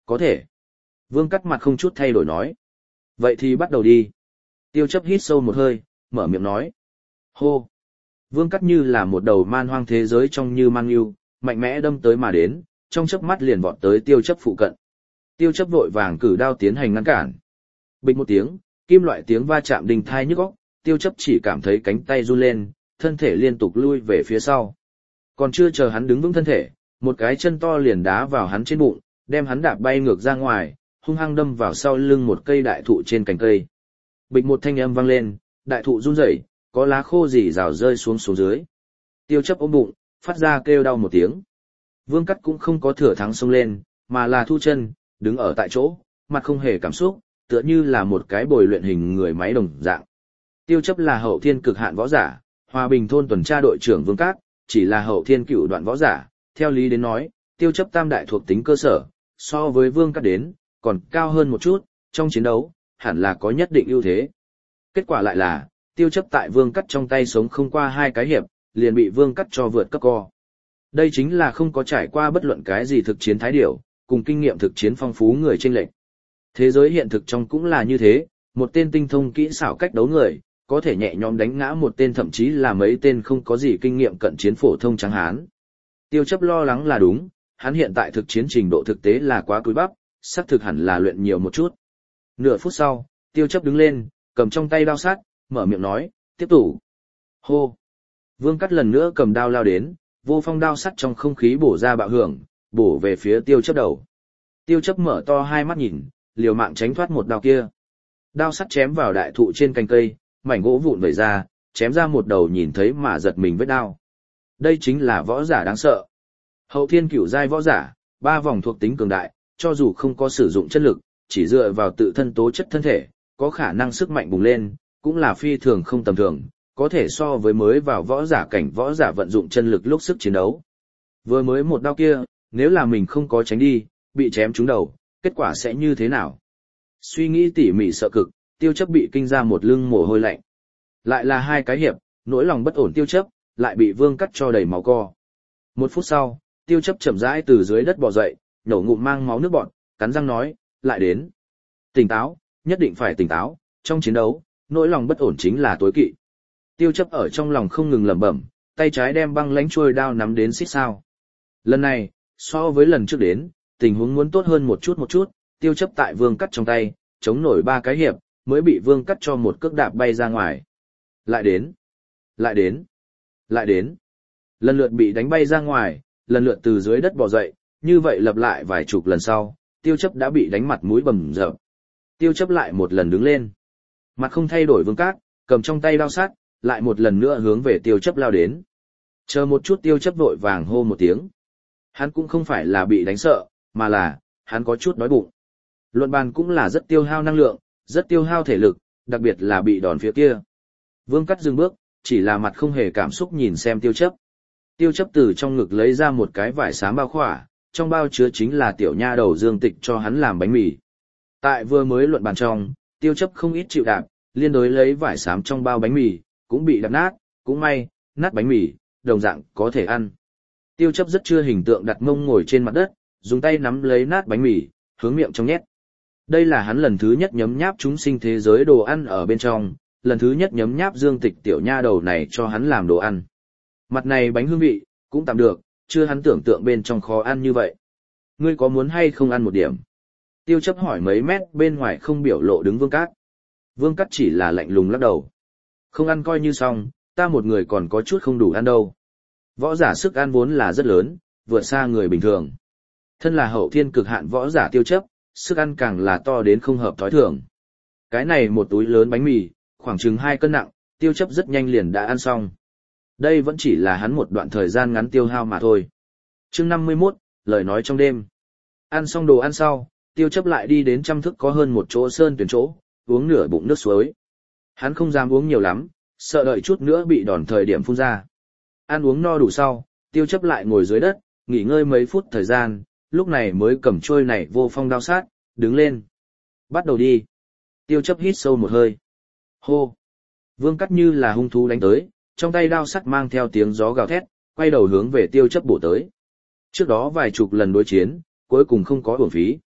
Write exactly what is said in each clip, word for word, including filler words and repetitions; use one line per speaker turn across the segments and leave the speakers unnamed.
có thể. Vương Cắt mặt không chút thay đổi nói. Vậy thì bắt đầu đi. Tiêu chấp hít sâu một hơi, mở miệng nói. Hô. Vương Cắt như là một đầu man hoang thế giới trong như mang yêu, mạnh mẽ đâm tới mà đến, trong chớp mắt liền vọt tới tiêu chấp phụ cận. Tiêu chấp vội vàng cử đao tiến hành ngăn cản. Bịch một tiếng, kim loại tiếng va chạm đình thai nhức óc, tiêu chấp chỉ cảm thấy cánh tay run lên, thân thể liên tục lui về phía sau. Còn chưa chờ hắn đứng vững thân thể, một cái chân to liền đá vào hắn trên bụng, đem hắn đạp bay ngược ra ngoài, hung hăng đâm vào sau lưng một cây đại thụ trên cành cây. Bịch một thanh âm vang lên, đại thụ run rẩy, có lá khô rỉ rào rơi xuống xuống dưới. Tiêu chấp ôm bụng, phát ra kêu đau một tiếng. Vương Cắt cũng không có thừa thắng xông lên, mà là thu chân, đứng ở tại chỗ, mặt không hề cảm xúc, tựa như là một cái bồi luyện hình người máy đồng dạng. Tiêu chấp là hậu thiên cực hạn võ giả, Hòa Bình thôn tuần tra đội trưởng Vương Cát, chỉ là hậu thiên cựu đoạn võ giả, theo lý đến nói, tiêu chấp tam đại thuộc tính cơ sở, so với Vương Cát đến, còn cao hơn một chút, trong chiến đấu, hẳn là có nhất định ưu thế. Kết quả lại là, tiêu chấp tại Vương Cát trong tay sống không qua hai cái hiệp, liền bị Vương Cát cho vượt cấp co. Đây chính là không có trải qua bất luận cái gì thực chiến thái điểu, cùng kinh nghiệm thực chiến phong phú người chênh lệch. Thế giới hiện thực trong cũng là như thế, một tên tinh thông kỹ xảo cách đấu người, có thể nhẹ nhõm đánh ngã một tên thậm chí là mấy tên không có gì kinh nghiệm cận chiến phổ thông trắng hán. Tiêu chấp lo lắng là đúng, hắn hiện tại thực chiến trình độ thực tế là quá cúi bắp, xác thực hẳn là luyện nhiều một chút. Nửa phút sau, tiêu chấp đứng lên, cầm trong tay đao sắt, mở miệng nói, tiếp tục. Hô. Vương Cát lần nữa cầm đao lao đến, vô phong đao sắt trong không khí bổ ra bạo hưởng, bổ về phía tiêu chấp đầu. Tiêu chấp mở to hai mắt nhìn, liều mạng tránh thoát một đao kia. Đao sắt chém vào đại thụ trên cành cây, mảnh gỗ vụn vẩy ra, chém ra một đầu nhìn thấy mà giật mình vết đao. Đây chính là võ giả đáng sợ. Hậu thiên cửu giai võ giả, ba vòng thuộc tính cường đại, cho dù không có sử dụng chân lực, chỉ dựa vào tự thân tố chất thân thể, có khả năng sức mạnh bùng lên, cũng là phi thường không tầm thường, có thể so với mới vào võ giả cảnh võ giả vận dụng chân lực lúc sức chiến đấu. Vừa mới một đao kia, nếu là mình không có tránh đi, bị chém trúng đầu, kết quả sẽ như thế nào? Suy nghĩ tỉ mỉ sợ cực, tiêu chấp bị kinh ra một lưng mồ hôi lạnh. Lại là hai cái hiệp, nỗi lòng bất ổn tiêu chấp, lại bị Vương Cắt cho đầy máu co. Một phút sau, tiêu chấp chậm rãi từ dưới đất bò dậy, nhổ ngụm mang máu nước bọt, cắn răng nói, lại đến. Tỉnh táo, nhất định phải tỉnh táo, trong chiến đấu, nỗi lòng bất ổn chính là tối kỵ. Tiêu chấp ở trong lòng không ngừng lẩm bẩm, tay trái đem băng lãnh chuôi đao nắm đến xích sao. Lần này, so với lần trước đến, tình huống muốn tốt hơn một chút một chút, tiêu chấp tại Vương Cắt trong tay, chống nổi ba cái hiệp, mới bị Vương Cắt cho một cước đạp bay ra ngoài. Lại đến, lại đến, lại đến. Lần lượt bị đánh bay ra ngoài, lần lượt từ dưới đất bò dậy, như vậy lặp lại vài chục lần sau, tiêu chấp đã bị đánh mặt mũi bầm dập. Tiêu chấp lại một lần đứng lên. Mặt không thay đổi Vương Cát, cầm trong tay đao sắt, lại một lần nữa hướng về tiêu chấp lao đến. Chờ một chút tiêu chấp vội vàng hô một tiếng. Hắn cũng không phải là bị đánh sợ, mà là, hắn có chút đói bụng. Luận bàn cũng là rất tiêu hao năng lượng, rất tiêu hao thể lực, đặc biệt là bị đòn phía kia. Vương Cắt dừng bước, chỉ là mặt không hề cảm xúc nhìn xem tiêu chấp. Tiêu chấp từ trong ngực lấy ra một cái vải xám bao khỏa, trong bao chứa chính là tiểu nha đầu Dương Tịch cho hắn làm bánh mì. Tại vừa mới luận bàn trong, tiêu chấp không ít chịu đạp, liên đối lấy vải xám trong bao bánh mì, cũng bị đập nát, cũng may, nát bánh mì, đồng dạng có thể ăn. Tiêu chấp rất chưa hình tượng đặt mông ngồi trên mặt đất, dùng tay nắm lấy nát bánh mì, hướng miệng trong nhét. Đây là hắn lần thứ nhất nhấm nháp chúng sinh thế giới đồ ăn ở bên trong, lần thứ nhất nhấm nháp Dương Tịch tiểu nha đầu này cho hắn làm đồ ăn. Mặt này bánh hương vị, cũng tạm được, chưa hắn tưởng tượng bên trong khó ăn như vậy. Ngươi có muốn hay không ăn một điểm? Tiêu chấp hỏi mấy mét bên ngoài không biểu lộ đứng Vương Cát. Vương Cát chỉ là lạnh lùng lắc đầu. Không ăn coi như xong, ta một người còn có chút không đủ ăn đâu. Võ giả sức ăn vốn là rất lớn, vượt xa người bình thường. Thân là hậu thiên cực hạn võ giả tiêu chấp, sức ăn càng là to đến không hợp thói thường. Cái này một túi lớn bánh mì, khoảng chừng hai cân nặng, tiêu chấp rất nhanh liền đã ăn xong. Đây vẫn chỉ là hắn một đoạn thời gian ngắn tiêu hao mà thôi. Chương năm mươi mốt, lời nói trong đêm. Ăn xong đồ ăn sau, tiêu chấp lại đi đến trăm thức có hơn một chỗ sơn tuyển chỗ, uống nửa bụng nước suối. Hắn không dám uống nhiều lắm, sợ đợi chút nữa bị đòn thời điểm phun ra. Ăn uống no đủ sau, tiêu chấp lại ngồi dưới đất, nghỉ ngơi mấy phút thời gian, lúc này mới cầm trôi này vô phong đao sát, đứng lên. Bắt đầu đi. Tiêu chấp hít sâu một hơi. Hô. Vương Cắt như là hung thú đánh tới, trong tay đao sắt mang theo tiếng gió gào thét, quay đầu hướng về tiêu chấp bổ tới. Trước đó vài chục lần đối chiến, cuối cùng không có uổng phí.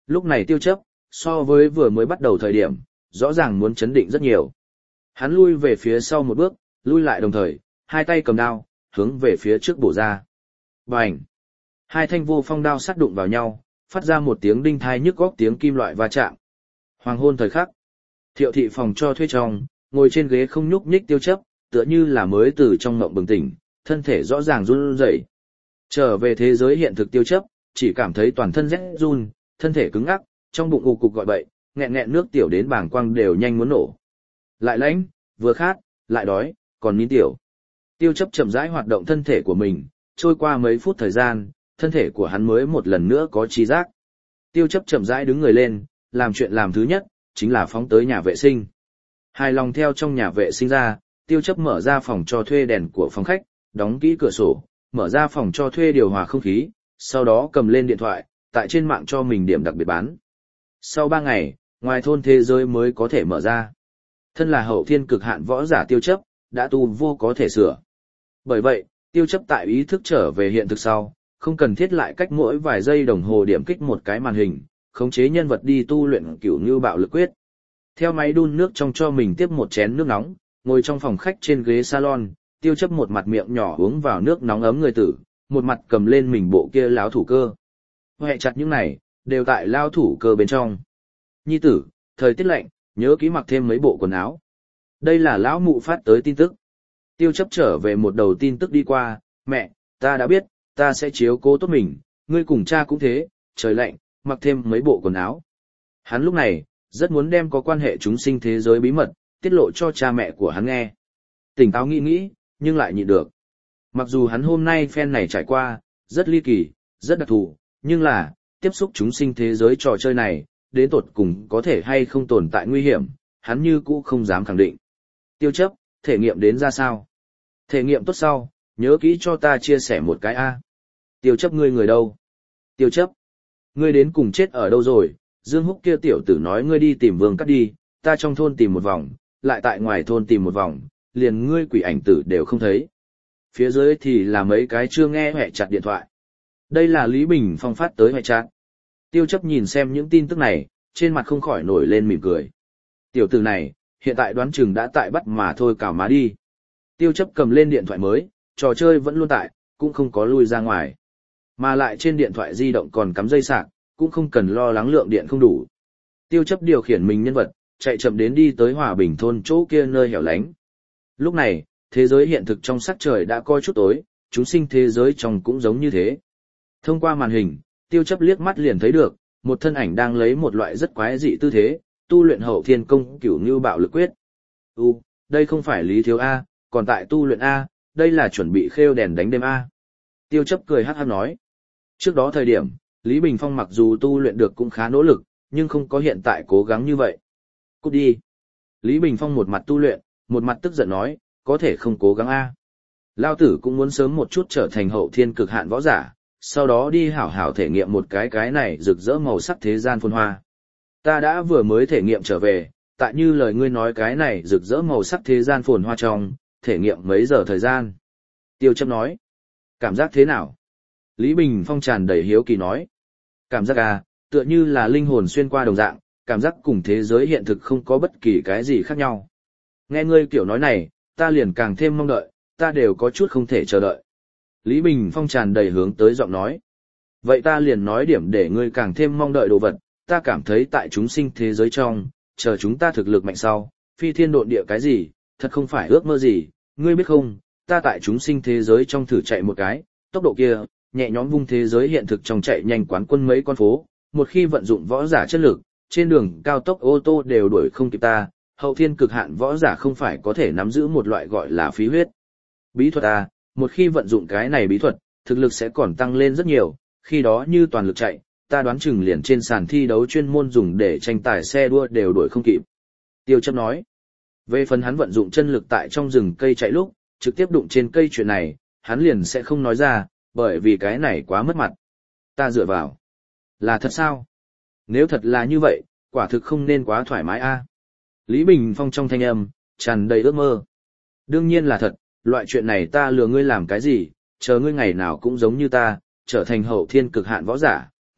Lúc này tiêu chấp, so với vừa mới bắt đầu thời điểm, rõ ràng muốn chấn định rất nhiều. Hắn lui về phía sau một bước, lui lại đồng thời, hai tay cầm đao, hướng về phía trước bổ ra. Bành! Hai thanh vô phong đao sát đụng vào nhau, phát ra một tiếng đinh thai nhức góc tiếng kim loại va chạm. Hoàng hôn thời khắc. Thiệu thị phòng cho thuê trong, ngồi trên ghế không nhúc nhích tiêu chấp, tựa như là mới từ trong mộng bừng tỉnh, thân thể rõ ràng run rẩy. Trở về thế giới hiện thực tiêu chấp, chỉ cảm thấy toàn thân rét run, thân thể cứng ngắc, trong bụng ù cục gọi bậy, nghẹn nghẹn nước tiểu đến bảng quang đều nhanh muốn nổ. Lại lãnh, vừa khát, lại đói, còn nín tiểu. Tiêu chấp chậm rãi hoạt động thân thể của mình, trôi qua mấy phút thời gian, thân thể của hắn mới một lần nữa có trí giác. Tiêu chấp chậm rãi đứng người lên, làm chuyện làm thứ nhất, chính là phóng tới nhà vệ sinh. Hài lòng theo trong nhà vệ sinh ra, tiêu chấp mở ra phòng cho thuê đèn của phòng khách, đóng kỹ cửa sổ, mở ra phòng cho thuê điều hòa không khí, sau đó cầm lên điện thoại, tại trên mạng cho mình điểm đặc biệt bán. Sau ba ngày, ngoài thôn thế giới mới có thể mở ra. Thân là hậu thiên cực hạn võ giả tiêu chấp, đã tu vô có thể sửa. Bởi vậy, tiêu chấp tại ý thức trở về hiện thực sau, không cần thiết lại cách mỗi vài giây đồng hồ điểm kích một cái màn hình, khống chế nhân vật đi tu luyện cửu như bạo lực quyết. Theo máy đun nước trong cho mình tiếp một chén nước nóng, ngồi trong phòng khách trên ghế salon, tiêu chấp một mặt miệng nhỏ uống vào nước nóng ấm người tử, một mặt cầm lên mình bộ kia láo thủ cơ. Hệ chặt những này, đều tại lao thủ cơ bên trong. Nhi tử, thời tiết lạnh, nhớ kỹ mặc thêm mấy bộ quần áo. Đây là lão mụ phát tới tin tức. Tiêu chấp trở về một đầu tin tức đi qua, mẹ, ta đã biết, ta sẽ chiếu cố tốt mình, ngươi cùng cha cũng thế, trời lạnh, mặc thêm mấy bộ quần áo. Hắn lúc này, rất muốn đem có quan hệ chúng sinh thế giới bí mật, tiết lộ cho cha mẹ của hắn nghe. Tỉnh táo nghĩ nghĩ, nhưng lại nhịn được. Mặc dù hắn hôm nay phen này trải qua, rất ly kỳ, rất đặc thù, nhưng là, tiếp xúc chúng sinh thế giới trò chơi này, đến tột cùng có thể hay không tồn tại nguy hiểm, hắn như cũ không dám khẳng định. Tiêu chấp, thể nghiệm đến ra sao? Thể nghiệm tốt sau, nhớ kỹ cho ta chia sẻ một cái A. Tiêu chấp ngươi người đâu? Tiêu chấp, ngươi đến cùng chết ở đâu rồi? Dương Húc kia tiểu tử nói ngươi đi tìm Vương Cắt đi, ta trong thôn tìm một vòng, lại tại ngoài thôn tìm một vòng, liền ngươi quỷ ảnh tử đều không thấy. Phía dưới thì là mấy cái chưa nghe hẹ chặt điện thoại. Đây là Lý Bình Phong phát tới hẹ chặt. Tiêu chấp nhìn xem những tin tức này, trên mặt không khỏi nổi lên mỉm cười. Tiểu tử này, hiện tại đoán chừng đã tại bắt mà thôi cào má đi. Tiêu chấp cầm lên điện thoại mới, trò chơi vẫn luôn tại, cũng không có lui ra ngoài. Mà lại trên điện thoại di động còn cắm dây sạc, cũng không cần lo lắng lượng điện không đủ. Tiêu chấp điều khiển mình nhân vật, chạy chậm đến đi tới Hòa Bình thôn chỗ kia nơi hẻo lánh. Lúc này, thế giới hiện thực trong sắc trời đã coi chút tối, chúng sinh thế giới trong cũng giống như thế. Thông qua màn hình, tiêu chấp liếc mắt liền thấy được, một thân ảnh đang lấy một loại rất quái dị tư thế, tu luyện hậu thiên công cửu như bạo lực quyết. U, đây không phải Lý Thiếu A, còn tại tu luyện A, đây là chuẩn bị khêu đèn đánh đêm A. Tiêu chấp cười hát hát nói. Trước đó thời điểm, Lý Bình Phong mặc dù tu luyện được cũng khá nỗ lực, nhưng không có hiện tại cố gắng như vậy. Cút đi. Lý Bình Phong một mặt tu luyện, một mặt tức giận nói, có thể không cố gắng A. Lao tử cũng muốn sớm một chút trở thành hậu thiên cực hạn võ giả, sau đó đi hảo hảo thể nghiệm một cái cái này rực rỡ màu sắc thế gian phồn hoa. Ta đã vừa mới thể nghiệm trở về, tại như lời ngươi nói cái này rực rỡ màu sắc thế gian phồn hoa trong, thể nghiệm mấy giờ thời gian. Tiêu chấp nói, cảm giác thế nào? Lý Bình Phong tràn đầy hiếu kỳ nói, cảm giác à, tựa như là linh hồn xuyên qua đồng dạng, cảm giác cùng thế giới hiện thực không có bất kỳ cái gì khác nhau. Nghe ngươi kiểu nói này, ta liền càng thêm mong đợi, ta đều có chút không thể chờ đợi. Lý Bình Phong tràn đầy hướng tới giọng nói. Vậy ta liền nói điểm để ngươi càng thêm mong đợi đồ vật, ta cảm thấy tại chúng sinh thế giới trong, chờ chúng ta thực lực mạnh sau, phi thiên độn địa cái gì, thật không phải ước mơ gì, ngươi biết không, ta tại chúng sinh thế giới trong thử chạy một cái, tốc độ kia, nhẹ nhõm vung thế giới hiện thực trong chạy nhanh quán quân mấy con phố, một khi vận dụng võ giả chất lực, trên đường cao tốc ô tô đều đuổi không kịp ta, hậu thiên cực hạn võ giả không phải có thể nắm giữ một loại gọi là phí huyết. Bí thuật à, một khi vận dụng cái này bí thuật, thực lực sẽ còn tăng lên rất nhiều, khi đó như toàn lực chạy, ta đoán chừng liền trên sàn thi đấu chuyên môn dùng để tranh tài xe đua đều đuổi không kịp. Tiêu chấp nói, về phần hắn vận dụng chân lực tại trong rừng cây chạy lúc, trực tiếp đụng trên cây chuyện này, hắn liền sẽ không nói ra, bởi vì cái này quá mất mặt. Ta dựa vào. Là thật sao? Nếu thật là như vậy, quả thực không nên quá thoải mái a. Lý Bình Phong trong thanh âm, tràn đầy ước mơ. Đương nhiên là thật, loại chuyện này ta lừa ngươi làm cái gì, chờ ngươi ngày nào cũng giống như ta, trở thành hậu thiên cực hạn võ giả,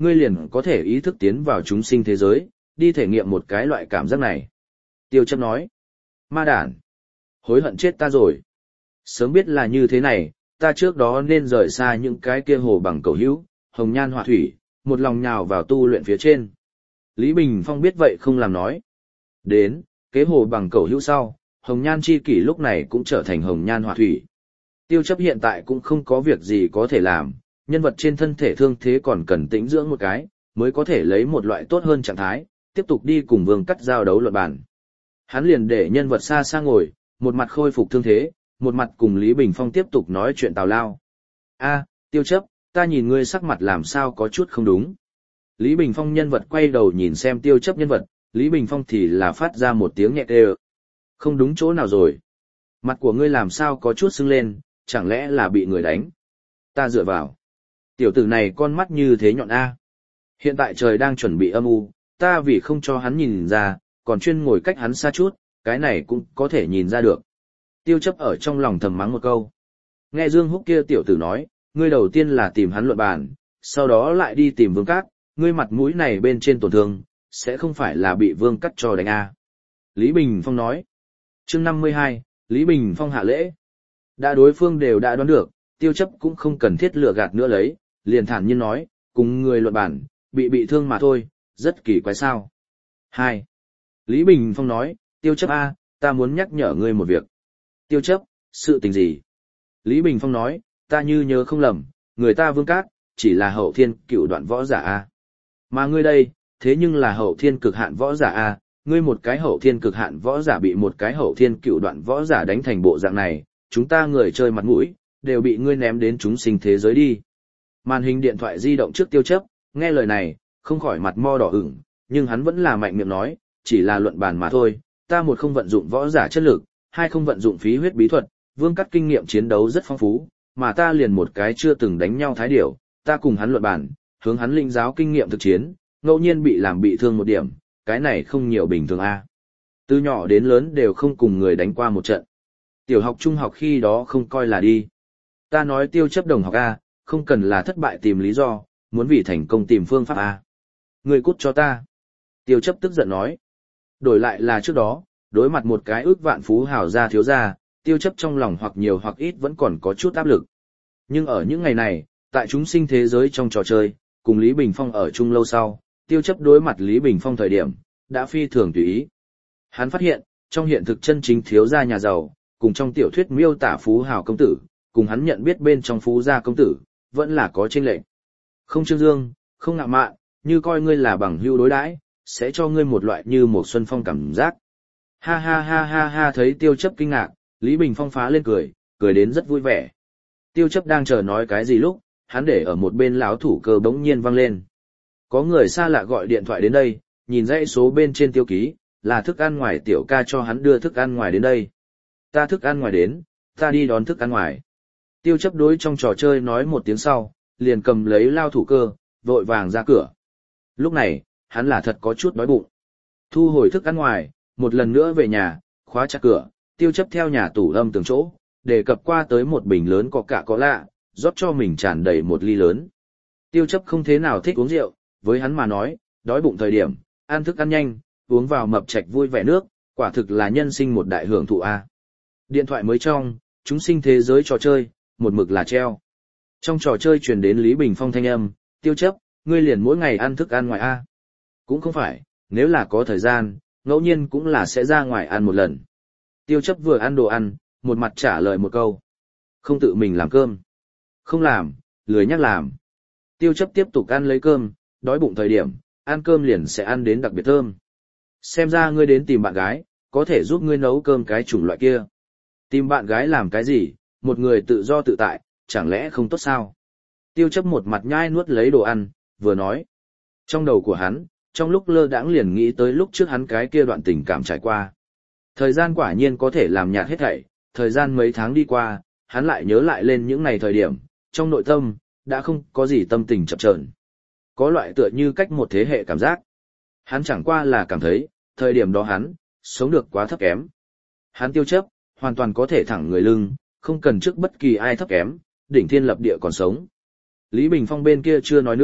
ngươi liền có thể ý thức tiến vào chúng sinh thế giới, đi thể nghiệm một cái loại cảm giác này. Tiêu chấp nói, ma đản, hối hận chết ta rồi. Sớm biết là như thế này, ta trước đó nên rời xa những cái kia hồ bằng cầu hữu, hồng nhan họa thủy, một lòng nhào vào tu luyện phía trên. Lý Bình Phong biết vậy không làm nói. Đến, kế hồ bằng cầu hữu sau, hồng nhan chi kỷ lúc này cũng trở thành hồng nhan họa thủy. Tiêu chấp hiện tại cũng không có việc gì có thể làm, nhân vật trên thân thể thương thế còn cần tĩnh dưỡng một cái, mới có thể lấy một loại tốt hơn trạng thái, tiếp tục đi cùng Vương Cắt giao đấu luận bàn. Hắn liền để nhân vật xa xa ngồi, một mặt khôi phục thương thế, một mặt cùng Lý Bình Phong tiếp tục nói chuyện tào lao. A, Tiêu chấp, ta nhìn ngươi sắc mặt làm sao có chút không đúng. Lý Bình Phong nhân vật quay đầu nhìn xem Tiêu chấp nhân vật, Lý Bình Phong thì là phát ra một tiếng nhẹ đều. Không đúng chỗ nào rồi. Mặt của ngươi làm sao có chút sưng lên, chẳng lẽ là bị người đánh. Ta dựa vào. Tiểu tử này con mắt như thế nhọn A. Hiện tại trời đang chuẩn bị âm u, ta vì không cho hắn nhìn ra, còn chuyên ngồi cách hắn xa chút, cái này cũng có thể nhìn ra được. Tiêu chấp ở trong lòng thầm mắng một câu. Nghe Dương Húc kia tiểu tử nói, ngươi đầu tiên là tìm hắn luận bàn, sau đó lại đi tìm Vương Cát, ngươi mặt mũi này bên trên tổn thương, sẽ không phải là bị Vương Cát cho đánh A. Lý Bình Phong nói. Chương năm mươi hai, Lý Bình Phong hạ lễ. Đã đối phương đều đã đoán được, Tiêu chấp cũng không cần thiết lừa gạt nữa lấy, liền thản nhiên nói, cùng người luận bản, bị bị thương mà thôi, rất kỳ quái sao. Hai. Lý Bình Phong nói, Tiêu chấp A, ta muốn nhắc nhở ngươi một việc. Tiêu chấp, sự tình gì? Lý Bình Phong nói, ta như nhớ không lầm, người ta Vương Cát, chỉ là hậu thiên cựu đoạn võ giả A. Mà ngươi đây, thế nhưng là hậu thiên cực hạn võ giả A, ngươi một cái hậu thiên cực hạn võ giả bị một cái hậu thiên cựu đoạn võ giả đánh thành bộ dạng này, chúng ta người chơi mặt mũi, đều bị ngươi ném đến chúng sinh thế giới đi. Màn hình điện thoại di động trước Tiêu chấp, nghe lời này, không khỏi mặt mo đỏ ửng, nhưng hắn vẫn là mạnh miệng nói, chỉ là luận bàn mà thôi, ta một không vận dụng võ giả chất lực, hai không vận dụng phí huyết bí thuật, Vương Cát kinh nghiệm chiến đấu rất phong phú, mà ta liền một cái chưa từng đánh nhau thái điểu, ta cùng hắn luận bàn, hướng hắn linh giáo kinh nghiệm thực chiến, ngẫu nhiên bị làm bị thương một điểm, cái này không nhiều bình thường a. Từ nhỏ đến lớn đều không cùng người đánh qua một trận. Tiểu học trung học khi đó không coi là đi. Ta nói Tiêu chấp đồng học a, không cần là thất bại tìm lý do, muốn vì thành công tìm phương pháp a. Người cút cho ta. Tiêu chấp tức giận nói. Đổi lại là trước đó, đối mặt một cái ước vạn phú hào gia thiếu gia, Tiêu chấp trong lòng hoặc nhiều hoặc ít vẫn còn có chút áp lực. Nhưng ở những ngày này, tại chúng sinh thế giới trong trò chơi, cùng Lý Bình Phong ở chung lâu sau, Tiêu chấp đối mặt Lý Bình Phong thời điểm, đã phi thường tùy ý. Hắn phát hiện, trong hiện thực chân chính thiếu gia nhà giàu, cùng trong tiểu thuyết miêu tả phú hào công tử, cùng hắn nhận biết bên trong phú gia công tử, vẫn là có chênh lệch. Không trương dương, không ngạo mạn, như coi ngươi là bằng hữu đối đãi, sẽ cho ngươi một loại như một xuân phong cảm giác. Ha ha ha ha ha, thấy Tiêu chấp kinh ngạc, Lý Bình Phong phá lên cười, cười đến rất vui vẻ. Tiêu chấp đang chờ nói cái gì lúc, hắn để ở một bên lão thủ cơ bỗng nhiên vang lên. Có người xa lạ gọi điện thoại đến đây, nhìn dãy số bên trên tiêu ký, là thức ăn ngoài tiểu ca cho hắn đưa thức ăn ngoài đến đây. Ta thức ăn ngoài đến, ta đi đón thức ăn ngoài. Tiêu chấp đối trong trò chơi nói một tiếng sau, liền cầm lấy lao thủ cơ, vội vàng ra cửa. Lúc này, hắn là thật có chút đói bụng. Thu hồi thức ăn ngoài, một lần nữa về nhà, khóa chặt cửa, Tiêu chấp theo nhà tủ âm từng chỗ, đề cập qua tới một bình lớn có cả có lạ, rót cho mình tràn đầy một ly lớn. Tiêu chấp không thế nào thích uống rượu, với hắn mà nói, đói bụng thời điểm, ăn thức ăn nhanh, uống vào mập trạch vui vẻ nước, quả thực là nhân sinh một đại hưởng thụ a. Điện thoại mới trong, chúng sinh thế giới trò chơi, một mực là treo. Trong trò chơi truyền đến Lý Bình Phong thanh âm, Tiêu chấp, ngươi liền mỗi ngày ăn thức ăn ngoài a. Cũng không phải, nếu là có thời gian, ngẫu nhiên cũng là sẽ ra ngoài ăn một lần. Tiêu chấp vừa ăn đồ ăn, một mặt trả lời một câu. Không tự mình làm cơm. Không làm, lười nhắc làm. Tiêu chấp tiếp tục ăn lấy cơm, đói bụng thời điểm, ăn cơm liền sẽ ăn đến đặc biệt thơm. Xem ra ngươi đến tìm bạn gái, có thể giúp ngươi nấu cơm cái chủng loại kia. Tìm bạn gái làm cái gì, một người tự do tự tại, chẳng lẽ không tốt sao? Tiêu chấp một mặt nhai nuốt lấy đồ ăn, vừa nói. Trong đầu của hắn, trong lúc lơ đãng liền nghĩ tới lúc trước hắn cái kia đoạn tình cảm trải qua. Thời gian quả nhiên có thể làm nhạt hết thảy, thời gian mấy tháng đi qua, hắn lại nhớ lại lên những ngày thời điểm, trong nội tâm, đã không có gì tâm tình chập chờn. Có loại tựa như cách một thế hệ cảm giác. Hắn chẳng qua là cảm thấy, thời điểm đó hắn, sống được quá thấp kém. Hắn Tiêu chấp, hoàn toàn có thể thẳng người lưng, không cần trước bất kỳ ai thấp kém, đỉnh thiên lập địa còn sống. Lý Bình Phong bên kia chưa nói nữa,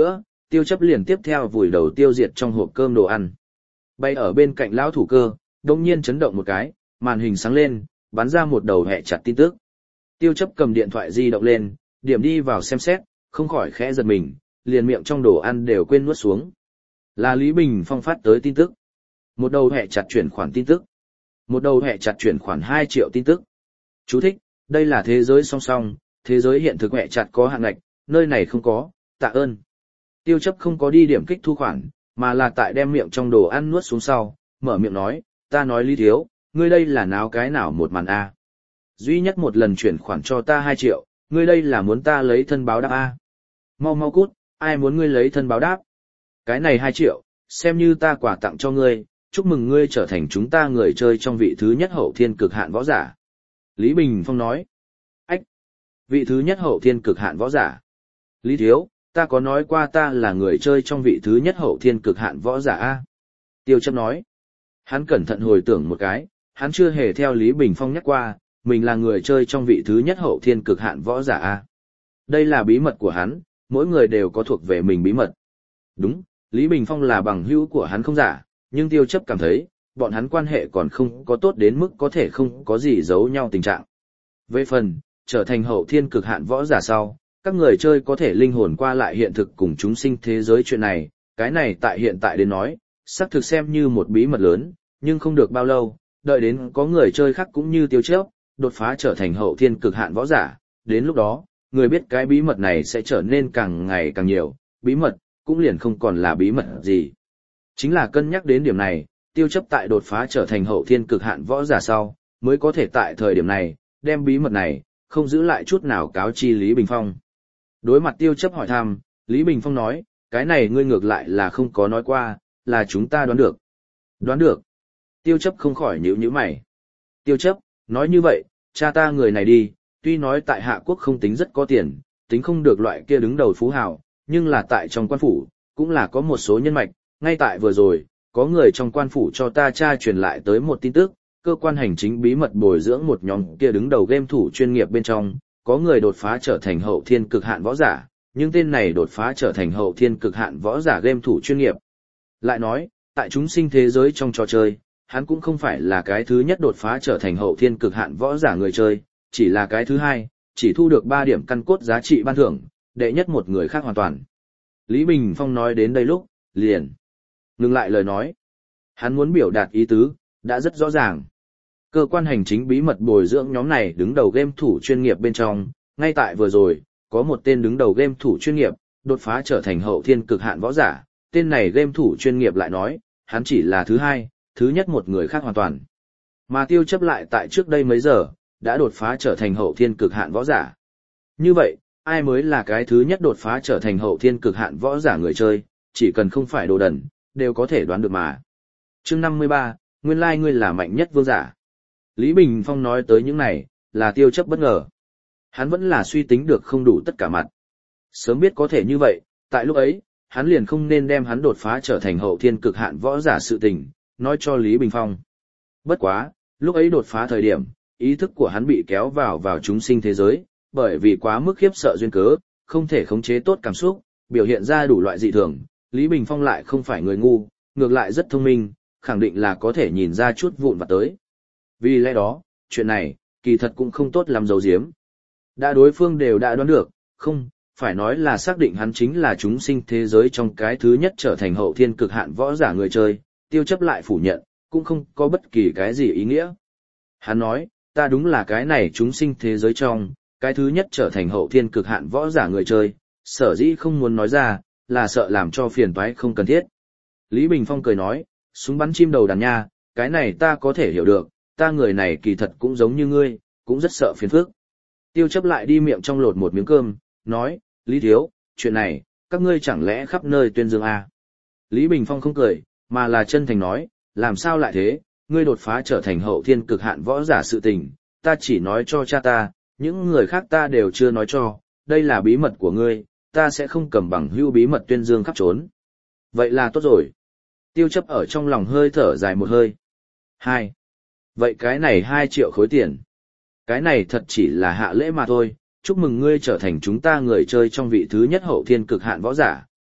tiêu chấp liền tiếp theo vùi đầu tiêu diệt trong hộp cơm đồ ăn. Bay ở bên cạnh lão thủ cơ, đông nhiên chấn động một cái, màn hình sáng lên, bắn ra một đầu hẹ chặt tin tức. Tiêu chấp cầm điện thoại di động lên, điểm đi vào xem xét, không khỏi khẽ giật mình, liền miệng trong đồ ăn đều quên nuốt xuống. Là Lý Bình Phong phát tới tin tức. Một đầu hẹ chặt chuyển khoản tin tức. Một đầu hẹ chặt chuyển khoản hai triệu tin tức. Chú thích, đây là thế giới song song, thế giới hiện thực hẹ chặt có hạn ngạch, nơi này không có, tạ ơn. Tiêu chấp không có đi điểm kích thu khoản, mà là tại đem miệng trong đồ ăn nuốt xuống sau, mở miệng nói, ta nói Lý Thiếu, ngươi đây là náo cái nào một màn A. Duy nhất một lần chuyển khoản cho ta hai triệu, ngươi đây là muốn ta lấy thân báo đáp A. Mau mau cút, ai muốn ngươi lấy thân báo đáp. Cái này hai triệu, xem như ta quà tặng cho ngươi, chúc mừng ngươi trở thành chúng ta người chơi trong vị thứ nhất hậu thiên cực hạn võ giả. Lý Bình Phong nói, ách, vị thứ nhất hậu thiên cực hạn võ giả. Lý Thiếu, ta có nói qua ta là người chơi trong vị thứ nhất hậu thiên cực hạn võ giả A. Tiêu chấp nói, hắn cẩn thận hồi tưởng một cái, hắn chưa hề theo Lý Bình Phong nhắc qua, mình là người chơi trong vị thứ nhất hậu thiên cực hạn võ giả A. Đây là bí mật của hắn, mỗi người đều có thuộc về mình bí mật. Đúng, Lý Bình Phong là bằng hữu của hắn không giả, nhưng tiêu chấp cảm thấy, bọn hắn quan hệ còn không có tốt đến mức có thể không có gì giấu nhau tình trạng. Về phần, trở thành hậu thiên cực hạn võ giả sau, các người chơi có thể linh hồn qua lại hiện thực cùng chúng sinh thế giới chuyện này, cái này tại hiện tại đến nói, xác thực xem như một bí mật lớn, nhưng không được bao lâu, đợi đến có người chơi khác cũng như tiêu chấp, đột phá trở thành hậu thiên cực hạn võ giả, đến lúc đó, người biết cái bí mật này sẽ trở nên càng ngày càng nhiều, bí mật, cũng liền không còn là bí mật gì. Chính là cân nhắc đến điểm này, tiêu chấp tại đột phá trở thành hậu thiên cực hạn võ giả sau, mới có thể tại thời điểm này, đem bí mật này, không giữ lại chút nào cáo chi Lý Bình Phong. Đối mặt tiêu chấp hỏi thăm, Lý Bình Phong nói, cái này ngươi ngược lại là không có nói qua, là chúng ta đoán được. Đoán được. Tiêu chấp không khỏi nhíu nhíu mày. Tiêu chấp, nói như vậy, cha ta người này đi, tuy nói tại Hạ Quốc không tính rất có tiền, tính không được loại kia đứng đầu phú hào, nhưng là tại trong quan phủ, cũng là có một số nhân mạch, ngay tại vừa rồi, có người trong quan phủ cho ta cha truyền lại tới một tin tức, cơ quan hành chính bí mật bồi dưỡng một nhóm kia đứng đầu game thủ chuyên nghiệp bên trong, có người đột phá trở thành hậu thiên cực hạn võ giả, nhưng tên này đột phá trở thành hậu thiên cực hạn võ giả game thủ chuyên nghiệp. Lại nói, tại chúng sinh thế giới trong trò chơi, hắn cũng không phải là cái thứ nhất đột phá trở thành hậu thiên cực hạn võ giả người chơi, chỉ là cái thứ hai, chỉ thu được ba điểm căn cốt giá trị ban thưởng, đệ nhất một người khác hoàn toàn. Lý Bình Phong nói đến đây lúc, liền ngừng lại lời nói. Hắn muốn biểu đạt ý tứ, đã rất rõ ràng. Cơ quan hành chính bí mật bồi dưỡng nhóm này đứng đầu game thủ chuyên nghiệp bên trong, ngay tại vừa rồi, có một tên đứng đầu game thủ chuyên nghiệp, đột phá trở thành hậu thiên cực hạn võ giả, tên này game thủ chuyên nghiệp lại nói, hắn chỉ là thứ hai, thứ nhất một người khác hoàn toàn. Mà tiêu chấp lại tại trước đây mấy giờ, đã đột phá trở thành hậu thiên cực hạn võ giả. Như vậy, ai mới là cái thứ nhất đột phá trở thành hậu thiên cực hạn võ giả người chơi, chỉ cần không phải đồ đần, đều có thể đoán được mà. Chương năm mươi ba, nguyên lai ngươi là mạnh nhất vương giả. Lý Bình Phong nói tới những này, là tiêu chấp bất ngờ. Hắn vẫn là suy tính được không đủ tất cả mặt. Sớm biết có thể như vậy, tại lúc ấy, hắn liền không nên đem hắn đột phá trở thành hậu thiên cực hạn võ giả sự tình, nói cho Lý Bình Phong. Bất quá, lúc ấy đột phá thời điểm, ý thức của hắn bị kéo vào vào chúng sinh thế giới, bởi vì quá mức khiếp sợ duyên cớ, không thể khống chế tốt cảm xúc, biểu hiện ra đủ loại dị thường. Lý Bình Phong lại không phải người ngu, ngược lại rất thông minh, khẳng định là có thể nhìn ra chút vụn vặt tới. Vì lẽ đó, chuyện này, kỳ thật cũng không tốt làm giấu giếm. Đã đối phương đều đã đoán được, không, phải nói là xác định hắn chính là chúng sinh thế giới trong cái thứ nhất trở thành hậu thiên cực hạn võ giả người chơi, tiêu chấp lại phủ nhận, cũng không có bất kỳ cái gì ý nghĩa. Hắn nói, ta đúng là cái này chúng sinh thế giới trong, cái thứ nhất trở thành hậu thiên cực hạn võ giả người chơi, sở dĩ không muốn nói ra, là sợ làm cho phiền toái không cần thiết. Lý Bình Phong cười nói, súng bắn chim đầu đàn nha, cái này ta có thể hiểu được, ta người này kỳ thật cũng giống như ngươi, cũng rất sợ phiền phức. Tiêu chấp lại đi miệng trong lột một miếng cơm, nói, Lý Thiếu, chuyện này, các ngươi chẳng lẽ khắp nơi tuyên dương à? Lý Bình Phong không cười, mà là chân thành nói, làm sao lại thế, ngươi đột phá trở thành hậu thiên cực hạn võ giả sự tình, ta chỉ nói cho cha ta, những người khác ta đều chưa nói cho, đây là bí mật của ngươi, ta sẽ không cầm bằng hữu bí mật tuyên dương khắp trốn. Vậy là tốt rồi. Tiêu chấp ở trong lòng hơi thở dài một hơi. Hai. Vậy cái này hai triệu khối tiền. Cái này thật chỉ là hạ lễ mà thôi, chúc mừng ngươi trở thành chúng ta người chơi trong vị thứ nhất hậu thiên cực hạn võ giả,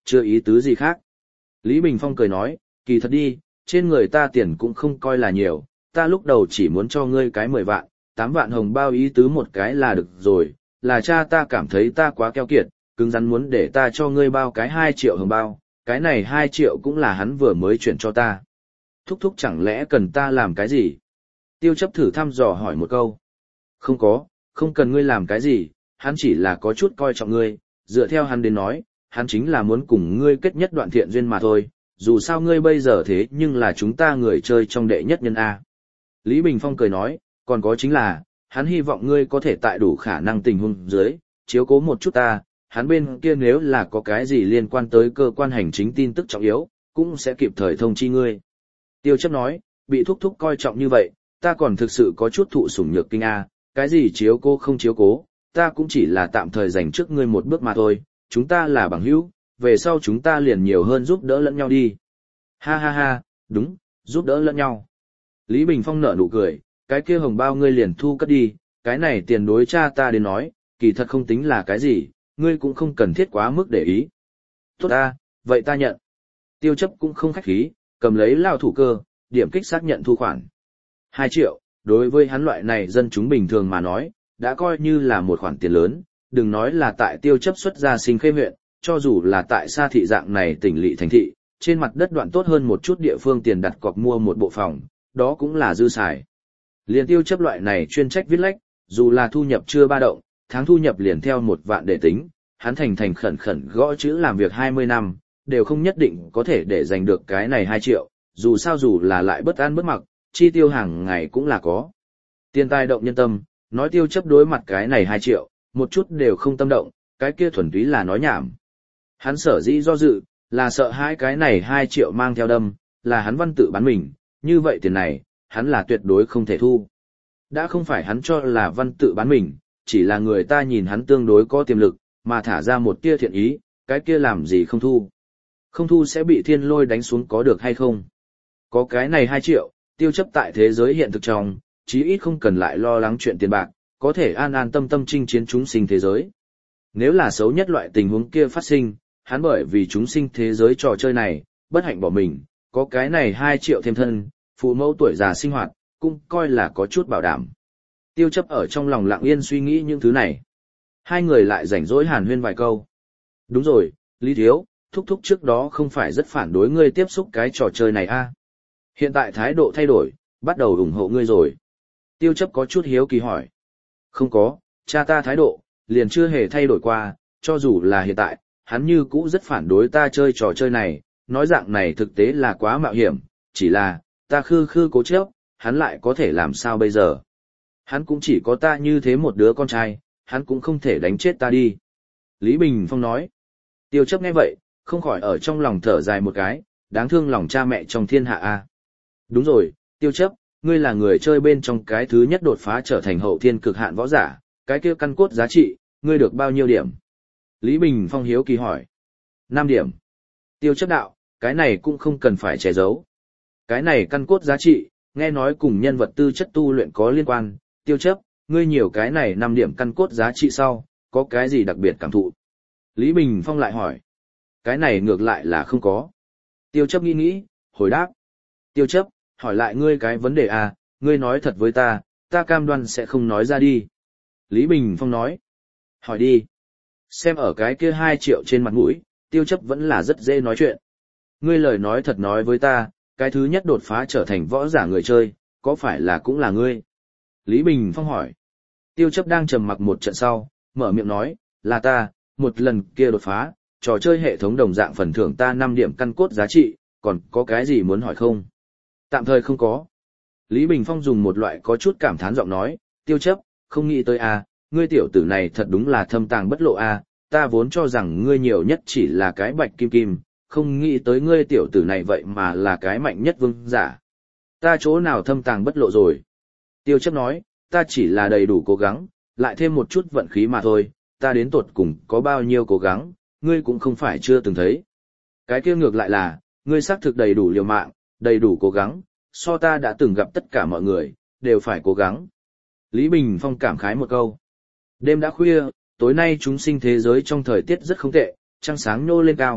chưa ý tứ gì khác. Lý Bình Phong cười nói, kỳ thật đi, trên người ta tiền cũng không coi là nhiều, ta lúc đầu chỉ muốn cho ngươi cái mười vạn, tám vạn hồng bao ý tứ một cái là được rồi, là cha ta cảm thấy ta quá keo kiệt, cứng rắn muốn để ta cho ngươi bao cái hai triệu hồng bao, cái này hai triệu cũng là hắn vừa mới chuyển cho ta. Thúc thúc chẳng lẽ cần ta làm cái gì? Tiêu chấp thử thăm dò hỏi một câu. Không có, không cần ngươi làm cái gì, hắn chỉ là có chút coi trọng ngươi, dựa theo hắn đến nói, hắn chính là muốn cùng ngươi kết nhất đoạn thiện duyên mà thôi, dù sao ngươi bây giờ thế nhưng là chúng ta người chơi trong đệ nhất nhân A. Lý Bình Phong cười nói, còn có chính là, hắn hy vọng ngươi có thể tại đủ khả năng tình huống dưới, chiếu cố một chút ta, hắn bên kia nếu là có cái gì liên quan tới cơ quan hành chính tin tức trọng yếu, cũng sẽ kịp thời thông chi ngươi. Tiêu chấp nói, bị thúc thúc coi trọng như vậy, ta còn thực sự có chút thụ sủng nhược kinh A, cái gì chiếu cố không chiếu cố, ta cũng chỉ là tạm thời dành trước ngươi một bước mà thôi, chúng ta là bằng hữu, về sau chúng ta liền nhiều hơn giúp đỡ lẫn nhau đi. Ha ha ha, đúng, giúp đỡ lẫn nhau. Lý Bình Phong nở nụ cười, cái kia hồng bao ngươi liền thu cất đi, cái này tiền đối cha ta đến nói, kỳ thật không tính là cái gì, ngươi cũng không cần thiết quá mức để ý. Tốt ta, vậy ta nhận. Tiêu chấp cũng không khách khí, cầm lấy lao thủ cơ, điểm kích xác nhận thu khoản. Hai triệu, đối với hắn loại này dân chúng bình thường mà nói, đã coi như là một khoản tiền lớn, đừng nói là tại tiêu chấp xuất ra Sinh Khê huyện, cho dù là tại xa thị dạng này tỉnh lỵ thành thị, trên mặt đất đoạn tốt hơn một chút địa phương tiền đặt cọc mua một bộ phòng, đó cũng là dư xài. Liền tiêu chấp loại này chuyên trách viết lách, dù là thu nhập chưa ba động, tháng thu nhập liền theo một vạn để tính, hắn thành thành khẩn khẩn gõ chữ làm việc hai mươi năm, đều không nhất định có thể để giành được cái này hai triệu, dù sao dù là lại bất an bất mặc, chi tiêu hàng ngày cũng là có. Tiền tài động nhân tâm, nói tiêu chấp đối mặt cái này hai triệu, một chút đều không tâm động, cái kia thuần túy là nói nhảm. Hắn sở dĩ do dự, là sợ hai cái này hai triệu mang theo đâm, là hắn văn tự bán mình, như vậy tiền này, hắn là tuyệt đối không thể thu. Đã không phải hắn cho là văn tự bán mình, chỉ là người ta nhìn hắn tương đối có tiềm lực, mà thả ra một tia thiện ý, cái kia làm gì không thu. Không thu sẽ bị thiên lôi đánh xuống có được hay không? Có cái này hai triệu, tiêu chấp tại thế giới hiện thực trong, chí ít không cần lại lo lắng chuyện tiền bạc, có thể an an tâm tâm chinh chiến chúng sinh thế giới. Nếu là xấu nhất loại tình huống kia phát sinh, hắn bởi vì chúng sinh thế giới trò chơi này, bất hạnh bỏ mình, có cái này hai triệu thêm thân, phụ mẫu tuổi già sinh hoạt, cũng coi là có chút bảo đảm. Tiêu chấp ở trong lòng lặng yên suy nghĩ những thứ này. Hai người lại rảnh rỗi hàn huyên vài câu. Đúng rồi, Lý Thiếu, thúc thúc trước đó không phải rất phản đối ngươi tiếp xúc cái trò chơi này a? À? Hiện tại thái độ thay đổi, bắt đầu ủng hộ ngươi rồi. Tiêu chấp có chút hiếu kỳ hỏi. Không có, cha ta thái độ, liền chưa hề thay đổi qua, cho dù là hiện tại, hắn như cũ rất phản đối ta chơi trò chơi này, nói dạng này thực tế là quá mạo hiểm, chỉ là, ta khư khư cố chấp, hắn lại có thể làm sao bây giờ. Hắn cũng chỉ có ta như thế một đứa con trai, hắn cũng không thể đánh chết ta đi. Lý Bình Phong nói. Tiêu chấp nghe vậy, không khỏi ở trong lòng thở dài một cái, đáng thương lòng cha mẹ trong thiên hạ a. Đúng rồi, tiêu chấp, ngươi là người chơi bên trong cái thứ nhất đột phá trở thành hậu thiên cực hạn võ giả, cái kia căn cốt giá trị, ngươi được bao nhiêu điểm? Lý Bình Phong hiếu kỳ hỏi. năm điểm. Tiêu chấp đạo, cái này cũng không cần phải che giấu. Cái này căn cốt giá trị, nghe nói cùng nhân vật tư chất tu luyện có liên quan, tiêu chấp, ngươi nhiều cái này năm điểm căn cốt giá trị sau, có cái gì đặc biệt cảm thụ? Lý Bình Phong lại hỏi. Cái này ngược lại là không có. Tiêu chấp nghĩ nghĩ, hồi đáp. Tiêu chấp, hỏi lại ngươi cái vấn đề à, ngươi nói thật với ta, ta cam đoan sẽ không nói ra đi. Lý Bình Phong nói. Hỏi đi. Xem ở cái kia hai triệu trên mặt mũi, tiêu chấp vẫn là rất dễ nói chuyện. Ngươi lời nói thật nói với ta, cái thứ nhất đột phá trở thành võ giả người chơi, có phải là cũng là ngươi? Lý Bình Phong hỏi. Tiêu chấp đang trầm mặc một trận sau, mở miệng nói, là ta, một lần kia đột phá, trò chơi hệ thống đồng dạng phần thưởng ta năm điểm căn cốt giá trị, còn có cái gì muốn hỏi không? Tạm thời không có. Lý Bình Phong dùng một loại có chút cảm thán giọng nói, tiêu chấp, không nghĩ tới a, ngươi tiểu tử này thật đúng là thâm tàng bất lộ a, ta vốn cho rằng ngươi nhiều nhất chỉ là cái bạch kim kim, không nghĩ tới ngươi tiểu tử này vậy mà là cái mạnh nhất vương giả. Ta chỗ nào thâm tàng bất lộ rồi? Tiêu chấp nói, ta chỉ là đầy đủ cố gắng, lại thêm một chút vận khí mà thôi, ta đến tột cùng có bao nhiêu cố gắng, ngươi cũng không phải chưa từng thấy. Cái kia ngược lại là, ngươi xác thực đầy đủ liều mạng, đầy đủ cố gắng, so ta đã từng gặp tất cả mọi người, đều phải cố gắng. Lý Bình Phong cảm khái một câu. Đêm đã khuya, tối nay chúng sinh thế giới trong thời tiết rất không tệ, trăng sáng nhô lên cao,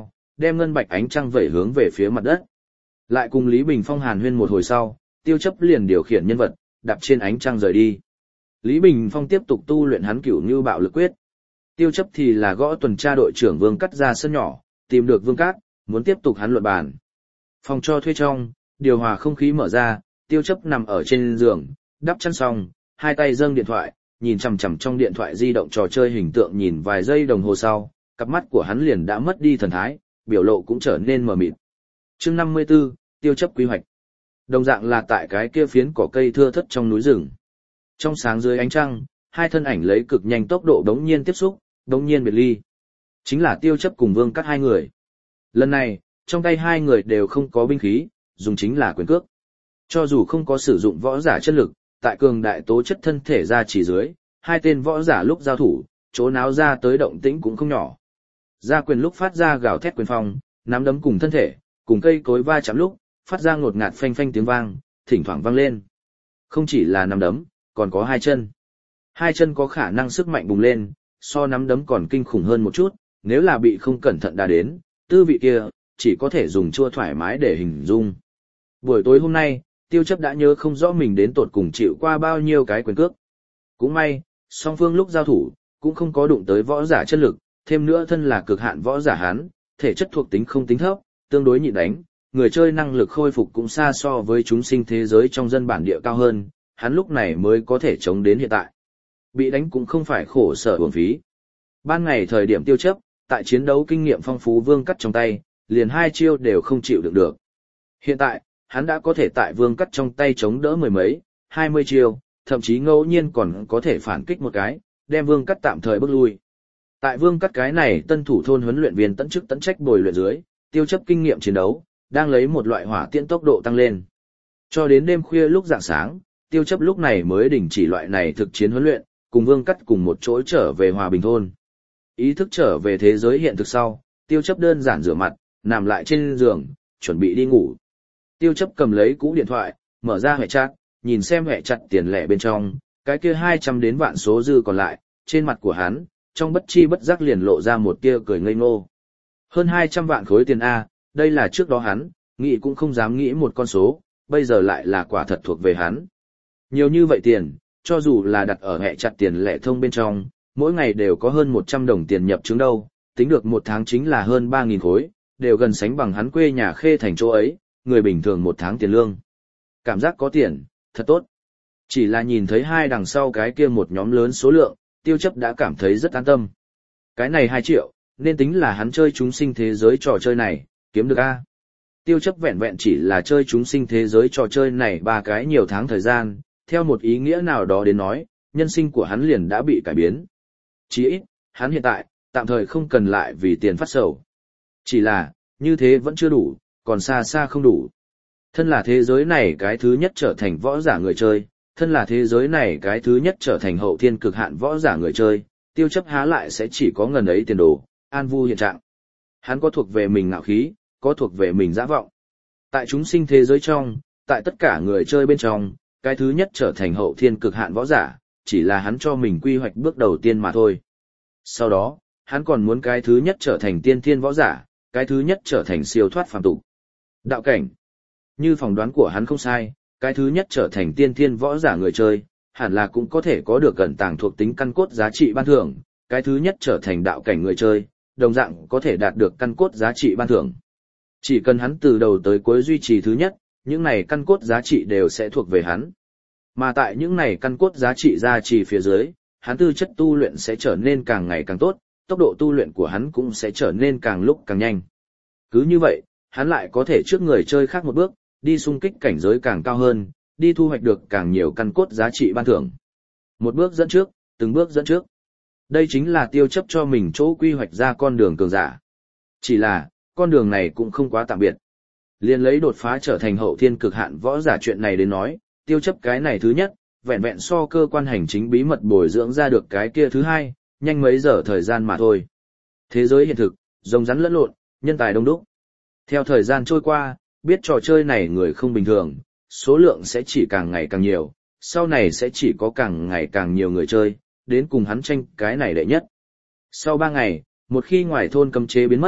đem ngân bạch ánh trăng vẩy hướng về phía mặt đất. Lại cùng Lý Bình Phong hàn huyên một hồi sau, Tiêu Chấp liền điều khiển nhân vật, đạp trên ánh trăng rời đi. Lý Bình Phong tiếp tục tu luyện hắn Cửu Như Bạo Lực Quyết. Tiêu Chấp thì là gõ tuần tra đội trưởng Vương Cắt ra sân nhỏ, tìm được Vương Cát, muốn tiếp tục hắn luận bàn. Phòng cho thuê trong, điều hòa không khí mở ra, Tiêu Chấp nằm ở trên giường, đắp chăn xong, hai tay dâng điện thoại, nhìn chằm chằm trong điện thoại di động trò chơi hình tượng nhìn vài giây đồng hồ sau, cặp mắt của hắn liền đã mất đi thần thái, biểu lộ cũng trở nên mờ mịt. Chương năm mươi tư, Tiêu Chấp quy hoạch. Đồng dạng là tại cái kia phiến cỏ cây thưa thớt trong núi rừng. Trong sáng dưới ánh trăng, hai thân ảnh lấy cực nhanh tốc độ đống nhiên tiếp xúc, đống nhiên biệt ly. Chính là Tiêu Chấp cùng Vương Cắt hai người. Lần này, trong tay hai người đều không có binh khí, dùng chính là quyền cước. Cho dù không có sử dụng võ giả chất lực, tại cường đại tố chất thân thể ra chỉ dưới, hai tên võ giả lúc giao thủ, chỗ náo ra tới động tĩnh cũng không nhỏ. Ra quyền lúc phát ra gào thét quyền phong, nắm đấm cùng thân thể, cùng cây cối va chạm lúc, phát ra ngột ngạt phanh phanh tiếng vang, thỉnh thoảng vang lên. Không chỉ là nắm đấm, còn có hai chân. Hai chân có khả năng sức mạnh bùng lên, so nắm đấm còn kinh khủng hơn một chút, nếu là bị không cẩn thận đá đến, tư vị kia, chỉ có thể dùng chua thoải mái để hình dung. Buổi tối hôm nay, Tiêu Chấp đã nhớ không rõ mình đến tột cùng chịu qua bao nhiêu cái quyền cước. Cũng may, song phương lúc giao thủ, cũng không có đụng tới võ giả chất lực, thêm nữa thân là cực hạn võ giả hán, thể chất thuộc tính không tính thấp, tương đối nhịn đánh, người chơi năng lực khôi phục cũng xa so với chúng sinh thế giới trong dân bản địa cao hơn, hắn lúc này mới có thể chống đến hiện tại. Bị đánh cũng không phải khổ sở uổng phí. Ban ngày thời điểm Tiêu Chấp, tại chiến đấu kinh nghiệm phong phú Vương Cắt trong tay, liền hai chiêu đều không chịu đựng được. Hiện tại, hắn đã có thể tại Vương Cắt trong tay chống đỡ mười mấy, hai mươi chiêu, thậm chí ngẫu nhiên còn có thể phản kích một cái, đem Vương Cắt tạm thời bước lui. Tại Vương Cắt cái này tân thủ thôn huấn luyện viên tận chức tận trách bồi luyện dưới, Tiêu Chấp kinh nghiệm chiến đấu, đang lấy một loại hỏa tiễn tốc độ tăng lên. Cho đến đêm khuya lúc rạng sáng, Tiêu Chấp lúc này mới đình chỉ loại này thực chiến huấn luyện, cùng Vương Cắt cùng một chỗ trở về Hòa Bình thôn. Ý thức trở về thế giới hiện thực sau, Tiêu Chấp đơn giản rửa mặt, nằm lại trên giường, chuẩn bị đi ngủ. Tiêu Chấp cầm lấy cũ điện thoại, mở ra hệ chat, nhìn xem hệ chặt tiền lẻ bên trong, cái kia hai trăm đến vạn số dư còn lại, trên mặt của hắn, trong bất chi bất giác liền lộ ra một tia cười ngây ngô. Hơn hai trăm vạn khối tiền A, đây là trước đó hắn, nghĩ cũng không dám nghĩ một con số, bây giờ lại là quả thật thuộc về hắn. Nhiều như vậy tiền, cho dù là đặt ở hệ chặt tiền lẻ thông bên trong, mỗi ngày đều có hơn một trăm đồng tiền nhập chứng đâu, tính được một tháng chính là hơn ba nghìn khối, đều gần sánh bằng hắn quê nhà Khê Thành chỗ ấy, người bình thường một tháng tiền lương. Cảm giác có tiền, thật tốt. Chỉ là nhìn thấy hai đằng sau cái kia một nhóm lớn số lượng, Tiêu Chấp đã cảm thấy rất an tâm. Cái này hai triệu, nên tính là hắn chơi chúng sinh thế giới trò chơi này, kiếm được A. Tiêu Chấp vẹn vẹn chỉ là chơi chúng sinh thế giới trò chơi này ba cái nhiều tháng thời gian, theo một ý nghĩa nào đó đến nói, nhân sinh của hắn liền đã bị cải biến. Chỉ ít, hắn hiện tại, tạm thời không cần lại vì tiền phát sầu. Chỉ là, như thế vẫn chưa đủ, còn xa xa không đủ. Thân là thế giới này cái thứ nhất trở thành võ giả người chơi, thân là thế giới này cái thứ nhất trở thành hậu thiên cực hạn võ giả người chơi, Tiêu Chấp há lại sẽ chỉ có ngần ấy tiền đồ, an vui hiện trạng. Hắn có thuộc về mình ngạo khí, có thuộc về mình dã vọng. Tại chúng sinh thế giới trong, tại tất cả người chơi bên trong, cái thứ nhất trở thành hậu thiên cực hạn võ giả, chỉ là hắn cho mình quy hoạch bước đầu tiên mà thôi. Sau đó, hắn còn muốn cái thứ nhất trở thành tiên thiên võ giả, cái thứ nhất trở thành siêu thoát phàm tục. Đạo cảnh. Như phỏng đoán của hắn không sai, cái thứ nhất trở thành tiên thiên võ giả người chơi, hẳn là cũng có thể có được cẩn tàng thuộc tính căn cốt giá trị ban thưởng, cái thứ nhất trở thành đạo cảnh người chơi, đồng dạng có thể đạt được căn cốt giá trị ban thưởng. Chỉ cần hắn từ đầu tới cuối duy trì thứ nhất, những này căn cốt giá trị đều sẽ thuộc về hắn. Mà tại những này căn cốt giá trị gia trì phía dưới, hắn tư chất tu luyện sẽ trở nên càng ngày càng tốt, tốc độ tu luyện của hắn cũng sẽ trở nên càng lúc càng nhanh. Cứ như vậy, hắn lại có thể trước người chơi khác một bước, đi xung kích cảnh giới càng cao hơn, đi thu hoạch được càng nhiều căn cốt giá trị ban thưởng. Một bước dẫn trước, từng bước dẫn trước. Đây chính là Tiêu Chấp cho mình chỗ quy hoạch ra con đường cường giả. Chỉ là, con đường này cũng không quá tạm biệt. Liên lấy đột phá trở thành hậu thiên cực hạn võ giả chuyện này đến nói, Tiêu Chấp cái này thứ nhất, vẹn vẹn so cơ quan hành chính bí mật bồi dưỡng ra được cái kia thứ hai, nhanh mấy giờ thời gian mà thôi. Thế giới hiện thực, rồng rắn lẫn lộn, nhân tài đông đúc. Theo thời gian trôi qua, biết trò chơi này người không bình thường, số lượng sẽ chỉ càng ngày càng nhiều, sau này sẽ chỉ có càng ngày càng nhiều người chơi, đến cùng hắn tranh cái này đệ nhất. Sau ba ngày, một khi ngoài thôn cấm chế biến mất,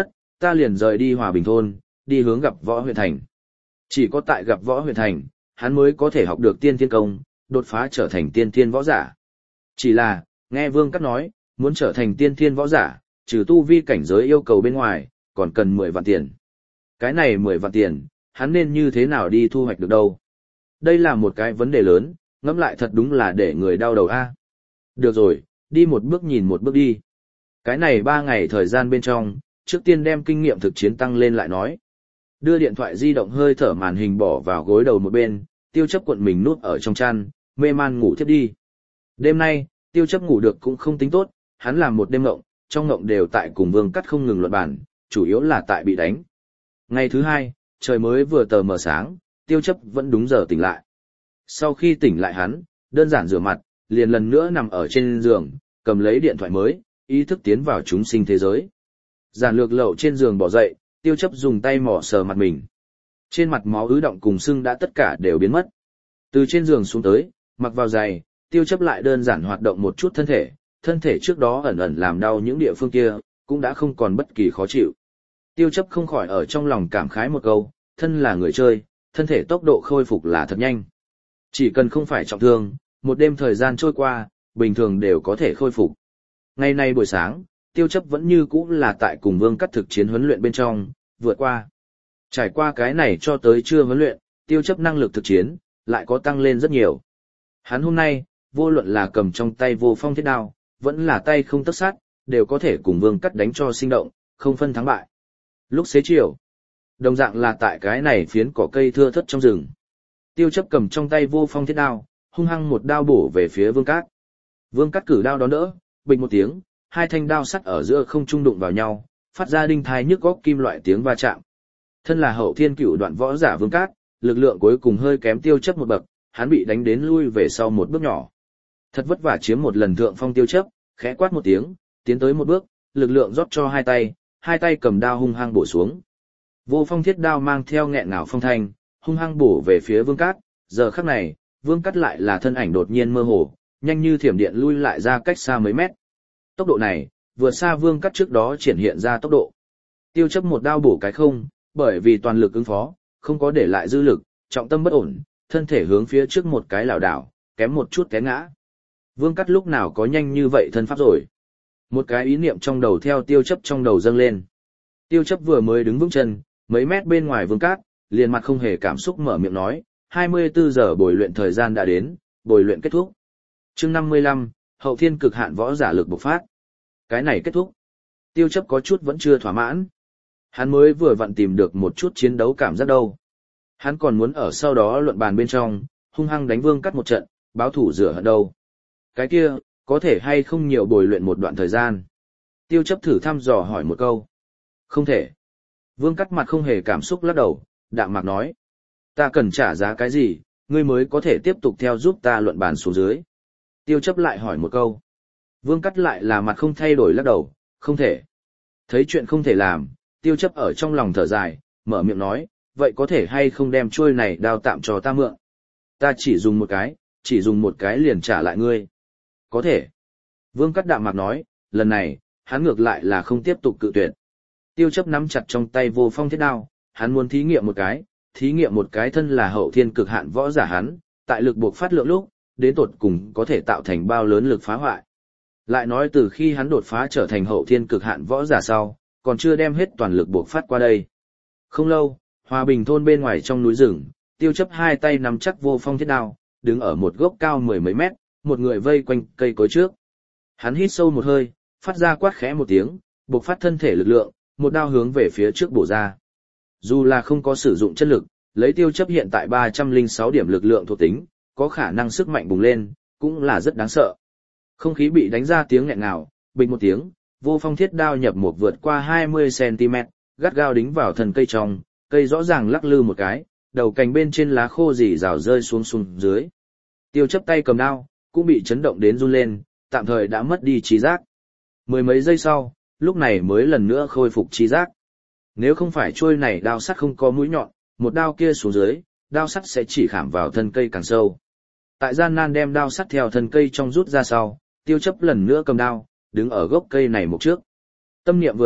ta liền rời đi Hòa Bình thôn, đi hướng gặp Võ huyện thành. Chỉ có tại gặp Võ huyện thành, hắn mới có thể học được tiên thiên công, đột phá trở thành tiên thiên võ giả. Chỉ là, nghe Vương Cắt nói, muốn trở thành tiên thiên võ giả, trừ tu vi cảnh giới yêu cầu bên ngoài, còn cần mười vạn tiền. Cái này mười vạn tiền, hắn nên như thế nào đi thu hoạch được đâu? Đây là một cái vấn đề lớn, ngẫm lại thật đúng là để người đau đầu a. Được rồi, đi một bước nhìn một bước đi. Cái này ba ngày thời gian bên trong, trước tiên đem kinh nghiệm thực chiến tăng lên lại nói. Đưa điện thoại di động hơi thở màn hình bỏ vào gối đầu một bên, Tiêu Chấp cuộn mình nuốt ở trong chăn, mê man ngủ thiếp đi. Đêm nay, Tiêu Chấp ngủ được cũng không tính tốt, hắn làm một đêm ngộng, trong ngộng đều tại cùng Vương Cắt không ngừng luận bàn, chủ yếu là tại bị đánh. Ngày thứ hai, trời mới vừa tờ mờ sáng, Tiêu Chấp vẫn đúng giờ tỉnh lại. Sau khi tỉnh lại hắn, đơn giản rửa mặt, liền lần nữa nằm ở trên giường, cầm lấy điện thoại mới, ý thức tiến vào chúng sinh thế giới. Giản lược lậu trên giường bỏ dậy, Tiêu Chấp dùng tay mỏ sờ mặt mình. Trên mặt máu ứ động cùng sưng đã tất cả đều biến mất. Từ trên giường xuống tới, mặc vào giày, Tiêu Chấp lại đơn giản hoạt động một chút thân thể, thân thể trước đó ẩn ẩn làm đau những địa phương kia, cũng đã không còn bất kỳ khó chịu. Tiêu Chấp không khỏi ở trong lòng cảm khái một câu, thân là người chơi, thân thể tốc độ khôi phục là thật nhanh. Chỉ cần không phải trọng thương, một đêm thời gian trôi qua, bình thường đều có thể khôi phục. Ngày nay buổi sáng, Tiêu Chấp vẫn như cũ là tại cùng Vương Cắt thực chiến huấn luyện bên trong, vượt qua. Trải qua cái này cho tới trưa huấn luyện, Tiêu Chấp năng lực thực chiến, lại có tăng lên rất nhiều. Hắn hôm nay, vô luận là cầm trong tay vô phong thiết đao, vẫn là tay không tấc sát, đều có thể cùng Vương Cắt đánh cho sinh động, không phân thắng bại. Lúc xế chiều, đồng dạng là tại cái này phiến cỏ cây thưa thớt trong rừng. Tiêu Chấp cầm trong tay vô phong thiết đao, hung hăng một đao bổ về phía Vương Cát. Vương Cát cử đao đón đỡ, bình một tiếng, hai thanh đao sắt ở giữa không trung đụng vào nhau, phát ra đinh thai nhức góc kim loại tiếng va chạm. Thân là hậu thiên cửu đoạn võ giả Vương Cát, lực lượng cuối cùng hơi kém Tiêu Chấp một bậc, hắn bị đánh đến lui về sau một bước nhỏ. Thật vất vả chiếm một lần thượng phong Tiêu Chấp, khẽ quát một tiếng, tiến tới một bước, lực lượng rót cho hai tay, hai tay cầm đao hung hăng bổ xuống. Vô phong thiết đao mang theo nghẹn ngào phong thanh, hung hăng bổ về phía Vương Cát, giờ khắc này, Vương Cát lại là thân ảnh đột nhiên mơ hồ, nhanh như thiểm điện lui lại ra cách xa mấy mét. Tốc độ này, vượt xa Vương Cát trước đó triển hiện ra tốc độ. Tiêu Chấp một đao bổ cái không, bởi vì toàn lực ứng phó, không có để lại dư lực, trọng tâm bất ổn, thân thể hướng phía trước một cái lảo đảo, kém một chút té ngã. Vương Cát lúc nào có nhanh như vậy thân pháp rồi? Một cái ý niệm trong đầu theo Tiêu Chấp trong đầu dâng lên. Tiêu Chấp vừa mới đứng vững chân, mấy mét bên ngoài Vương Cát, liền mặt không hề cảm xúc mở miệng nói, hai mươi bốn giờ bồi luyện thời gian đã đến, bồi luyện kết thúc. Chương năm mươi lăm, hậu thiên cực hạn võ giả lực bộc phát. Cái này kết thúc. Tiêu Chấp có chút vẫn chưa thỏa mãn. Hắn mới vừa vặn tìm được một chút chiến đấu cảm giác đâu. Hắn còn muốn ở sau đó luận bàn bên trong, hung hăng đánh Vương Cát một trận, báo thủ rửa hận đâu. Cái kia, có thể hay không nhiều bồi luyện một đoạn thời gian. Tiêu Chấp thử thăm dò hỏi một câu. Không thể. Vương Cát mặt không hề cảm xúc lắc đầu, đạm mạc nói. Ta cần trả giá cái gì, ngươi mới có thể tiếp tục theo giúp ta luận bàn xuống dưới. Tiêu Chấp lại hỏi một câu. Vương Cát lại là mặt không thay đổi lắc đầu, không thể. Thấy chuyện không thể làm, Tiêu Chấp ở trong lòng thở dài, mở miệng nói, vậy có thể hay không đem chuôi này đao tạm cho ta mượn. Ta chỉ dùng một cái, chỉ dùng một cái liền trả lại ngươi. Có thể. Vương Cát đạm mạc nói, lần này, hắn ngược lại là không tiếp tục cự tuyệt. Tiêu Chấp nắm chặt trong tay vô phong thiết đao, hắn muốn thí nghiệm một cái, thí nghiệm một cái thân là hậu thiên cực hạn võ giả hắn, tại lực buộc phát lượng lúc, đến tột cùng có thể tạo thành bao lớn lực phá hoại. Lại nói từ khi hắn đột phá trở thành hậu thiên cực hạn võ giả sau, còn chưa đem hết toàn lực buộc phát qua đây. Không lâu, Hòa Bình thôn bên ngoài trong núi rừng, Tiêu Chấp hai tay nắm chắc vô phong thiết đao, đứng ở một gốc cao mười mấy mét, một người vây quanh cây cối trước. Hắn hít sâu một hơi, phát ra quát khẽ một tiếng, buộc phát thân thể lực lượng, một đao hướng về phía trước bổ ra. Dù là không có sử dụng chân lực, lấy Tiêu Chấp hiện tại ba trăm lẻ sáu điểm lực lượng thuộc tính, có khả năng sức mạnh bùng lên, cũng là rất đáng sợ. Không khí bị đánh ra tiếng nghẹn ngào, bình một tiếng, vô phong thiết đao nhập một vượt qua hai mươi xăng ti mét, gắt gao đính vào thân cây trong, cây rõ ràng lắc lư một cái, đầu cành bên trên lá khô rỉ rào rơi xuống xuống dưới. Tiêu Chấp tay cầm đao, cũng bị chấn động đến run lên, tạm thời đã mất đi trí giác. Mười mấy giây sau, lúc này mới lần nữa khôi phục trí giác. Nếu không phải trôi này đao sắt không có mũi nhọn, một đao kia xuống dưới, đao sắt sẽ chỉ khảm vào thân cây càng sâu. Tại gian nan đem đao sắt theo thân cây trong rút ra sau, Tiêu Chấp lần nữa cầm đao, đứng ở gốc cây này một trước. Tâm niệm vừa động,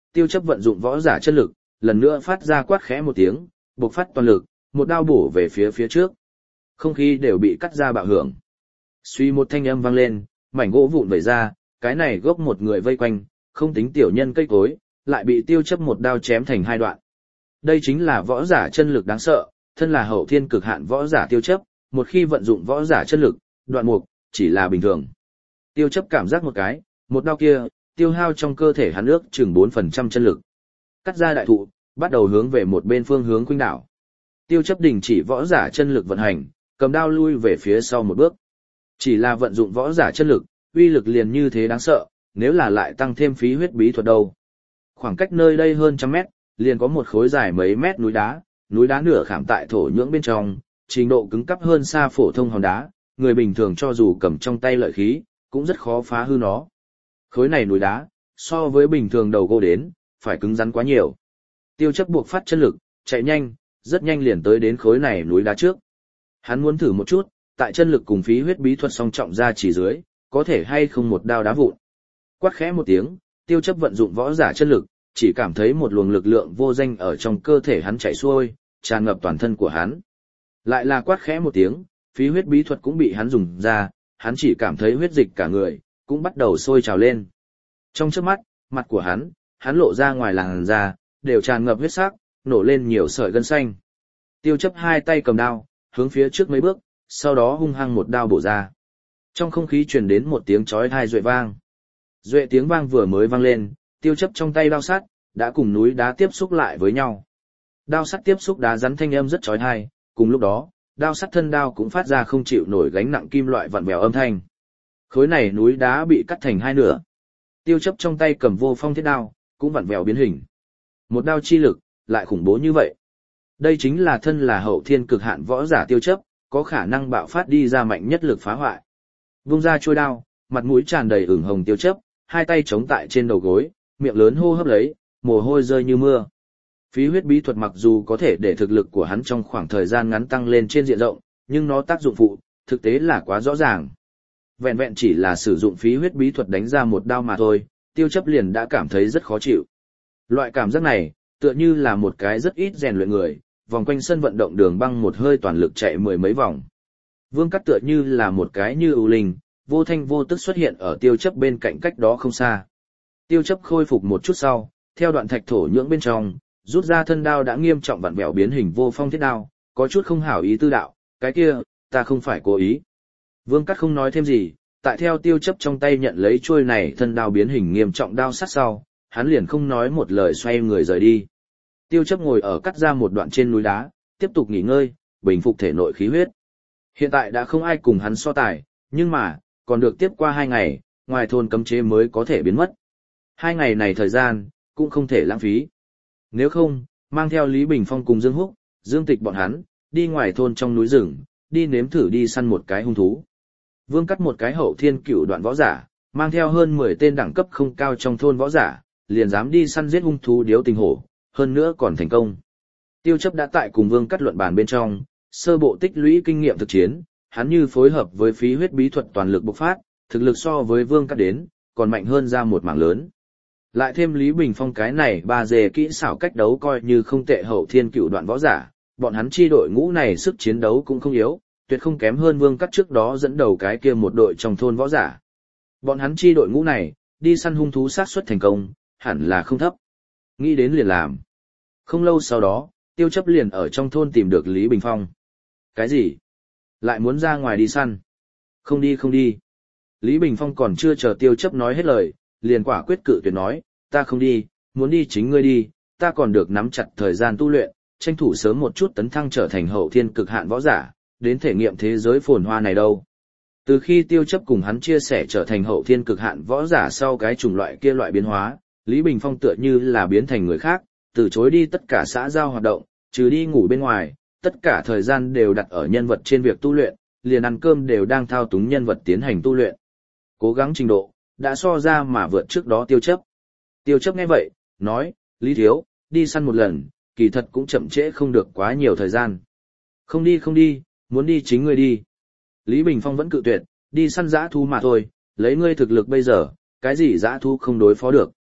Tiêu Chấp vận dụng võ giả chân lực, lần nữa phát ra quát khẽ một tiếng, bộc phát toàn lực, một đao bổ về phía phía trước. Không khí đều bị cắt ra bạo hưởng. Suy một thanh âm vang lên, mảnh gỗ vụn vẩy ra, cái này gốc một người vây quanh, không tính tiểu nhân cây cối, lại bị Tiêu Chấp một đao chém thành hai đoạn. Đây chính là võ giả chân lực đáng sợ, thân là hậu thiên cực hạn võ giả Tiêu Chấp, một khi vận dụng võ giả chân lực, đoạn mục, chỉ là bình thường. Tiêu Chấp cảm giác một cái, một đao kia, tiêu hao trong cơ thể hắn ước chừng bốn phần trăm chân lực. Cắt ra đại thụ, bắt đầu hướng về một bên phương hướng khuynh đảo. Tiêu Chấp đình chỉ võ giả chân lực vận hành, cầm đao lui về phía sau một bước. Chỉ là vận dụng võ giả chân lực, uy lực liền như thế đáng sợ, nếu là lại tăng thêm phí huyết bí thuật đâu. Khoảng cách nơi đây hơn trăm mét, liền có một khối dài mấy mét núi đá, núi đá nửa khảm tại thổ nhưỡng bên trong, trình độ cứng cáp hơn xa phổ thông hòn đá, người bình thường cho dù cầm trong tay lợi khí, cũng rất khó phá hư nó. Khối này núi đá, so với bình thường đầu gỗ đến, phải cứng rắn quá nhiều. Tiêu Chấp buộc phát chân lực, chạy nhanh, rất nhanh liền tới đến khối này núi đá trước. Hắn muốn thử một chút, tại chân lực cùng phí huyết bí thuật song trọng ra chỉ dưới, có thể hay không một đao đá vụn. Quát khẽ một tiếng, Tiêu Chấp vận dụng võ giả chân lực, chỉ cảm thấy một luồng lực lượng vô danh ở trong cơ thể hắn chảy xuôi, tràn ngập toàn thân của hắn. Lại là quát khẽ một tiếng, phí huyết bí thuật cũng bị hắn dùng ra, hắn chỉ cảm thấy huyết dịch cả người, cũng bắt đầu sôi trào lên. Trong chớp mắt, mặt của hắn, hắn lộ ra ngoài làn da, đều tràn ngập huyết sắc, nổ lên nhiều sợi gân xanh. Tiêu Chấp hai tay cầm đao, hướng phía trước mấy bước, sau đó hung hăng một đao bổ ra. Trong không khí truyền đến một tiếng chói tai duệ vang. Duệ tiếng vang vừa mới vang lên, Tiêu Chấp trong tay đao sắt đã cùng núi đá tiếp xúc lại với nhau. Đao sắt tiếp xúc đá rắn thanh âm rất chói tai, cùng lúc đó, đao sắt thân đao cũng phát ra không chịu nổi gánh nặng kim loại vặn vẹo âm thanh. Khối này núi đá bị cắt thành hai nửa. Tiêu Chấp trong tay cầm vô phong thiết đao, cũng vặn vẹo biến hình. Một đao chi lực, lại khủng bố như vậy. Đây chính là thân là hậu thiên cực hạn võ giả Tiêu Chấp, có khả năng bạo phát đi ra mạnh nhất lực phá hoại. Vung ra chuôi đao, mặt mũi tràn đầy ửng hồng Tiêu Chấp, hai tay chống tại trên đầu gối, miệng lớn hô hấp lấy, mồ hôi rơi như mưa. Phí huyết bí thuật mặc dù có thể để thực lực của hắn trong khoảng thời gian ngắn tăng lên trên diện rộng, nhưng nó tác dụng phụ, thực tế là quá rõ ràng. Vẹn vẹn chỉ là sử dụng phí huyết bí thuật đánh ra một đao mà thôi, Tiêu Chấp liền đã cảm thấy rất khó chịu. Loại cảm giác này, tựa như là một cái rất ít rèn luyện người, vòng quanh sân vận động đường băng một hơi toàn lực chạy mười mấy vòng. Vương Cắt tựa như là một cái như ưu linh, vô thanh vô tức xuất hiện ở Tiêu Chấp bên cạnh cách đó không xa. Tiêu Chấp khôi phục một chút sau, theo đoạn thạch thổ nhưỡng bên trong, rút ra thân đao đã nghiêm trọng vặn vẹo biến hình vô phong thiết đao, có chút không hảo ý tư đạo, cái kia, ta không phải cố ý. Vương Cắt không nói thêm gì, tại theo Tiêu Chấp trong tay nhận lấy chuôi này thân đao biến hình nghiêm trọng đao sắt sau, hắn liền không nói một lời xoay người rời đi. Tiêu Chấp ngồi ở cắt ra một đoạn trên núi đá, tiếp tục nghỉ ngơi, bình phục thể nội khí huyết. Hiện tại đã không ai cùng hắn so tài, nhưng mà, còn được tiếp qua hai ngày, ngoài thôn cấm chế mới có thể biến mất. Hai ngày này thời gian, cũng không thể lãng phí. Nếu không, mang theo Lý Bình Phong cùng Dương Húc, Dương Tịch bọn hắn, đi ngoài thôn trong núi rừng, đi nếm thử đi săn một cái hung thú. Vương Cắt một cái hậu thiên cửu đoạn võ giả, mang theo hơn mười tên đẳng cấp không cao trong thôn võ giả, liền dám đi săn giết hung thú điếu tình hổ, hơn nữa còn thành công. Tiêu Chấp đã tại cùng Vương Cắt luận bàn bên trong, sơ bộ tích lũy kinh nghiệm thực chiến, hắn như phối hợp với phí huyết bí thuật toàn lực bộc phát, thực lực so với Vương Cắt đến, còn mạnh hơn ra một mảng lớn. Lại thêm Lý Bình Phong cái này ba dề kỹ xảo cách đấu coi như không tệ hậu thiên cửu đoạn võ giả, bọn hắn chi đội ngũ này sức chiến đấu cũng không yếu, tuyệt không kém hơn Vương Cắt trước đó dẫn đầu cái kia một đội trong thôn võ giả. Bọn hắn chi đội ngũ này, đi săn hung thú xác suất thành công, hẳn là không thấp. Nghĩ đến liền làm. Không lâu sau đó, Tiêu Chấp liền ở trong thôn tìm được Lý Bình Phong. Cái gì? Lại muốn ra ngoài đi săn? Không đi không đi. Lý Bình Phong còn chưa chờ Tiêu Chấp nói hết lời, liền quả quyết cự tuyệt nói, ta không đi, muốn đi chính ngươi đi, ta còn được nắm chặt thời gian tu luyện, tranh thủ sớm một chút tấn thăng trở thành hậu thiên cực hạn võ giả, đến thể nghiệm thế giới phồn hoa này đâu. Từ khi Tiêu Chấp cùng hắn chia sẻ trở thành hậu thiên cực hạn võ giả sau cái chủng loại kia loại biến hóa, Lý Bình Phong tựa như là biến thành người khác, từ chối đi tất cả xã giao hoạt động, trừ đi ngủ bên ngoài, tất cả thời gian đều đặt ở nhân vật trên việc tu luyện, liền ăn cơm đều đang thao túng nhân vật tiến hành tu luyện. Cố gắng trình độ, đã so ra mà vượt trước đó Tiêu Chấp. Tiêu Chấp nghe vậy, nói, Lý Thiếu, đi săn một lần, kỳ thật cũng chậm trễ không được quá nhiều thời gian. Không đi không đi, muốn đi chính ngươi đi. Lý Bình Phong vẫn cự tuyệt, đi săn dã thú mà thôi, lấy ngươi thực lực bây giờ, cái gì dã thú không đối phó được.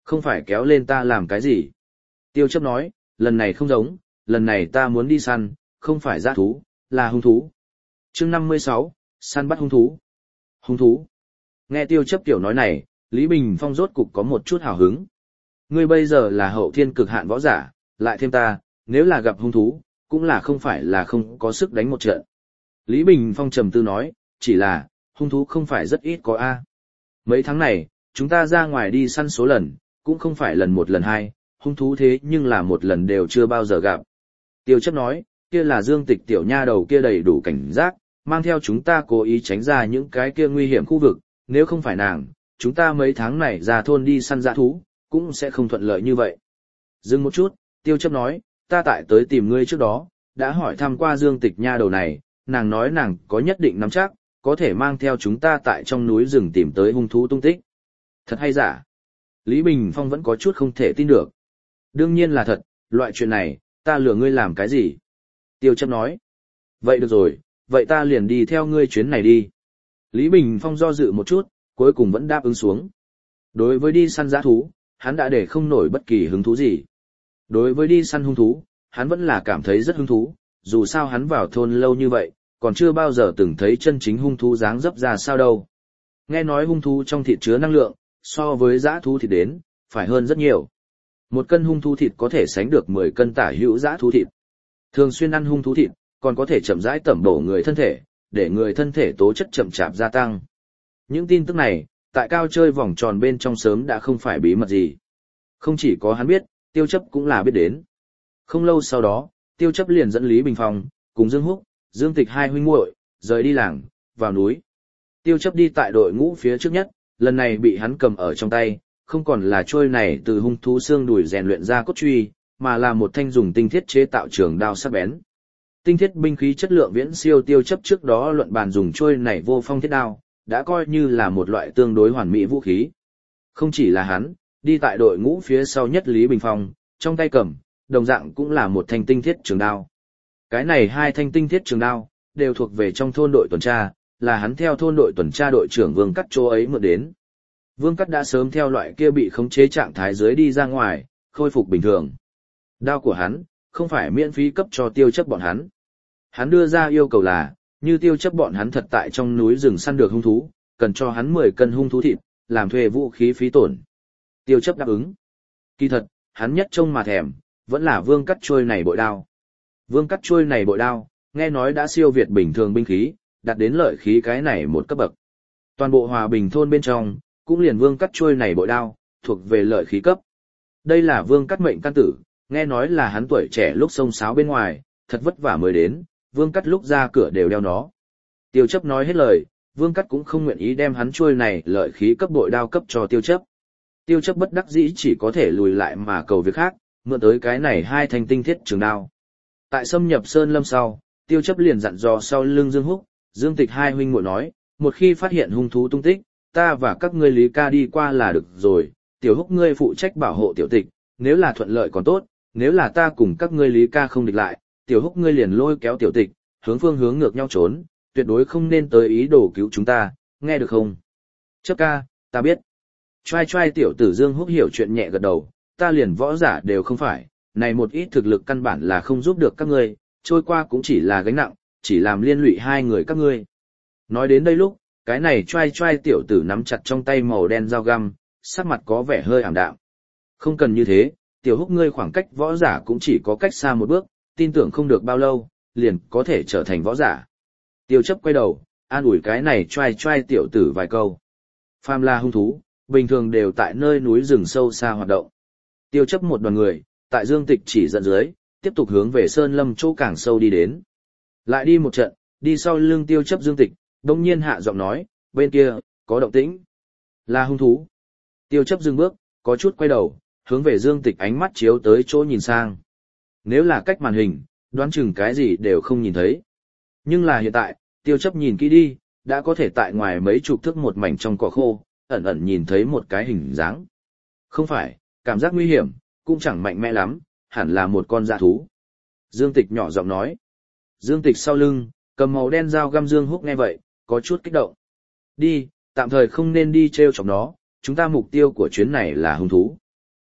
Không phải kéo lên ta làm cái gì. Tiêu chấp nói, lần này không giống, lần này ta muốn đi săn, không phải dã thú, là hung thú. chương năm mươi sáu, săn bắt hung thú. Hung thú. Nghe tiêu chấp tiểu nói này, Lý Bình Phong rốt cục có một chút hào hứng. Ngươi bây giờ là hậu thiên cực hạn võ giả, lại thêm ta, nếu là gặp hung thú, cũng là không phải là không có sức đánh một trận. Lý Bình Phong trầm tư nói, chỉ là, hung thú không phải rất ít có A. Mấy tháng này, chúng ta ra ngoài đi săn số lần, cũng không phải lần một lần hai, hung thú thế nhưng là một lần đều chưa bao giờ gặp. Tiêu chấp nói, kia là Dương Tịch tiểu nha đầu kia đầy đủ cảnh giác, mang theo chúng ta cố ý tránh ra những cái kia nguy hiểm khu vực, nếu không phải nàng, chúng ta mấy tháng này ra thôn đi săn dã thú, cũng sẽ không thuận lợi như vậy. Dừng một chút, tiêu chấp nói, ta tại tới tìm ngươi trước đó, đã hỏi thăm qua Dương Tịch nha đầu này, nàng nói nàng có nhất định nắm chắc, có thể mang theo chúng ta tại trong núi rừng tìm tới hung thú tung tích. Thật hay giả? Lý Bình Phong vẫn có chút không thể tin được. Đương nhiên là thật, loại chuyện này, ta lừa ngươi làm cái gì? Tiêu chấp nói. Vậy được rồi, vậy ta liền đi theo ngươi chuyến này đi. Lý Bình Phong do dự một chút, cuối cùng vẫn đáp ứng xuống. Đối với đi săn dã thú, hắn đã để không nổi bất kỳ hứng thú gì. Đối với đi săn hung thú, hắn vẫn là cảm thấy rất hứng thú, dù sao hắn vào thôn lâu như vậy, còn chưa bao giờ từng thấy chân chính hung thú dáng dấp ra sao đâu. Nghe nói hung thú trong thịt chứa năng lượng, so với dã thú thịt đến, phải hơn rất nhiều. Một cân hung thú thịt có thể sánh được mười cân tả hữu dã thú thịt. Thường xuyên ăn hung thú thịt, còn có thể chậm rãi tẩm bổ người thân thể, để người thân thể tố chất chậm chạp gia tăng. Những tin tức này, tại cao chơi vòng tròn bên trong sớm đã không phải bí mật gì. Không chỉ có hắn biết, tiêu chấp cũng là biết đến. Không lâu sau đó, tiêu chấp liền dẫn Lý Bình Phong, cùng Dương Húc, Dương Tịch hai huynh muội rời đi làng, vào núi. Tiêu chấp đi tại đội ngũ phía trước nhất, lần này bị hắn cầm ở trong tay, không còn là trôi này từ hung thú xương đùi rèn luyện ra cốt truy, mà là một thanh dùng tinh thiết chế tạo trường đao sắc bén. Tinh thiết binh khí chất lượng viễn siêu tiêu chấp trước đó luận bàn dùng trôi này vô phong thiết đao, đã coi như là một loại tương đối hoàn mỹ vũ khí. Không chỉ là hắn, đi tại đội ngũ phía sau nhất Lý Bình Phong, trong tay cầm, đồng dạng cũng là một thanh tinh thiết trường đao. Cái này hai thanh tinh thiết trường đao, đều thuộc về trong thôn đội tuần tra, là hắn theo thôn đội tuần tra đội trưởng Vương Cắt chỗ ấy mượn đến. Vương Cắt đã sớm theo loại kia bị khống chế trạng thái dưới đi ra ngoài, khôi phục bình thường. Đao của hắn, không phải miễn phí cấp cho tiêu chấp bọn hắn. Hắn đưa ra yêu cầu là, như tiêu chấp bọn hắn thật tại trong núi rừng săn được hung thú, cần cho hắn mười cân hung thú thịt, làm thuê vũ khí phí tổn. Tiêu chấp đáp ứng. Kỳ thật, hắn nhất trông mà thèm, vẫn là Vương Cắt trôi này bội đao. Vương Cắt trôi này bội đao, nghe nói đã siêu việt bình thường binh khí, đạt đến lợi khí cái này một cấp bậc. Toàn bộ Hòa Bình thôn bên trong, cũng liền Vương Cắt trôi này bội đao, thuộc về lợi khí cấp. Đây là Vương Cắt mệnh căn tử, nghe nói là hắn tuổi trẻ lúc sông sáo bên ngoài, thật vất vả mới đến, Vương Cắt lúc ra cửa đều đeo nó. Tiêu chấp nói hết lời, Vương Cắt cũng không nguyện ý đem hắn trôi này lợi khí cấp bội đao cấp cho tiêu chấp. Tiêu chấp bất đắc dĩ chỉ có thể lùi lại mà cầu việc khác, mượn tới cái này hai thanh tinh thiết trường đao. Tại xâm nhập Sơn Lâm sau, tiêu chấp liền dặn dò sau lưng Dương Húc, Dương Tịch hai huynh muội nói, một khi phát hiện hung thú tung tích, ta và các ngươi Lý ca đi qua là được rồi, tiểu Húc ngươi phụ trách bảo hộ tiểu Tịch, nếu là thuận lợi còn tốt, nếu là ta cùng các ngươi Lý ca không địch lại, tiểu Húc ngươi liền lôi kéo tiểu Tịch, hướng phương hướng ngược nhau trốn, tuyệt đối không nên tới ý đồ cứu chúng ta, nghe được không? Chấp ca, ta biết. Trai trai tiểu tử Dương Húc hiểu chuyện nhẹ gật đầu, ta liền võ giả đều không phải, này một ít thực lực căn bản là không giúp được các ngươi, trôi qua cũng chỉ là gánh nặng, chỉ làm liên lụy hai người các ngươi. Nói đến đây lúc, cái này trai trai tiểu tử nắm chặt trong tay màu đen dao găm, sắc mặt có vẻ hơi ảm đạm. Không cần như thế, tiểu Húc ngươi khoảng cách võ giả cũng chỉ có cách xa một bước, tin tưởng không được bao lâu, liền có thể trở thành võ giả. Tiêu chấp quay đầu, an ủi cái này trai trai tiểu tử vài câu. Phàm là hung thú, bình thường đều tại nơi núi rừng sâu xa hoạt động. Tiêu chấp một đoàn người, tại Dương Tịch chỉ dẫn dưới, tiếp tục hướng về Sơn Lâm chỗ càng sâu đi đến. Lại đi một trận, đi sau lưng tiêu chấp Dương Tịch, đông nhiên hạ giọng nói, bên kia, có động tĩnh. Là hung thú. Tiêu chấp dừng bước, có chút quay đầu, hướng về Dương Tịch ánh mắt chiếu tới chỗ nhìn sang. Nếu là cách màn hình, đoán chừng cái gì đều không nhìn thấy. Nhưng là hiện tại, tiêu chấp nhìn kỹ đi, đã có thể tại ngoài mấy chục thước một mảnh trong cỏ khô, ẩn ẩn nhìn thấy một cái hình dáng. Không phải, cảm giác nguy hiểm, cũng chẳng mạnh mẽ lắm, hẳn là một con dã thú. Dương Tịch nhỏ giọng nói. Dương Tịch sau lưng, cầm màu đen dao găm Dương Húc nghe vậy, có chút kích động. Đi, tạm thời không nên đi treo chọc nó, chúng ta mục tiêu của chuyến này là hung thú.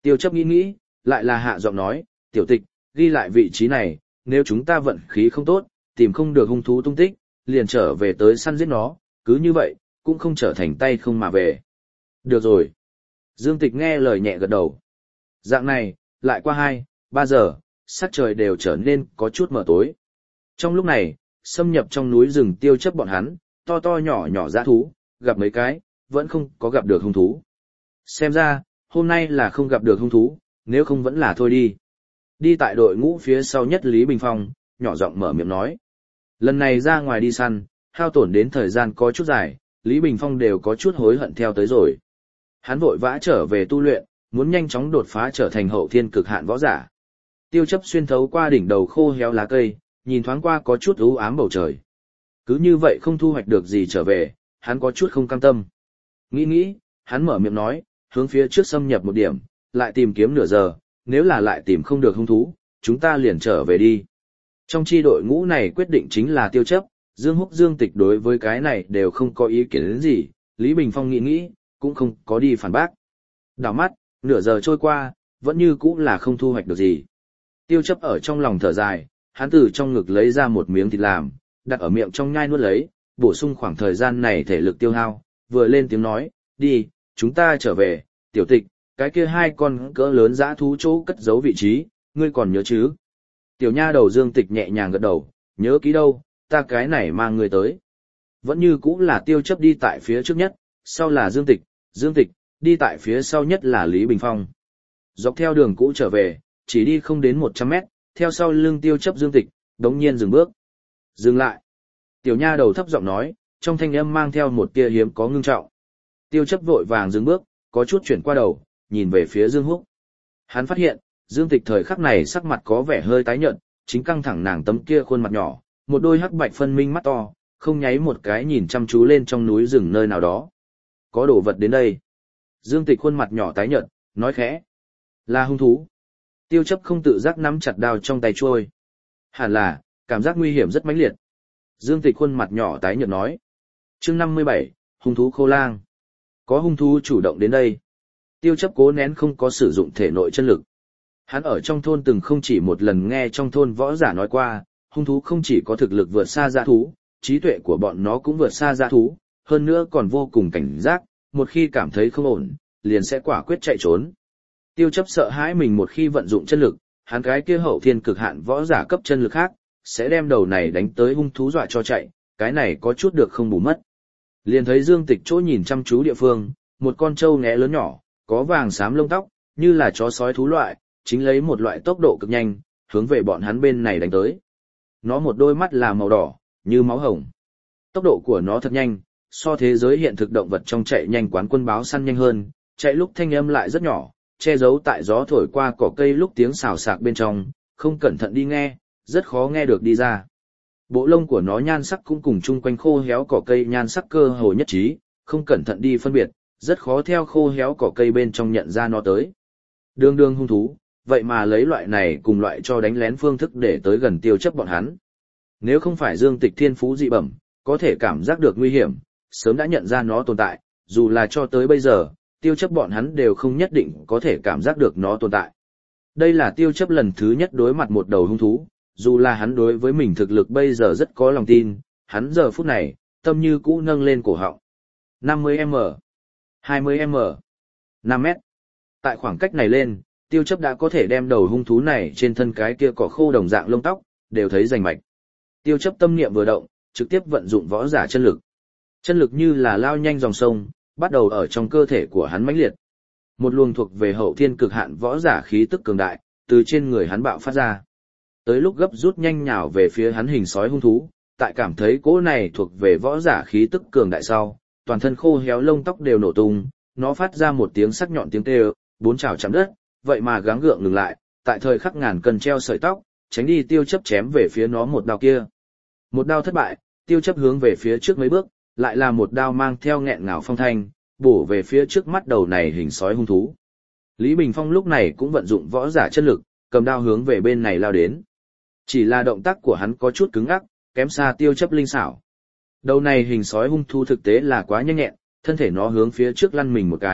Tiêu chấp nghĩ nghĩ, lại là hạ giọng nói, tiểu tịch, ghi lại vị trí này, nếu chúng ta vận khí không tốt, tìm không được hung thú tung tích, liền trở về tới săn giết nó, cứ như vậy, cũng không trở thành tay không mà về. Được rồi. Dương Tịch nghe lời nhẹ gật đầu. Dạng này, lại qua hai, ba giờ, sắc trời đều trở nên có chút mờ tối. Trong lúc này, xâm nhập trong núi rừng tiêu chấp bọn hắn, to to nhỏ nhỏ dã thú, gặp mấy cái, vẫn không có gặp được hung thú. Xem ra, hôm nay là không gặp được hung thú, nếu không vẫn là thôi đi. Đi tại đội ngũ phía sau nhất Lý Bình Phong, nhỏ giọng mở miệng nói. Lần này ra ngoài đi săn, hao tổn đến thời gian có chút dài, Lý Bình Phong đều có chút hối hận theo tới rồi. Hắn vội vã trở về tu luyện, muốn nhanh chóng đột phá trở thành hậu thiên cực hạn võ giả. Tiêu chấp xuyên thấu qua đỉnh đầu khô héo lá cây, nhìn thoáng qua có chút u ám bầu trời. Cứ như vậy không thu hoạch được gì trở về, hắn có chút không cam tâm. Nghĩ nghĩ, hắn mở miệng nói, hướng phía trước xâm nhập một điểm, lại tìm kiếm nửa giờ, nếu là lại tìm không được hung thú, chúng ta liền trở về đi. Trong chi đội ngũ này quyết định chính là tiêu chấp, Dương Húc Dương Tịch đối với cái này đều không có ý kiến đến gì, Lý Bình Phong nghĩ nghĩ, cũng không có đi phản bác. Đảo mắt, nửa giờ trôi qua, vẫn như cũ là không thu hoạch được gì. Tiêu chấp ở trong lòng thở dài, hắn từ trong ngực lấy ra một miếng thịt làm, đặt ở miệng trong nhai nuốt lấy, bổ sung khoảng thời gian này thể lực tiêu hao, vừa lên tiếng nói, đi, chúng ta trở về, tiểu tịch, cái kia hai con cỡ lớn dã thú chỗ cất giấu vị trí, ngươi còn nhớ chứ? Tiểu nha đầu Dương Tịch nhẹ nhàng gật đầu, nhớ kỹ đâu, ta cái này mang ngươi tới. Vẫn như cũ là tiêu chấp đi tại phía trước nhất, sau là Dương Tịch, Dương Tịch, đi tại phía sau nhất là Lý Bình Phong. Dọc theo đường cũ trở về, chỉ đi không đến một trăm mét, theo sau lưng tiêu chấp Dương Tịch, đống nhiên dừng bước. Dừng lại. Tiểu nha đầu thấp giọng nói, trong thanh âm mang theo một tia hiếm có ngưng trọng. Tiêu chấp vội vàng dừng bước, có chút chuyển qua đầu, nhìn về phía Dương Húc. Hắn phát hiện, Dương Tịch thời khắc này sắc mặt có vẻ hơi tái nhợt, chính căng thẳng nàng tấm kia khuôn mặt nhỏ, một đôi hắc bạch phân minh mắt to, không nháy một cái nhìn chăm chú lên trong núi rừng nơi nào đó. Có đồ vật đến đây. Dương Tịch khuôn mặt nhỏ tái nhợt, nói khẽ. Là hung thú. Tiêu chấp không tự giác nắm chặt đao trong tay trôi. Hẳn là, cảm giác nguy hiểm rất mãnh liệt. Dương Tịch khuôn mặt nhỏ tái nhợt nói. Chương năm mươi bảy, hung thú khô lang. Có hung thú chủ động đến đây. Tiêu chấp cố nén không có sử dụng thể nội chân lực. Hắn ở trong thôn từng không chỉ một lần nghe trong thôn võ giả nói qua, hung thú không chỉ có thực lực vượt xa dã thú, trí tuệ của bọn nó cũng vượt xa dã thú, hơn nữa còn vô cùng cảnh giác, một khi cảm thấy không ổn, liền sẽ quả quyết chạy trốn. Tiêu chấp sợ hãi mình một khi vận dụng chân lực, hắn cái kia hậu thiên cực hạn võ giả cấp chân lực khác, sẽ đem đầu này đánh tới hung thú dọa cho chạy, cái này có chút được không bù mất. Liền thấy Dương Tịch chỗ nhìn chăm chú địa phương, một con trâu nghé lớn nhỏ, có vàng xám lông tóc, như là chó sói thú loại, chính lấy một loại tốc độ cực nhanh, hướng về bọn hắn bên này đánh tới. Nó một đôi mắt là màu đỏ, như máu hồng. Tốc độ của nó thật nhanh, so thế giới hiện thực động vật trong chạy nhanh quán quân báo săn nhanh hơn, chạy lúc thanh âm lại rất nhỏ, che giấu tại gió thổi qua cỏ cây lúc tiếng xào xạc bên trong, không cẩn thận đi nghe, rất khó nghe được đi ra. Bộ lông của nó nhan sắc cũng cùng chung quanh khô héo cỏ cây nhan sắc cơ hồ nhất trí, không cẩn thận đi phân biệt, rất khó theo khô héo cỏ cây bên trong nhận ra nó tới. Đường đường hung thú, vậy mà lấy loại này cùng loại cho đánh lén phương thức để tới gần tiêu chấp bọn hắn. Nếu không phải Dương Tịch thiên phú dị bẩm, có thể cảm giác được nguy hiểm, sớm đã nhận ra nó tồn tại, dù là cho tới bây giờ, tiêu chấp bọn hắn đều không nhất định có thể cảm giác được nó tồn tại. Đây là tiêu chấp lần thứ nhất đối mặt một đầu hung thú, dù là hắn đối với mình thực lực bây giờ rất có lòng tin, hắn giờ phút này, tâm như cũ nâng lên cổ họng. năm mươi mét, hai mươi mét, năm mét. Tại khoảng cách này lên, tiêu chấp đã có thể đem đầu hung thú này trên thân cái kia cỏ khô đồng dạng lông tóc, đều thấy rành mạch. Tiêu chấp tâm niệm vừa động, trực tiếp vận dụng võ giả chân lực. Chân lực như là lao nhanh dòng sông, bắt đầu ở trong cơ thể của hắn mãnh liệt. Một luồng thuộc về hậu thiên cực hạn võ giả khí tức cường đại, từ trên người hắn bạo phát ra. Tới lúc gấp rút nhanh nhào về phía hắn hình sói hung thú, tại cảm thấy cỗ này thuộc về võ giả khí tức cường đại sau, toàn thân khô héo lông tóc đều nổ tung, nó phát ra một tiếng sắc nhọn tiếng kêu, bốn trảo chạm đất, vậy mà gắng gượng ngừng lại, tại thời khắc ngàn cân treo sợi tóc, tránh đi tiêu chấp chém về phía nó một đao kia. Một đao thất bại, tiêu chấp hướng về phía trước mấy bước, lại là một đao mang theo nghẹn ngào phong thanh, bổ về phía trước mắt đầu này hình sói hung thú. Lý Bình Phong lúc này cũng vận dụng võ giả chân lực, cầm đao hướng về bên này lao đến. Chỉ là động tác của hắn có chút cứng ngắc, kém xa tiêu chấp linh xảo. Đầu này hình sói hung thú thực tế là quá nhanh nhẹn, thân thể nó hướng phía trước lăn mình một cái,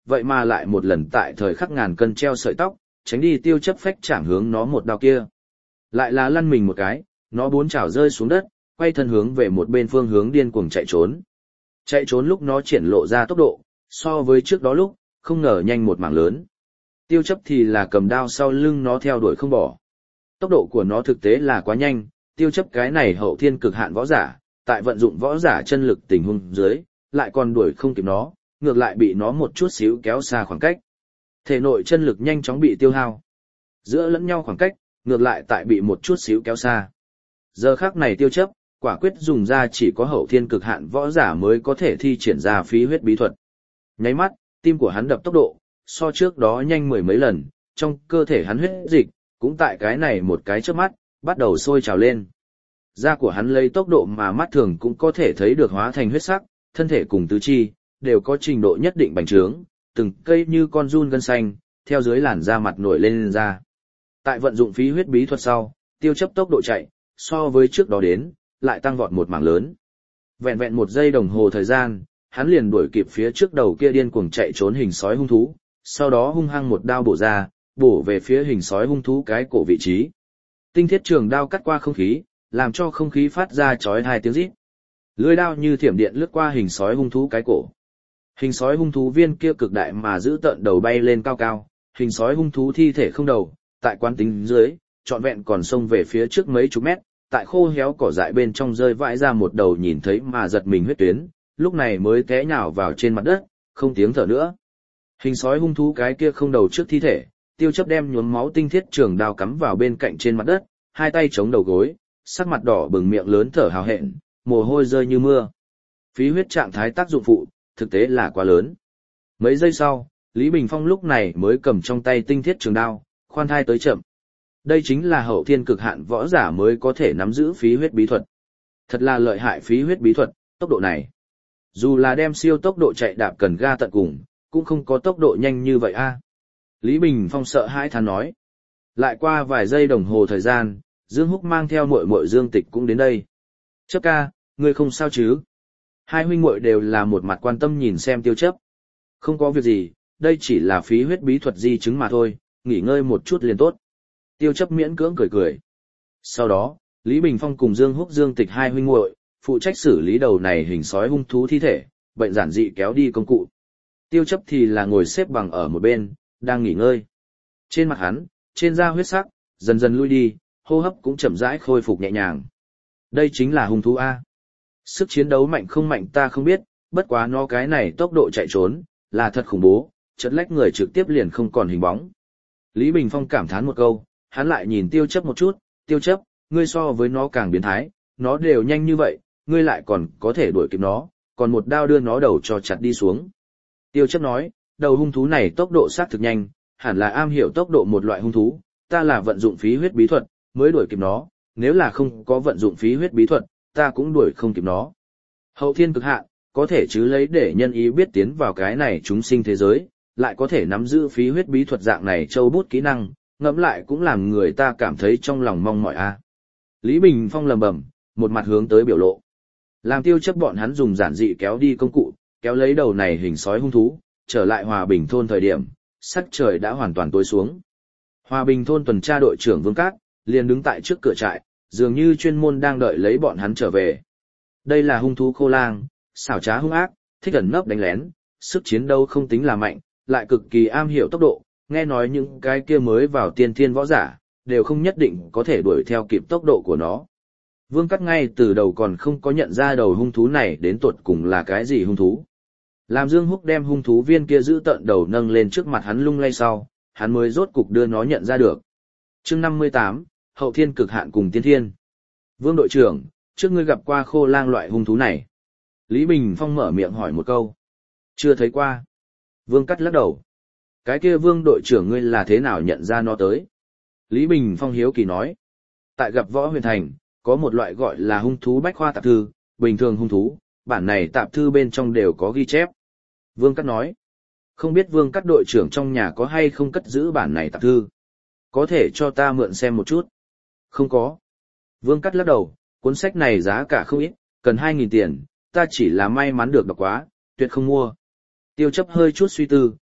vậy mà lại một lần tại thời khắc ngàn cân treo sợi tóc, tránh đi tiêu chấp phách chạm hướng nó một đao kia. Lại là lăn mình một cái, nó bốn chảo rơi xuống đất, quay thân hướng về một bên phương hướng điên cuồng chạy trốn. Chạy trốn lúc nó triển lộ ra tốc độ, so với trước đó lúc, không ngờ nhanh một mảng lớn. Tiêu chấp thì là cầm đao sau lưng nó theo đuổi không bỏ. Tốc độ của nó thực tế là quá nhanh, tiêu chấp cái này hậu thiên cực hạn võ giả, tại vận dụng võ giả chân lực tình huống dưới, lại còn đuổi không kịp nó, ngược lại bị nó một chút xíu kéo xa khoảng cách. Thể nội chân lực nhanh chóng bị tiêu hao. Giữa lẫn nhau khoảng cách, ngược lại tại bị một chút xíu kéo xa. Giờ khắc này tiêu chấp, quả quyết dùng ra chỉ có hậu thiên cực hạn võ giả mới có thể thi triển ra phí huyết bí thuật. Nháy mắt, tim của hắn đập tốc độ, so trước đó nhanh mười mấy lần, trong cơ thể hắn huyết dịch, cũng tại cái này một cái chớp mắt, bắt đầu sôi trào lên. Da của hắn lấy tốc độ mà mắt thường cũng có thể thấy được hóa thành huyết sắc, thân thể cùng tứ chi, đều có trình độ nhất định bành trướng, từng cây như con giun gân xanh, theo dưới làn da mặt nổi lên, lên ra. Tại vận dụng phí huyết bí thuật sau, tiêu chấp tốc độ chạy, so với trước đó đến, lại tăng vọt một mảng lớn. Vẹn vẹn một giây đồng hồ thời gian, hắn liền đuổi kịp phía trước đầu kia điên cuồng chạy trốn hình sói hung thú, sau đó hung hăng một đao bổ ra, bổ về phía hình sói hung thú cái cổ vị trí. Tinh thiết trường đao cắt qua không khí, làm cho không khí phát ra chói tai tiếng rít. Lưỡi đao như thiểm điện lướt qua hình sói hung thú cái cổ. Hình sói hung thú viên kia cực đại mà giữ tận đầu bay lên cao cao, hình sói hung thú thi thể không đầu, tại quán tính dưới, trọn vẹn còn xông về phía trước mấy chục mét, tại khô héo cỏ dại bên trong rơi vãi ra một đầu nhìn thấy mà giật mình huyết tuyến, lúc này mới té nhào vào trên mặt đất, không tiếng thở nữa. Hình sói hung thú cái kia không đầu trước thi thể, tiêu chấp đem nhuốm máu tinh thiết trường đao cắm vào bên cạnh trên mặt đất, hai tay chống đầu gối, sắc mặt đỏ bừng miệng lớn thở hào hẹn, mồ hôi rơi như mưa. Phí huyết trạng thái tác dụng phụ, thực tế là quá lớn. Mấy giây sau, Lý Bình Phong lúc này mới cầm trong tay tinh thiết trường đao, khoan thai tới chậm. Đây chính là hậu thiên cực hạn võ giả mới có thể nắm giữ phí huyết bí thuật. Thật là lợi hại phí huyết bí thuật, tốc độ này. Dù là đem siêu tốc độ chạy đạp cần ga tận cùng, cũng không có tốc độ nhanh như vậy a. Lý Bình Phong sợ hãi thán nói. Lại qua vài giây đồng hồ thời gian, Dương Húc mang theo muội muội Dương Tịch cũng đến đây. Chấp ca, ngươi không sao chứ? Hai huynh muội đều là một mặt quan tâm nhìn xem tiêu chấp. Không có việc gì, đây chỉ là phí huyết bí thuật di chứng mà thôi, nghỉ ngơi một chút liền tốt. Tiêu chấp miễn cưỡng cười cười. Sau đó, Lý Bình Phong cùng Dương Húc Dương Tịch hai huynh muội phụ trách xử lý đầu này hình sói hung thú thi thể, bệnh giản dị kéo đi công cụ. Tiêu chấp thì là ngồi xếp bằng ở một bên, đang nghỉ ngơi. Trên mặt hắn, trên da huyết sắc, dần dần lui đi, hô hấp cũng chậm rãi khôi phục nhẹ nhàng. Đây chính là hung thú A. Sức chiến đấu mạnh không mạnh ta không biết, bất quá nó cái này tốc độ chạy trốn, là thật khủng bố, chật lách người trực tiếp liền không còn hình bóng. Lý Bình Phong cảm thán một câu, hắn lại nhìn tiêu chấp một chút, tiêu chấp, ngươi so với nó càng biến thái, nó đều nhanh như vậy, ngươi lại còn có thể đuổi kịp nó, còn một đao đưa nó đầu cho chặt đi xuống. Tiêu chấp nói, đầu hung thú này tốc độ xác thực nhanh, hẳn là am hiểu tốc độ một loại hung thú, ta là vận dụng phí huyết bí thuật, mới đuổi kịp nó, nếu là không có vận dụng phí huyết bí thuật, ta cũng đuổi không kịp nó. Hậu thiên cực hạn, có thể chứ lấy để nhân ý biết tiến vào cái này chúng sinh thế giới, lại có thể nắm giữ phí huyết bí thuật dạng này châu bút kỹ năng, ngẫm lại cũng làm người ta cảm thấy trong lòng mong mỏi a. Lý Bình Phong lầm bầm, một mặt hướng tới biểu lộ. Làm tiêu chấp bọn hắn dùng giản dị kéo đi công cụ, kéo lấy đầu này hình sói hung thú, trở lại Hòa Bình thôn thời điểm, sắc trời đã hoàn toàn tối xuống. Hòa Bình thôn tuần tra đội trưởng Vương Cát, liền đứng tại trước cửa trại, dường như chuyên môn đang đợi lấy bọn hắn trở về. Đây là hung thú khô lang, xảo trá hung ác, thích ẩn nấp đánh lén, sức chiến đấu không tính là mạnh, lại cực kỳ am hiểu tốc độ, nghe nói những cái kia mới vào tiên thiên võ giả, đều không nhất định có thể đuổi theo kịp tốc độ của nó. Vương Cát ngay từ đầu còn không có nhận ra đầu hung thú này đến tột cùng là cái gì hung thú. Làm Dương Húc đem hung thú viên kia giữ tận đầu nâng lên trước mặt hắn lung lay sau, hắn mới rốt cục đưa nó nhận ra được. Chương năm mươi tám, Hậu Thiên Cực Hạn cùng Tiên Thiên. Vương đội trưởng, trước ngươi gặp qua khô lang loại hung thú này. Lý Bình Phong mở miệng hỏi một câu. Chưa thấy qua. Vương Cát lắc đầu. Cái kia Vương đội trưởng ngươi là thế nào nhận ra nó tới? Lý Bình Phong hiếu kỳ nói. Tại gặp Võ Huyền Thành, có một loại gọi là hung thú bách khoa tạp thư, bình thường hung thú, bản này tạp thư bên trong đều có ghi chép. Vương Cát nói. Không biết Vương Cát đội trưởng trong nhà có hay không cất giữ bản này tạp thư? Có thể cho ta mượn xem một chút? Không có. Vương Cát lắc đầu, cuốn sách này giá cả không ít, cần hai nghìn tiền, ta chỉ là may mắn được đọc quá, tuyệt không mua. Tiêu chấp hơi chút suy tư,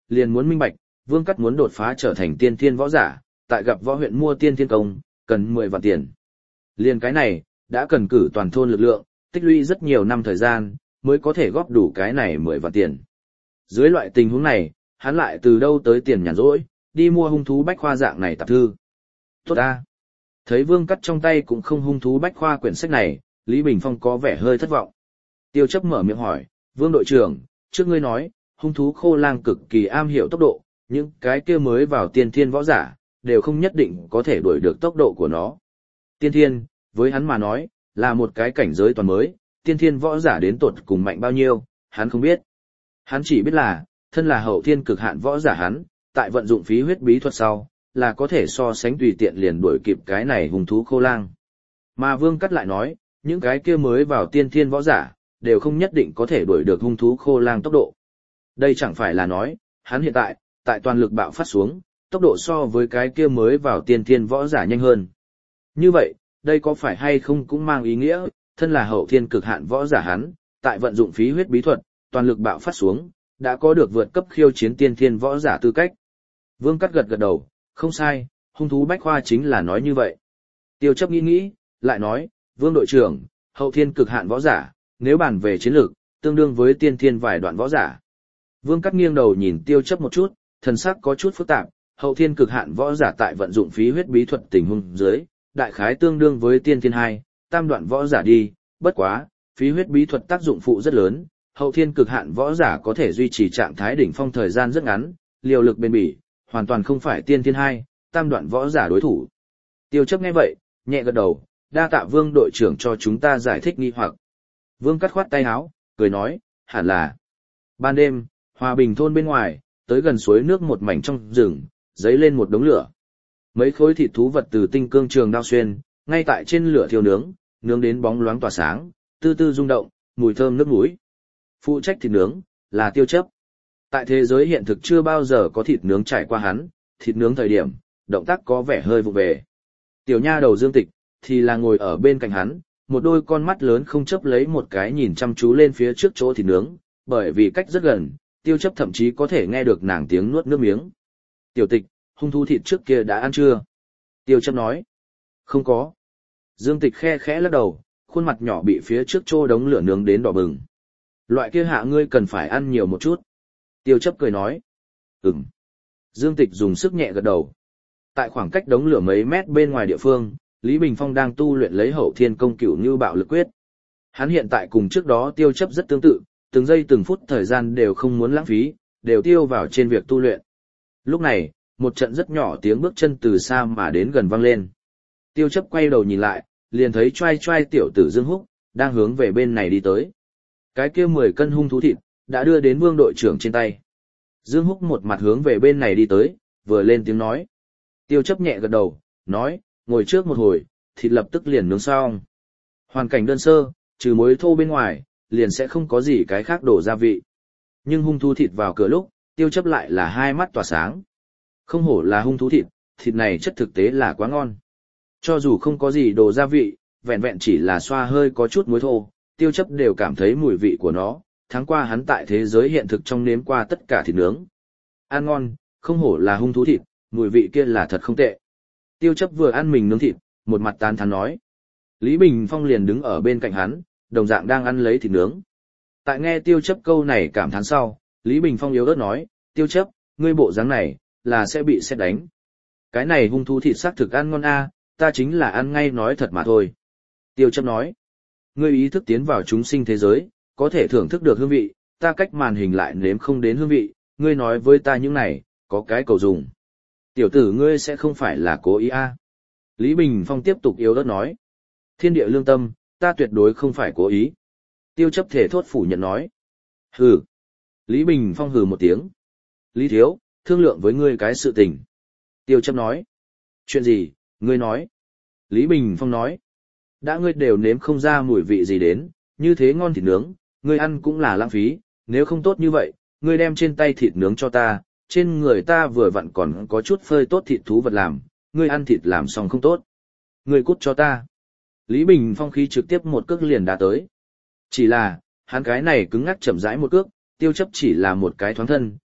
liền muốn minh bạch, Vương Cắt muốn đột phá trở thành tiên thiên võ giả, tại gặp võ huyện mua tiên thiên công, cần mười vạn tiền. Liền cái này, đã cần cử toàn thôn lực lượng, tích lũy rất nhiều năm thời gian, mới có thể góp đủ cái này mười vạn tiền. Dưới loại tình huống này, hắn lại từ đâu tới tiền nhàn rỗi, đi mua hung thú bách khoa dạng này tạp thư. Tốt ta! Thấy Vương Cắt trong tay cũng không hung thú bách khoa quyển sách này, Lý Bình Phong có vẻ hơi thất vọng. Tiêu chấp mở miệng hỏi, Vương đội trưởng, trước ngươi nói, hung thú khô lang cực kỳ am hiểu tốc độ, những cái kia mới vào tiên thiên võ giả, đều không nhất định có thể đuổi được tốc độ của nó. Tiên thiên, với hắn mà nói, là một cái cảnh giới toàn mới, tiên thiên võ giả đến tột cùng mạnh bao nhiêu, hắn không biết. Hắn chỉ biết là, thân là hậu thiên cực hạn võ giả hắn, tại vận dụng phí huyết bí thuật sau, là có thể so sánh tùy tiện liền đuổi kịp cái này hung thú khô lang. Mà Vương Cắt lại nói, những cái kia mới vào tiên thiên võ giả, đều không nhất định có thể đuổi được hung thú khô lang tốc độ. Đây chẳng phải là nói, hắn hiện tại, tại toàn lực bạo phát xuống, tốc độ so với cái kia mới vào tiên thiên võ giả nhanh hơn. Như vậy, đây có phải hay không cũng mang ý nghĩa, thân là hậu thiên cực hạn võ giả hắn, tại vận dụng phí huyết bí thuật, toàn lực bạo phát xuống, đã có được vượt cấp khiêu chiến tiên thiên võ giả tư cách. Vương Cắt gật gật đầu, không sai, hung thú bách khoa chính là nói như vậy. Tiêu chấp nghĩ nghĩ, lại nói, Vương đội trưởng, hậu thiên cực hạn võ giả, nếu bàn về chiến lược, tương đương với tiên thiên vài đoạn võ giả. Vương Cắt nghiêng đầu nhìn Tiêu chấp một chút, thần sắc có chút phức tạp, hậu thiên cực hạn võ giả tại vận dụng phí huyết bí thuật tình huống dưới, đại khái tương đương với tiên thiên hai, tam đoạn võ giả đi, bất quá, phí huyết bí thuật tác dụng phụ rất lớn, hậu thiên cực hạn võ giả có thể duy trì trạng thái đỉnh phong thời gian rất ngắn, liều lực bền bỉ, hoàn toàn không phải tiên thiên hai, tam đoạn võ giả đối thủ. Tiêu chấp nghe vậy, nhẹ gật đầu, đa tạ Vương đội trưởng cho chúng ta giải thích nghi hoặc. Vương Cắt khoát tay áo, cười nói, hẳn là. Ban đêm, Hòa Bình thôn bên ngoài, tới gần suối nước một mảnh trong rừng, dấy lên một đống lửa. Mấy khối thịt thú vật từ tinh cương trường đao xuyên, ngay tại trên lửa thiêu nướng, nướng đến bóng loáng tỏa sáng, tư tư rung động, mùi thơm nước mũi. Phụ trách thịt nướng là Tiêu chấp. Tại thế giới hiện thực chưa bao giờ có thịt nướng trải qua hắn, thịt nướng thời điểm, động tác có vẻ hơi vụ về. Tiểu nha đầu Dương Tịch thì là ngồi ở bên cạnh hắn, một đôi con mắt lớn không chấp lấy một cái nhìn chăm chú lên phía trước chỗ thịt nướng, bởi vì cách rất gần, Tiêu chấp thậm chí có thể nghe được nàng tiếng nuốt nước miếng. Tiểu Tịch, hung thú thịt trước kia đã ăn chưa? Tiêu chấp nói. Không có. Dương Tịch khe khẽ lắc đầu, khuôn mặt nhỏ bị phía trước chỗ đống lửa nướng đến đỏ bừng. Loại kia hạ ngươi cần phải ăn nhiều một chút. Tiêu chấp cười nói. Ừm. Dương Tịch dùng sức nhẹ gật đầu. Tại khoảng cách đống lửa mấy mét bên ngoài địa phương, Lý Bình Phong đang tu luyện lấy hậu thiên công cửu như bạo lực quyết. Hắn hiện tại cùng trước đó Tiêu chấp rất tương tự, từng giây từng phút thời gian đều không muốn lãng phí, đều tiêu vào trên việc tu luyện. Lúc này, một trận rất nhỏ tiếng bước chân từ xa mà đến gần vang lên. Tiêu chấp quay đầu nhìn lại, liền thấy trai trai tiểu tử Dương Húc, đang hướng về bên này đi tới. Cái kia mười cân hung thú thịt, đã đưa đến Vương đội trưởng trên tay. Dương Húc một mặt hướng về bên này đi tới, vừa lên tiếng nói. Tiêu chấp nhẹ gật đầu, nói, ngồi trước một hồi, thịt lập tức liền nướng xong. Hoàn cảnh đơn sơ, trừ muối thô bên ngoài, liền sẽ không có gì cái khác đổ gia vị. Nhưng hung thú thịt vào cửa lúc, Tiêu chấp lại là hai mắt tỏa sáng. Không hổ là hung thú thịt, thịt này chất thực tế là quá ngon. Cho dù không có gì đồ gia vị, vẹn vẹn chỉ là xoa hơi có chút muối thô, Tiêu chấp đều cảm thấy mùi vị của nó, tháng qua hắn tại thế giới hiện thực trong nếm qua tất cả thịt nướng. Ăn ngon, không hổ là hung thú thịt, mùi vị kia là thật không tệ. Tiêu chấp vừa ăn mình nướng thịt, một mặt tán thán nói. Lý Bình Phong liền đứng ở bên cạnh hắn, đồng dạng đang ăn lấy thịt nướng. Tại nghe Tiêu chấp câu này cảm thán sau, Lý Bình Phong yếu ớt nói, Tiêu chấp, ngươi bộ dáng này, là sẽ bị sét đánh. Cái này hung thú thịt xác thực ăn ngon a, ta chính là ăn ngay nói thật mà thôi. Tiêu chấp nói, ngươi ý thức tiến vào chúng sinh thế giới, có thể thưởng thức được hương vị, ta cách màn hình lại nếm không đến hương vị, ngươi nói với ta những này, có cái cầu dùng. Tiểu tử ngươi sẽ không phải là cố ý a. Lý Bình Phong tiếp tục yếu ớt nói, thiên địa lương tâm, ta tuyệt đối không phải cố ý. Tiêu chấp thể thốt phủ nhận nói, hừ. Lý Bình Phong hừ một tiếng. Lý thiếu, thương lượng với ngươi cái sự tình. Tiêu chấp nói, chuyện gì, ngươi nói. Lý Bình Phong nói, đã ngươi đều nếm không ra mùi vị gì đến, như thế ngon thịt nướng, ngươi ăn cũng là lãng phí, nếu không tốt như vậy, ngươi đem trên tay thịt nướng cho ta, trên người ta vừa vặn còn có chút phơi tốt thịt thú vật làm, ngươi ăn thịt làm xong không tốt. Ngươi cút cho ta. Lý Bình Phong khí trực tiếp một cước liền đá tới. Chỉ là, hắn cái này cứng ngắc chậm rãi một cước, Tiêu chấp chỉ là một cái thoáng thân,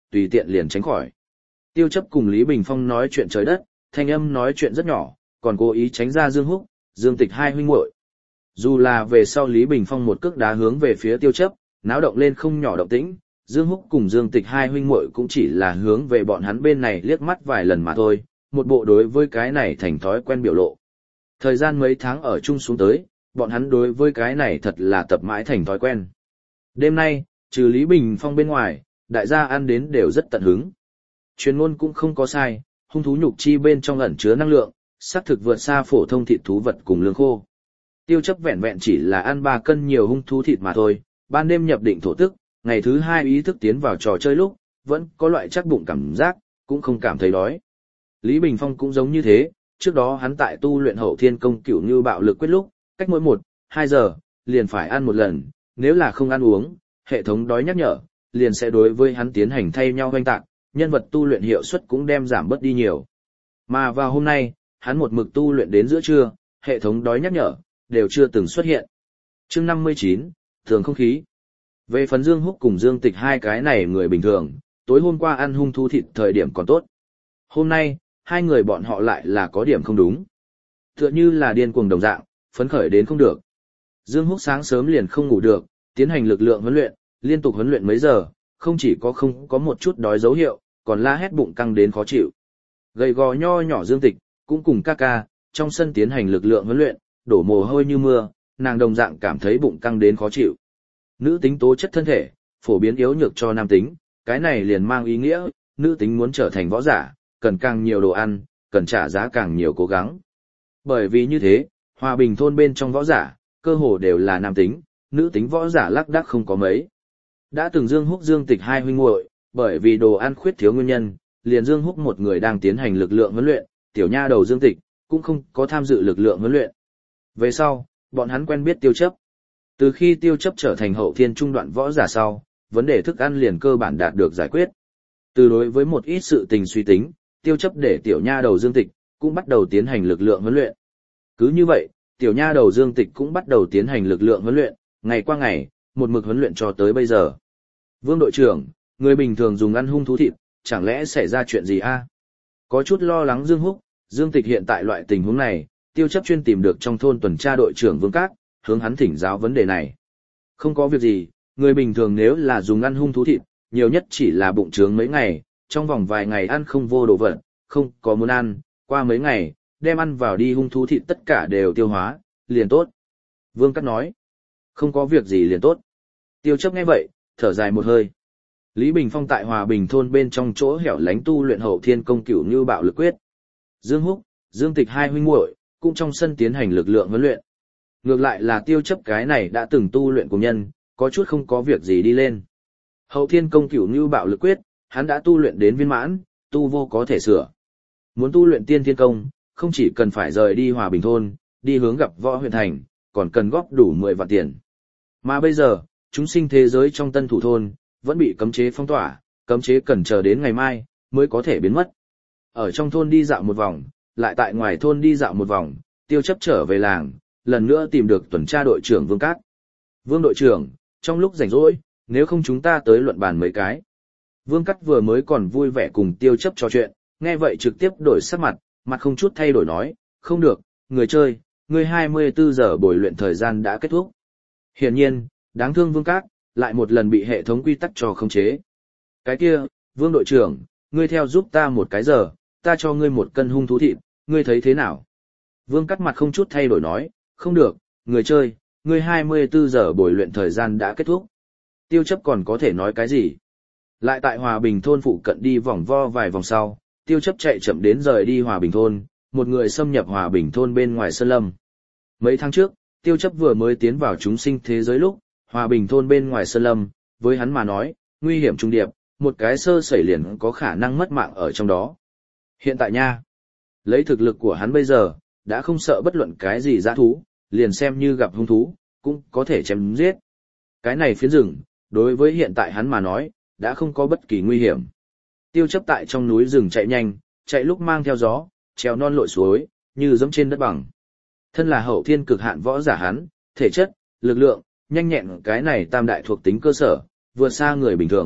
tùy tiện liền tránh khỏi. Tiêu chấp cùng Lý Bình Phong nói chuyện trời đất, thanh âm nói chuyện rất nhỏ, còn cố ý tránh ra Dương Húc, Dương Tịch hai huynh muội. Dù là về sau Lý Bình Phong một cước đá hướng về phía Tiêu chấp, náo động lên không nhỏ động tĩnh, Dương Húc cùng Dương Tịch hai huynh muội cũng chỉ là hướng về bọn hắn bên này liếc mắt vài lần mà thôi, một bộ đối với cái này thành thói quen biểu lộ. Thời gian mấy tháng ở chung xuống tới, bọn hắn đối với cái này thật là tập mãi thành thói quen. Đêm nay, trừ Lý Bình Phong bên ngoài, đại gia ăn đến đều rất tận hứng. Truyền ngôn cũng không có sai, hung thú nhục chi bên trong ẩn chứa năng lượng, xác thực vượt xa phổ thông thịt thú vật cùng lương khô. Tiêu chấp vẹn vẹn chỉ là ăn ba cân nhiều hung thú thịt mà thôi, ban đêm nhập định thổ tức, ngày thứ hai ý thức tiến vào trò chơi lúc, vẫn có loại chắc bụng cảm giác, cũng không cảm thấy đói. Lý Bình Phong cũng giống như thế, trước đó hắn tại tu luyện hậu thiên công cửu như bạo lực quyết lúc, cách mỗi một, hai giờ, liền phải ăn một lần, nếu là không ăn uống, hệ thống đói nhắc nhở, liền sẽ đối với hắn tiến hành thay nhau hoanh tạc, nhân vật tu luyện hiệu suất cũng đem giảm bớt đi nhiều. Mà vào hôm nay, hắn một mực tu luyện đến giữa trưa, hệ thống đói nhắc nhở, đều chưa từng xuất hiện. Chương năm mươi chín, thường không khí. Về phần Dương Húc cùng Dương Tịch hai cái này người bình thường, tối hôm qua ăn hung thú thịt thời điểm còn tốt. Hôm nay, hai người bọn họ lại là có điểm không đúng. Tựa như là điên cuồng đồng dạng, phấn khởi đến không được. Dương Húc sáng sớm liền không ngủ được, tiến hành lực lượng huấn luyện, liên tục huấn luyện mấy giờ, không chỉ có không có một chút đói dấu hiệu, còn la hét bụng căng đến khó chịu. Gầy gò nho nhỏ Dương Tịch, cũng cùng ca ca, trong sân tiến hành lực lượng huấn luyện, đổ mồ hôi như mưa, nàng đồng dạng cảm thấy bụng căng đến khó chịu. Nữ tính tố chất thân thể, phổ biến yếu nhược cho nam tính, cái này liền mang ý nghĩa, nữ tính muốn trở thành võ giả, cần càng nhiều đồ ăn, cần trả giá càng nhiều cố gắng. Bởi vì như thế, Hòa Bình thôn bên trong võ giả, cơ hồ đều là nam tính, nữ tính võ giả lác đác không có mấy. Đã từng Dương Húc Dương Tịch hai huynh muội, bởi vì đồ ăn khuyết thiếu nguyên nhân, liền Dương Húc một người đang tiến hành lực lượng huấn luyện, tiểu nha đầu Dương Tịch cũng không có tham dự lực lượng huấn luyện. Về sau, bọn hắn quen biết Tiêu chấp. Từ khi Tiêu chấp trở thành hậu thiên trung đoạn võ giả sau, vấn đề thức ăn liền cơ bản đạt được giải quyết. Từ đối với một ít sự tình suy tính, Tiêu chấp để tiểu nha đầu Dương Tịch cũng bắt đầu tiến hành lực lượng huấn luyện. Cứ như vậy, tiểu nha đầu Dương Tịch cũng bắt đầu tiến hành lực lượng huấn luyện, ngày qua ngày, một mực huấn luyện cho tới bây giờ. Vương đội trưởng, người bình thường dùng ăn hung thú thịt, chẳng lẽ xảy ra chuyện gì a? Có chút lo lắng Dương Húc, Dương Tịch hiện tại loại tình huống này, Tiêu chấp chuyên tìm được trong thôn tuần tra đội trưởng Vương Cát, hướng hắn thỉnh giáo vấn đề này. Không có việc gì, người bình thường nếu là dùng ăn hung thú thịt, nhiều nhất chỉ là bụng trướng mấy ngày, trong vòng vài ngày ăn không vô đồ vật, không có muốn ăn, qua mấy ngày, đem ăn vào đi hung thú thịt tất cả đều tiêu hóa, liền tốt. Vương Cát nói, không có việc gì liền tốt. Tiêu chấp nghe vậy, thở dài một hơi. Lý Bình Phong tại Hòa Bình thôn bên trong chỗ hẻo lánh tu luyện hậu thiên công cửu như bạo lực quyết. Dương Húc, Dương Tịch hai huynh muội cũng trong sân tiến hành lực lượng huấn luyện. Ngược lại là Tiêu chấp cái này đã từng tu luyện cùng nhân, có chút không có việc gì đi lên. Hậu thiên công cửu như bạo lực quyết, hắn đã tu luyện đến viên mãn, tu vô có thể sửa. Muốn tu luyện tiên thiên công, không chỉ cần phải rời đi Hòa Bình thôn, đi hướng gặp võ huyện thành, còn cần góp đủ mười vạn tiền. Mà bây giờ, chúng sinh thế giới trong tân thủ thôn, vẫn bị cấm chế phong tỏa, cấm chế cần chờ đến ngày mai, mới có thể biến mất. Ở trong thôn đi dạo một vòng, lại tại ngoài thôn đi dạo một vòng, Tiêu chấp trở về làng, lần nữa tìm được tuần tra đội trưởng Vương Cát. Vương đội trưởng, trong lúc rảnh rỗi, nếu không chúng ta tới luận bàn mấy cái. Vương Cát vừa mới còn vui vẻ cùng Tiêu chấp trò chuyện, nghe vậy trực tiếp đổi sắc mặt, mặt không chút thay đổi nói, không được, người chơi, người hai mươi bốn giờ bồi luyện thời gian đã kết thúc. Hiển nhiên, đáng thương Vương Cát, lại một lần bị hệ thống quy tắc cho khống chế. Cái kia, Vương đội trưởng, ngươi theo giúp ta một cái giờ, ta cho ngươi một cân hung thú thịt, ngươi thấy thế nào? Vương Cát mặt không chút thay đổi nói, không được, người chơi, ngươi hai mươi bốn giờ bồi luyện thời gian đã kết thúc. Tiêu chấp còn có thể nói cái gì? Lại tại Hòa Bình thôn phụ cận đi vòng vo vài vòng sau, Tiêu chấp chạy chậm đến rời đi Hòa Bình thôn, một người xâm nhập Hòa Bình thôn bên ngoài sơn lâm. Mấy tháng trước, Tiêu chấp vừa mới tiến vào chúng sinh thế giới lúc, Hòa Bình thôn bên ngoài sơn lâm, với hắn mà nói, nguy hiểm trung điệp, một cái sơ sẩy liền có khả năng mất mạng ở trong đó. Hiện tại nha, lấy thực lực của hắn bây giờ, đã không sợ bất luận cái gì dã thú, liền xem như gặp hung thú, cũng có thể chém giết. Cái này phiến rừng, đối với hiện tại hắn mà nói, đã không có bất kỳ nguy hiểm. Tiêu chấp tại trong núi rừng chạy nhanh, chạy lúc mang theo gió, trèo non lội suối, như giống trên đất bằng. Thân là hậu thiên cực hạn võ giả hắn, thể chất, lực lượng, nhanh nhẹn cái này tam đại thuộc tính cơ sở, vượt xa người bình thường,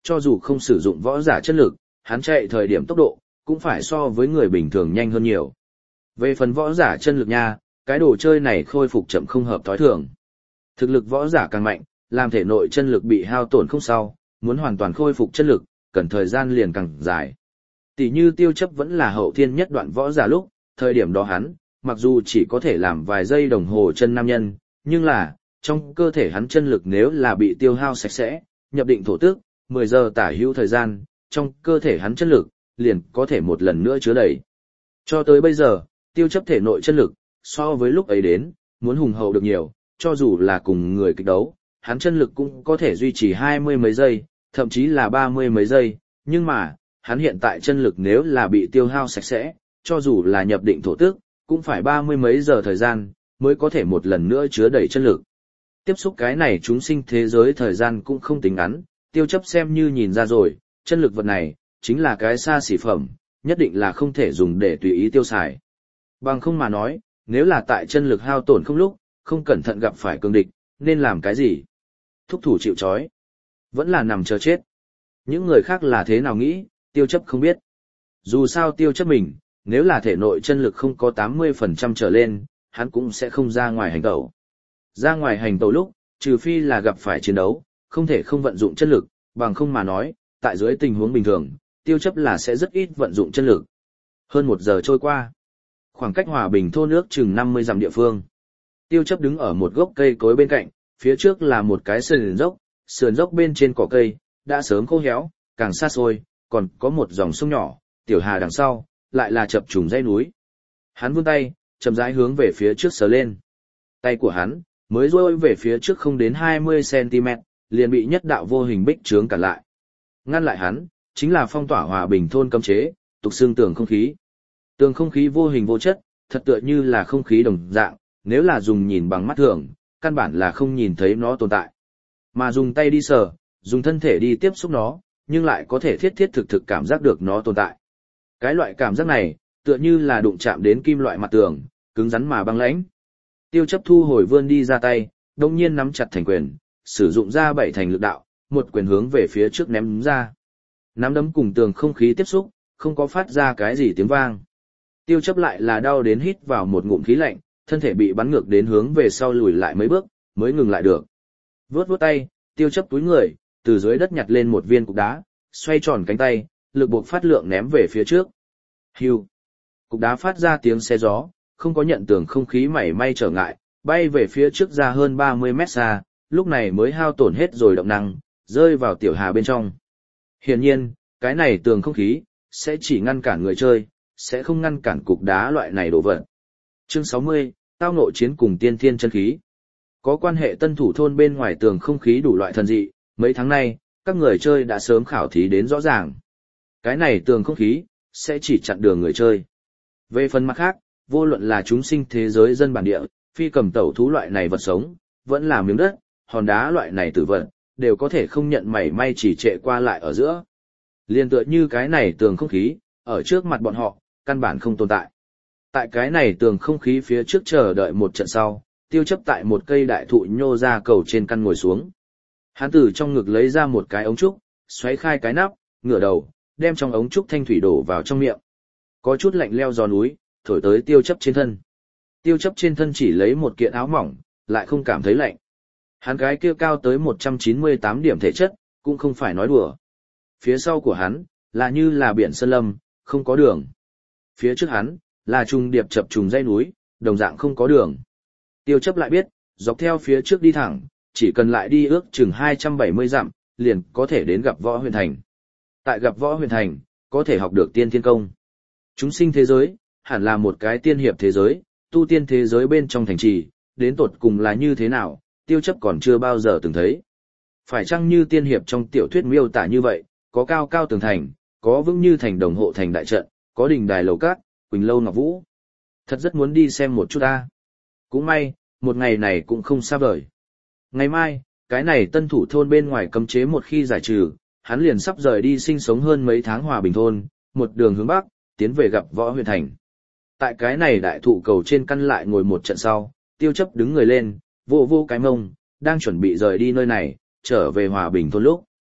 cho dù không sử dụng võ giả chân lực, hắn chạy thời điểm tốc độ, cũng phải so với người bình thường nhanh hơn nhiều. Về phần võ giả chân lực nha, cái đồ chơi này khôi phục chậm không hợp thói thường. Thực lực võ giả càng mạnh, làm thể nội chân lực bị hao tổn không sao, muốn hoàn toàn khôi phục chân lực, cần thời gian liền càng dài. Tỷ như Tiêu Chấp vẫn là hậu thiên nhất đoạn võ giả lúc, thời điểm đó hắn, mặc dù chỉ có thể làm vài giây đồng hồ chân nam nhân, nhưng là, trong cơ thể hắn chân lực nếu là bị tiêu hao sạch sẽ, nhập định thổ tước, mười giờ tả hữu thời gian, trong cơ thể hắn chân lực, liền có thể một lần nữa chứa đầy. Cho tới bây giờ, Tiêu Chấp thể nội chân lực, so với lúc ấy đến, muốn hùng hậu được nhiều, cho dù là cùng người kịch đấu, hắn chân lực cũng có thể duy trì hai mươi mấy giây, thậm chí là ba mươi mấy giây, nhưng mà, hắn hiện tại chân lực nếu là bị tiêu hao sạch sẽ, cho dù là nhập định thổ tước, cũng phải ba mươi mấy giờ thời gian, mới có thể một lần nữa chứa đầy chân lực. Tiếp xúc cái này chúng sinh thế giới thời gian cũng không tính ngắn, Tiêu Chấp xem như nhìn ra rồi, chân lực vật này, chính là cái xa xỉ phẩm, nhất định là không thể dùng để tùy ý tiêu xài. Bằng không mà nói, nếu là tại chân lực hao tổn không lúc, không cẩn thận gặp phải cường địch, nên làm cái gì? Thúc thủ chịu trói, vẫn là nằm chờ chết. Những người khác là thế nào nghĩ, Tiêu Chấp không biết. Dù sao Tiêu Chấp mình, nếu là thể nội chân lực không có tám mươi phần trăm trở lên, hắn cũng sẽ không ra ngoài hành tẩu. Ra ngoài hành tẩu lúc, trừ phi là gặp phải chiến đấu, không thể không vận dụng chân lực, bằng không mà nói, tại dưới tình huống bình thường, Tiêu Chấp là sẽ rất ít vận dụng chân lực. Hơn một giờ trôi qua, khoảng cách Hòa Bình thôn ước chừng năm mươi dặm địa phương. Tiêu Chấp đứng ở một gốc cây cối bên cạnh, phía trước là một cái sườn dốc, sườn dốc bên trên cỏ cây, đã sớm khô héo, càng xa xôi, còn có một dòng sông nhỏ, tiểu hà đằng sau, lại là chập trùng dãy núi. Hắn vươn tay, chậm rãi hướng về phía trước sờ lên. Tay của hắn, mới duỗi về phía trước không đến hai mươi xăng ti mét, liền bị nhất đạo vô hình bích trướng cản lại. Ngăn lại hắn, chính là phong tỏa Hòa Bình thôn cấm chế, tục xương tường không khí. Tường không khí vô hình vô chất, thật tựa như là không khí đồng dạng, nếu là dùng nhìn bằng mắt thường, căn bản là không nhìn thấy nó tồn tại. Mà dùng tay đi sờ, dùng thân thể đi tiếp xúc nó, nhưng lại có thể thiết thiết thực thực cảm giác được nó tồn tại. Cái loại cảm giác này, tựa như là đụng chạm đến kim loại mặt tường, cứng rắn mà băng lãnh. Tiêu Chấp thu hồi vươn đi ra tay, đồng nhiên nắm chặt thành quyền, sử dụng ra bảy thành lực đạo, một quyền hướng về phía trước ném ra. Nắm đấm cùng tường không khí tiếp xúc, không có phát ra cái gì tiếng vang. Tiêu Chấp lại là đau đến hít vào một ngụm khí lạnh, thân thể bị bắn ngược đến hướng về sau lùi lại mấy bước, mới ngừng lại được. Vướt vướt tay, Tiêu Chấp túi người, từ dưới đất nhặt lên một viên cục đá, xoay tròn cánh tay, lực buộc phát lượng ném về phía trước. Hưu. Cục đá phát ra tiếng xe gió, không có nhận tường không khí mảy may trở ngại, bay về phía trước ra hơn ba mươi mét xa, lúc này mới hao tổn hết rồi động năng, rơi vào tiểu hà bên trong. Hiển nhiên, cái này tường không khí, sẽ chỉ ngăn cản người chơi, sẽ không ngăn cản cục đá loại này đổ vật. Chương sáu mươi, tao ngộ chiến cùng tiên thiên chân khí. Có quan hệ tân thủ thôn bên ngoài tường không khí đủ loại thần dị, mấy tháng nay, các người chơi đã sớm khảo thí đến rõ ràng. Cái này tường không khí, sẽ chỉ chặn đường người chơi. Về phần mặt khác, vô luận là chúng sinh thế giới dân bản địa, phi cầm tẩu thú loại này vật sống, vẫn là miếng đất, hòn đá loại này tử vật, đều có thể không nhận mảy may chỉ trệ qua lại ở giữa. Liên tựa như cái này tường không khí, ở trước mặt bọn họ, căn bản không tồn tại. Tại cái này tường không khí phía trước chờ đợi một trận sau, Tiêu Chấp tại một cây đại thụ nhô ra cầu trên căn ngồi xuống. Hắn từ trong ngực lấy ra một cái ống trúc, xoáy khai cái nắp, ngửa đầu, đem trong ống trúc thanh thủy đổ vào trong miệng. Có chút lạnh leo gió núi, thổi tới Tiêu Chấp trên thân. Tiêu Chấp trên thân chỉ lấy một kiện áo mỏng, lại không cảm thấy lạnh. Hắn cái kia cao tới một trăm chín mươi tám điểm thể chất, cũng không phải nói đùa. Phía sau của hắn, là như là biển sơn lâm, không có đường. Phía trước hắn, là trùng điệp chập trùng dãy núi, đồng dạng không có đường. Tiêu Chấp lại biết, dọc theo phía trước đi thẳng, chỉ cần lại đi ước chừng hai trăm bảy mươi dặm, liền có thể đến gặp Võ Huyền Thành. Tại gặp Võ Huyền Thành, có thể học được tiên thiên công. Chúng sinh thế giới, hẳn là một cái tiên hiệp thế giới, tu tiên thế giới bên trong thành trì, đến tột cùng là như thế nào, Tiêu Chấp còn chưa bao giờ từng thấy. Phải chăng như tiên hiệp trong tiểu thuyết miêu tả như vậy, có cao cao tường thành, có vững như thành đồng hộ thành đại trận, có đình đài lầu cát, quỳnh lâu ngọc vũ. Thật rất muốn đi xem một chút ta. Cũng may, một ngày này cũng không xa vời. Ngày mai, cái này tân thủ thôn bên ngoài cấm chế một khi giải trừ, hắn liền sắp rời đi sinh sống hơn mấy tháng Hòa Bình thôn, một đường hướng bắc, tiến về gặp Võ Huyền Thành. Tại cái này đại thụ cầu trên căn lại ngồi một trận sau, Tiêu Chấp đứng người lên, vô vô cái mông, đang chuẩn bị rời đi nơi này, trở về Hòa Bình thôn lúc.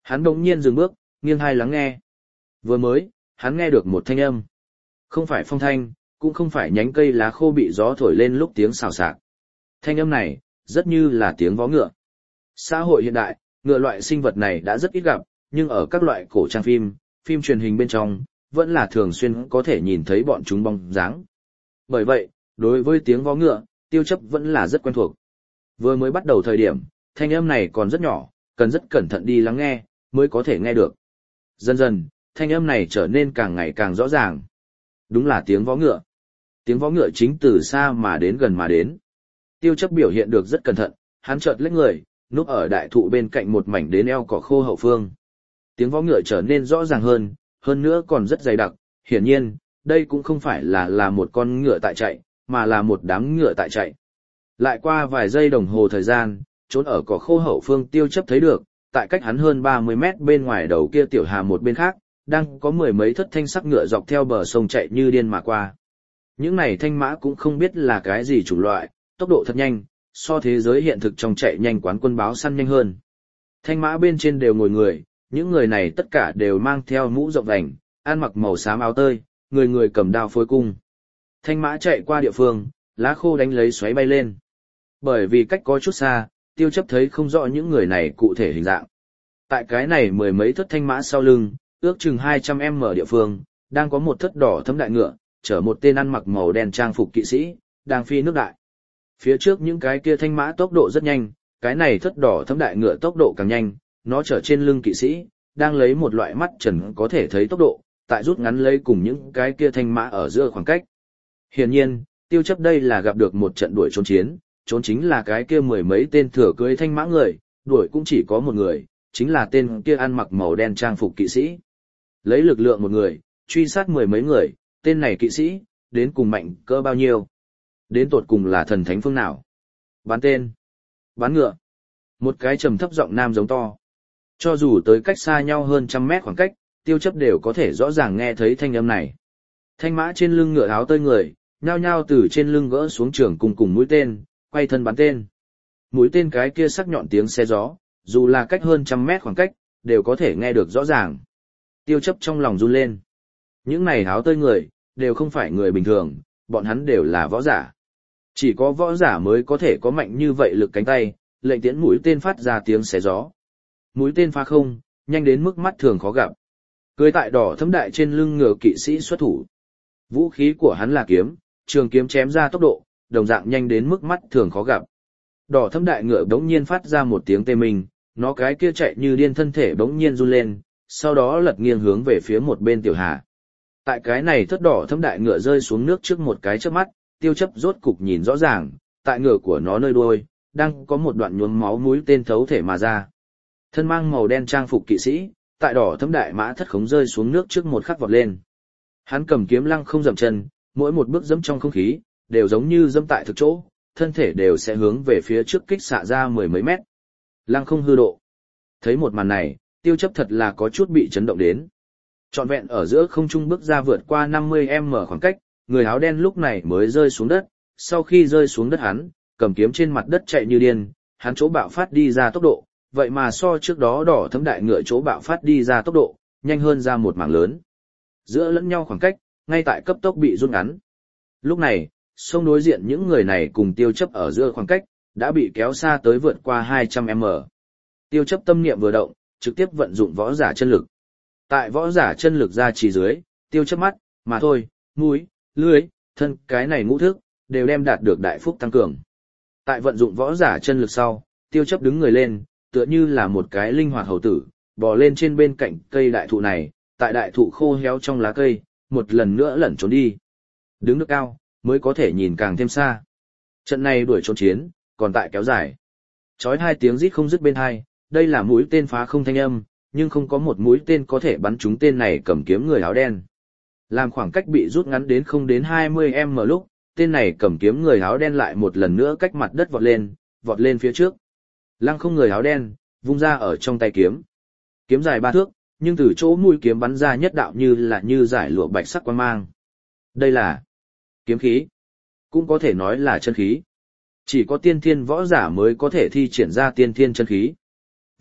Hắn bỗng nhiên dừng bước, nghiêng hai lắng nghe. Vừa mới, hắn nghe được một thanh âm. Không phải phong thanh, cũng không phải nhánh cây lá khô bị gió thổi lên lúc tiếng xào xạc. Thanh âm này, rất như là tiếng vó ngựa. Xã hội hiện đại, ngựa loại sinh vật này đã rất ít gặp, nhưng ở các loại cổ trang phim, phim truyền hình bên trong, vẫn là thường xuyên có thể nhìn thấy bọn chúng bóng dáng. Bởi vậy, đối với tiếng vó ngựa, Tiêu Chấp vẫn là rất quen thuộc. Vừa mới bắt đầu thời điểm, thanh âm này còn rất nhỏ, cần rất cẩn thận đi lắng nghe, mới có thể nghe được. Dần dần, thanh âm này trở nên càng ngày càng rõ ràng. Đúng là tiếng vó ngựa. Tiếng vó ngựa chính từ xa mà đến gần mà đến. Tiêu Chấp biểu hiện được rất cẩn thận, hắn chợt lách người, núp ở đại thụ bên cạnh một mảnh đến eo cỏ khô hậu phương. Tiếng vó ngựa trở nên rõ ràng hơn, hơn nữa còn rất dày đặc, hiển nhiên, đây cũng không phải là là một con ngựa tại chạy, mà là một đám ngựa tại chạy. Lại qua vài giây đồng hồ thời gian, trốn ở cỏ khô hậu phương Tiêu Chấp thấy được, tại cách hắn hơn ba mươi mét bên ngoài đầu kia tiểu hà một bên khác, đang có mười mấy thất thanh sắc ngựa dọc theo bờ sông chạy như điên mà qua. Những này thanh mã cũng không biết là cái gì chủng loại, tốc độ thật nhanh, so thế giới hiện thực trong chạy nhanh quán quân báo săn nhanh hơn. Thanh mã bên trên đều ngồi người, những người này tất cả đều mang theo mũ rộng vành, ăn mặc màu xám áo tơi, người người cầm đao phối cung. Thanh mã chạy qua địa phương, lá khô đánh lấy xoáy bay lên. Bởi vì cách có chút xa, Tiêu Chấp thấy không rõ những người này cụ thể hình dạng. Tại cái này mười mấy thất thanh mã sau lưng, ước chừng hai trăm em ở địa phương, đang có một thất đỏ thấm đại ngựa, chở một tên ăn mặc màu đen trang phục kỵ sĩ, đang phi nước đại. Phía trước những cái kia thanh mã tốc độ rất nhanh, cái này thất đỏ thấm đại ngựa tốc độ càng nhanh, nó chở trên lưng kỵ sĩ, đang lấy một loại mắt trần có thể thấy tốc độ, tại rút ngắn lấy cùng những cái kia thanh mã ở giữa khoảng cách. Hiển nhiên, Tiêu Chấp đây là gặp được một trận đuổi trốn chiến, trốn chính là cái kia mười mấy tên thừa cưới thanh mã người, đuổi cũng chỉ có một người, chính là tên kia ăn mặc màu đen trang phục kỵ sĩ. Lấy lực lượng một người, truy sát mười mấy người, tên này kỵ sĩ, đến cùng mạnh cỡ bao nhiêu? Đến tột cùng là thần thánh phương nào? Bán tên. Bán ngựa. Một cái trầm thấp giọng nam giống to. Cho dù tới cách xa nhau hơn trăm mét khoảng cách, Tiêu Chấp đều có thể rõ ràng nghe thấy thanh âm này. Thanh mã trên lưng ngựa áo tơi người, nhao nhao từ trên lưng gỡ xuống trường cùng cùng mũi tên, quay thân bắn tên. Mũi tên cái kia sắc nhọn tiếng xe gió, dù là cách hơn trăm mét khoảng cách, đều có thể nghe được rõ ràng. Tiêu Chấp trong lòng run lên. Những này áo tơi người, đều không phải người bình thường, bọn hắn đều là võ giả. Chỉ có võ giả mới có thể có mạnh như vậy lực cánh tay, lệnh tiễn mũi tên phát ra tiếng xé gió. Mũi tên phá không, nhanh đến mức mắt thường khó gặp. Cưới tại đỏ thấm đại trên lưng ngựa kỵ sĩ xuất thủ. Vũ khí của hắn là kiếm, trường kiếm chém ra tốc độ, đồng dạng nhanh đến mức mắt thường khó gặp. Đỏ thấm đại ngựa bỗng nhiên phát ra một tiếng tê minh, nó cái kia chạy như điên thân thể bỗng nhiên run lên, sau đó lật nghiêng hướng về phía một bên tiểu hà. Tại cái này thất đỏ thấm đại ngựa rơi xuống nước trước một cái chớp mắt, Tiêu Chấp rốt cục nhìn rõ ràng, tại ngựa của nó nơi đuôi, đang có một đoạn nhuốm máu mũi tên thấu thể mà ra. Thân mang màu đen trang phục kỵ sĩ, tại đỏ thấm đại mã thất khống rơi xuống nước trước một khắc vọt lên. Hắn cầm kiếm lăng không dậm chân, mỗi một bước dẫm trong không khí, đều giống như dẫm tại thực chỗ, thân thể đều sẽ hướng về phía trước kích xạ ra mười mấy mét. Lăng không hư độ. Thấy một màn này, Tiêu Chấp thật là có chút bị chấn động đến. Trọn vẹn ở giữa không trung bước ra vượt qua năm mươi mét khoảng cách, người áo đen lúc này mới rơi xuống đất, sau khi rơi xuống đất hắn, cầm kiếm trên mặt đất chạy như điên, hắn chỗ bạo phát đi ra tốc độ, vậy mà so trước đó đỏ thấm đại ngựa chỗ bạo phát đi ra tốc độ, nhanh hơn ra một mảng lớn. Giữa lẫn nhau khoảng cách, ngay tại cấp tốc bị rút ngắn. Lúc này, sông đối diện những người này cùng Tiêu Chấp ở giữa khoảng cách, đã bị kéo xa tới vượt qua hai trăm mét. Tiêu Chấp tâm niệm vừa động, trực tiếp vận dụng võ giả chân lực. Tại võ giả chân lực ra chỉ dưới, Tiêu Chấp mắt, mà thôi, mũi, lưỡi, thân, cái này ngũ thức, đều đem đạt được đại phúc tăng cường. Tại vận dụng võ giả chân lực sau, Tiêu Chấp đứng người lên, tựa như là một cái linh hoạt hầu tử, bò lên trên bên cạnh cây đại thụ này, tại đại thụ khô héo trong lá cây, một lần nữa lẩn trốn đi. Đứng được cao, mới có thể nhìn càng thêm xa. Trận này đuổi trốn chiến, còn tại kéo dài. Chói hai tiếng rít không dứt bên hai, đây là mũi tên phá không thanh âm, nhưng không có một mũi tên có thể bắn trúng tên này cầm kiếm người áo đen. Làm khoảng cách bị rút ngắn đến không đến hai mươi mét lúc, tên này cầm kiếm người áo đen lại một lần nữa cách mặt đất vọt lên, vọt lên phía trước. Lăng không người áo đen, vung ra ở trong tay kiếm. Kiếm dài ba thước, nhưng từ chỗ mũi kiếm bắn ra nhất đạo như là như giải lụa bạch sắc quang mang. Đây là kiếm khí, cũng có thể nói là chân khí. Chỉ có tiên thiên võ giả mới có thể thi triển ra tiên thiên chân khí.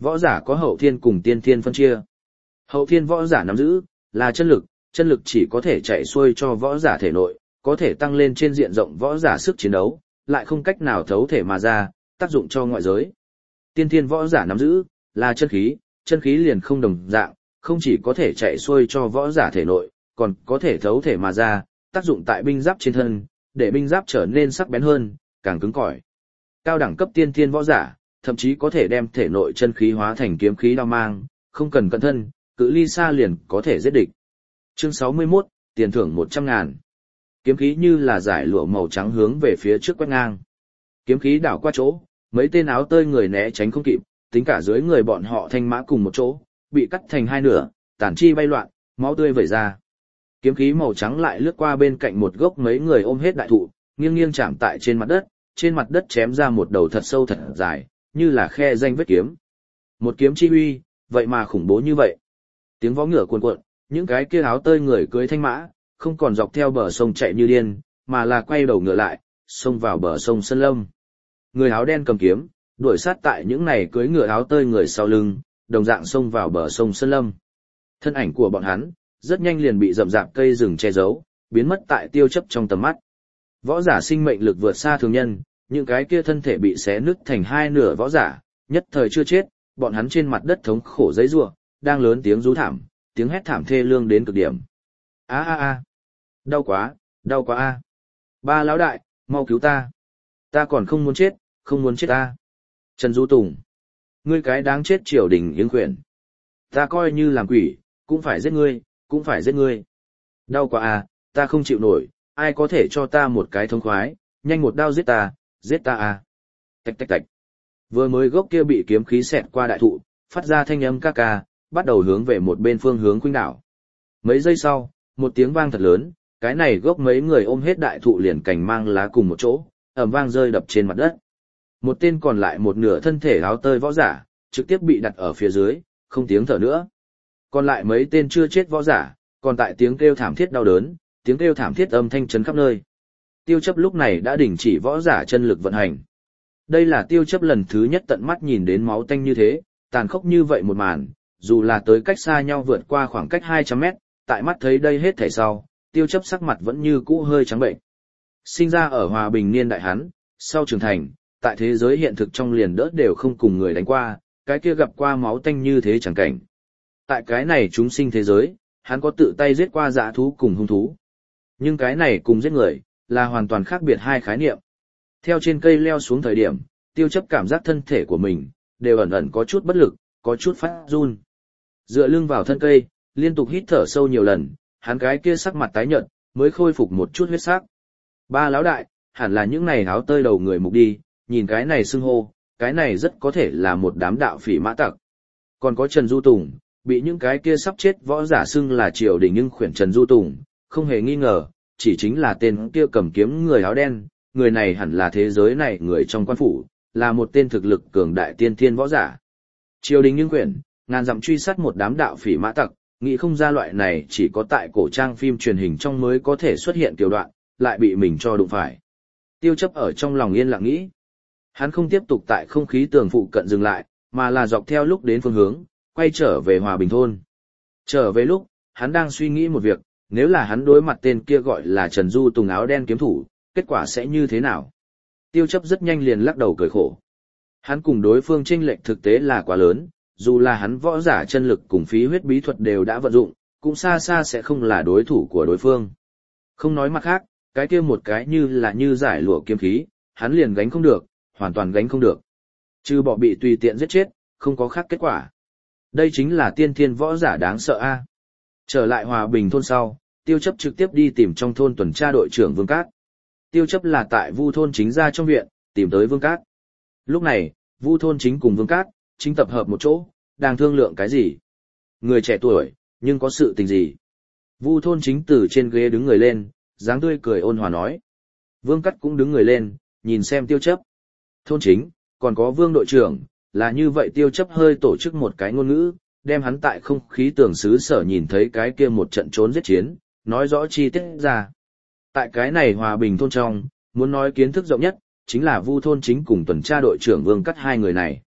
Võ giả có hậu thiên cùng tiên thiên phân chia. Hậu thiên võ giả nắm giữ là chân lực, chân lực chỉ có thể chạy xuôi cho võ giả thể nội, có thể tăng lên trên diện rộng võ giả sức chiến đấu, lại không cách nào thấu thể mà ra, tác dụng cho ngoại giới. Tiên thiên võ giả nắm giữ là chân khí, chân khí liền không đồng dạng, không chỉ có thể chạy xuôi cho võ giả thể nội, còn có thể thấu thể mà ra, tác dụng tại binh giáp trên thân, để binh giáp trở nên sắc bén hơn, càng cứng cỏi. Cao đẳng cấp tiên thiên võ giả, thậm chí có thể đem thể nội chân khí hóa thành kiếm khí đao mang, không cần cận thân, cự ly xa liền có thể giết địch. Chương sáu mươi mốt, tiền thưởng một trăm ngàn. Kiếm khí như là dải lụa màu trắng hướng về phía trước quét ngang. Kiếm khí đảo qua chỗ, mấy tên áo tơi người né tránh không kịp, tính cả dưới người bọn họ thanh mã cùng một chỗ, bị cắt thành hai nửa, tản chi bay loạn, máu tươi vẩy ra. Kiếm khí màu trắng lại lướt qua bên cạnh một gốc mấy người ôm hết đại thụ, nghiêng nghiêng chạm tại trên mặt đất, trên mặt đất chém ra một đầu thật sâu thật dài, như là khe danh vết kiếm. Một kiếm chi uy, vậy mà khủng bố như vậy. Tiếng vó ngựa cuồn cuộn, những cái kia áo tơi người cưỡi thanh mã, không còn dọc theo bờ sông chạy như điên, mà là quay đầu ngựa lại, xông vào bờ sông Sơn Lâm. Người áo đen cầm kiếm, đuổi sát tại những này cưỡi ngựa áo tơi người sau lưng, đồng dạng xông vào bờ sông Sơn Lâm. Thân ảnh của bọn hắn, rất nhanh liền bị rậm rạp cây rừng che giấu, biến mất tại tiêu chấp trong tầm mắt. Võ giả sinh mệnh lực vượt xa thường nhân, những cái kia thân thể bị xé nứt thành hai nửa võ giả, nhất thời chưa chết, bọn hắn trên mặt đất thống khổ giấy rủa, đang lớn tiếng rú thảm, tiếng hét thảm thê lương đến cực điểm. A a a, đau quá, đau quá a. Ba lão đại, mau cứu ta. Ta còn không muốn chết, không muốn chết ta. Trần Du Tùng, ngươi cái đáng chết triều đình yếng quyển. Ta coi như làm quỷ, cũng phải giết ngươi, cũng phải giết ngươi. Đau quá a, ta không chịu nổi, ai có thể cho ta một cái thống khoái, nhanh một đao giết ta, giết ta a. Tạch tạch tạch. Vừa mới gốc kia bị kiếm khí xẹt qua đại thụ, phát ra thanh âm ca ca, bắt đầu hướng về một bên phương hướng khuynh đảo. Mấy giây sau, một tiếng vang thật lớn, cái này gốc mấy người ôm hết đại thụ liền cành mang lá cùng một chỗ, ầm vang rơi đập trên mặt đất. Một tên còn lại một nửa thân thể áo tơi võ giả, trực tiếp bị đặt ở phía dưới, không tiếng thở nữa. Còn lại mấy tên chưa chết võ giả, còn tại tiếng kêu thảm thiết đau đớn, tiếng kêu thảm thiết âm thanh chấn khắp nơi. Tiêu chấp lúc này đã đình chỉ võ giả chân lực vận hành. Đây là tiêu chấp lần thứ nhất tận mắt nhìn đến máu tanh như thế, tàn khốc như vậy một màn, dù là tới cách xa nhau vượt qua khoảng cách hai trăm mét, tại mắt thấy đây hết thảy sau, tiêu chấp sắc mặt vẫn như cũ hơi trắng bệnh. Sinh ra ở hòa bình niên đại hắn, sau trưởng thành, tại thế giới hiện thực trong liền đỡ đều không cùng người đánh qua, cái kia gặp qua máu tanh như thế chẳng cảnh. Tại cái này chúng sinh thế giới, hắn có tự tay giết qua dã thú cùng hung thú. Nhưng cái này cùng giết người, là hoàn toàn khác biệt hai khái niệm. Theo trên cây leo xuống thời điểm, tiêu chấp cảm giác thân thể của mình, đều ẩn ẩn có chút bất lực, có chút phát run. Dựa lưng vào thân cây, liên tục hít thở sâu nhiều lần, hắn cái kia sắc mặt tái nhợt, mới khôi phục một chút huyết sắc. Ba lão đại, hẳn là những này áo tơi đầu người mục đi, nhìn cái này xưng hô, cái này rất có thể là một đám đạo phỉ mã tặc. Còn có Trần Du Tùng, bị những cái kia sắp chết võ giả xưng là triều đình nhưng khuyển Trần Du Tùng, không hề nghi ngờ, chỉ chính là tên kia cầm kiếm người áo đen, người này hẳn là thế giới này người trong quan phủ, là một tên thực lực cường đại tiên thiên võ giả. Triều đình nhưng khuyển, ngàn dặm truy sát một đám đạo phỉ mã tặc, nghĩ không ra loại này chỉ có tại cổ trang phim truyền hình trong mới có thể xuất hiện tiểu đoạn, lại bị mình cho đụng phải. Tiêu chấp ở trong lòng yên lặng nghĩ. Hắn không tiếp tục tại không khí tường phụ cận dừng lại, mà là dọc theo lúc đến phương hướng, quay trở về Hòa Bình thôn. Trở về lúc, hắn đang suy nghĩ một việc, nếu là hắn đối mặt tên kia gọi là Trần Du Tùng áo đen kiếm thủ, kết quả sẽ như thế nào? Tiêu chấp rất nhanh liền lắc đầu cười khổ. Hắn cùng đối phương chênh lệch thực tế là quá lớn, dù là hắn võ giả chân lực cùng phí huyết bí thuật đều đã vận dụng, cũng xa xa sẽ không là đối thủ của đối phương. Không nói mặt khác, cái kia một cái như là như giải lụa kiếm khí, hắn liền gánh không được, hoàn toàn gánh không được. Trừ bỏ bị tùy tiện giết chết, không có khác kết quả. Đây chính là tiên thiên võ giả đáng sợ a. Trở lại Hòa Bình thôn sau, Tiêu chấp trực tiếp đi tìm trong thôn tuần tra đội trưởng Vương Cát. Tiêu chấp là tại Vu thôn chính ra trong viện, tìm tới Vương Cát. Lúc này, Vu thôn chính cùng Vương Cát chính tập hợp một chỗ, đang thương lượng cái gì? Người trẻ tuổi, nhưng có sự tình gì? Vu thôn chính từ trên ghế đứng người lên, dáng tươi cười ôn hòa nói. Vương Cát cũng đứng người lên, nhìn xem Tiêu chấp. Thôn chính, còn có Vương đội trưởng, là như vậy. Tiêu chấp hơi tổ chức một cái ngôn ngữ, đem hắn tại không khí tường xứ sở nhìn thấy cái kia một trận trốn giết chiến, nói rõ chi tiết ra. Tại cái này Hòa Bình thôn trong, muốn nói kiến thức rộng nhất, chính là Vu thôn chính cùng tuần tra đội trưởng Vương Cát hai người này.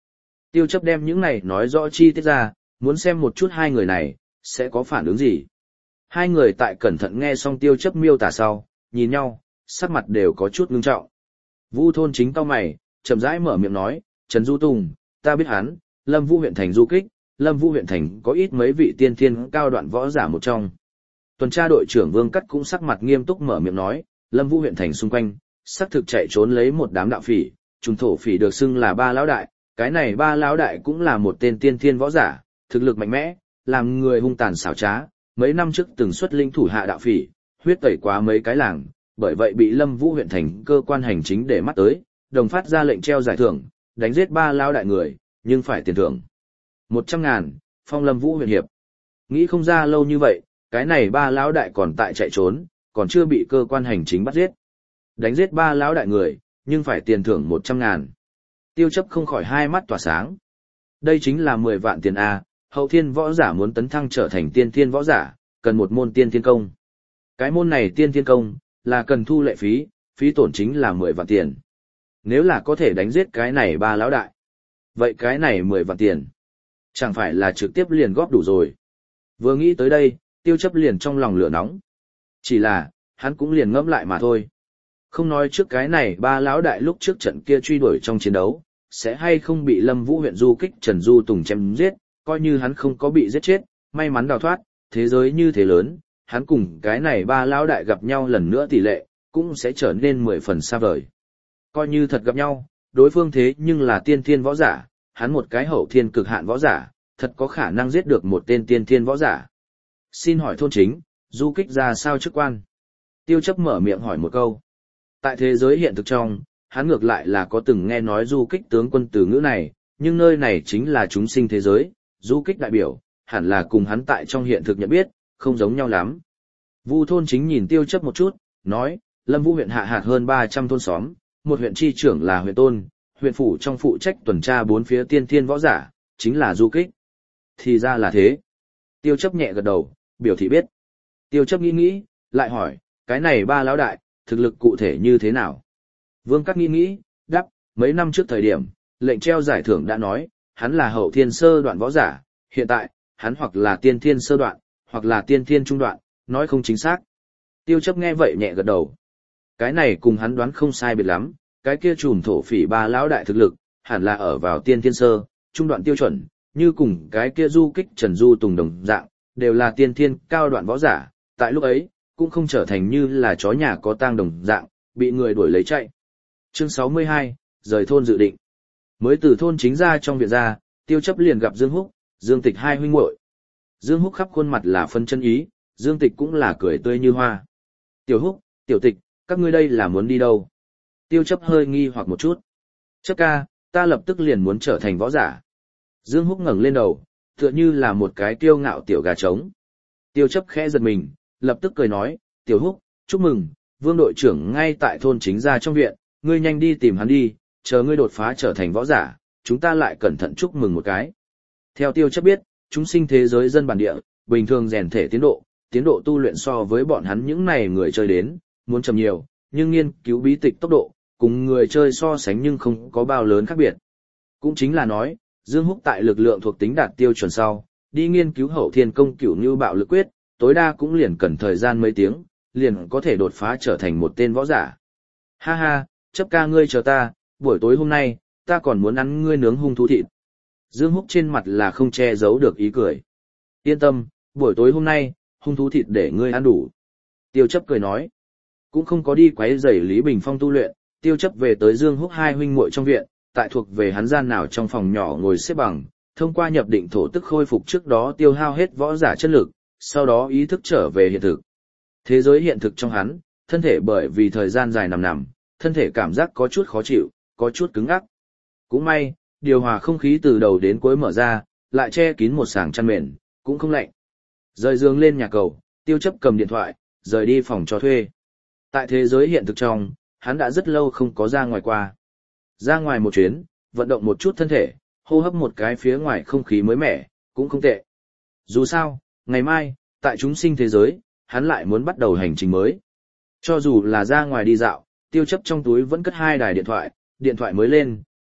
Tiêu chấp đem những này nói rõ chi tiết ra, muốn xem một chút hai người này, sẽ có phản ứng gì. Hai người tại cẩn thận nghe xong tiêu chấp miêu tả sau, nhìn nhau, sắc mặt đều có chút ngưng trọng. Vu Thôn Chính cau mày, chậm rãi mở miệng nói, Trần Du Tùng, ta biết hắn, Lâm Vũ huyện thành du kích, Lâm Vũ huyện thành có ít mấy vị tiên thiên cao đoạn võ giả một trong. Tuần tra đội trưởng Vương Cắt cũng sắc mặt nghiêm túc mở miệng nói, Lâm Vũ huyện thành xung quanh, xác thực chạy trốn lấy một đám đạo phỉ, trùng thổ phỉ được xưng là ba lão đại, cái này ba lão đại cũng là một tên tiên thiên võ giả, thực lực mạnh mẽ, làm người hung tàn xảo trá, mấy năm trước từng xuất linh thủ hạ đạo phỉ, huyết tẩy quá mấy cái làng, bởi vậy bị Lâm Vũ huyện thành cơ quan hành chính để mắt tới, đồng phát ra lệnh treo giải thưởng, đánh giết ba lão đại người, nhưng phải tiền thưởng một trăm ngàn, phong Lâm Vũ huyện hiệp. Nghĩ không ra lâu như vậy, cái này ba lão đại còn tại chạy trốn, còn chưa bị cơ quan hành chính bắt giết. Đánh giết ba lão đại người, nhưng phải tiền thưởng một trăm ngàn. Tiêu chấp không khỏi hai mắt tỏa sáng. Đây chính là mười vạn tiền A, hậu thiên võ giả muốn tấn thăng trở thành tiên thiên võ giả, cần một môn tiên thiên công. Cái môn này tiên thiên công, là cần thu lệ phí, phí tổn chính là mười vạn tiền. Nếu là có thể đánh giết cái này ba lão đại, vậy cái này mười vạn tiền, chẳng phải là trực tiếp liền góp đủ rồi. Vừa nghĩ tới đây, tiêu chấp liền trong lòng lửa nóng. Chỉ là, hắn cũng liền ngẫm lại mà thôi. Không nói trước cái này ba lão đại lúc trước trận kia truy đuổi trong chiến đấu, sẽ hay không bị Lâm Vũ huyện du kích Trần Du Tùng chém giết, coi như hắn không có bị giết chết, may mắn đào thoát, thế giới như thế lớn, hắn cùng cái này ba lão đại gặp nhau lần nữa tỷ lệ, cũng sẽ trở nên mười phần xa vời. Coi như thật gặp nhau, đối phương thế nhưng là tiên thiên võ giả, hắn một cái hậu thiên cực hạn võ giả, thật có khả năng giết được một tên tiên thiên võ giả. Xin hỏi Thôn Chính, du kích ra sao chức quan? Tiêu chấp mở miệng hỏi một câu. Tại thế giới hiện thực trong, hắn ngược lại là có từng nghe nói du kích tướng quân từ ngữ này, nhưng nơi này chính là chúng sinh thế giới, du kích đại biểu, hẳn là cùng hắn tại trong hiện thực nhận biết, không giống nhau lắm. Vu Thôn Chính nhìn tiêu chấp một chút, nói, Lâm Vũ huyện hạ hạt hơn ba trăm thôn xóm, một huyện tri trưởng là huyện tôn, huyện phủ trong phụ trách tuần tra bốn phía tiên thiên võ giả, chính là du kích. Thì ra là thế. Tiêu chấp nhẹ gật đầu, biểu thị biết. Tiêu chấp nghĩ nghĩ, lại hỏi, cái này ba lão đại, thực lực cụ thể như thế nào? Vương Cắt nghĩ nghĩ, đáp, mấy năm trước thời điểm, lệnh treo giải thưởng đã nói, hắn là hậu thiên sơ đoạn võ giả, hiện tại, hắn hoặc là tiên thiên sơ đoạn, hoặc là tiên thiên trung đoạn, nói không chính xác. Tiêu chấp nghe vậy nhẹ gật đầu. Cái này cùng hắn đoán không sai biệt lắm, cái kia trùm thổ phỉ ba lão đại thực lực, hẳn là ở vào tiên thiên sơ, trung đoạn tiêu chuẩn, như cùng cái kia du kích Trần Du Tùng đồng dạng, đều là tiên thiên cao đoạn võ giả, tại lúc ấy, cũng không trở thành như là chó nhà có tang đồng dạng, bị người đuổi lấy chạy. Chương sáu mươi hai, rời thôn dự định. Mới từ thôn chính ra trong viện ra, tiêu chấp liền gặp Dương Húc, Dương Tịch hai huynh muội. Dương Húc khắp khuôn mặt là phân chân ý, Dương Tịch cũng là cười tươi như hoa. Tiểu Húc, Tiểu Tịch, các ngươi đây là muốn đi đâu? Tiêu chấp hơi nghi hoặc một chút. Chấp ca, ta lập tức liền muốn trở thành võ giả. Dương Húc ngẩng lên đầu, tựa như là một cái kiêu ngạo tiểu gà trống. Tiêu chấp khẽ giật mình, lập tức cười nói, Tiểu Húc, chúc mừng, Vương đội trưởng ngay tại thôn chính ra trong viện, ngươi nhanh đi tìm hắn đi, chờ ngươi đột phá trở thành võ giả, chúng ta lại cẩn thận chúc mừng một cái. Theo tiêu chấp biết, chúng sinh thế giới dân bản địa, bình thường rèn thể tiến độ, tiến độ tu luyện so với bọn hắn những này người chơi đến, muốn chậm nhiều, nhưng nghiên cứu bí tịch tốc độ, cùng người chơi so sánh nhưng không có bao lớn khác biệt. Cũng chính là nói, Dương Húc tại lực lượng thuộc tính đạt tiêu chuẩn sau, đi nghiên cứu hậu thiên công cửu như bạo lực quyết, tối đa cũng liền cần thời gian mấy tiếng, liền có thể đột phá trở thành một tên võ giả. Ha ha, chấp ca ngươi chờ ta, buổi tối hôm nay, ta còn muốn ăn ngươi nướng hung thú thịt. Dương Húc trên mặt là không che giấu được ý cười. Yên tâm, buổi tối hôm nay, hung thú thịt để ngươi ăn đủ. Tiêu chấp cười nói. Cũng không có đi quấy rầy Lý Bình Phong tu luyện, tiêu chấp về tới Dương Húc hai huynh muội trong viện, tại thuộc về hắn gian nào trong phòng nhỏ ngồi xếp bằng, thông qua nhập định thổ tức khôi phục trước đó tiêu hao hết võ giả chất lực, sau đó ý thức trở về hiện thực. Thế giới hiện thực trong hắn, thân thể bởi vì thời gian dài nằm nằm, thân thể cảm giác có chút khó chịu, có chút cứng ngắc. Cũng may, điều hòa không khí từ đầu đến cuối mở ra, lại che kín một sàng chăn mền, cũng không lạnh. Rời giường lên nhà cầu, tiêu chấp cầm điện thoại, rời đi phòng cho thuê. Tại thế giới hiện thực trong, hắn đã rất lâu không có ra ngoài qua. Ra ngoài một chuyến, vận động một chút thân thể, hô hấp một cái phía ngoài không khí mới mẻ, cũng không tệ. Dù sao, ngày mai, tại chúng sinh thế giới, hắn lại muốn bắt đầu hành trình mới. Cho dù là ra ngoài đi dạo, tiêu chấp trong túi vẫn cất hai đài điện thoại, điện thoại mới lên,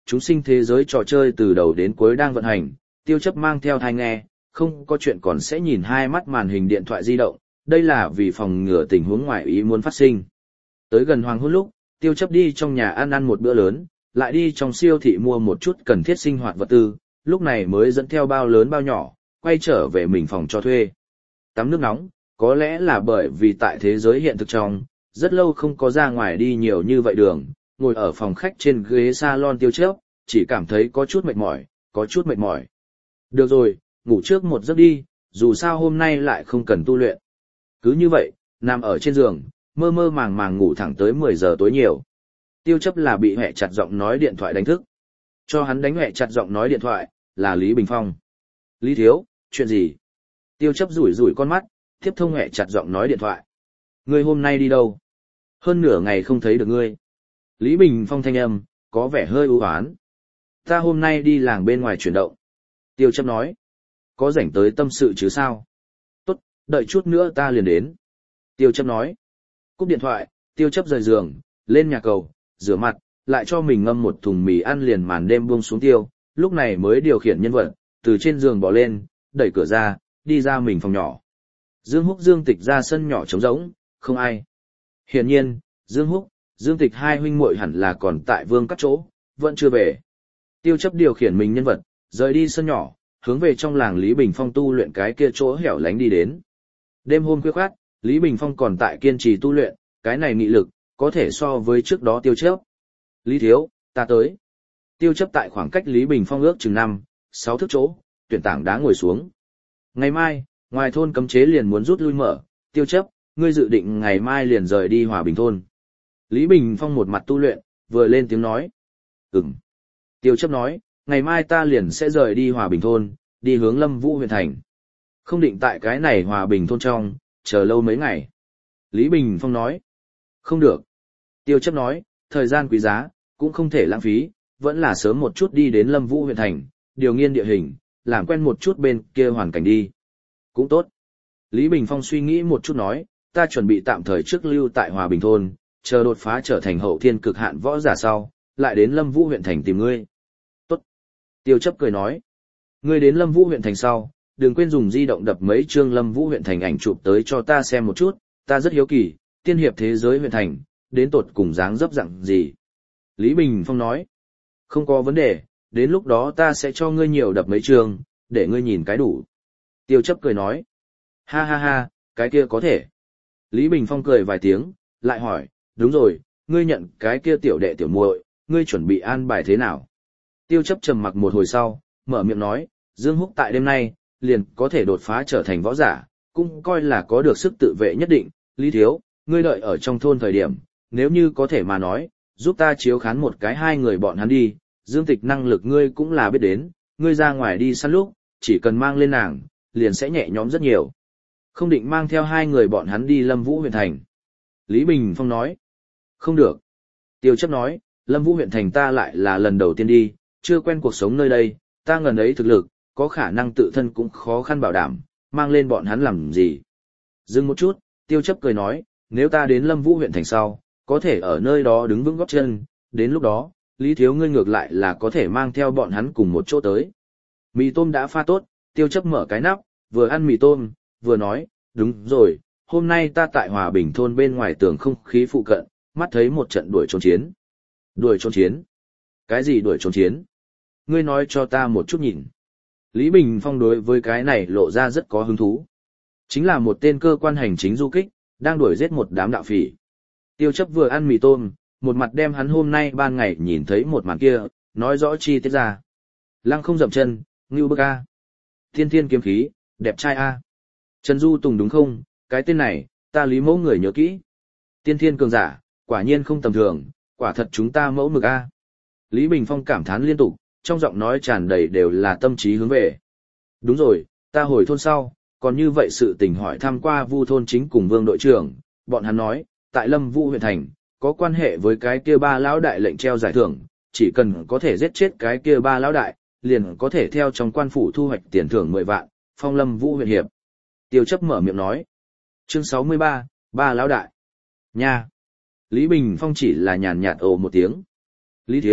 chúng sinh thế giới trò chơi từ đầu đến cuối đang vận hành, tiêu chấp mang theo thai nghe, không có chuyện còn sẽ nhìn hai mắt màn hình điện thoại di động, đây là vì phòng ngừa tình huống ngoại ý muốn phát sinh. Tới gần hoàng hôn lúc, tiêu chấp đi trong nhà ăn ăn một bữa lớn, lại đi trong siêu thị mua một chút cần thiết sinh hoạt vật tư, lúc này mới dẫn theo bao lớn bao nhỏ, quay trở về mình phòng cho thuê. Tắm nước nóng, có lẽ là bởi vì tại thế giới hiện thực trong, rất lâu không có ra ngoài đi nhiều như vậy đường, ngồi ở phòng khách trên ghế salon tiêu chấp, chỉ cảm thấy có chút mệt mỏi, có chút mệt mỏi. Được rồi, ngủ trước một giấc đi, dù sao hôm nay lại không cần tu luyện. Cứ như vậy, nằm ở trên giường, mơ mơ màng màng ngủ thẳng tới mười giờ tối nhiều. Tiêu chấp là bị hẹ chặt giọng nói điện thoại đánh thức. Cho hắn đánh hẹ chặt giọng nói điện thoại, là Lý Bình Phong. Lý Thiếu, chuyện gì? Tiêu chấp rủi rủi con mắt, tiếp thông hẹ chặt giọng nói điện thoại. Ngươi hôm nay đi đâu? Hơn nửa ngày không thấy được ngươi. Lý Bình Phong thanh âm, có vẻ hơi ưu hoán. Ta hôm nay đi làng bên ngoài chuyển động. Tiêu chấp nói. Có rảnh tới tâm sự chứ sao? Tốt, đợi chút nữa ta liền đến. Tiêu chấp nói. Cúp điện thoại, tiêu chấp rời giường, lên nhà cầu, rửa mặt, lại cho mình ngâm một thùng mì ăn liền màn đêm buông xuống tiêu, lúc này mới điều khiển nhân vật, từ trên giường bỏ lên, đẩy cửa ra, đi ra mình phòng nhỏ. Dương Húc Dương Tịch ra sân nhỏ trống rỗng, không ai. Hiển nhiên, Dương Húc, Dương Tịch hai huynh muội hẳn là còn tại Vương Cắt chỗ, vẫn chưa về. Tiêu chấp điều khiển mình nhân vật, rời đi sân nhỏ, hướng về trong làng Lý Bình Phong tu luyện cái kia chỗ hẻo lánh đi đến. Đêm hôm khuya khoắt, Lý Bình Phong còn tại kiên trì tu luyện, cái này nghị lực, có thể so với trước đó tiêu chấp. Lý Thiếu, ta tới. Tiêu chấp tại khoảng cách Lý Bình Phong ước chừng năm, sáu thước chỗ, tuyển tảng đá ngồi xuống. Ngày mai, ngoài thôn cấm chế liền muốn rút lui mở, tiêu chấp, ngươi dự định ngày mai liền rời đi Hòa Bình thôn. Lý Bình Phong một mặt tu luyện, vừa lên tiếng nói. Ừm. Tiêu chấp nói, ngày mai ta liền sẽ rời đi Hòa Bình thôn, đi hướng Lâm Vũ huyện thành. Không định tại cái này Hòa Bình thôn trong, chờ lâu mấy ngày. Lý Bình Phong nói. Không được. Tiêu chấp nói, thời gian quý giá, cũng không thể lãng phí, vẫn là sớm một chút đi đến Lâm Vũ huyện thành, điều nghiên địa hình, làm quen một chút bên kia hoàn cảnh đi. Cũng tốt. Lý Bình Phong suy nghĩ một chút nói, ta chuẩn bị tạm thời trước lưu tại Hòa Bình thôn, chờ đột phá trở thành hậu thiên cực hạn võ giả sau, lại đến Lâm Vũ huyện thành tìm ngươi. Tốt. Tiêu chấp cười nói, ngươi đến Lâm Vũ huyện thành sau, đừng quên dùng di động đập mấy chương Lâm Vũ huyện thành ảnh chụp tới cho ta xem một chút, ta rất hiếu kỳ, tiên hiệp thế giới huyện thành, đến tột cùng dáng dấp dạng gì. Lý Bình Phong nói, không có vấn đề, đến lúc đó ta sẽ cho ngươi nhiều đập mấy chương, để ngươi nhìn cái đủ. Tiêu chấp cười nói, ha ha ha, cái kia có thể. Lý Bình Phong cười vài tiếng, lại hỏi, đúng rồi, ngươi nhận cái kia tiểu đệ tiểu muội, ngươi chuẩn bị an bài thế nào? Tiêu chấp trầm mặc một hồi sau, mở miệng nói, Dương Húc tại đêm nay, liền có thể đột phá trở thành võ giả, cũng coi là có được sức tự vệ nhất định. Lý Thiếu, ngươi đợi ở trong thôn thời điểm, nếu như có thể mà nói, giúp ta chiếu khán một cái hai người bọn hắn đi, Dương Tịch năng lực ngươi cũng là biết đến, ngươi ra ngoài đi săn lúc, chỉ cần mang lên nàng, liền sẽ nhẹ nhõm rất nhiều. Không định mang theo hai người bọn hắn đi Lâm Vũ huyện thành. Lý Bình Phong nói, không được. Tiêu chấp nói, Lâm Vũ huyện thành ta lại là lần đầu tiên đi, chưa quen cuộc sống nơi đây, ta ngần ấy thực lực, có khả năng tự thân cũng khó khăn bảo đảm, mang lên bọn hắn làm gì. Dừng một chút, tiêu chấp cười nói, nếu ta đến Lâm Vũ huyện thành sau, có thể ở nơi đó đứng vững gót chân, đến lúc đó, Lý Thiếu ngươi ngược lại là có thể mang theo bọn hắn cùng một chỗ tới. Mì tôm đã pha tốt, tiêu chấp mở cái nắp, vừa ăn mì tôm, vừa nói, đúng rồi, hôm nay ta tại Hòa Bình thôn bên ngoài tường không khí phụ cận, mắt thấy một trận đuổi trốn chiến. Đuổi trốn chiến? Cái gì đuổi trốn chiến? Ngươi nói cho ta một chút nhìn. Lý Bình Phong đối với cái này lộ ra rất có hứng thú. Chính là một tên cơ quan hành chính du kích, đang đuổi giết một đám đạo phỉ. Tiêu chấp vừa ăn mì tôm, một mặt đem hắn hôm nay ban ngày nhìn thấy một màn kia, nói rõ chi tiết ra. Lăng không dậm chân, ngưu bức a. Thiên thiên kiếm khí, đẹp trai a. Trần Du Tùng đúng không, cái tên này, ta Lý mẫu người nhớ kỹ. Tiên thiên cường giả, quả nhiên không tầm thường, quả thật chúng ta mẫu mực a. Lý Bình Phong cảm thán liên tục, trong giọng nói tràn đầy đều là tâm trí hướng về. Đúng rồi, ta hồi thôn sau, còn như vậy sự tình hỏi thăm qua Vu thôn chính cùng Vương đội trưởng, bọn hắn nói, tại Lâm Vũ huyện thành, có quan hệ với cái kia ba lão đại lệnh treo giải thưởng, chỉ cần có thể giết chết cái kia ba lão đại, liền có thể theo trong quan phủ thu hoạch tiền thưởng mười vạn, phong Lâm Vũ huyện hiệp. Tiêu chấp mở miệng nói. Chương sáu mươi ba, ba lão đại. Nha. Lý Bình Phong chỉ là nhàn nhạt ồ một tiếng. Lý Thiếu,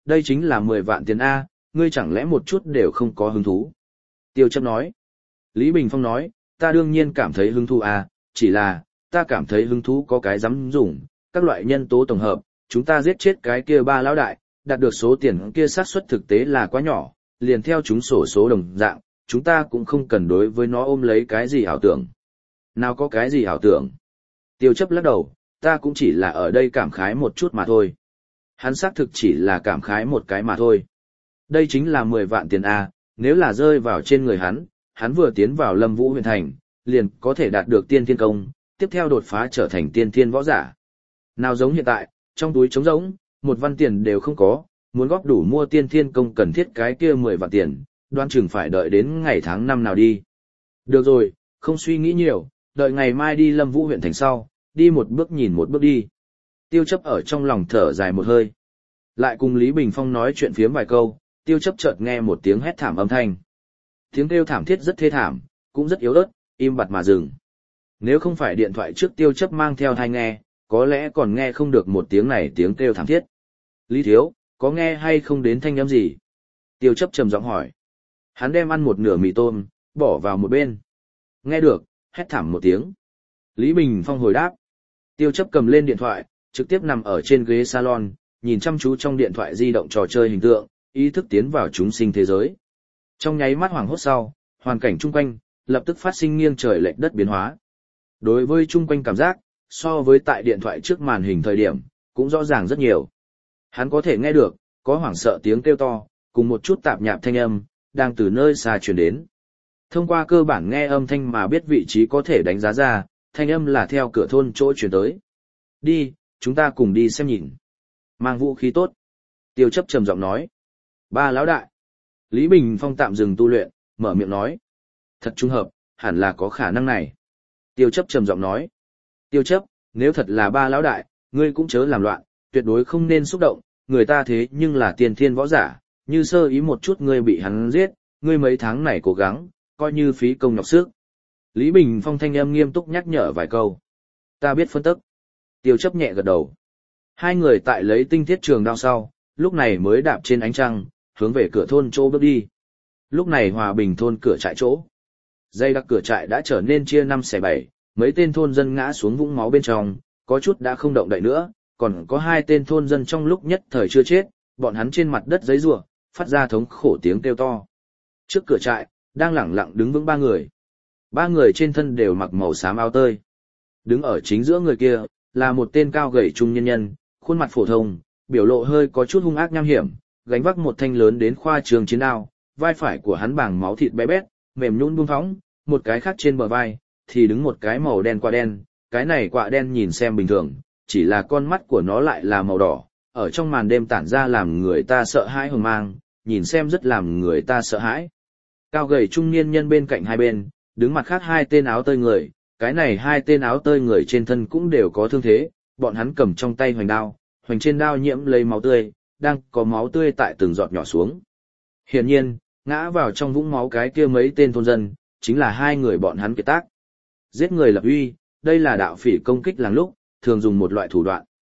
đây chính là mười vạn tiền A, ngươi chẳng lẽ một chút đều không có hứng thú. Tiêu chấp nói. Lý Bình Phong nói, ta đương nhiên cảm thấy hứng thú A, chỉ là, ta cảm thấy hứng thú có cái dám dùng, các loại nhân tố tổng hợp, chúng ta giết chết cái kia ba lão đại, đạt được số tiền kia xác suất thực tế là quá nhỏ, liền theo chúng sổ số đồng dạng, chúng ta cũng không cần đối với nó ôm lấy cái gì ảo tưởng. Nào có cái gì ảo tưởng. Tiêu chấp lắc đầu, ta cũng chỉ là ở đây cảm khái một chút mà thôi. Hắn xác thực chỉ là cảm khái một cái mà thôi. Đây chính là mười vạn tiền A, nếu là rơi vào trên người hắn, hắn vừa tiến vào Lâm Vũ huyện thành, liền có thể đạt được tiên thiên công, tiếp theo đột phá trở thành tiên thiên võ giả. Nào giống hiện tại, trong túi trống rỗng, một văn tiền đều không có, muốn góp đủ mua tiên thiên công cần thiết cái kia mười vạn tiền, đoán chừng phải đợi đến ngày tháng năm nào đi. Được rồi, không suy nghĩ nhiều, đợi ngày mai đi Lâm Vũ huyện thành sau, đi một bước nhìn một bước đi. Tiêu chấp ở trong lòng thở dài một hơi. Lại cùng Lý Bình Phong nói chuyện phiếm vài câu, tiêu chấp chợt nghe một tiếng hét thảm âm thanh. Tiếng kêu thảm thiết rất thê thảm, cũng rất yếu ớt, im bặt mà dừng. Nếu không phải điện thoại trước tiêu chấp mang theo tai nghe, có lẽ còn nghe không được một tiếng này tiếng kêu thảm thiết. Lý Thiếu, có nghe hay không đến thanh âm gì? Tiêu chấp trầm giọng hỏi. Hắn đem ăn một nửa mì tôm, bỏ vào một bên. Nghe được, hét thảm một tiếng. Lý Bình Phong hồi đáp. Tiêu chấp cầm lên điện thoại, trực tiếp nằm ở trên ghế salon, nhìn chăm chú trong điện thoại di động trò chơi hình tượng, ý thức tiến vào chúng sinh thế giới. Trong nháy mắt hoảng hốt sau, hoàn cảnh chung quanh, lập tức phát sinh nghiêng trời lệch đất biến hóa. Đối với chung quanh cảm giác, so với tại điện thoại trước màn hình thời điểm, cũng rõ ràng rất nhiều. Hắn có thể nghe được, có hoảng sợ tiếng kêu to, cùng một chút tạp nhạp thanh âm, đang từ nơi xa truyền đến. Thông qua cơ bản nghe âm thanh mà biết vị trí có thể đánh giá ra, thanh âm là theo cửa thôn chỗ truyền tới. Đi, chúng ta cùng đi xem nhìn. Mang vũ khí tốt. Tiêu chấp trầm giọng nói. Ba lão đại. Lý Bình Phong tạm dừng tu luyện, mở miệng nói. Thật trùng hợp, hẳn là có khả năng này. Tiêu chấp trầm giọng nói. Tiêu chấp, nếu thật là ba lão đại, ngươi cũng chớ làm loạn, tuyệt đối không nên xúc động, người ta thế nhưng là tiên thiên võ giả, như sơ ý một chút ngươi bị hắn giết, ngươi mấy tháng này cố gắng, coi như phí công nhọc sức. Lý Bình Phong thanh âm nghiêm túc nhắc nhở vài câu. Ta biết phân tức. Tiêu chấp nhẹ gật đầu. Hai người tại lấy tinh thiết trường đao sau, lúc này mới đạp trên ánh trăng, hướng về cửa thôn chỗ bước đi. Lúc này Hòa Bình thôn cửa trại chỗ. Dây đặc cửa trại đã trở nên chia năm xẻ bảy, mấy tên thôn dân ngã xuống vũng máu bên trong, có chút đã không động đậy nữa, còn có hai tên thôn dân trong lúc nhất thời chưa chết, bọn hắn trên mặt đất giấy rủa, phát ra thống khổ tiếng kêu to. Trước cửa trại, đang lẳng lặng đứng vững ba người. Ba người trên thân đều mặc màu xám áo tơi. Đứng ở chính giữa người kia, là một tên cao gầy trung nhân nhân, khuôn mặt phổ thông, biểu lộ hơi có chút hung ác nham hiểm, gánh vác một thanh lớn đến khoa trường chiến đao, vai phải của hắn bảng máu thịt bé bét, mềm nhũn buông phóng, một cái khác trên bờ vai thì đứng một cái màu đen quạ đen, cái này quạ đen nhìn xem bình thường, chỉ là con mắt của nó lại là màu đỏ, ở trong màn đêm tản ra làm người ta sợ hãi hừng mang, nhìn xem rất làm người ta sợ hãi. Cao gầy trung niên nhân bên cạnh hai bên, đứng mặt khác hai tên áo tơi người, cái này hai tên áo tơi người trên thân cũng đều có thương thế, bọn hắn cầm trong tay hoành đao, hoành trên đao nhiễm lấy máu tươi, đang có máu tươi tại từng giọt nhỏ xuống. Hiển nhiên, ngã vào trong vũng máu cái kia mấy tên thôn dân, chính là hai người bọn hắn kiệt tác. Giết người lập uy, đây là đạo phỉ công kích làng lúc, thường dùng một loại thủ đoạn.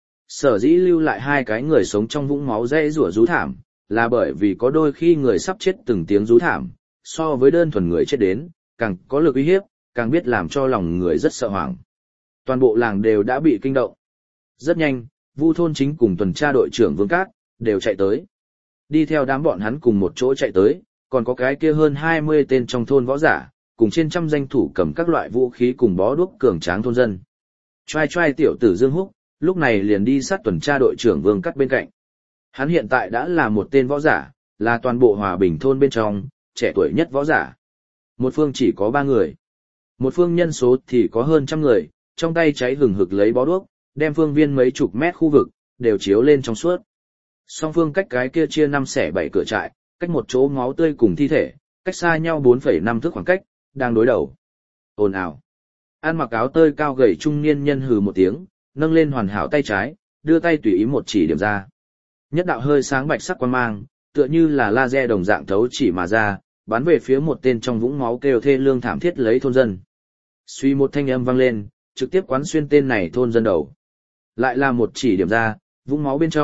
Sở dĩ lưu lại hai cái người sống trong vũng máu dãy rủa rú thảm, là bởi vì có đôi khi người sắp chết từng tiếng rú thảm, so với đơn thuần người chết đến, càng có lực uy hiếp, càng biết làm cho lòng người rất sợ hoảng. Toàn bộ làng đều đã bị kinh động. Rất nhanh, Vu thôn chính cùng tuần tra đội trưởng Vương Cát đều chạy tới. Đi theo đám bọn hắn cùng một chỗ chạy tới, còn có cái kia hơn hai mươi tên trong thôn võ giả, cùng trên trăm danh thủ cầm các loại vũ khí cùng bó đuốc cường tráng thôn dân. Trai trai tiểu tử Dương Húc, lúc này liền đi sát tuần tra đội trưởng Vương Cát bên cạnh. Hắn hiện tại đã là một tên võ giả, là toàn bộ Hòa Bình thôn bên trong, trẻ tuổi nhất võ giả. Một phương chỉ có ba người. Một phương nhân số thì có hơn trăm người, trong tay cháy hừng hực lấy bó đuốc, đem phương viên mấy chục mét khu vực, đều chiếu lên trong suốt. Song phương cách cái kia chia năm xẻ bảy cửa trại, cách một chỗ máu tươi cùng thi thể, cách xa nhau bốn phẩy năm thước khoảng cách, đang đối đầu. Ồn ào. Ăn mặc áo tơi cao gầy trung niên nhân hừ một tiếng, nâng lên hoàn hảo tay trái, đưa tay tùy ý một chỉ điểm ra. Nhất đạo hơi sáng bạch sắc quang mang, tựa như là laser đồng dạng thấu chỉ mà ra, bắn về phía một tên trong vũng máu kêu thê lương thảm thiết lấy thôn dân. Suy một thanh âm vang lên, trực tiếp quán xuyên tên này thôn dân đầu. Lại là một chỉ điểm ra, vũng máu bên trong,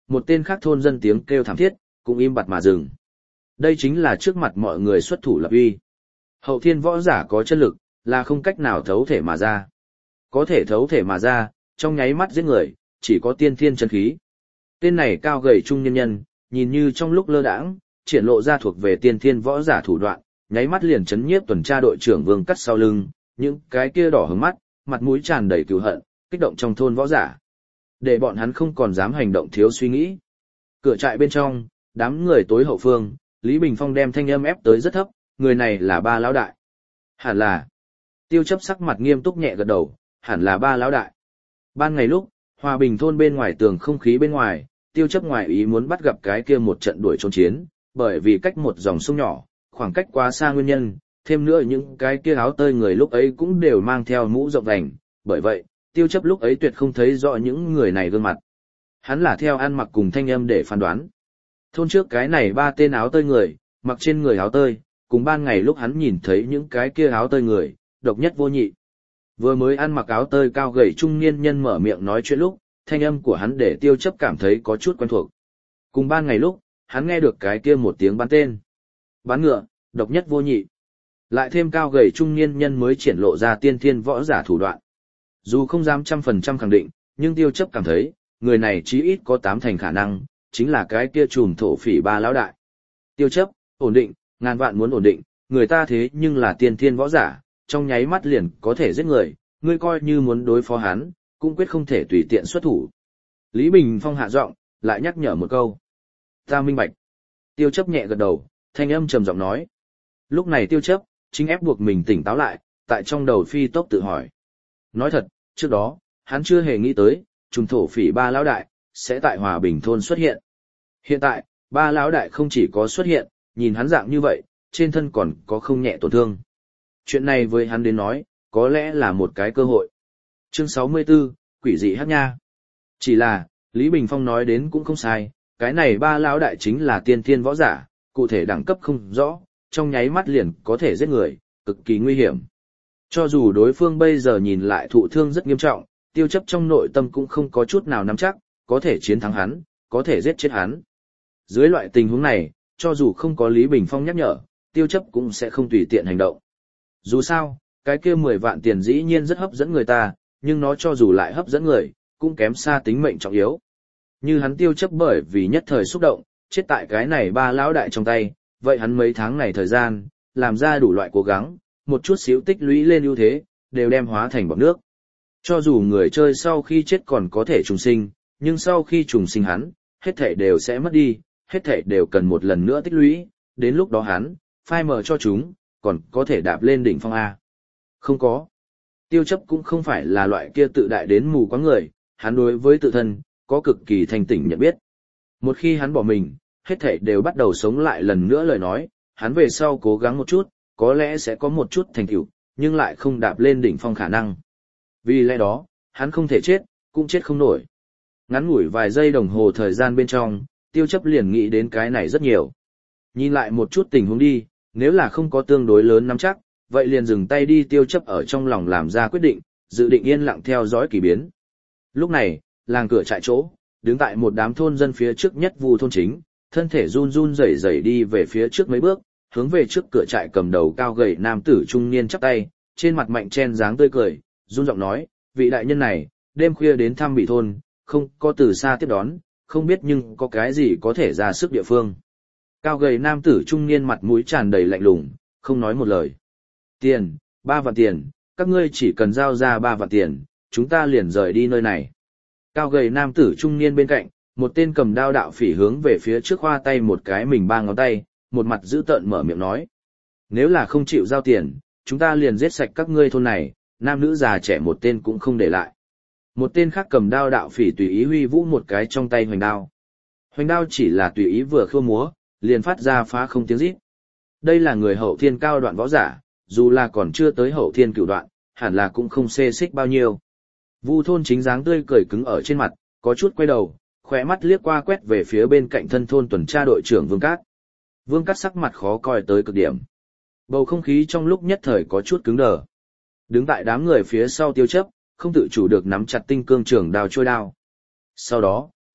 một tên khác thôn dân tiếng kêu thảm thiết, cũng im bặt mà dừng. Đây chính là trước mặt mọi người xuất thủ lập uy. Hậu thiên võ giả có chân lực, là không cách nào thấu thể mà ra. Có thể thấu thể mà ra, trong nháy mắt giết người, chỉ có tiên thiên chân khí. Tên này cao gầy trung nhân nhân, nhìn như trong lúc lơ đãng, triển lộ ra thuộc về tiên thiên võ giả thủ đoạn, nháy mắt liền chấn nhiếp tuần tra đội trưởng Vương Cắt sau lưng, những cái kia đỏ hứng mắt, mặt mũi tràn đầy cừu hận, kích động trong thôn võ giả. Để bọn hắn không còn dám hành động thiếu suy nghĩ. Cửa trại bên trong, đám người tối hậu phương, Lý Bình Phong đem thanh âm ép tới rất thấp, người này là ba lão đại. Hẳn là. Tiêu chấp sắc mặt nghiêm túc nhẹ gật đầu, hẳn là ba lão đại. Ban ngày lúc, Hòa Bình thôn bên ngoài tường không khí bên ngoài, tiêu chấp ngoài ý muốn bắt gặp cái kia một trận đuổi trốn chiến, bởi vì cách một dòng sông nhỏ, khoảng cách quá xa nguyên nhân, thêm nữa những cái kia áo tơi người lúc ấy cũng đều mang theo mũ rộng vành, bởi vậy, tiêu chấp lúc ấy tuyệt không thấy rõ những người này gương mặt. Hắn là theo ăn mặc cùng thanh âm để phán đoán. Thôn trước cái này ba tên áo tơi người, mặc trên người áo tơi, cùng ban ngày lúc hắn nhìn thấy những cái kia áo tơi người, độc nhất vô nhị. Vừa mới ăn mặc áo tơi cao gầy trung niên nhân mở miệng nói chuyện lúc, thanh âm của hắn để tiêu chấp cảm thấy có chút quen thuộc. Cùng ban ngày lúc, hắn nghe được cái kia một tiếng bắn tên. Bắn ngựa, độc nhất vô nhị. Lại thêm cao gầy trung niên nhân mới triển lộ ra tiên thiên võ giả thủ đoạn. Dù không dám trăm phần trăm khẳng định, nhưng tiêu chấp cảm thấy, người này chí ít có tám thành khả năng, chính là cái kia trùm thổ phỉ ba lão đại. Tiêu chấp, ổn định, ngàn vạn muốn ổn định, người ta thế nhưng là tiên thiên võ giả, trong nháy mắt liền có thể giết người, ngươi coi như muốn đối phó hắn, cũng quyết không thể tùy tiện xuất thủ. Lý Bình Phong hạ giọng, lại nhắc nhở một câu. Ta minh bạch. Tiêu chấp nhẹ gật đầu, thanh âm trầm giọng nói. Lúc này tiêu chấp, chính ép buộc mình tỉnh táo lại, tại trong đầu phi tốc tự hỏi. Nói thật, trước đó, hắn chưa hề nghĩ tới, trùm thổ phỉ ba lão đại, sẽ tại Hòa Bình thôn xuất hiện. Hiện tại, ba lão đại không chỉ có xuất hiện, nhìn hắn dạng như vậy, trên thân còn có không nhẹ tổn thương. Chuyện này với hắn đến nói, có lẽ là một cái cơ hội. Chương sáu mươi tư, quỷ dị hát nha. Chỉ là, Lý Bình Phong nói đến cũng không sai, cái này ba lão đại chính là tiên thiên võ giả, cụ thể đẳng cấp không rõ, trong nháy mắt liền có thể giết người, cực kỳ nguy hiểm. Cho dù đối phương bây giờ nhìn lại thụ thương rất nghiêm trọng, tiêu chấp trong nội tâm cũng không có chút nào nắm chắc, có thể chiến thắng hắn, có thể giết chết hắn. Dưới loại tình huống này, cho dù không có Lý Bình Phong nhắc nhở, tiêu chấp cũng sẽ không tùy tiện hành động. Dù sao, cái kia mười vạn tiền dĩ nhiên rất hấp dẫn người ta, nhưng nó cho dù lại hấp dẫn người, cũng kém xa tính mệnh trọng yếu. Như hắn tiêu chấp bởi vì nhất thời xúc động, chết tại cái này ba lão đại trong tay, vậy hắn mấy tháng này thời gian, làm ra đủ loại cố gắng, một chút xíu tích lũy lên ưu thế, đều đem hóa thành bọt nước. Cho dù người chơi sau khi chết còn có thể trùng sinh, nhưng sau khi trùng sinh hắn, hết thể đều sẽ mất đi, hết thể đều cần một lần nữa tích lũy, đến lúc đó hắn, phai mờ cho chúng, còn có thể đạp lên đỉnh phong A. Không có. Tiêu chấp cũng không phải là loại kia tự đại đến mù quáng người, hắn đối với tự thân, có cực kỳ thanh tỉnh nhận biết. Một khi hắn bỏ mình, hết thể đều bắt đầu sống lại lần nữa lời nói, hắn về sau cố gắng một chút, có lẽ sẽ có một chút thành tựu, nhưng lại không đạp lên đỉnh phong khả năng. Vì lẽ đó, hắn không thể chết, cũng chết không nổi. Ngắn ngủi vài giây đồng hồ thời gian bên trong, tiêu chấp liền nghĩ đến cái này rất nhiều. Nhìn lại một chút tình huống đi, nếu là không có tương đối lớn nắm chắc, vậy liền dừng tay đi tiêu chấp ở trong lòng làm ra quyết định, dự định yên lặng theo dõi kỳ biến. Lúc này, làng cửa trại chỗ, đứng tại một đám thôn dân phía trước nhất Vu thôn chính, thân thể run run rẩy rẩy đi về phía trước mấy bước, hướng về trước cửa trại cầm đầu cao gầy nam tử trung niên chắp tay, trên mặt mạnh chen dáng tươi cười, run giọng nói, vị đại nhân này, đêm khuya đến thăm bị thôn, không có từ xa tiếp đón, không biết nhưng có cái gì có thể ra sức địa phương. Cao gầy nam tử trung niên mặt mũi tràn đầy lạnh lùng, không nói một lời. Tiền, ba vạn tiền, các ngươi chỉ cần giao ra ba vạn tiền, chúng ta liền rời đi nơi này. Cao gầy nam tử trung niên bên cạnh, một tên cầm đao đạo phỉ hướng về phía trước khoa tay một cái mình ba ngón tay, một mặt dữ tợn mở miệng nói. Nếu là không chịu giao tiền, chúng ta liền giết sạch các ngươi thôn này, nam nữ già trẻ một tên cũng không để lại. Một tên khác cầm đao đạo phỉ tùy ý huy vũ một cái trong tay hoành đao. Hoành đao chỉ là tùy ý vừa khua múa, liền phát ra phá không tiếng rít. Đây là người hậu thiên cao đoạn võ giả, dù là còn chưa tới hậu thiên cửu đoạn, hẳn là cũng không xê xích bao nhiêu. Vu thôn chính dáng tươi cười cứng ở trên mặt, có chút quay đầu, khóe mắt liếc qua quét về phía bên cạnh thân thôn tuần tra đội trưởng Vương Cát. Vương Cát sắc mặt khó coi tới cực điểm. Bầu không khí trong lúc nhất thời có chút cứng đờ. Đứng tại đám người phía sau tiêu chấp, không tự chủ được nắm chặt tinh cương trường đao trôi đao. Sau đó,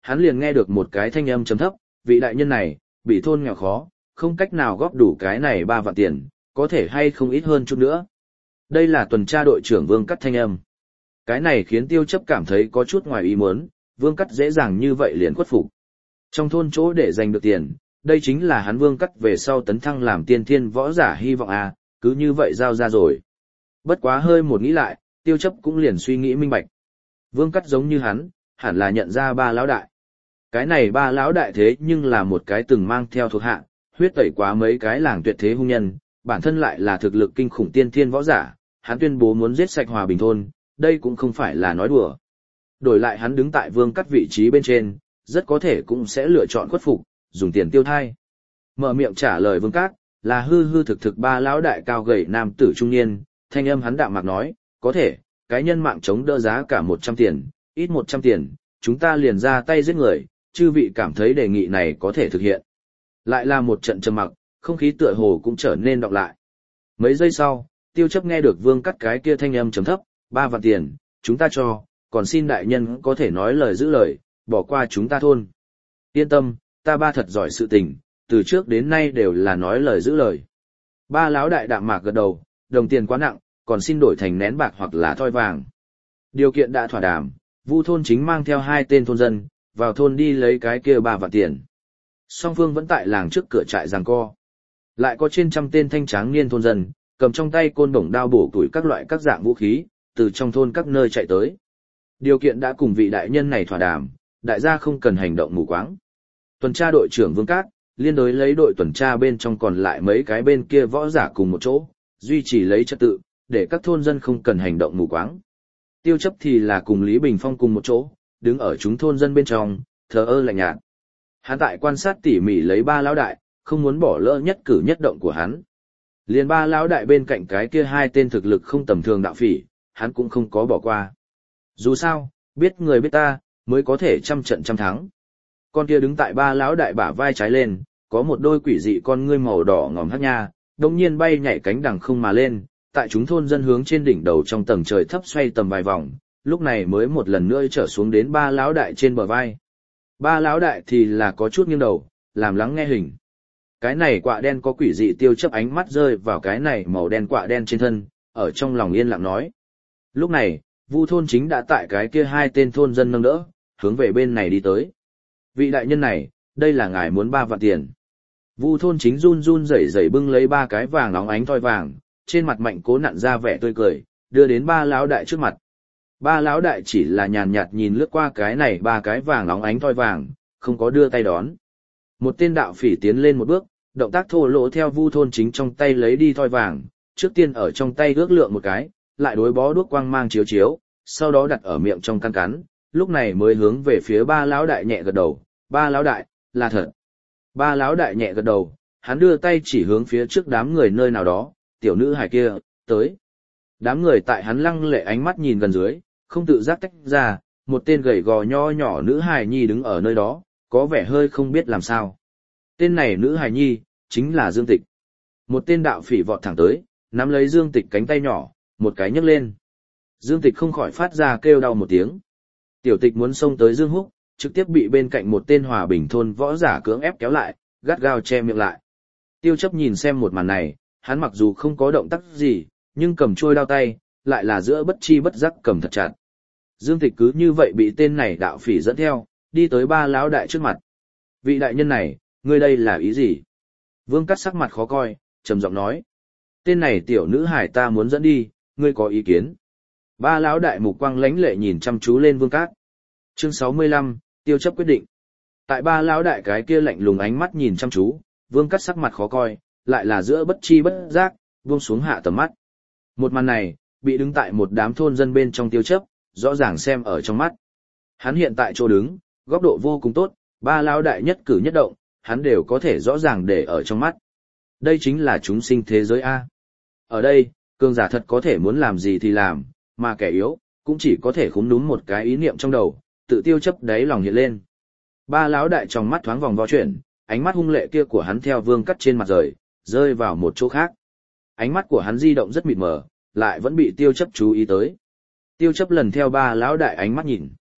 hắn liền nghe được một cái thanh âm trầm thấp, vị đại nhân này, bị thôn nghèo khó, không cách nào góp đủ cái này ba vạn tiền, có thể hay không ít hơn chút nữa. Đây là tuần tra đội trưởng Vương Cắt thanh âm. Cái này khiến Tiêu Chấp cảm thấy có chút ngoài ý muốn, Vương Cắt dễ dàng như vậy liền khuất phục. Trong thôn chỗ để giành được tiền, đây chính là hắn Vương Cắt về sau tấn thăng làm tiên thiên võ giả hy vọng à, cứ như vậy giao ra rồi. Bất quá hơi một nghĩ lại, Tiêu Chấp cũng liền suy nghĩ minh bạch. Vương Cắt giống như hắn, hẳn là nhận ra ba lão đại. Cái này ba lão đại thế nhưng là một cái từng mang theo thuộc hạ, huyết tẩy quá mấy cái làng tuyệt thế hung nhân, bản thân lại là thực lực kinh khủng tiên thiên võ giả, hắn tuyên bố muốn giết sạch Hòa Bình thôn, đây cũng không phải là nói đùa. Đổi lại hắn đứng tại Vương Cắt vị trí bên trên, rất có thể cũng sẽ lựa chọn khuất phục, dùng tiền tiêu thai. Mở miệng trả lời Vương Cát, là hư hư thực thực ba lão đại cao gầy nam tử trung niên, thanh âm hắn đạm mạc nói, có thể, cái nhân mạng chống đỡ giá cả một trăm tiền, ít một trăm tiền, chúng ta liền ra tay giết người, chư vị cảm thấy đề nghị này có thể thực hiện. Lại là một trận trầm mặc, không khí tựa hồ cũng trở nên đọc lại. Mấy giây sau, Tiêu Chấp nghe được Vương Cắt cái kia thanh âm trầm thấp, ba vạn tiền, chúng ta cho, còn xin đại nhân có thể nói lời giữ lời, bỏ qua chúng ta thôn. Yên tâm, ta ba thật giỏi sự tình, từ trước đến nay đều là nói lời giữ lời. Ba lão đại đạm mạc gật đầu, đồng tiền quá nặng, còn xin đổi thành nén bạc hoặc là thoi vàng. Điều kiện đã thỏa đàm, Vu thôn chính mang theo hai tên thôn dân, vào thôn đi lấy cái kia ba vạn tiền. Song phương vẫn tại làng trước cửa trại giằng co. Lại có trên trăm tên thanh tráng niên thôn dân, cầm trong tay côn đồng đao bổ tuổi các loại các dạng vũ khí, từ trong thôn các nơi chạy tới. Điều kiện đã cùng vị đại nhân này thỏa đàm, đại gia không cần hành động mù quáng. Tuần tra đội trưởng Vương Cát, liên đối lấy đội tuần tra bên trong còn lại mấy cái bên kia võ giả cùng một chỗ, duy trì lấy trật tự, để các thôn dân không cần hành động mù quáng. Tiêu Chấp thì là cùng Lý Bình Phong cùng một chỗ, đứng ở chúng thôn dân bên trong, thờ ơ lạnh nhạt. Hắn tại quan sát tỉ mỉ lấy ba lão đại, không muốn bỏ lỡ nhất cử nhất động của hắn. Liên ba lão đại bên cạnh cái kia hai tên thực lực không tầm thường đạo phỉ, hắn cũng không có bỏ qua. Dù sao, biết người biết ta, mới có thể trăm trận trăm thắng. Con kia đứng tại ba lão đại bả vai trái lên, có một đôi quỷ dị con ngươi màu đỏ ngòm hắc nha, đồng nhiên bay nhảy cánh đằng không mà lên, tại chúng thôn dân hướng trên đỉnh đầu trong tầng trời thấp xoay tầm vài vòng, lúc này mới một lần nữa trở xuống đến ba lão đại trên bờ vai. Ba lão đại thì là có chút nghiêng đầu, làm lắng nghe hình. Cái này quạ đen có quỷ dị Tiêu Chấp ánh mắt rơi vào cái này màu đen quạ đen trên thân, ở trong lòng yên lặng nói. Lúc này, Vu thôn chính đã tại cái kia hai tên thôn dân nâng đỡ, hướng về bên này đi tới. Vị đại nhân này, đây là ngài muốn ba vạn tiền. Vu thôn chính run run rẩy rẩy bưng lấy ba cái vàng óng ánh thoi vàng, trên mặt mạnh cố nặn ra vẻ tươi cười, đưa đến ba lão đại trước mặt. Ba lão đại chỉ là nhàn nhạt nhìn lướt qua cái này ba cái vàng óng ánh thoi vàng, không có đưa tay đón. Một tên đạo phỉ tiến lên một bước, động tác thô lỗ theo Vu thôn chính trong tay lấy đi thoi vàng, trước tiên ở trong tay ước lượng một cái, lại đối bó đuốc quang mang chiếu chiếu, sau đó đặt ở miệng trong căn cắn, lúc này mới hướng về phía ba lão đại nhẹ gật đầu, ba lão đại, là thật. Ba lão đại nhẹ gật đầu, hắn đưa tay chỉ hướng phía trước đám người nơi nào đó, tiểu nữ hài kia, tới. Đám người tại hắn lăng lệ ánh mắt nhìn gần dưới, không tự giác tách ra, một tên gầy gò nho nhỏ nữ hài nhi đứng ở nơi đó, có vẻ hơi không biết làm sao. Tên này nữ hài nhi, chính là Dương Tịch. Một tên đạo phỉ vọt thẳng tới, nắm lấy Dương Tịch cánh tay nhỏ, một cái nhấc lên. Dương Tịch không khỏi phát ra kêu đau một tiếng. Tiểu Tịch muốn xông tới Dương Húc, trực tiếp bị bên cạnh một tên Hòa Bình thôn võ giả cưỡng ép kéo lại, gắt gao che miệng lại. Tiêu Chấp nhìn xem một màn này, hắn mặc dù không có động tác gì, nhưng cầm trôi đao tay, lại là giữa bất chi bất giác cầm thật chặt. Dương Tịch cứ như vậy bị tên này đạo phỉ dẫn theo, đi tới ba lão đại trước mặt. Vị đại nhân này, ngươi đây là ý gì? Vương Cắt sắc mặt khó coi, trầm giọng nói. Tên này tiểu nữ hải ta muốn dẫn đi, ngươi có ý kiến? Ba lão đại mục quang lánh lệ nhìn chăm chú lên Vương Cát. Chương sáu mươi lăm, Tiêu Chấp quyết định. Tại ba lão đại cái kia lạnh lùng ánh mắt nhìn chăm chú, Vương Cát sắc mặt khó coi, lại là giữa bất chi bất giác, buông xuống hạ tầm mắt. Một màn này, bị đứng tại một đám thôn dân bên trong Tiêu Chấp, rõ ràng xem ở trong mắt. Hắn hiện tại chỗ đứng, góc độ vô cùng tốt, ba lão đại nhất cử nhất động, hắn đều có thể rõ ràng để ở trong mắt. Đây chính là chúng sinh thế giới A. Ở đây, cường giả thật có thể muốn làm gì thì làm, mà kẻ yếu, cũng chỉ có thể khúm núm một cái ý niệm trong đầu, tự Tiêu Chấp đáy lòng hiện lên. Ba lão đại trong mắt thoáng vòng vo chuyển, ánh mắt hung lệ kia của hắn theo Vương Cắt trên mặt rời, rơi vào một chỗ khác. Ánh mắt của hắn di động rất mịt mờ, lại vẫn bị Tiêu Chấp chú ý tới. Tiêu Chấp lần theo ba lão đại ánh mắt nhìn.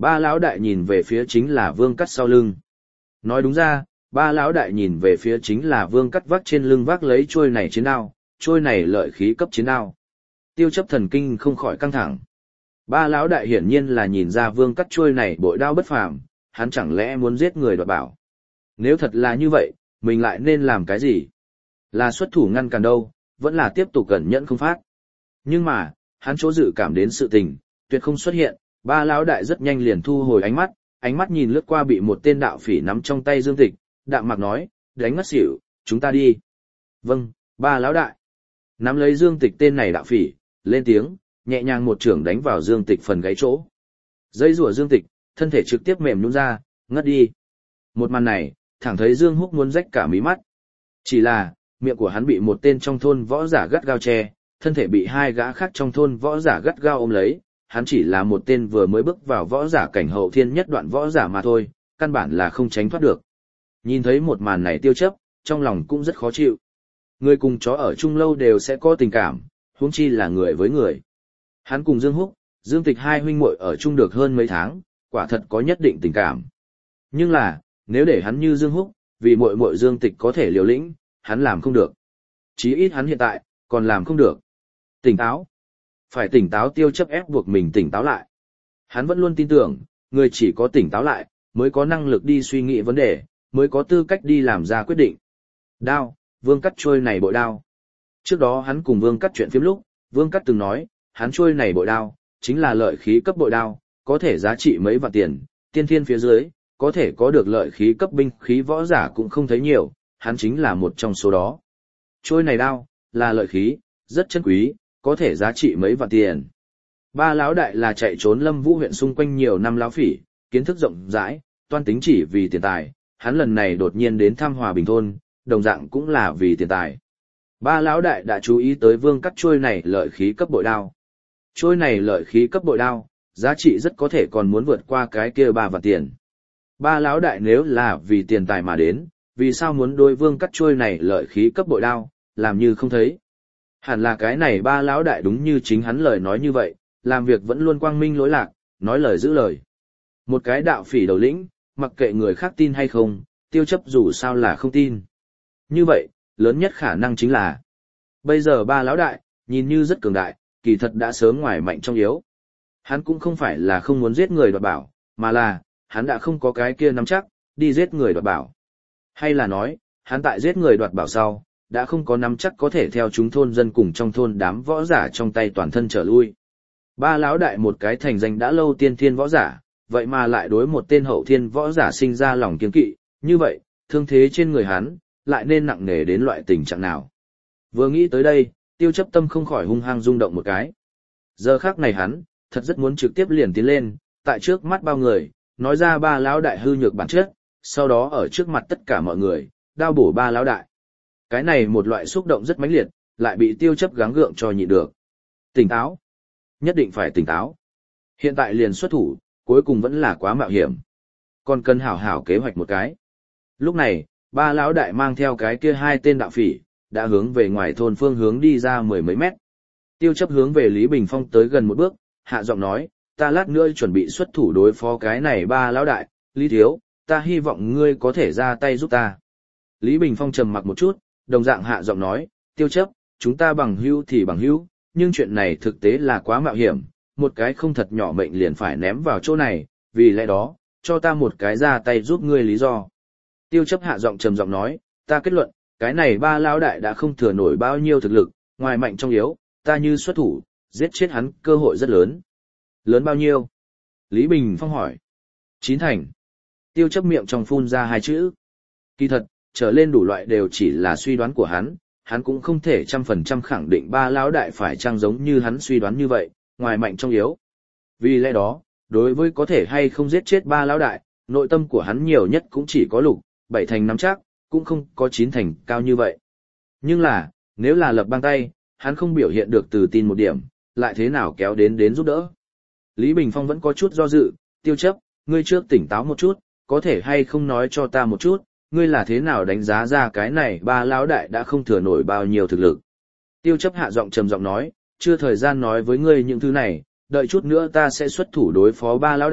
Ba lão đại nhìn về phía chính là Vương Cắt sau lưng. Nói đúng ra, ba lão đại nhìn về phía chính là Vương Cắt vác trên lưng vác lấy trôi này chiến đao, trôi này lợi khí cấp chiến đao. Tiêu chấp thần kinh không khỏi căng thẳng. Ba lão đại hiển nhiên là nhìn ra Vương Cắt trôi này bội đao bất phàm, hắn chẳng lẽ muốn giết người đoạt bảo. Nếu thật là như vậy, mình lại nên làm cái gì? Là xuất thủ ngăn cản đâu, vẫn là tiếp tục cẩn nhẫn không phát. Nhưng mà, hắn chỗ dự cảm đến sự tình, tuyệt không xuất hiện, ba lão đại rất nhanh liền thu hồi ánh mắt, ánh mắt nhìn lướt qua bị một tên đạo phỉ nắm trong tay Dương Tịch, đạm mạc nói, đánh ngất xỉu, chúng ta đi. Vâng, ba lão đại. Nắm lấy Dương Tịch tên này đạo phỉ, lên tiếng, nhẹ nhàng một chưởng đánh vào Dương Tịch phần gáy chỗ. Dây rùa Dương Tịch, thân thể trực tiếp mềm nhũn ra, ngất đi. Một màn này, thẳng thấy Dương Húc muốn rách cả mí mắt. Chỉ là, miệng của hắn bị một tên trong thôn võ giả gắt gao che, thân thể bị hai gã khác trong thôn võ giả gắt gao ôm lấy, hắn chỉ là một tên vừa mới bước vào võ giả cảnh hậu thiên nhất đoạn võ giả mà thôi, căn bản là không tránh thoát được. Nhìn thấy một màn này Tiêu Chấp, trong lòng cũng rất khó chịu. Người cùng chó ở chung lâu đều sẽ có tình cảm, huống chi là người với người. Hắn cùng Dương Húc, Dương Tịch hai huynh muội ở chung được hơn mấy tháng, quả thật có nhất định tình cảm. Nhưng là, nếu để hắn như Dương Húc, vì muội muội Dương Tịch có thể liều lĩnh, hắn làm không được. Chí ít hắn hiện tại, còn làm không được. Tỉnh táo. Phải tỉnh táo. Tiêu Chấp ép buộc mình tỉnh táo lại. Hắn vẫn luôn tin tưởng, người chỉ có tỉnh táo lại, mới có năng lực đi suy nghĩ vấn đề, mới có tư cách đi làm ra quyết định. Đao, Vương Cắt trôi này bội đao. Trước đó hắn cùng Vương Cắt chuyện phiếm lúc, Vương Cắt từng nói, hắn trôi này bội đao, chính là lợi khí cấp bội đao, có thể giá trị mấy vạn tiền, tiên thiên phía dưới, có thể có được lợi khí cấp binh khí võ giả cũng không thấy nhiều, hắn chính là một trong số đó. Trôi này đao, là lợi khí, rất chân quý, có thể giá trị mấy vạn tiền. Ba lão đại là chạy trốn Lâm Vũ huyện xung quanh nhiều năm lão phỉ, kiến thức rộng rãi, toan tính chỉ vì tiền tài, hắn lần này đột nhiên đến thăm Hòa Bình thôn, đồng dạng cũng là vì tiền tài. Ba lão đại đã chú ý tới Vương Cắt trôi này lợi khí cấp bội đao. Trôi này lợi khí cấp bội đao, giá trị rất có thể còn muốn vượt qua cái kia ba vạn tiền. Ba lão đại nếu là vì tiền tài mà đến, vì sao muốn đối Vương Cắt trôi này lợi khí cấp bội đao, làm như không thấy. Hẳn là cái này ba lão đại đúng như chính hắn lời nói như vậy, làm việc vẫn luôn quang minh lỗi lạc, nói lời giữ lời. Một cái đạo phỉ đầu lĩnh, mặc kệ người khác tin hay không, Tiêu Chấp dù sao là không tin. Như vậy, lớn nhất khả năng chính là, bây giờ ba lão đại, nhìn như rất cường đại, kỳ thật đã sớm ngoài mạnh trong yếu. Hắn cũng không phải là không muốn giết người đoạt bảo, mà là, hắn đã không có cái kia nắm chắc, đi giết người đoạt bảo. Hay là nói, hắn tại giết người đoạt bảo sau, đã không có nắm chắc có thể theo chúng thôn dân cùng trong thôn đám võ giả trong tay toàn thân trở lui. Ba lão đại một cái thành danh đã lâu tiên thiên võ giả, vậy mà lại đối một tên hậu thiên võ giả sinh ra lòng kiêng kỵ, như vậy, thương thế trên người hắn, lại nên nặng nề đến loại tình trạng nào. Vừa nghĩ tới đây, Tiêu Chấp tâm không khỏi hung hăng rung động một cái. Giờ khắc này hắn, thật rất muốn trực tiếp liền tiến lên, tại trước mắt bao người, nói ra ba lão đại hư nhược bản chất, sau đó ở trước mặt tất cả mọi người, đao bổ ba lão đại. Cái này một loại xúc động rất mãnh liệt, lại bị Tiêu Chấp gắng gượng cho nhịn được. Tỉnh táo. Nhất định phải tỉnh táo. Hiện tại liền xuất thủ, cuối cùng vẫn là quá mạo hiểm. Còn cần hảo hảo kế hoạch một cái. Lúc này, ba lão đại mang theo cái kia hai tên đạo phỉ, đã hướng về ngoài thôn phương hướng đi ra mười mấy mét. Tiêu Chấp hướng về Lý Bình Phong tới gần một bước, hạ giọng nói, ta lát nữa chuẩn bị xuất thủ đối phó cái này ba lão đại, Lý Thiếu, ta hy vọng ngươi có thể ra tay giúp ta. Lý Bình Phong trầm mặc một chút, đồng dạng hạ giọng nói, Tiêu Chấp, chúng ta bằng hữu thì bằng hữu, nhưng chuyện này thực tế là quá mạo hiểm, một cái không thật nhỏ mệnh liền phải ném vào chỗ này, vì lẽ đó, cho ta một cái ra tay giúp ngươi lý do. Tiêu Chấp hạ giọng trầm giọng nói, ta kết luận, cái này ba lão đại đã không thừa nổi bao nhiêu thực lực, ngoài mạnh trong yếu, ta như xuất thủ, giết chết hắn cơ hội rất lớn. Lớn bao nhiêu? Lý Bình Phong hỏi. Chín thành. Tiêu Chấp miệng trong phun ra hai chữ. Kỳ thật, trở lên đủ loại đều chỉ là suy đoán của hắn, hắn cũng không thể trăm phần trăm khẳng định ba lão đại phải chăng giống như hắn suy đoán như vậy, ngoài mạnh trong yếu. Vì lẽ đó, đối với có thể hay không giết chết ba lão đại, nội tâm của hắn nhiều nhất cũng chỉ có lục, bảy thành nắm chắc, cũng không có chín thành cao như vậy. Nhưng là, nếu là lập băng tay, hắn không biểu hiện được từ tin một điểm, lại thế nào kéo đến đến giúp đỡ. Lý Bình Phong vẫn có chút do dự, Tiêu Chấp, ngươi trước tỉnh táo một chút, có thể hay không nói cho ta một chút, ngươi là thế nào đánh giá ra cái này ba lão đại đã không thừa nổi bao nhiêu thực lực. Tiêu Chấp hạ giọng trầm giọng nói, chưa thời gian nói với ngươi những thứ này, đợi chút nữa ta sẽ xuất thủ đối phó ba lão đại,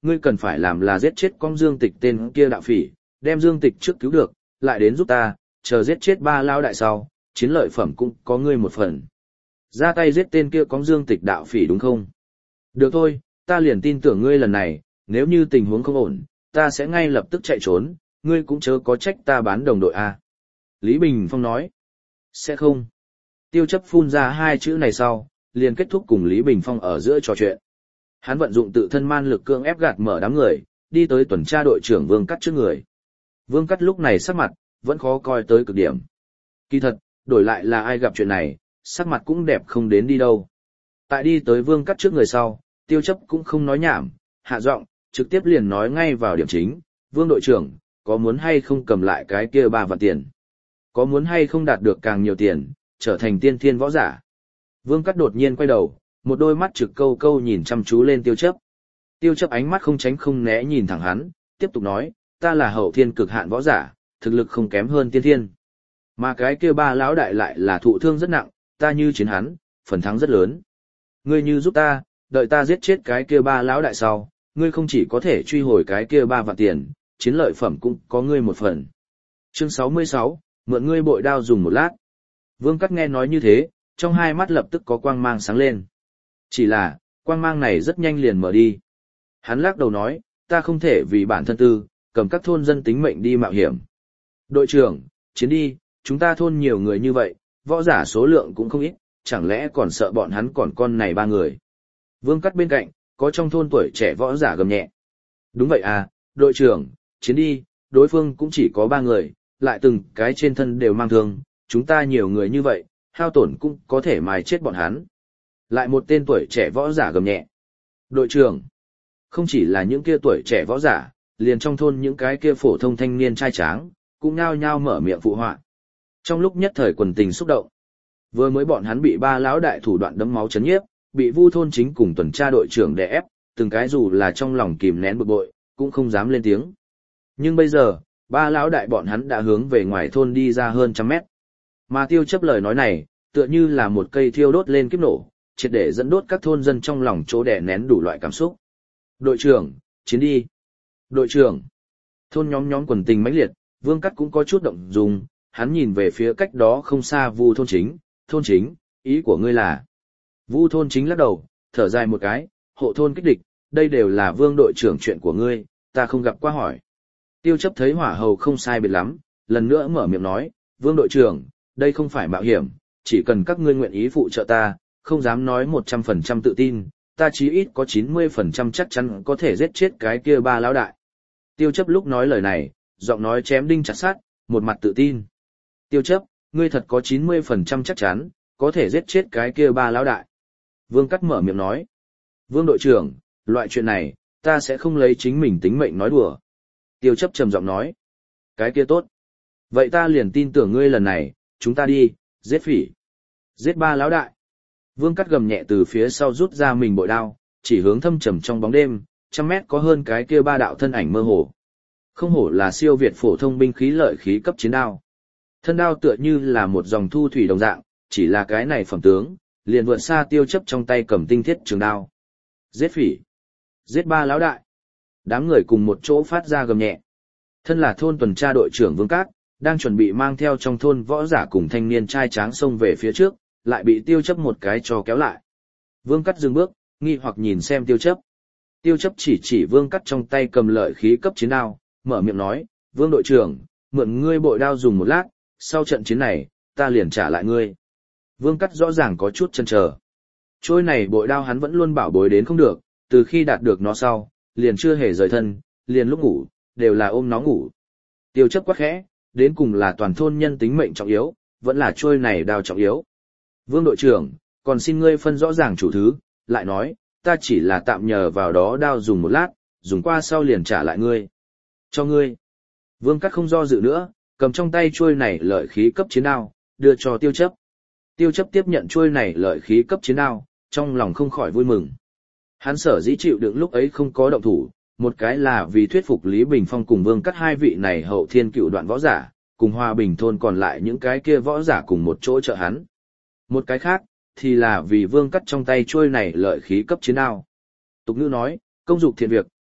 ngươi cần phải làm là giết chết con Dương Tịch tên kia đạo phỉ, đem Dương Tịch trước cứu được, lại đến giúp ta, chờ giết chết ba lao đại sau, chiến lợi phẩm cũng có ngươi một phần. Ra tay giết tên kia con Dương Tịch đạo phỉ đúng không? Được thôi, ta liền tin tưởng ngươi lần này, nếu như tình huống không ổn, ta sẽ ngay lập tức chạy trốn, ngươi cũng chớ có trách ta bán đồng đội a. Lý Bình Phong nói, sẽ không. Tiêu chấp phun ra hai chữ này sau, liền kết thúc cùng Lý Bình Phong ở giữa trò chuyện. Hắn vận dụng tự thân man lực cưỡng ép gạt mở đám người, đi tới tuần tra đội trưởng Vương Cắt trước người. Vương Cắt lúc này sắc mặt, vẫn khó coi tới cực điểm. Kỳ thật, đổi lại là ai gặp chuyện này, sắc mặt cũng đẹp không đến đi đâu. Tại đi tới Vương Cắt trước người sau, Tiêu chấp cũng không nói nhảm, hạ giọng, trực tiếp liền nói ngay vào điểm chính. Vương đội trưởng, có muốn hay không cầm lại cái kia ba vạn tiền? Có muốn hay không đạt được càng nhiều tiền, trở thành tiên thiên võ giả? Vương Cắt đột nhiên quay đầu, một đôi mắt trực câu câu nhìn chăm chú lên Tiêu chấp. Tiêu chấp ánh mắt không tránh không né nhìn thẳng hắn, tiếp tục nói, ta là hậu thiên cực hạn võ giả, thực lực không kém hơn tiên thiên. Mà cái kia ba lão đại lại là thụ thương rất nặng, ta như chiến hắn, phần thắng rất lớn. Ngươi như giúp ta, đợi ta giết chết cái kia ba lão đại sau, ngươi không chỉ có thể truy hồi cái kia ba vạn tiền, chiến lợi phẩm cũng có ngươi một phần. Chương sáu mươi sáu, mượn ngươi bội đao dùng một lát. Vương Cắt nghe nói như thế, trong hai mắt lập tức có quang mang sáng lên. Chỉ là, quang mang này rất nhanh liền mở đi. Hắn lắc đầu nói, ta không thể vì bản thân tư, cầm các thôn dân tính mệnh đi mạo hiểm. Đội trưởng, chiến đi, chúng ta thôn nhiều người như vậy, võ giả số lượng cũng không ít, chẳng lẽ còn sợ bọn hắn còn con này ba người. Vương Cắt bên cạnh, có trong thôn tuổi trẻ võ giả gầm nhẹ. Đúng vậy à, đội trưởng, chiến đi, đối phương cũng chỉ có ba người, lại từng cái trên thân đều mang thương, chúng ta nhiều người như vậy, hao tổn cũng có thể mài chết bọn hắn. Lại một tên tuổi trẻ võ giả gầm nhẹ. Đội trưởng, không chỉ là những kia tuổi trẻ võ giả, liền trong thôn những cái kia phổ thông thanh niên trai tráng, cũng nhao nhao mở miệng phụ họa. Trong lúc nhất thời quần tình xúc động, vừa mới bọn hắn bị ba lão đại thủ đoạn đấm máu chấn nhiếp, bị Vu thôn chính cùng tuần tra đội trưởng đè ép, từng cái dù là trong lòng kìm nén bực bội, cũng không dám lên tiếng. Nhưng bây giờ, ba lão đại bọn hắn đã hướng về ngoài thôn đi ra hơn trăm mét. Mà Tiêu chấp lời nói này, tựa như là một cây thiêu đốt lên kiếp nổ, triệt để dẫn đốt các thôn dân trong lòng chỗ đè nén đủ loại cảm xúc. Đội trưởng, chiến đi. Đội trưởng. Thôn nhóm nhóm quần tình mãnh liệt, Vương Cắt cũng có chút động dung, hắn nhìn về phía cách đó không xa Vu thôn chính, thôn chính, ý của ngươi là. Vu thôn chính lắc đầu, thở dài một cái, hộ thôn kích địch, đây đều là Vương đội trưởng chuyện của ngươi, ta không gặp qua hỏi. Tiêu chấp thấy hỏa hầu không sai biệt lắm, lần nữa mở miệng nói, Vương đội trưởng, đây không phải mạo hiểm, chỉ cần các ngươi nguyện ý phụ trợ ta, không dám nói một trăm phần trăm tự tin, ta chí ít có chín mươi phần trăm chắc chắn có thể giết chết cái kia ba lão đại. Tiêu chấp lúc nói lời này, giọng nói chém đinh chặt sắt, một mặt tự tin. Tiêu chấp, ngươi thật có chín mươi phần trăm chắc chắn, có thể giết chết cái kia ba lão đại. Vương Cắt mở miệng nói. Vương đội trưởng, loại chuyện này, ta sẽ không lấy chính mình tính mệnh nói đùa. Tiêu chấp trầm giọng nói. Cái kia tốt. Vậy ta liền tin tưởng ngươi lần này, chúng ta đi, giết phỉ. Giết ba lão đại. Vương Cắt gầm nhẹ từ phía sau rút ra mình bội đao, chỉ hướng thâm trầm trong bóng đêm, trăm mét có hơn cái kia ba đạo thân ảnh mơ hồ. Không hổ là siêu việt phổ thông binh khí lợi khí cấp chiến đao. Thân đao tựa như là một dòng thu thủy đồng dạng, chỉ là cái này phẩm tướng, liền vượt xa Tiêu chấp trong tay cầm tinh thiết trường đao. Giết phỉ. Giết ba lão đại. Đám người cùng một chỗ phát ra gầm nhẹ. Thân là thôn tuần tra đội trưởng Vương Cát, đang chuẩn bị mang theo trong thôn võ giả cùng thanh niên trai tráng xông về phía trước, lại bị Tiêu chấp một cái cho kéo lại. Vương Cát dừng bước, nghi hoặc nhìn xem Tiêu chấp. Tiêu chấp chỉ chỉ Vương Cát trong tay cầm lợi khí cấp chiến đao, mở miệng nói, Vương đội trưởng, mượn ngươi bội đao dùng một lát, sau trận chiến này, ta liền trả lại ngươi. Vương Cát rõ ràng có chút chần chờ. Trôi này bội đao hắn vẫn luôn bảo bối đến không được, từ khi đạt được nó sau, liền chưa hề rời thân, liền lúc ngủ, đều là ôm nó ngủ. Tiêu chấp quá khẽ, đến cùng là toàn thôn nhân tính mệnh trọng yếu, vẫn là trôi này đao trọng yếu. Vương đội trưởng, còn xin ngươi phân rõ ràng chủ thứ, lại nói, ta chỉ là tạm nhờ vào đó đao dùng một lát, dùng qua sau liền trả lại ngươi. Cho ngươi. Vương Cát không do dự nữa, cầm trong tay trôi này lợi khí cấp chiến đao, đưa cho Tiêu chấp. Tiêu chấp tiếp nhận trôi này lợi khí cấp chiến đao, trong lòng không khỏi vui mừng. Hắn sở dĩ chịu đựng lúc ấy không có động thủ, một cái là vì thuyết phục Lý Bình Phong cùng Vương Cát hai vị này hậu thiên cựu đoạn võ giả, cùng Hòa Bình thôn còn lại những cái kia võ giả cùng một chỗ trợ hắn. Một cái khác, thì là vì Vương Cát trong tay trôi này lợi khí cấp chiến đao. Tục ngữ nói, công dục thiện việc,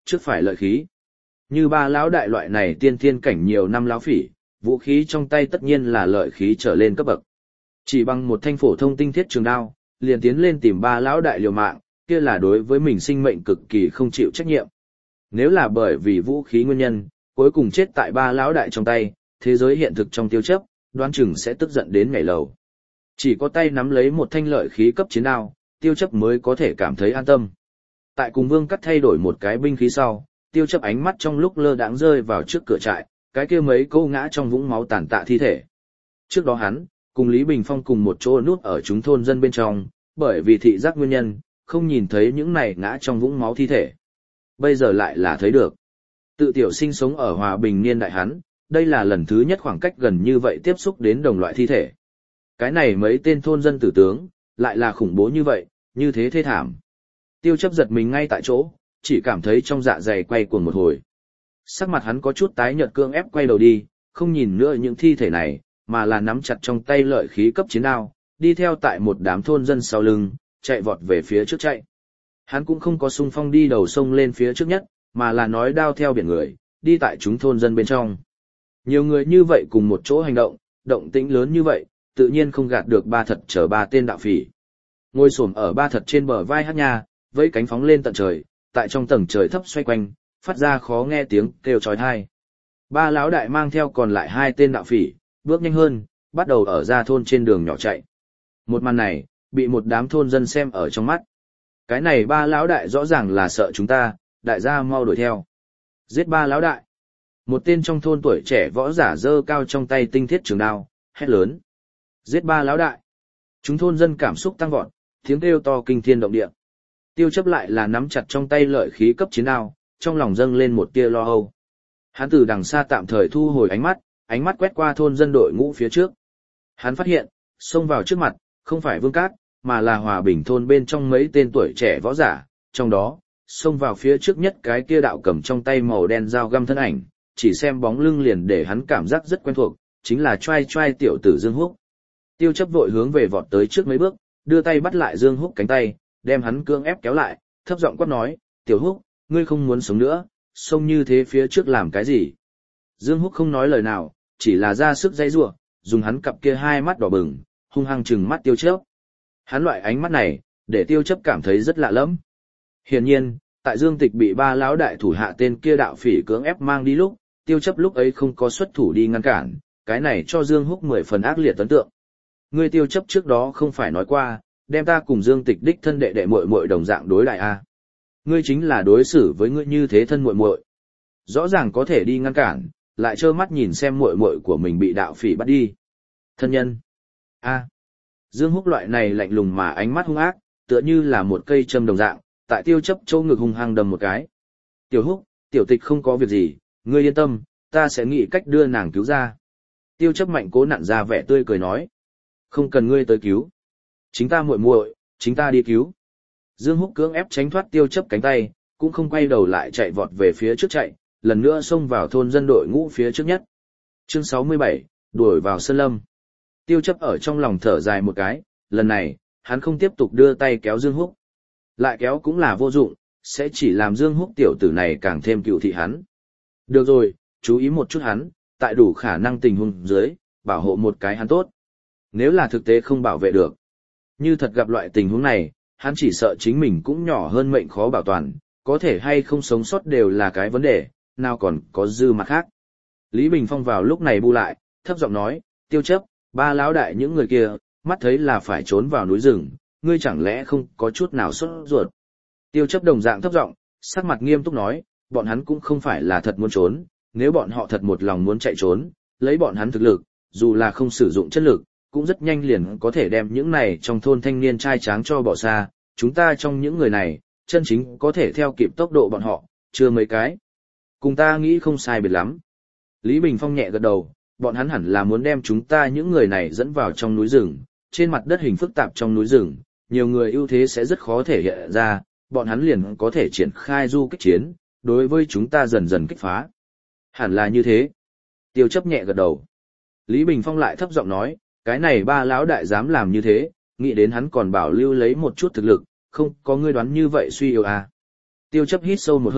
trước phải lợi khí. Như ba lão đại loại này tiên thiên cảnh nhiều năm lão phỉ, vũ khí trong tay tất nhiên là lợi khí trở lên cấp bậc. Chỉ bằng một thanh phổ thông tinh thiết trường đao, liền tiến lên tìm ba lão đại liều mạng, kia là đối với mình sinh mệnh cực kỳ không chịu trách nhiệm. Nếu là bởi vì vũ khí nguyên nhân, cuối cùng chết tại ba lão đại trong tay, thế giới hiện thực trong Tiêu Chấp, đoán chừng sẽ tức giận đến nhảy lầu. Chỉ có tay nắm lấy một thanh lợi khí cấp chiến đao, Tiêu Chấp mới có thể cảm thấy an tâm. Tại cùng Vương Cắt thay đổi một cái binh khí sau, Tiêu Chấp ánh mắt trong lúc lơ đãng rơi vào trước cửa trại, cái kia mấy câu ngã trong vũng máu tàn tạ thi thể. Trước đó hắn, cùng Lý Bình Phong cùng một chỗ núp ở chúng thôn dân bên trong, bởi vì thị giác nguyên nhân, không nhìn thấy những này ngã trong vũng máu thi thể. Bây giờ lại là thấy được. Tự tiểu sinh sống ở hòa bình niên đại hắn, đây là lần thứ nhất khoảng cách gần như vậy tiếp xúc đến đồng loại thi thể. Cái này mấy tên thôn dân tử tướng, lại là khủng bố như vậy, như thế thê thảm. Tiêu Chấp giật mình ngay tại chỗ, chỉ cảm thấy trong dạ dày quay cuồng một hồi. Sắc mặt hắn có chút tái nhợt, cương ép quay đầu đi, không nhìn nữa những thi thể này, mà là nắm chặt trong tay lợi khí cấp chiến đao, đi theo tại một đám thôn dân sau lưng, chạy vọt về phía trước chạy. Hắn cũng không có xung phong đi đầu sông lên phía trước nhất, mà là nói đao theo biển người, đi tại chúng thôn dân bên trong. Nhiều người như vậy cùng một chỗ hành động, động tĩnh lớn như vậy, tự nhiên không gạt được ba thật chở ba tên đạo phỉ. Ngồi xổm ở ba thật trên bờ vai hát nha, vẫy cánh phóng lên tận trời, tại trong tầng trời thấp xoay quanh, phát ra khó nghe tiếng kêu chói tai. Ba lão đại mang theo còn lại hai tên đạo phỉ, bước nhanh hơn, bắt đầu ở ra thôn trên đường nhỏ chạy. Một màn này, bị một đám thôn dân xem ở trong mắt. Cái này ba lão đại rõ ràng là sợ chúng ta, đại gia mau đuổi theo. Giết ba lão đại. Một tên trong thôn tuổi trẻ võ giả giơ cao trong tay tinh thiết trường đao, hét lớn. Giết ba lão đại. Chúng thôn dân cảm xúc tăng vọt, tiếng kêu to kinh thiên động địa. Tiêu Chấp lại là nắm chặt trong tay lợi khí cấp chiến đao, trong lòng dâng lên một tia lo âu. Hắn từ đằng xa tạm thời thu hồi ánh mắt, ánh mắt quét qua thôn dân đội ngũ phía trước. Hắn phát hiện, xông vào trước mặt, không phải Vương Cát, mà là Hòa Bình thôn bên trong mấy tên tuổi trẻ võ giả, trong đó, xông vào phía trước nhất cái kia đạo cầm trong tay màu đen dao găm thân ảnh, chỉ xem bóng lưng liền để hắn cảm giác rất quen thuộc, chính là choai choai tiểu tử Dương Húc. Tiêu Chấp vội hướng về vọt tới trước mấy bước, đưa tay bắt lại Dương Húc cánh tay, đem hắn cưỡng ép kéo lại, thấp giọng quát nói, "Tiểu Húc, ngươi không muốn sống nữa, xông như thế phía trước làm cái gì?" Dương Húc không nói lời nào, chỉ là ra sức dây rủa, dùng hắn cặp kia hai mắt đỏ bừng, hung hăng trừng mắt Tiêu Chấp. Hắn loại ánh mắt này, để Tiêu Chấp cảm thấy rất lạ lẫm. Hiển nhiên, tại Dương Tịch bị ba lão đại thủ hạ tên kia đạo phỉ cưỡng ép mang đi lúc, Tiêu Chấp lúc ấy không có xuất thủ đi ngăn cản, cái này cho Dương Húc mười phần ác liệt ấn tượng. Ngươi Tiêu Chấp trước đó không phải nói qua, đem ta cùng Dương Tịch đích thân đệ đệ muội muội đồng dạng đối đại a. Ngươi chính là đối xử với ngươi như thế thân muội muội. Rõ ràng có thể đi ngăn cản, lại trơ mắt nhìn xem muội muội của mình bị đạo phỉ bắt đi. Thân nhân. A. Dương Húc loại này lạnh lùng mà ánh mắt hung ác, tựa như là một cây châm đồng dạng, tại Tiêu Chấp chỗ ngực hung hăng đâm một cái. Tiểu Húc, tiểu Tịch không có việc gì, ngươi yên tâm, ta sẽ nghĩ cách đưa nàng cứu ra. Tiêu Chấp mạnh cố nặn ra vẻ tươi cười nói. Không cần ngươi tới cứu. Chính ta muội muội, chính ta đi cứu. Dương Húc cưỡng ép tránh thoát Tiêu Chấp cánh tay, cũng không quay đầu lại chạy vọt về phía trước chạy, lần nữa xông vào thôn dân đội ngũ phía trước nhất. Chương sáu mươi bảy, đuổi vào sơn lâm. Tiêu Chấp ở trong lòng thở dài một cái, lần này, hắn không tiếp tục đưa tay kéo Dương Húc. Lại kéo cũng là vô dụng, sẽ chỉ làm Dương Húc tiểu tử này càng thêm cựu thị hắn. Được rồi, chú ý một chút hắn, tại đủ khả năng tình huống dưới, bảo hộ một cái hắn tốt. Nếu là thực tế không bảo vệ được. Như thật gặp loại tình huống này, hắn chỉ sợ chính mình cũng nhỏ hơn mệnh khó bảo toàn, có thể hay không sống sót đều là cái vấn đề, nào còn có dư mặt khác. Lý Bình Phong vào lúc này bu lại, thấp giọng nói, Tiêu Chấp, ba lão đại những người kia, mắt thấy là phải trốn vào núi rừng, ngươi chẳng lẽ không có chút nào sốt ruột. Tiêu Chấp đồng dạng thấp giọng, sắc mặt nghiêm túc nói, bọn hắn cũng không phải là thật muốn trốn, nếu bọn họ thật một lòng muốn chạy trốn, lấy bọn hắn thực lực, dù là không sử dụng chất lực, cũng rất nhanh liền có thể đem những này trong thôn thanh niên trai tráng cho bỏ xa, chúng ta trong những người này, chân chính có thể theo kịp tốc độ bọn họ, chưa mấy cái. Cùng ta nghĩ không sai biệt lắm. Lý Bình Phong nhẹ gật đầu, bọn hắn hẳn là muốn đem chúng ta những người này dẫn vào trong núi rừng, trên mặt đất hình phức tạp trong núi rừng, nhiều người ưu thế sẽ rất khó thể hiện ra, bọn hắn liền có thể triển khai du kích chiến, đối với chúng ta dần dần kích phá. Hẳn là như thế. Tiêu Chấp nhẹ gật đầu. Lý Bình Phong lại thấp giọng nói, cái này ba lão đại dám làm như thế, nghĩ đến hắn còn bảo lưu lấy một chút thực lực, không có ngươi đoán như vậy suy yếu à. Tiêu Chấp hít sâu một hơi,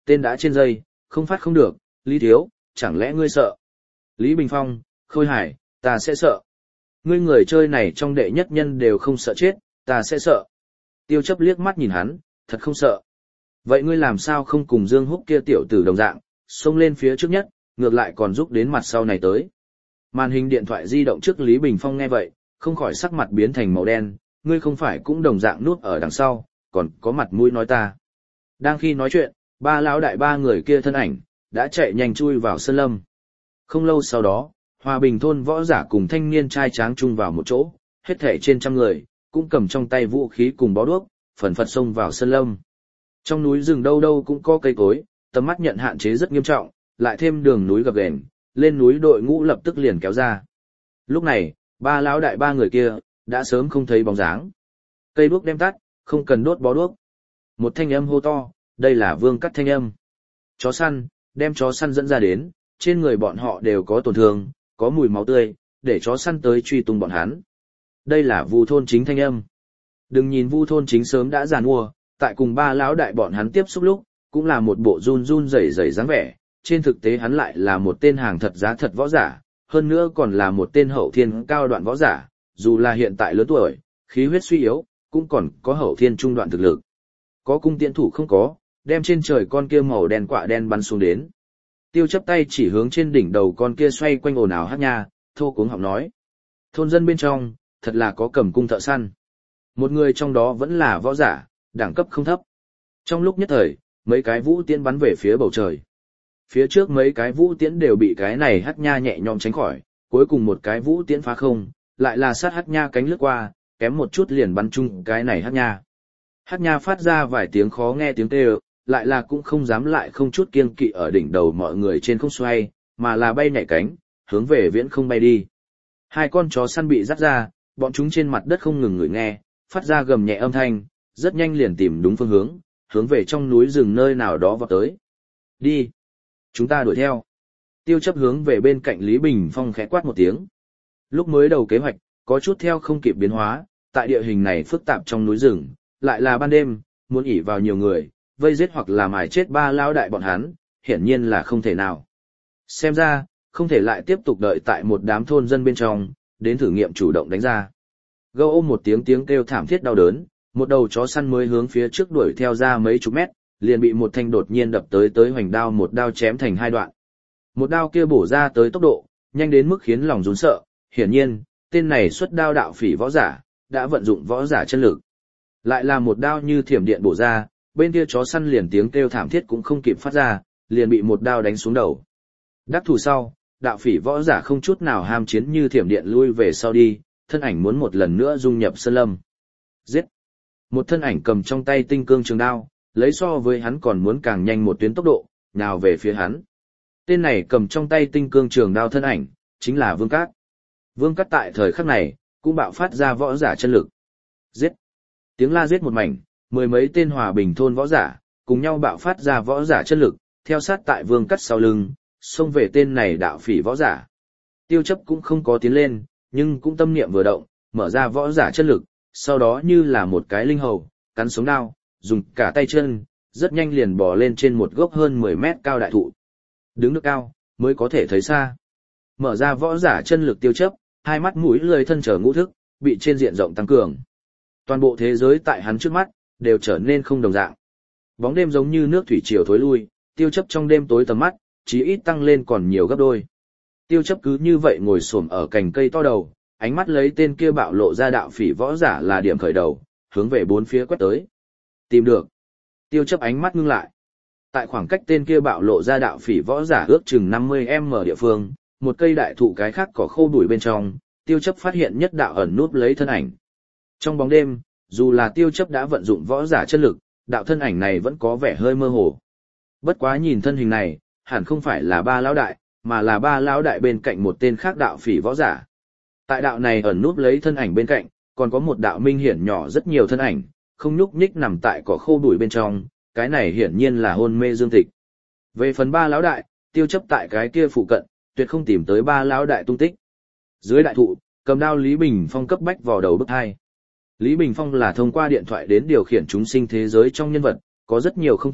tên đã trên dây, không phát không được, Lý Thiếu, chẳng lẽ ngươi sợ? Lý Bình Phong, Khôi Hải, ta sẽ sợ. Ngươi người chơi này trong đệ nhất nhân đều không sợ chết, ta sẽ sợ. Tiêu chấp liếc mắt nhìn hắn, thật không sợ. Vậy ngươi làm sao không cùng Dương Húc kia tiểu tử đồng dạng, xông lên phía trước nhất, ngược lại còn giúp đến mặt sau này tới. Màn hình điện thoại di động trước Lý Bình Phong nghe vậy, không khỏi sắc mặt biến thành màu đen, ngươi không phải cũng đồng dạng nuốt ở đằng sau, còn có mặt mũi nói ta. Đang khi nói chuyện, ba lão đại ba người kia thân ảnh, đã chạy nhanh chui vào sơn lâm. Không lâu sau đó, Hòa Bình thôn võ giả cùng thanh niên trai tráng chung vào một chỗ, hết thảy trên trăm người, cũng cầm trong tay vũ khí cùng bó đuốc, phần phật xông vào sơn lâm. Trong núi rừng đâu đâu cũng có cây cối, tầm mắt nhận hạn chế rất nghiêm trọng, lại thêm đường núi gập ghềnh, lên núi đội ngũ lập tức liền kéo ra. Lúc này, ba lão đại ba người kia, đã sớm không thấy bóng dáng. Cây đuốc đem tắt, không cần đốt bó đuốc. Một thanh âm hô to, đây là Vương Cắt thanh âm. Chó săn, đem chó săn dẫn ra đến, trên người bọn họ đều có tổn thương, có mùi máu tươi, để chó săn tới truy tung bọn hắn. Đây là Vu thôn chính thanh âm. Đừng nhìn Vu thôn chính sớm đã giàn mua, tại cùng ba lão đại bọn hắn tiếp xúc lúc, cũng là một bộ run run rẩy rẩy dáng vẻ, trên thực tế hắn lại là một tên hàng thật giá thật võ giả, hơn nữa còn là một tên hậu thiên cao đoạn võ giả, dù là hiện tại lớn tuổi, khí huyết suy yếu, cũng còn có hậu thiên trung đoạn thực lực. Có cung tiễn thủ không có, đem trên trời con kia màu đen quạ đen bắn xuống đến. Tiêu chấp tay chỉ hướng trên đỉnh đầu con kia xoay quanh ồn ào hát nha, thô cuống họng nói. Thôn dân bên trong, thật là có cầm cung thợ săn. Một người trong đó vẫn là võ giả, đẳng cấp không thấp. Trong lúc nhất thời, mấy cái vũ tiễn bắn về phía bầu trời. Phía trước mấy cái vũ tiễn đều bị cái này hắc nha nhẹ nhõm tránh khỏi, cuối cùng một cái vũ tiễn phá không, lại là sát hắc nha cánh lướt qua, kém một chút liền bắn chung cái này hắc nha. Hắc nha phát ra vài tiếng khó nghe tiếng kêu, lại là cũng không dám lại không chút kiêng kỵ ở đỉnh đầu mọi người trên không xoay, mà là bay nhảy cánh, hướng về viễn không bay đi. Hai con chó săn bị dắt ra, bọn chúng trên mặt đất không ngừng ngửi nghe, phát ra gầm nhẹ âm thanh, rất nhanh liền tìm đúng phương hướng, hướng về trong núi rừng nơi nào đó vào tới. Đi! Chúng ta đuổi theo. Tiêu chấp hướng về bên cạnh Lý Bình Phong khẽ quát một tiếng. Lúc mới đầu kế hoạch, có chút theo không kịp biến hóa, tại địa hình này phức tạp trong núi rừng, lại là ban đêm, muốn ỉ vào nhiều người, vây giết hoặc là mài chết ba lão đại bọn hắn, hiển nhiên là không thể nào. Xem ra, không thể lại tiếp tục đợi tại một đám thôn dân bên trong, đến thử nghiệm chủ động đánh ra. Gâu ôm một tiếng tiếng kêu thảm thiết đau đớn, một đầu chó săn mới hướng phía trước đuổi theo ra mấy chục mét, liền bị một thanh đột nhiên đập tới tới hoành đao một đao chém thành hai đoạn. Một đao kia bổ ra tới tốc độ, nhanh đến mức khiến lòng run sợ, hiển nhiên, tên này xuất đao đạo phỉ võ giả, đã vận dụng võ giả chân lực. Lại là một đao như thiểm điện bổ ra, bên kia chó săn liền tiếng kêu thảm thiết cũng không kịp phát ra, liền bị một đao đánh xuống đầu. Đắc thủ sau, đạo phỉ võ giả không chút nào ham chiến như thiểm điện lui về sau đi, thân ảnh muốn một lần nữa dung nhập sơn lâm. Giết! Một thân ảnh cầm trong tay tinh cương trường đao, lấy so với hắn còn muốn càng nhanh một tuyến tốc độ, nhào về phía hắn. Tên này cầm trong tay tinh cương trường đao thân ảnh, chính là Vương Cát. Vương Cát tại thời khắc này, cũng bạo phát ra võ giả chân lực. Giết! Tiếng la giết một mảnh, mười mấy tên Hòa Bình thôn võ giả, cùng nhau bạo phát ra võ giả chân lực, theo sát tại Vương Cát sau lưng, xông về tên này đạo phỉ võ giả. Tiêu chấp cũng không có tiến lên, nhưng cũng tâm niệm vừa động, mở ra võ giả chân lực, sau đó như là một cái linh hầu, cắn sống đao, dùng cả tay chân, rất nhanh liền bò lên trên một gốc hơn mười mét cao đại thụ. Đứng được cao, mới có thể thấy xa. Mở ra võ giả chân lực tiêu chấp, hai mắt mũi lưỡi thân trở ngũ thức, bị trên diện rộng tăng cường. Toàn bộ thế giới tại hắn trước mắt, đều trở nên không đồng dạng. Bóng đêm giống như nước thủy triều thối lui, tiêu chấp trong đêm tối tầm mắt, chí ít tăng lên còn nhiều gấp đôi. Tiêu chấp cứ như vậy ngồi xổm ở cành cây to đầu, ánh mắt lấy tên kia bạo lộ ra đạo phỉ võ giả là điểm khởi đầu, hướng về bốn phía quét tới. Tìm được. Tiêu chấp ánh mắt ngưng lại. Tại khoảng cách tên kia bạo lộ ra đạo phỉ võ giả ước chừng năm mươi mét địa phương, một cây đại thụ cái khác cỏ khô bụi bên trong, tiêu chấp phát hiện nhất đạo ẩn núp lấy thân ảnh. Trong bóng đêm, dù là tiêu chấp đã vận dụng võ giả chân lực, đạo thân ảnh này vẫn có vẻ hơi mơ hồ. Bất quá nhìn thân hình này, hẳn không phải là ba lão đại, mà là ba lão đại bên cạnh một tên khác đạo phỉ võ giả. Tại đạo này ẩn núp lấy thân ảnh bên cạnh, còn có một đạo minh hiển nhỏ rất nhiều thân ảnh, không nhúc nhích nằm tại cỏ khô bụi bên trong, cái này hiển nhiên là hôn mê dương tịch. Về phần ba lão đại, tiêu chấp tại cái kia phụ cận, tuyệt không tìm tới ba lão đại tung tích. Dưới đại thụ, cầm đao Lý Bình Phong cấp bách vào đầu bức hai. Lý Bình Phong là thông qua điện thoại đến điều khiển chúng sinh thế giới trong nhân vật, có rất nhiều không tiện,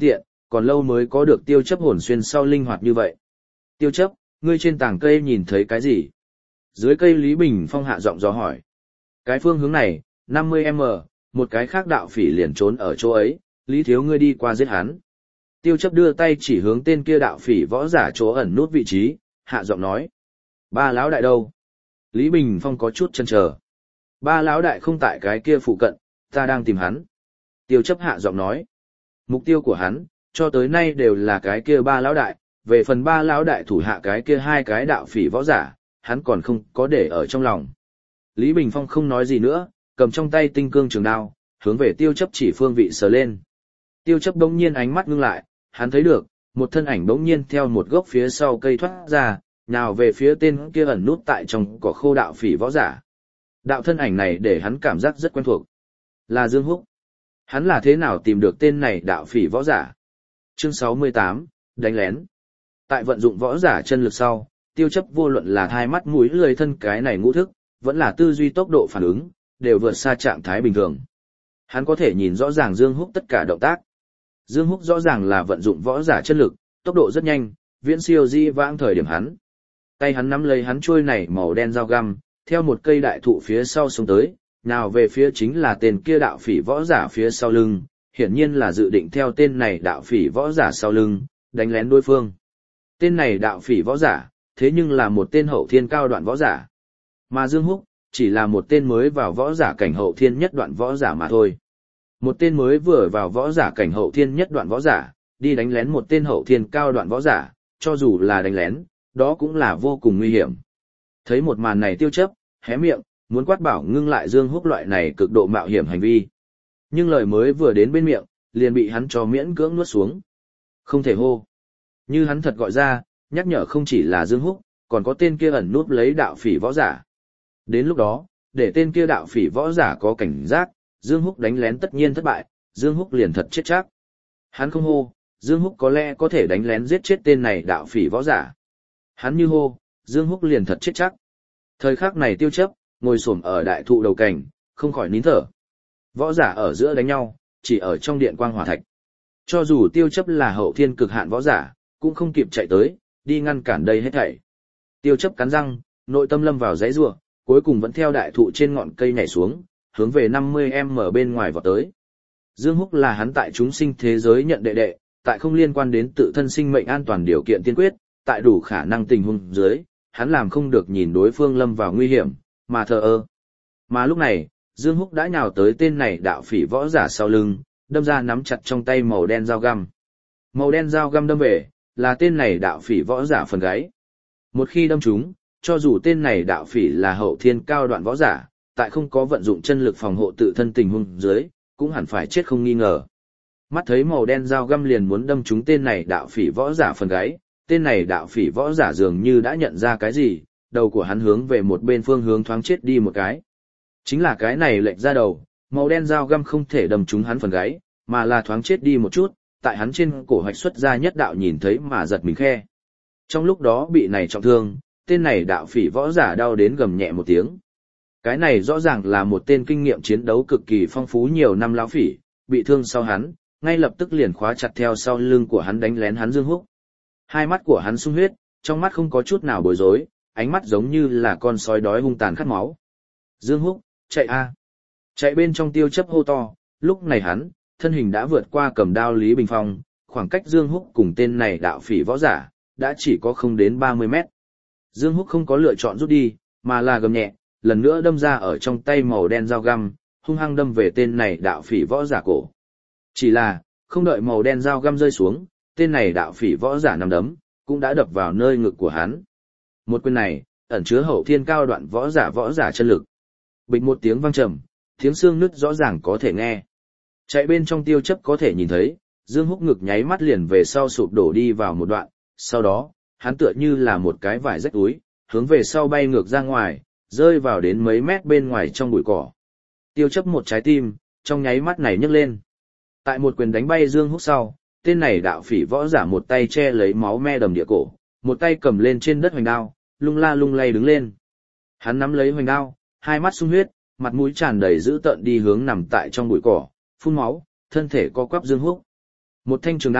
còn lâu mới có được tiêu chấp hồn xuyên sau linh hoạt như vậy. Tiêu chấp, ngươi trên tảng cây nhìn thấy cái gì? Dưới cây Lý Bình Phong hạ giọng dò hỏi. Cái phương hướng này, năm mươi mét, một cái khác đạo phỉ liền trốn ở chỗ ấy, Lý thiếu ngươi đi qua giết hắn. Tiêu chấp đưa tay chỉ hướng tên kia đạo phỉ võ giả chỗ ẩn nút vị trí, hạ giọng nói. Ba lão đại đâu? Lý Bình Phong có chút chần chờ. Ba lão đại không tại cái kia phụ cận, ta đang tìm hắn. Tiêu chấp hạ giọng nói. Mục tiêu của hắn, cho tới nay đều là cái kia ba lão đại, về phần ba lão đại thủ hạ cái kia hai cái đạo phỉ võ giả, hắn còn không có để ở trong lòng. Lý Bình Phong không nói gì nữa, cầm trong tay tinh cương trường đao, hướng về tiêu chấp chỉ phương vị sờ lên. Tiêu chấp bỗng nhiên ánh mắt ngưng lại, hắn thấy được, một thân ảnh bỗng nhiên theo một gốc phía sau cây thoát ra, nào về phía tên kia ẩn nút tại trong cỏ khô đạo phỉ võ giả. Đạo thân ảnh này để hắn cảm giác rất quen thuộc. Là Dương Húc. Hắn là thế nào tìm được tên này đạo phỉ võ giả? Chương sáu mươi tám, đánh lén. Tại vận dụng võ giả chân lực sau, tiêu chấp vô luận là thai mắt mũi lười thân cái này ngũ thức, vẫn là tư duy tốc độ phản ứng, đều vượt xa trạng thái bình thường. Hắn có thể nhìn rõ ràng Dương Húc tất cả động tác. Dương Húc rõ ràng là vận dụng võ giả chân lực, tốc độ rất nhanh, viễn siêu di vãng thời điểm hắn. Tay hắn nắm lấy hắn chuôi này màu đen dao găm, theo một cây đại thụ phía sau xuống tới, nào về phía chính là tên kia đạo phỉ võ giả phía sau lưng, hiển nhiên là dự định theo tên này đạo phỉ võ giả sau lưng, đánh lén đối phương. Tên này đạo phỉ võ giả, thế nhưng là một tên hậu thiên cao đoạn võ giả. Mà Dương Húc, chỉ là một tên mới vào võ giả cảnh hậu thiên nhất đoạn võ giả mà thôi. Một tên mới vừa vào võ giả cảnh hậu thiên nhất đoạn võ giả, đi đánh lén một tên hậu thiên cao đoạn võ giả, cho dù là đánh lén, đó cũng là vô cùng nguy hiểm. Thấy một màn này tiêu chấp, hé miệng, muốn quát bảo ngưng lại Dương Húc loại này cực độ mạo hiểm hành vi. Nhưng lời mới vừa đến bên miệng, liền bị hắn cho miễn cưỡng nuốt xuống. Không thể hô. Như hắn thật gọi ra, nhắc nhở không chỉ là Dương Húc, còn có tên kia ẩn núp lấy đạo phỉ võ giả. Đến lúc đó, để tên kia đạo phỉ võ giả có cảnh giác, Dương Húc đánh lén tất nhiên thất bại, Dương Húc liền thật chết chắc. Hắn không hô, Dương Húc có lẽ có thể đánh lén giết chết tên này đạo phỉ võ giả. Hắn như hô, Dương Húc liền thật chết chắc. Thời khắc này tiêu chấp, ngồi xổm ở đại thụ đầu cảnh, không khỏi nín thở. Võ giả ở giữa đánh nhau, chỉ ở trong điện quang hỏa thạch. Cho dù tiêu chấp là hậu thiên cực hạn võ giả, cũng không kịp chạy tới, đi ngăn cản đây hết thảy. Tiêu chấp cắn răng, nội tâm lâm vào dãy rủa, cuối cùng vẫn theo đại thụ trên ngọn cây nhảy xuống, hướng về năm mươi mét bên ngoài vọt tới. Dương Húc là hắn tại chúng sinh thế giới nhận đệ đệ, tại không liên quan đến tự thân sinh mệnh an toàn điều kiện tiên quyết, tại đủ khả năng tình huống dưới, hắn làm không được nhìn đối phương lâm vào nguy hiểm, mà thờ ơ. Mà lúc này, Dương Húc đã nhào tới tên này đạo phỉ võ giả sau lưng, đâm ra nắm chặt trong tay màu đen dao găm. Màu đen dao găm đâm về, là tên này đạo phỉ võ giả phần gáy. Một khi đâm trúng, cho dù tên này đạo phỉ là hậu thiên cao đoạn võ giả, tại không có vận dụng chân lực phòng hộ tự thân tình huống dưới, cũng hẳn phải chết không nghi ngờ. Mắt thấy màu đen dao găm liền muốn đâm trúng tên này đạo phỉ võ giả phần gáy, tên này đạo phỉ võ giả dường như đã nhận ra cái gì, đầu của hắn hướng về một bên phương hướng thoáng chết đi một cái. Chính là cái này lệch ra đầu, màu đen dao găm không thể đâm trúng hắn phần gáy, mà là thoáng chết đi một chút, tại hắn trên cổ hoạch xuất ra nhất đạo nhìn thấy mà giật mình khe. Trong lúc đó bị này trọng thương, tên này đạo phỉ võ giả đau đến gầm nhẹ một tiếng. Cái này rõ ràng là một tên kinh nghiệm chiến đấu cực kỳ phong phú nhiều năm lão phỉ, bị thương sau hắn, ngay lập tức liền khóa chặt theo sau lưng của hắn đánh lén hắn Dương Húc. Hai mắt của hắn sung huyết, trong mắt không có chút nào bối rối, ánh mắt giống như là con sói đói hung tàn khát máu. Dương Húc, chạy a! Chạy bên trong tiêu chấp hô to, lúc này hắn, thân hình đã vượt qua cầm đao Lý Bình Phong, khoảng cách Dương Húc cùng tên này đạo phỉ võ giả, đã chỉ có không đến ba mươi mét. Dương Húc không có lựa chọn rút đi, mà là gầm nhẹ, lần nữa đâm ra ở trong tay màu đen dao găm, hung hăng đâm về tên này đạo phỉ võ giả cổ. Chỉ là, không đợi màu đen dao găm rơi xuống, tên này đạo phỉ võ giả nằm đấm, cũng đã đập vào nơi ngực của hắn. Một quyền này, ẩn chứa hậu thiên cao đoạn võ giả võ giả chân lực. Bịch một tiếng vang trầm, tiếng xương nứt rõ ràng có thể nghe. Chạy bên trong tiêu chấp có thể nhìn thấy, Dương Húc ngực nháy mắt liền về sau sụp đổ đi vào một đoạn, sau đó, hắn tựa như là một cái vải rách túi, hướng về sau bay ngược ra ngoài, rơi vào đến mấy mét bên ngoài trong bụi cỏ. Tiêu chấp một trái tim, trong nháy mắt này nhấc lên. Tại một quyền đánh bay Dương Húc sau, tên này đạo phỉ võ giả một tay che lấy máu me đầm địa cổ, một tay cầm lên trên đất hoành đao, lung la lung lay đứng lên. Hắn nắm lấy hoành đao, hai mắt sung huyết, mặt mũi tràn đầy dữ tợn đi hướng nằm tại trong bụi cỏ, phun máu, thân thể co quắp Dương Húc. Một thanh trường đao,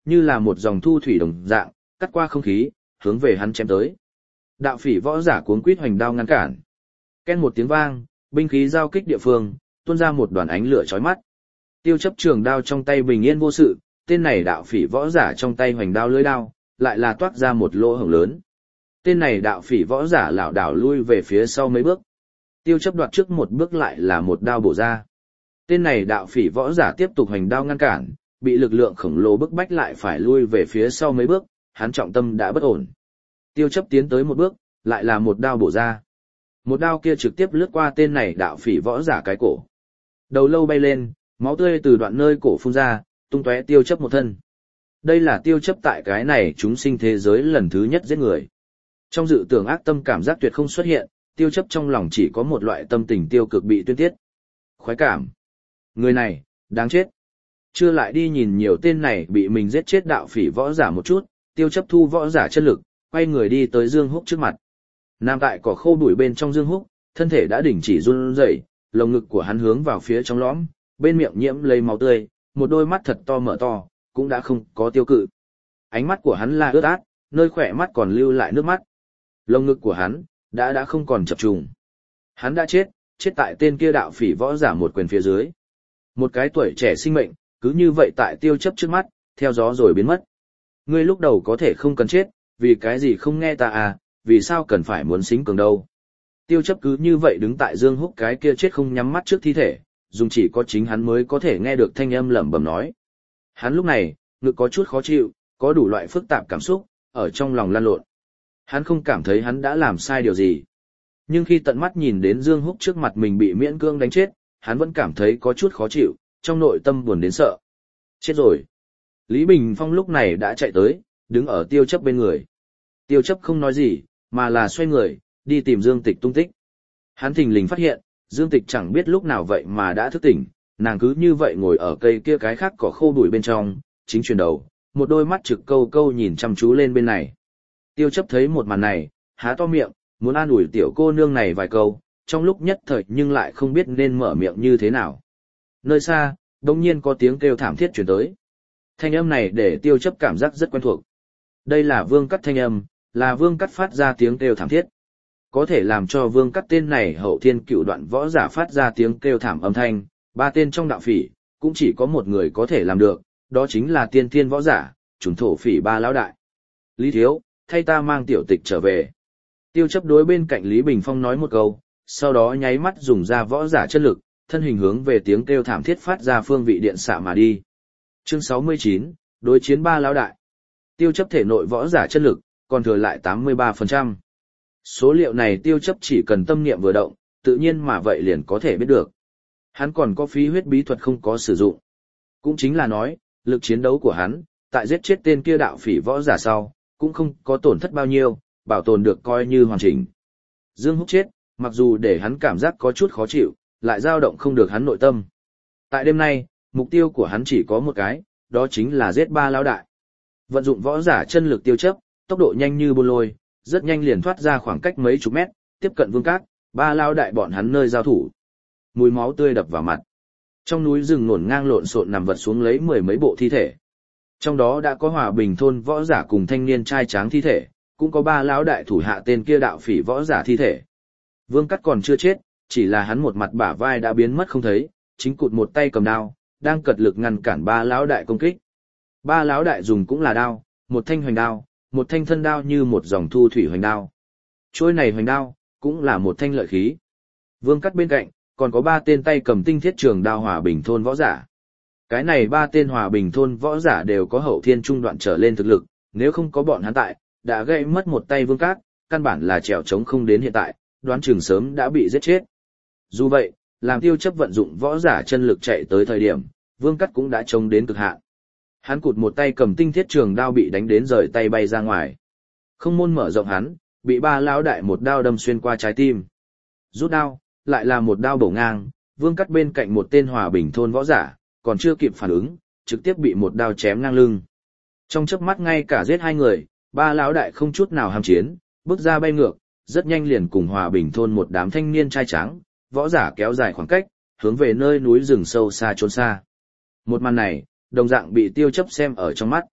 như là một dòng thu thủy đồng dạng, cắt qua không khí, hướng về hắn chém tới. Đạo phỉ võ giả cuống quýt hoành đao ngăn cản. Ken một tiếng vang, binh khí giao kích địa phương, tuôn ra một đoàn ánh lửa chói mắt. Tiêu chấp trường đao trong tay bình yên vô sự, tên này đạo phỉ võ giả trong tay hoành đao lưỡi đao, lại là toát ra một lỗ hổng lớn. Tên này đạo phỉ võ giả lảo đảo lui về phía sau mấy bước. Tiêu chấp đoạt trước một bước lại là một đao bổ ra. Tên này đạo phỉ võ giả tiếp tục hoành đao ngăn cản, bị lực lượng khổng lồ bức bách lại phải lui về phía sau mấy bước, hắn trọng tâm đã bất ổn. Tiêu chấp tiến tới một bước, lại là một đao bổ ra. Một đao kia trực tiếp lướt qua tên này đạo phỉ võ giả cái cổ. Đầu lâu bay lên, máu tươi từ đoạn nơi cổ phun ra, tung tóe tiêu chấp một thân. Đây là tiêu chấp tại cái này chúng sinh thế giới lần thứ nhất giết người. Trong dự tưởng ác tâm cảm giác tuyệt không xuất hiện, tiêu chấp trong lòng chỉ có một loại tâm tình tiêu cực bị tuyên tiết. Khoái cảm. Người này, đáng chết. Chưa lại đi nhìn nhiều tên này bị mình giết chết đạo phỉ võ giả một chút, tiêu chấp thu võ giả chân lực, quay người đi tới Dương Húc trước mặt. Nam tại cỏ khô đuổi bên trong Dương Húc, thân thể đã đình chỉ run rẩy, lồng ngực của hắn hướng vào phía trong lõm, bên miệng nhiễm lấy máu tươi, một đôi mắt thật to mở to, cũng đã không có tiêu cự. Ánh mắt của hắn là ướt át, nơi khỏe mắt còn lưu lại nước mắt. Lồng ngực của hắn đã đã không còn chập trùng. Hắn đã chết, chết tại tên kia đạo phỉ võ giả một quyền phía dưới. Một cái tuổi trẻ sinh mệnh, cứ như vậy tại tiêu chấp trước mắt, theo gió rồi biến mất. Ngươi lúc đầu có thể không cần chết, vì cái gì không nghe ta à, vì sao cần phải muốn xính cường đâu. Tiêu chấp cứ như vậy đứng tại Dương Húc cái kia chết không nhắm mắt trước thi thể, dùng chỉ có chính hắn mới có thể nghe được thanh âm lẩm bẩm nói. Hắn lúc này, ngực có chút khó chịu, có đủ loại phức tạp cảm xúc, ở trong lòng lan lộn. Hắn không cảm thấy hắn đã làm sai điều gì. Nhưng khi tận mắt nhìn đến Dương Húc trước mặt mình bị miễn cưỡng đánh chết, hắn vẫn cảm thấy có chút khó chịu, trong nội tâm buồn đến sợ. Chết rồi. Lý Bình Phong lúc này đã chạy tới, đứng ở tiêu chấp bên người. Tiêu chấp không nói gì, mà là xoay người, đi tìm Dương Tịch tung tích. Hắn thình lình phát hiện, Dương Tịch chẳng biết lúc nào vậy mà đã thức tỉnh, nàng cứ như vậy ngồi ở cây kia cái khác cỏ khô bụi bên trong, chính chuyển đầu, một đôi mắt trực câu câu nhìn chăm chú lên bên này. Tiêu chấp thấy một màn này, há to miệng, muốn an ủi tiểu cô nương này vài câu, trong lúc nhất thời nhưng lại không biết nên mở miệng như thế nào. Nơi xa, đột nhiên có tiếng kêu thảm thiết truyền tới. Thanh âm này để tiêu chấp cảm giác rất quen thuộc. Đây là Vương Cắt thanh âm, là Vương Cắt phát ra tiếng kêu thảm thiết. Có thể làm cho Vương Cắt tên này hậu thiên cựu đoạn võ giả phát ra tiếng kêu thảm âm thanh, ba tên trong đạo phỉ, cũng chỉ có một người có thể làm được, đó chính là tiên thiên võ giả, chủng thổ phỉ ba lão đại. Lý Thiếu, thay ta mang tiểu tịch trở về. Tiêu chấp đối bên cạnh Lý Bình Phong nói một câu, sau đó nháy mắt dùng ra võ giả chân lực, thân hình hướng về tiếng kêu thảm thiết phát ra phương vị điện xạ mà đi. Chương sáu mươi chín, đối chiến ba lão đại. Tiêu chấp thể nội võ giả chân lực, còn thừa lại tám mươi ba phần trăm. Số liệu này tiêu chấp chỉ cần tâm niệm vừa động, tự nhiên mà vậy liền có thể biết được. Hắn còn có phí huyết bí thuật không có sử dụng. Cũng chính là nói, lực chiến đấu của hắn, tại giết chết tên kia đạo phỉ võ giả sau, cũng không có tổn thất bao nhiêu, bảo tồn được coi như hoàn chỉnh. Dương Húc chết, mặc dù để hắn cảm giác có chút khó chịu, lại dao động không được hắn nội tâm. Tại đêm nay, mục tiêu của hắn chỉ có một cái, đó chính là giết ba lão đại. Vận dụng võ giả chân lực tiêu chấp, tốc độ nhanh như bôn lôi, rất nhanh liền thoát ra khoảng cách mấy chục mét, tiếp cận Vương Cát, ba lão đại bọn hắn nơi giao thủ. Mùi máu tươi đập vào mặt. Trong núi rừng ngổn ngang lộn xộn nằm vật xuống lấy mười mấy bộ thi thể. Trong đó đã có Hòa Bình thôn võ giả cùng thanh niên trai tráng thi thể, cũng có ba lão đại thủ hạ tên kia đạo phỉ võ giả thi thể. Vương Cát còn chưa chết, chỉ là hắn một mặt bả vai đã biến mất không thấy, chính cụt một tay cầm đao, đang cật lực ngăn cản ba lão đại công kích. Ba lão đại dùng cũng là đao, một thanh hoành đao, một thanh thân đao như một dòng thu thủy hoành đao. Trôi này hoành đao, cũng là một thanh lợi khí. Vương Cát bên cạnh, còn có ba tên tay cầm tinh thiết trường đao Hòa Bình thôn võ giả. Cái này ba tên Hòa Bình thôn võ giả đều có hậu thiên trung đoạn trở lên thực lực, nếu không có bọn hắn tại, đã gãy mất một tay Vương Cát, căn bản là trèo trống không đến hiện tại, đoán chừng sớm đã bị giết chết. Dù vậy, làm tiêu chấp vận dụng võ giả chân lực chạy tới thời điểm, Vương Cát cũng đã chống đến cực hạn. Hắn cụt một tay cầm tinh thiết trường đao bị đánh đến rời tay bay ra ngoài. Không môn mở rộng hắn, bị ba lão đại một đao đâm xuyên qua trái tim. Rút đao, lại là một đao bổ ngang, Vương Cát bên cạnh một tên Hòa Bình thôn võ giả, còn chưa kịp phản ứng, trực tiếp bị một đao chém ngang lưng. Trong chớp mắt ngay cả giết hai người, ba lão đại không chút nào ham chiến, bước ra bay ngược, rất nhanh liền cùng Hòa Bình thôn một đám thanh niên trai tráng, võ giả kéo dài khoảng cách, hướng về nơi núi rừng sâu xa trốn xa. Một màn này, đồng dạng bị tiêu chấp xem ở trong mắt.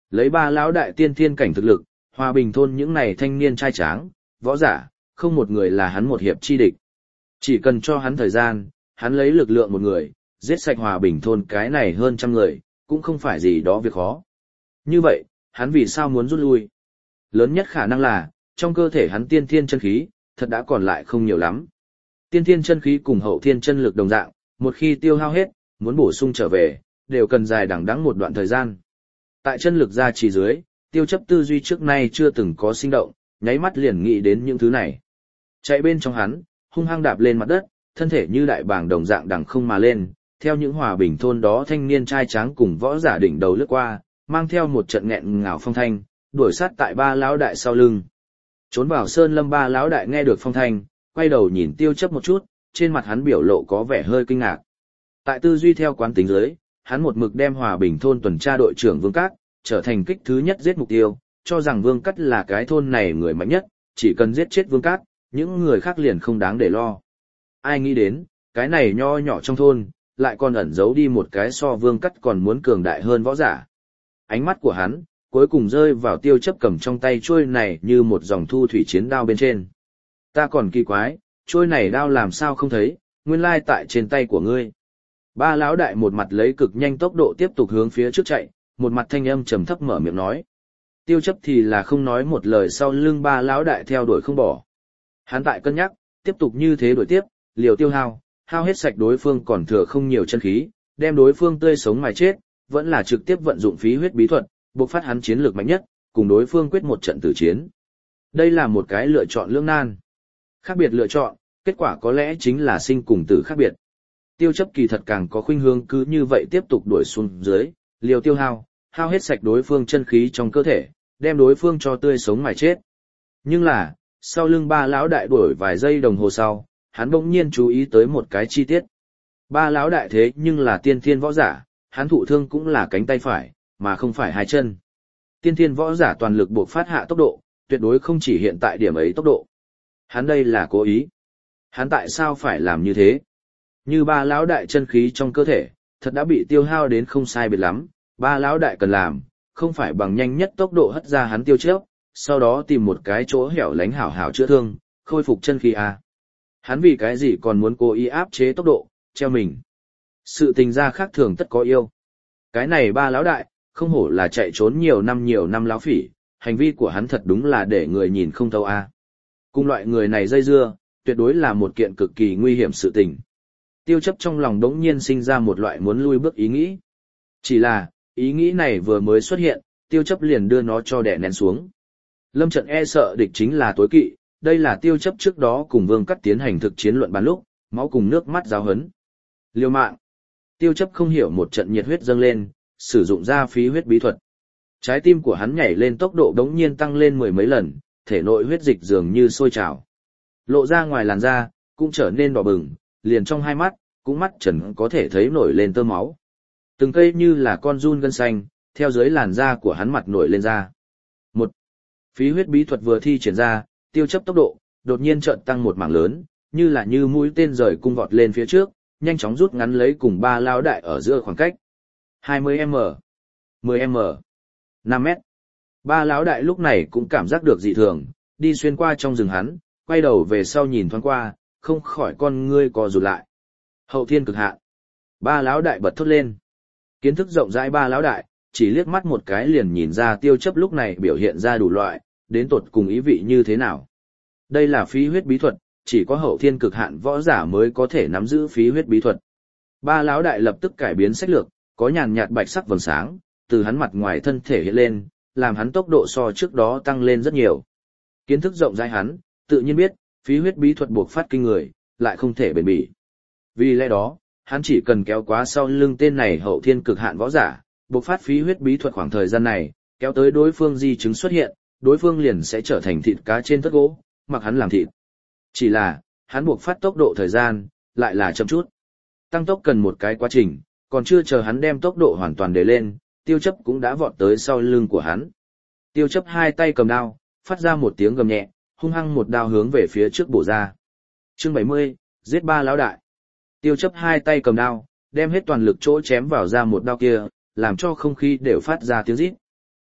Lấy ba lão đại tiên thiên cảnh thực lực, Hòa Bình thôn những này thanh niên trai tráng, võ giả, không một người là hắn một hiệp chi địch. Chỉ cần cho hắn thời gian, hắn lấy lực lượng một người, giết sạch Hòa Bình thôn cái này hơn trăm người, cũng không phải gì đó việc khó. Như vậy, hắn vì sao muốn rút lui? Lớn nhất khả năng là, trong cơ thể hắn tiên thiên chân khí, thật đã còn lại không nhiều lắm. Tiên thiên chân khí cùng hậu thiên chân lực đồng dạng, một khi tiêu hao hết, muốn bổ sung trở về, đều cần dài đằng đẵng một đoạn thời gian. Tại chân lực gia trì dưới, Tiêu Chấp tư duy trước nay chưa từng có sinh động, nháy mắt liền nghĩ đến những thứ này. Chạy bên trong hắn, hung hăng đạp lên mặt đất, thân thể như đại bàng đồng dạng đằng không mà lên, theo những Hòa Bình thôn đó thanh niên trai tráng cùng võ giả đỉnh đầu lướt qua, mang theo một trận nghẹn ngào phong thanh, đuổi sát tại ba lão đại sau lưng. Trốn vào sơn lâm ba lão đại nghe được phong thanh, quay đầu nhìn Tiêu Chấp một chút, trên mặt hắn biểu lộ có vẻ hơi kinh ngạc. Tại tư duy theo quán tính dưới, hắn một mực đem Hòa Bình thôn tuần tra đội trưởng Vương Cát trở thành kích thứ nhất giết mục tiêu, cho rằng Vương Cát là cái thôn này người mạnh nhất, chỉ cần giết chết Vương Cát, những người khác liền không đáng để lo. Ai nghĩ đến, cái này nho nhỏ trong thôn, lại còn ẩn giấu đi một cái so Vương Cát còn muốn cường đại hơn võ giả. Ánh mắt của hắn, cuối cùng rơi vào Tiêu Chấp cầm trong tay chuôi này như một dòng thu thủy chiến đao bên trên. Ta còn kỳ quái, chuôi này đao làm sao không thấy, nguyên lai tại trên tay của ngươi. Ba lão đại một mặt lấy cực nhanh tốc độ tiếp tục hướng phía trước chạy, một mặt thanh âm trầm thấp mở miệng nói. Tiêu Chấp thì là không nói một lời sau lưng ba lão đại theo đuổi không bỏ. Hắn tại cân nhắc, tiếp tục như thế đuổi tiếp, liều tiêu hao, hao hết sạch đối phương còn thừa không nhiều chân khí, đem đối phương tươi sống mà chết, vẫn là trực tiếp vận dụng phí huyết bí thuật, bộc phát hắn chiến lược mạnh nhất, cùng đối phương quyết một trận tử chiến. Đây là một cái lựa chọn lưỡng nan. Khác biệt lựa chọn, kết quả có lẽ chính là sinh cùng tử khác biệt. Tiêu Chấp kỳ thật càng có khuynh hướng cứ như vậy tiếp tục đuổi xuống dưới, liều tiêu hao, hao hết sạch đối phương chân khí trong cơ thể, đem đối phương cho tươi sống mà chết. Nhưng là, sau lưng ba lão đại đuổi vài giây đồng hồ sau, hắn bỗng nhiên chú ý tới một cái chi tiết. Ba lão đại thế nhưng là tiên thiên võ giả, hắn thụ thương cũng là cánh tay phải, mà không phải hai chân. Tiên thiên võ giả toàn lực buộc phát hạ tốc độ, tuyệt đối không chỉ hiện tại điểm ấy tốc độ. Hắn đây là cố ý. Hắn tại sao phải làm như thế? Như ba lão đại chân khí trong cơ thể, thật đã bị tiêu hao đến không sai biệt lắm, ba lão đại cần làm, không phải bằng nhanh nhất tốc độ hất ra hắn Tiêu Chấp, sau đó tìm một cái chỗ hẻo lánh hảo hảo chữa thương, khôi phục chân khí à. Hắn vì cái gì còn muốn cố ý áp chế tốc độ, treo mình. Sự tình ra khác thường tất có yêu. Cái này ba lão đại, không hổ là chạy trốn nhiều năm nhiều năm lão phỉ, hành vi của hắn thật đúng là để người nhìn không thấu a. À. Cùng loại người này dây dưa, tuyệt đối là một kiện cực kỳ nguy hiểm sự tình. Tiêu Chấp trong lòng đống nhiên sinh ra một loại muốn lui bước ý nghĩ. Chỉ là, ý nghĩ này vừa mới xuất hiện, Tiêu Chấp liền đưa nó cho đè nén xuống. Lâm trận e sợ địch chính là tối kỵ, đây là Tiêu Chấp trước đó cùng Vương Cát tiến hành thực chiến luận bàn lúc, máu cùng nước mắt giáo hấn. Liều mạng. Tiêu Chấp không hiểu một trận nhiệt huyết dâng lên, sử dụng ra phí huyết bí thuật. Trái tim của hắn nhảy lên tốc độ đống nhiên tăng lên mười mấy lần, thể nội huyết dịch dường như sôi trào. Lộ ra ngoài làn da, cũng trở nên đỏ bừng, liền trong hai mắt, cũng mắt trần có thể thấy nổi lên tơ máu. Từng cây như là con giun gân xanh, theo dưới làn da của hắn mặt nổi lên ra. Một, phí huyết bí thuật vừa thi triển ra, Tiêu Chấp tốc độ, đột nhiên chợt tăng một mảng lớn, như là như mũi tên rời cung vọt lên phía trước, nhanh chóng rút ngắn lấy cùng ba lão đại ở giữa khoảng cách. hai mươi mét, mười mét, năm mét. Ba lão đại lúc này cũng cảm giác được dị thường, đi xuyên qua trong rừng hắn, quay đầu về sau nhìn thoáng qua, không khỏi con ngươi co rụt lại. Hậu thiên cực hạn. Ba lão đại bật thốt lên. Kiến thức rộng rãi ba lão đại, chỉ liếc mắt một cái liền nhìn ra Tiêu Chấp lúc này biểu hiện ra đủ loại, đến tột cùng ý vị như thế nào. Đây là phí huyết bí thuật, chỉ có hậu thiên cực hạn võ giả mới có thể nắm giữ phí huyết bí thuật. Ba lão đại lập tức cải biến sách lược, có nhàn nhạt bạch sắc vầng sáng, từ hắn mặt ngoài thân thể hiện lên, làm hắn tốc độ so trước đó tăng lên rất nhiều. Kiến thức rộng rãi hắn, tự nhiên biết, phí huyết bí thuật buộc phát kinh người, lại không thể bền bỉ. Vì lẽ đó, hắn chỉ cần kéo quá sau lưng tên này hậu thiên cực hạn võ giả, buộc phát phí huyết bí thuật khoảng thời gian này, kéo tới đối phương di chứng xuất hiện, đối phương liền sẽ trở thành thịt cá trên tất gỗ, mặc hắn làm thịt. Chỉ là, hắn buộc phát tốc độ thời gian, lại là chậm chút. Tăng tốc cần một cái quá trình, còn chưa chờ hắn đem tốc độ hoàn toàn để lên, Tiêu Chấp cũng đã vọt tới sau lưng của hắn. Tiêu Chấp hai tay cầm đao, phát ra một tiếng gầm nhẹ, hung hăng một đao hướng về phía trước bổ ra. Chương bảy mươi, giết ba lão đại. Tiêu Chấp hai tay cầm đao, đem hết toàn lực chỗ chém vào ra một đao kia, làm cho không khí đều phát ra tiếng rít.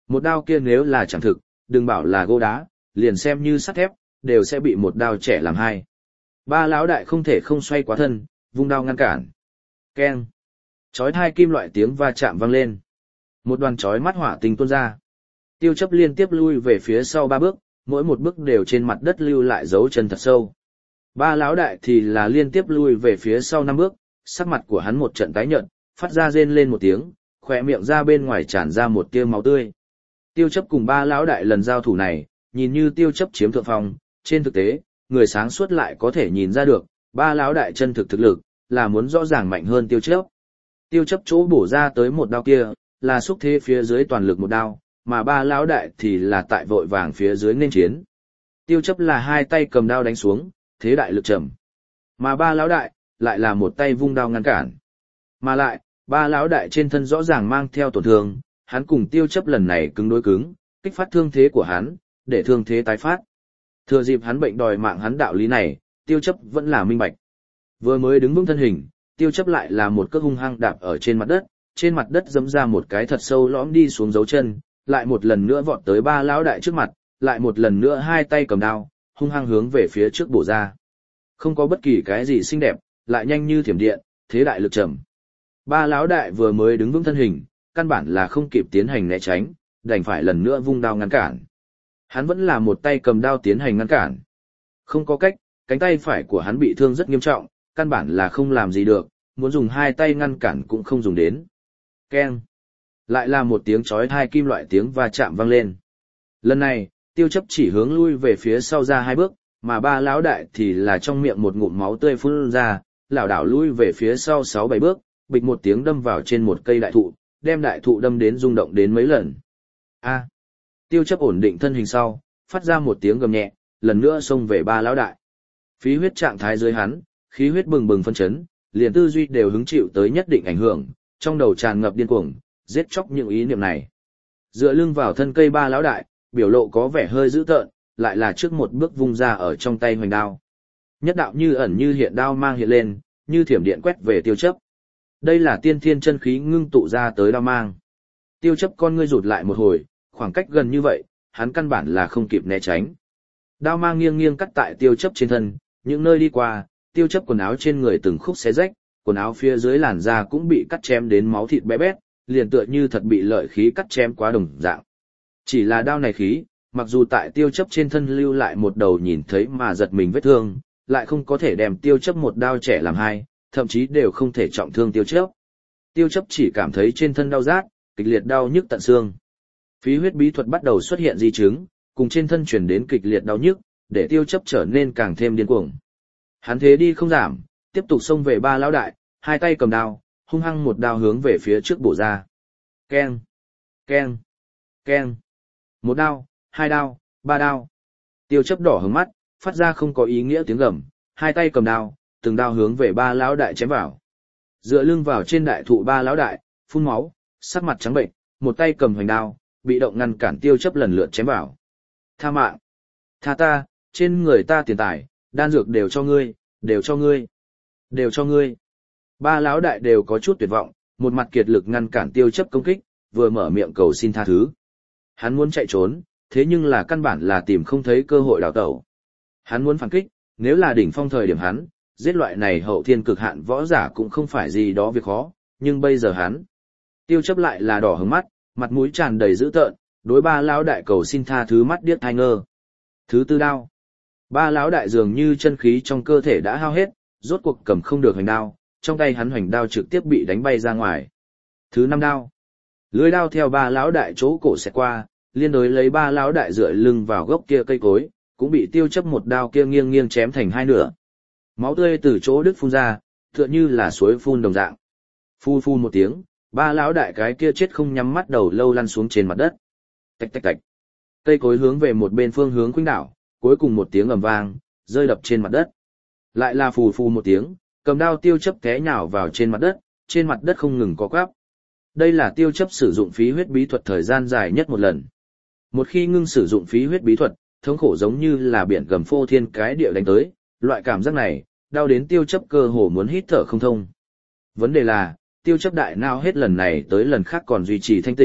Một đao kia nếu là chẳng thực, đừng bảo là gỗ đá, liền xem như sắt thép, đều sẽ bị một đao trẻ làm hai. Ba lão đại không thể không xoay quá thân, vung đao ngăn cản. Keng. Chói tai kim loại tiếng va chạm vang lên. Một đoàn chói mắt hỏa tinh tuôn ra. Tiêu chấp liên tiếp lui về phía sau ba bước, mỗi một bước đều trên mặt đất lưu lại dấu chân thật sâu. Ba lão đại thì là liên tiếp lui về phía sau năm bước, sắc mặt của hắn một trận tái nhợt, phát ra rên lên một tiếng, khỏe miệng ra bên ngoài tràn ra một tia máu tươi. Tiêu chấp cùng ba lão đại lần giao thủ này, nhìn như tiêu chấp chiếm thượng phong, trên thực tế, người sáng suốt lại có thể nhìn ra được, ba lão đại chân thực thực lực, là muốn rõ ràng mạnh hơn tiêu chấp. Tiêu chấp chỗ bổ ra tới một đao kia, là xúc thế phía dưới toàn lực một đao, mà ba lão đại thì là tại vội vàng phía dưới nên chiến. Tiêu chấp là hai tay cầm đao đánh xuống, thế đại lực trầm. Mà ba lão đại, lại là một tay vung đao ngăn cản. Mà lại, ba lão đại trên thân rõ ràng mang theo tổn thương, hắn cùng tiêu chấp lần này cứng đối cứng, kích phát thương thế của hắn, để thương thế tái phát. Thừa dịp hắn bệnh đòi mạng hắn đạo lý này, tiêu chấp vẫn là minh bạch. Vừa mới đứng vững thân hình, tiêu chấp lại là một cước hung hăng đạp ở trên mặt đất, trên mặt đất giẫm ra một cái thật sâu lõm đi xuống dấu chân, lại một lần nữa vọt tới ba lão đại trước mặt, lại một lần nữa hai tay cầm đao, hung hăng hướng về phía trước bổ ra. Không có bất kỳ cái gì xinh đẹp, lại nhanh như thiểm điện, thế đại lực trầm. Ba lão đại vừa mới đứng vững thân hình, căn bản là không kịp tiến hành né tránh, đành phải lần nữa vung đao ngăn cản. Hắn vẫn là một tay cầm đao tiến hành ngăn cản. Không có cách, cánh tay phải của hắn bị thương rất nghiêm trọng, căn bản là không làm gì được, muốn dùng hai tay ngăn cản cũng không dùng đến. Keng. Lại là một tiếng chói tai kim loại tiếng va chạm vang lên. Lần này, tiêu chấp chỉ hướng lui về phía sau ra hai bước, mà ba lão đại thì là trong miệng một ngụm máu tươi phun ra, lảo đảo lui về phía sau sáu bảy bước, bịch một tiếng đâm vào trên một cây đại thụ, đem đại thụ đâm đến rung động đến mấy lần. A. Tiêu chấp ổn định thân hình sau, phát ra một tiếng gầm nhẹ, lần nữa xông về ba lão đại. Phí huyết trạng thái dưới hắn, khí huyết bừng bừng phân chấn, liền tư duy đều hứng chịu tới nhất định ảnh hưởng, trong đầu tràn ngập điên cuồng, giết chóc những ý niệm này. Dựa lưng vào thân cây ba lão đại, biểu lộ có vẻ hơi dữ tợn, lại là trước một bước vung ra ở trong tay hoành đao. Nhất đạo như ẩn như hiện đao mang hiện lên, như thiểm điện quét về tiêu chấp. Đây là tiên thiên chân khí ngưng tụ ra tới đao mang. Tiêu chấp con ngươi rụt lại một hồi, khoảng cách gần như vậy, hắn căn bản là không kịp né tránh. Đao mang nghiêng nghiêng cắt tại tiêu chấp trên thân, những nơi đi qua, tiêu chấp quần áo trên người từng khúc xé rách, quần áo phía dưới làn da cũng bị cắt chém đến máu thịt bé bét, liền tựa như thật bị lợi khí cắt chém quá đồng dạng. Chỉ là đao này khí, mặc dù tại tiêu chấp trên thân lưu lại một đầu nhìn thấy mà giật mình vết thương, lại không có thể đem tiêu chấp một đao trẻ làm hai, thậm chí đều không thể trọng thương tiêu chấp. Tiêu chấp chỉ cảm thấy trên thân đau rát, kịch liệt đau nhức tận xương. Phí huyết bí thuật bắt đầu xuất hiện di chứng, cùng trên thân truyền đến kịch liệt đau nhức, để tiêu chấp trở nên càng thêm điên cuồng. Hắn thế đi không giảm, tiếp tục xông về ba lão đại, hai tay cầm đao, hung hăng một đao hướng về phía trước bổ ra. Keng, keng, keng. Một đao, hai đao, ba đao. Tiêu chấp đỏ hướng mắt, phát ra không có ý nghĩa tiếng gầm, hai tay cầm đao, từng đao hướng về ba lão đại chém vào. Dựa lưng vào trên đại thụ ba lão đại, phun máu, sắc mặt trắng bệnh, một tay cầm hoành đao, bị động ngăn cản tiêu chấp lần lượt chém vào. Tha mạng, tha ta, trên người ta tiền tài, đan dược đều cho ngươi, đều cho ngươi, đều cho ngươi. Ba lão đại đều có chút tuyệt vọng, một mặt kiệt lực ngăn cản tiêu chấp công kích, vừa mở miệng cầu xin tha thứ. Hắn muốn chạy trốn, thế nhưng là căn bản là tìm không thấy cơ hội đào tẩu. Hắn muốn phản kích, nếu là đỉnh phong thời điểm hắn, giết loại này hậu thiên cực hạn võ giả cũng không phải gì đó việc khó, nhưng bây giờ hắn. Tiêu chấp lại là đỏ hứng mắt, mặt mũi tràn đầy dữ tợn, đối ba lão đại cầu xin tha thứ mắt điếc tai ngơ. Thứ tư đao. Ba lão đại dường như chân khí trong cơ thể đã hao hết, rốt cuộc cầm không được hoành đao, trong tay hắn hoành đao trực tiếp bị đánh bay ra ngoài. Thứ năm đao. Lưỡi đao theo ba lão đại chỗ cổ xẹt qua, liên đối lấy ba lão đại dựa lưng vào gốc kia cây cối, cũng bị tiêu chấp một đao kia nghiêng nghiêng chém thành hai nửa. Máu tươi từ chỗ đứt phun ra, tựa như là suối phun đồng dạng. Phu phu một tiếng, ba lão đại cái kia chết không nhắm mắt đầu lâu lăn xuống trên mặt đất. Tạch tạch tạch. Cây cối hướng về một bên phương hướng khuynh đảo, cuối cùng một tiếng ầm vang, rơi đập trên mặt đất. Lại là phù phù một tiếng, cầm đao tiêu chấp té nhào vào trên mặt đất, trên mặt đất không ngừng có quắp. Đây là tiêu chấp sử dụng phí huyết bí thuật thời gian dài nhất một lần. Một khi ngưng sử dụng phí huyết bí thuật, thống khổ giống như là biển gầm phô thiên cái địa đánh tới, loại cảm giác này, đau đến tiêu chấp cơ hồ muốn hít thở không thông. Vấn đề là, tiêu chấp đại não hết lần này tới lần khác còn duy trì thanh tỉnh,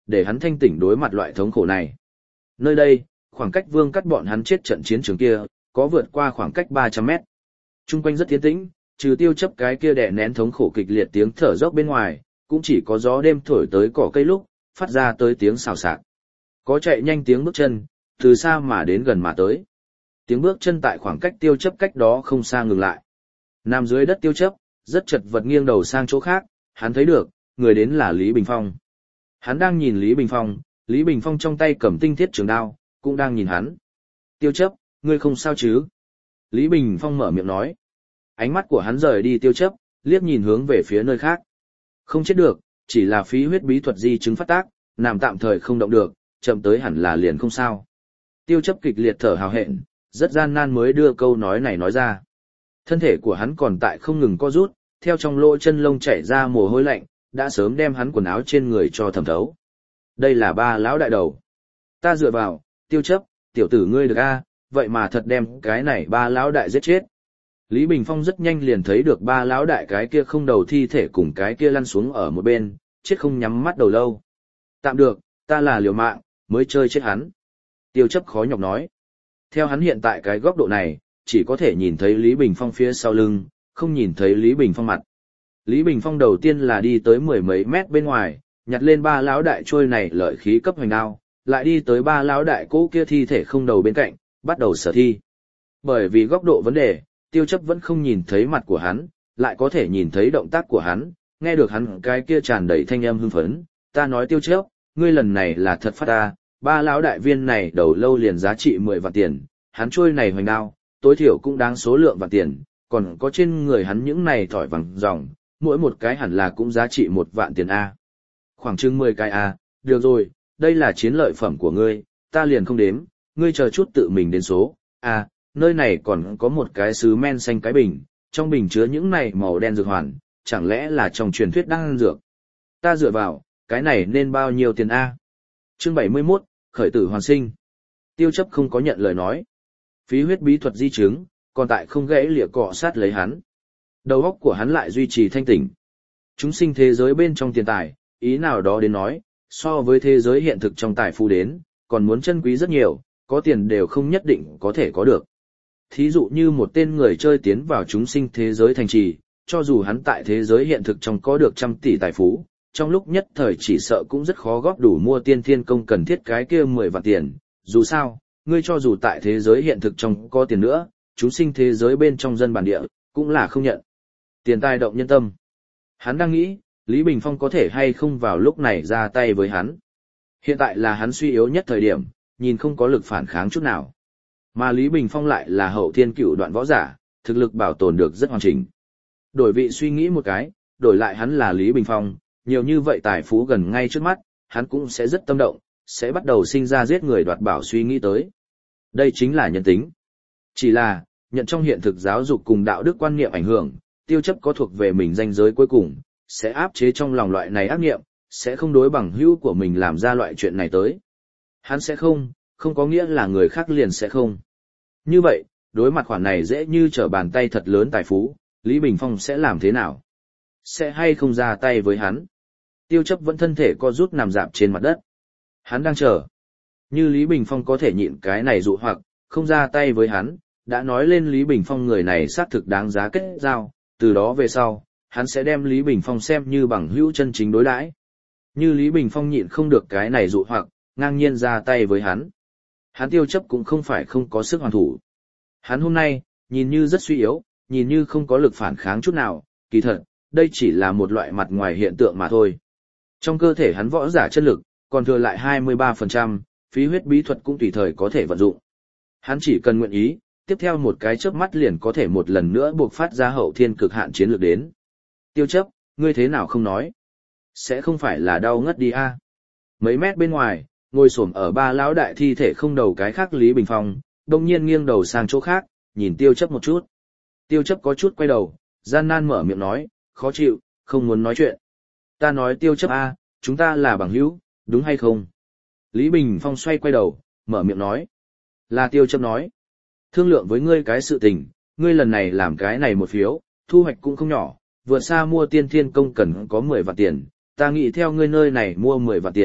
để hắn thanh tỉnh đối mặt loại thống khổ này. Nơi đây, khoảng cách Vương Cắt bọn hắn chết trận chiến trường kia, có vượt qua khoảng cách ba trăm mét. Trung quanh rất tiến tĩnh, trừ Tiêu Chấp cái kia đè nén thống khổ kịch liệt tiếng thở dốc bên ngoài, cũng chỉ có gió đêm thổi tới cỏ cây lúc, phát ra tới tiếng xào xạc. Có chạy nhanh tiếng bước chân, từ xa mà đến gần mà tới. Tiếng bước chân tại khoảng cách Tiêu Chấp cách đó không xa ngừng lại. Nằm dưới đất Tiêu Chấp, rất chật vật nghiêng đầu sang chỗ khác, hắn thấy được, người đến là Lý Bình Phong. Hắn đang nhìn Lý Bình Phong, Lý Bình Phong trong tay cầm tinh thiết trường đao, cũng đang nhìn hắn. Tiêu Chấp, ngươi không sao chứ? Lý Bình Phong mở miệng nói. Ánh mắt của hắn rời đi Tiêu Chấp, liếc nhìn hướng về phía nơi khác. Không chết được, chỉ là phí huyết bí thuật di chứng phát tác, nằm tạm thời không động được, chậm tới hẳn là liền không sao. Tiêu Chấp kịch liệt thở hào hẹn, rất gian nan mới đưa câu nói này nói ra. Thân thể của hắn còn tại không ngừng co rút, theo trong lỗ chân lông chảy ra mồ hôi lạnh, đã sớm đem hắn quần áo trên người cho thẩm thấu. Đây là ba lão đại đầu. Ta dựa vào, Tiêu Chấp, tiểu tử ngươi được a, vậy mà thật đem cái này ba lão đại giết chết. Lý Bình Phong rất nhanh liền thấy được ba lão đại cái kia không đầu thi thể cùng cái kia lăn xuống ở một bên, chết không nhắm mắt đầu lâu. Tạm được, ta là liều mạng, mới chơi chết hắn. Tiêu Chấp khó nhọc nói. Theo hắn hiện tại cái góc độ này, chỉ có thể nhìn thấy Lý Bình Phong phía sau lưng, không nhìn thấy Lý Bình Phong mặt. Lý Bình Phong đầu tiên là đi tới mười mấy mét bên ngoài, nhặt lên ba lão đại trôi này lợi khí cấp hoành đao, lại đi tới ba lão đại cỗ kia thi thể không đầu bên cạnh, bắt đầu sở thi. Bởi vì góc độ vấn đề, Tiêu Chấp vẫn không nhìn thấy mặt của hắn, lại có thể nhìn thấy động tác của hắn, nghe được hắn cái kia tràn đầy thanh âm hưng phấn. Ta nói Tiêu Chấp, ngươi lần này là thật phát ta, ba lão đại viên này đầu lâu liền giá trị mười vạn tiền, hắn trôi này hoành đao, tối thiểu cũng đáng số lượng vạn tiền, còn có trên người hắn những này thỏi vàng ròng, mỗi một cái hẳn là cũng giá trị một vạn tiền A. Khoảng chừng mười cái A, được rồi, đây là chiến lợi phẩm của ngươi, ta liền không đếm, ngươi chờ chút tự mình đến số. A, nơi này còn có một cái sứ men xanh cái bình, trong bình chứa những này màu đen dược hoàn, chẳng lẽ là trong truyền thuyết đang dược. Ta dựa vào, cái này nên bao nhiêu tiền A? Chương bảy mươi mốt, khởi tử hoàn sinh. Tiêu Chấp không có nhận lời nói. Phí huyết bí thuật di chứng, còn tại không gãy lìa cọ sát lấy hắn. Đầu óc của hắn lại duy trì thanh tỉnh. Chúng sinh thế giới bên trong tiền tài, ý nào đó đến nói, so với thế giới hiện thực trong tài phú đến, còn muốn chân quý rất nhiều, có tiền đều không nhất định có thể có được. Thí dụ như một tên người chơi tiến vào chúng sinh thế giới thành trì, cho dù hắn tại thế giới hiện thực trong có được trăm tỷ tài phú, trong lúc nhất thời chỉ sợ cũng rất khó góp đủ mua tiên thiên công cần thiết cái kia mười vạn tiền. Dù sao, ngươi cho dù tại thế giới hiện thực trong có tiền nữa, chúng sinh thế giới bên trong dân bản địa, cũng là không nhận. Tiền tài động nhân tâm. Hắn đang nghĩ, Lý Bình Phong có thể hay không vào lúc này ra tay với hắn. Hiện tại là hắn suy yếu nhất thời điểm, nhìn không có lực phản kháng chút nào. Mà Lý Bình Phong lại là hậu thiên cựu đoạn võ giả, thực lực bảo tồn được rất hoàn chỉnh. Đổi vị suy nghĩ một cái, đổi lại hắn là Lý Bình Phong, nhiều như vậy tài phú gần ngay trước mắt, hắn cũng sẽ rất tâm động, sẽ bắt đầu sinh ra giết người đoạt bảo suy nghĩ tới. Đây chính là nhân tính. Chỉ là, nhận trong hiện thực giáo dục cùng đạo đức quan niệm ảnh hưởng, Tiêu Chấp có thuộc về mình ranh giới cuối cùng, sẽ áp chế trong lòng loại này ác niệm, sẽ không đối bằng hữu của mình làm ra loại chuyện này tới. Hắn sẽ không, không có nghĩa là người khác liền sẽ không. Như vậy, đối mặt khoản này dễ như trở bàn tay thật lớn tài phú, Lý Bình Phong sẽ làm thế nào? Sẽ hay không ra tay với hắn? Tiêu Chấp vẫn thân thể co rút nằm dạp trên mặt đất. Hắn đang chờ. Như Lý Bình Phong có thể nhịn cái này dụ hoặc, không ra tay với hắn, đã nói lên Lý Bình Phong người này xác thực đáng giá kết giao, từ đó về sau, hắn sẽ đem Lý Bình Phong xem như bằng hữu chân chính đối đãi. Như Lý Bình Phong nhịn không được cái này dụ hoặc, ngang nhiên ra tay với hắn. Hắn Tiêu Chấp cũng không phải không có sức hoàn thủ. Hắn hôm nay, nhìn như rất suy yếu, nhìn như không có lực phản kháng chút nào, kỳ thật, đây chỉ là một loại mặt ngoài hiện tượng mà thôi. Trong cơ thể hắn võ giả chân lực, còn thừa lại hai mươi ba phần trăm, phí huyết bí thuật cũng tùy thời có thể vận dụng. Hắn chỉ cần nguyện ý, tiếp theo một cái chớp mắt liền có thể một lần nữa buộc phát ra hậu thiên cực hạn chiến lược đến. Tiêu Chấp, ngươi thế nào không nói? Sẽ không phải là đau ngất đi a? Mấy mét bên ngoài, ngồi xổm ở ba lão đại thi thể không đầu cái khác Lý Bình Phong, đông nhiên nghiêng đầu sang chỗ khác, nhìn Tiêu Chấp một chút. Tiêu Chấp có chút quay đầu, gian nan mở miệng nói, khó chịu, không muốn nói chuyện. Ta nói Tiêu Chấp a, chúng ta là bằng hữu, đúng hay không? Lý Bình Phong xoay quay đầu, mở miệng nói. Là Tiêu Chấp nói. Thương lượng với ngươi cái sự tình, ngươi lần này làm cái này một phiếu, thu hoạch cũng không nhỏ, vượt xa mua tiên thiên công cần có mười vạn tiền, ta nghĩ theo ngươi nơi này mua mười vạn tiền,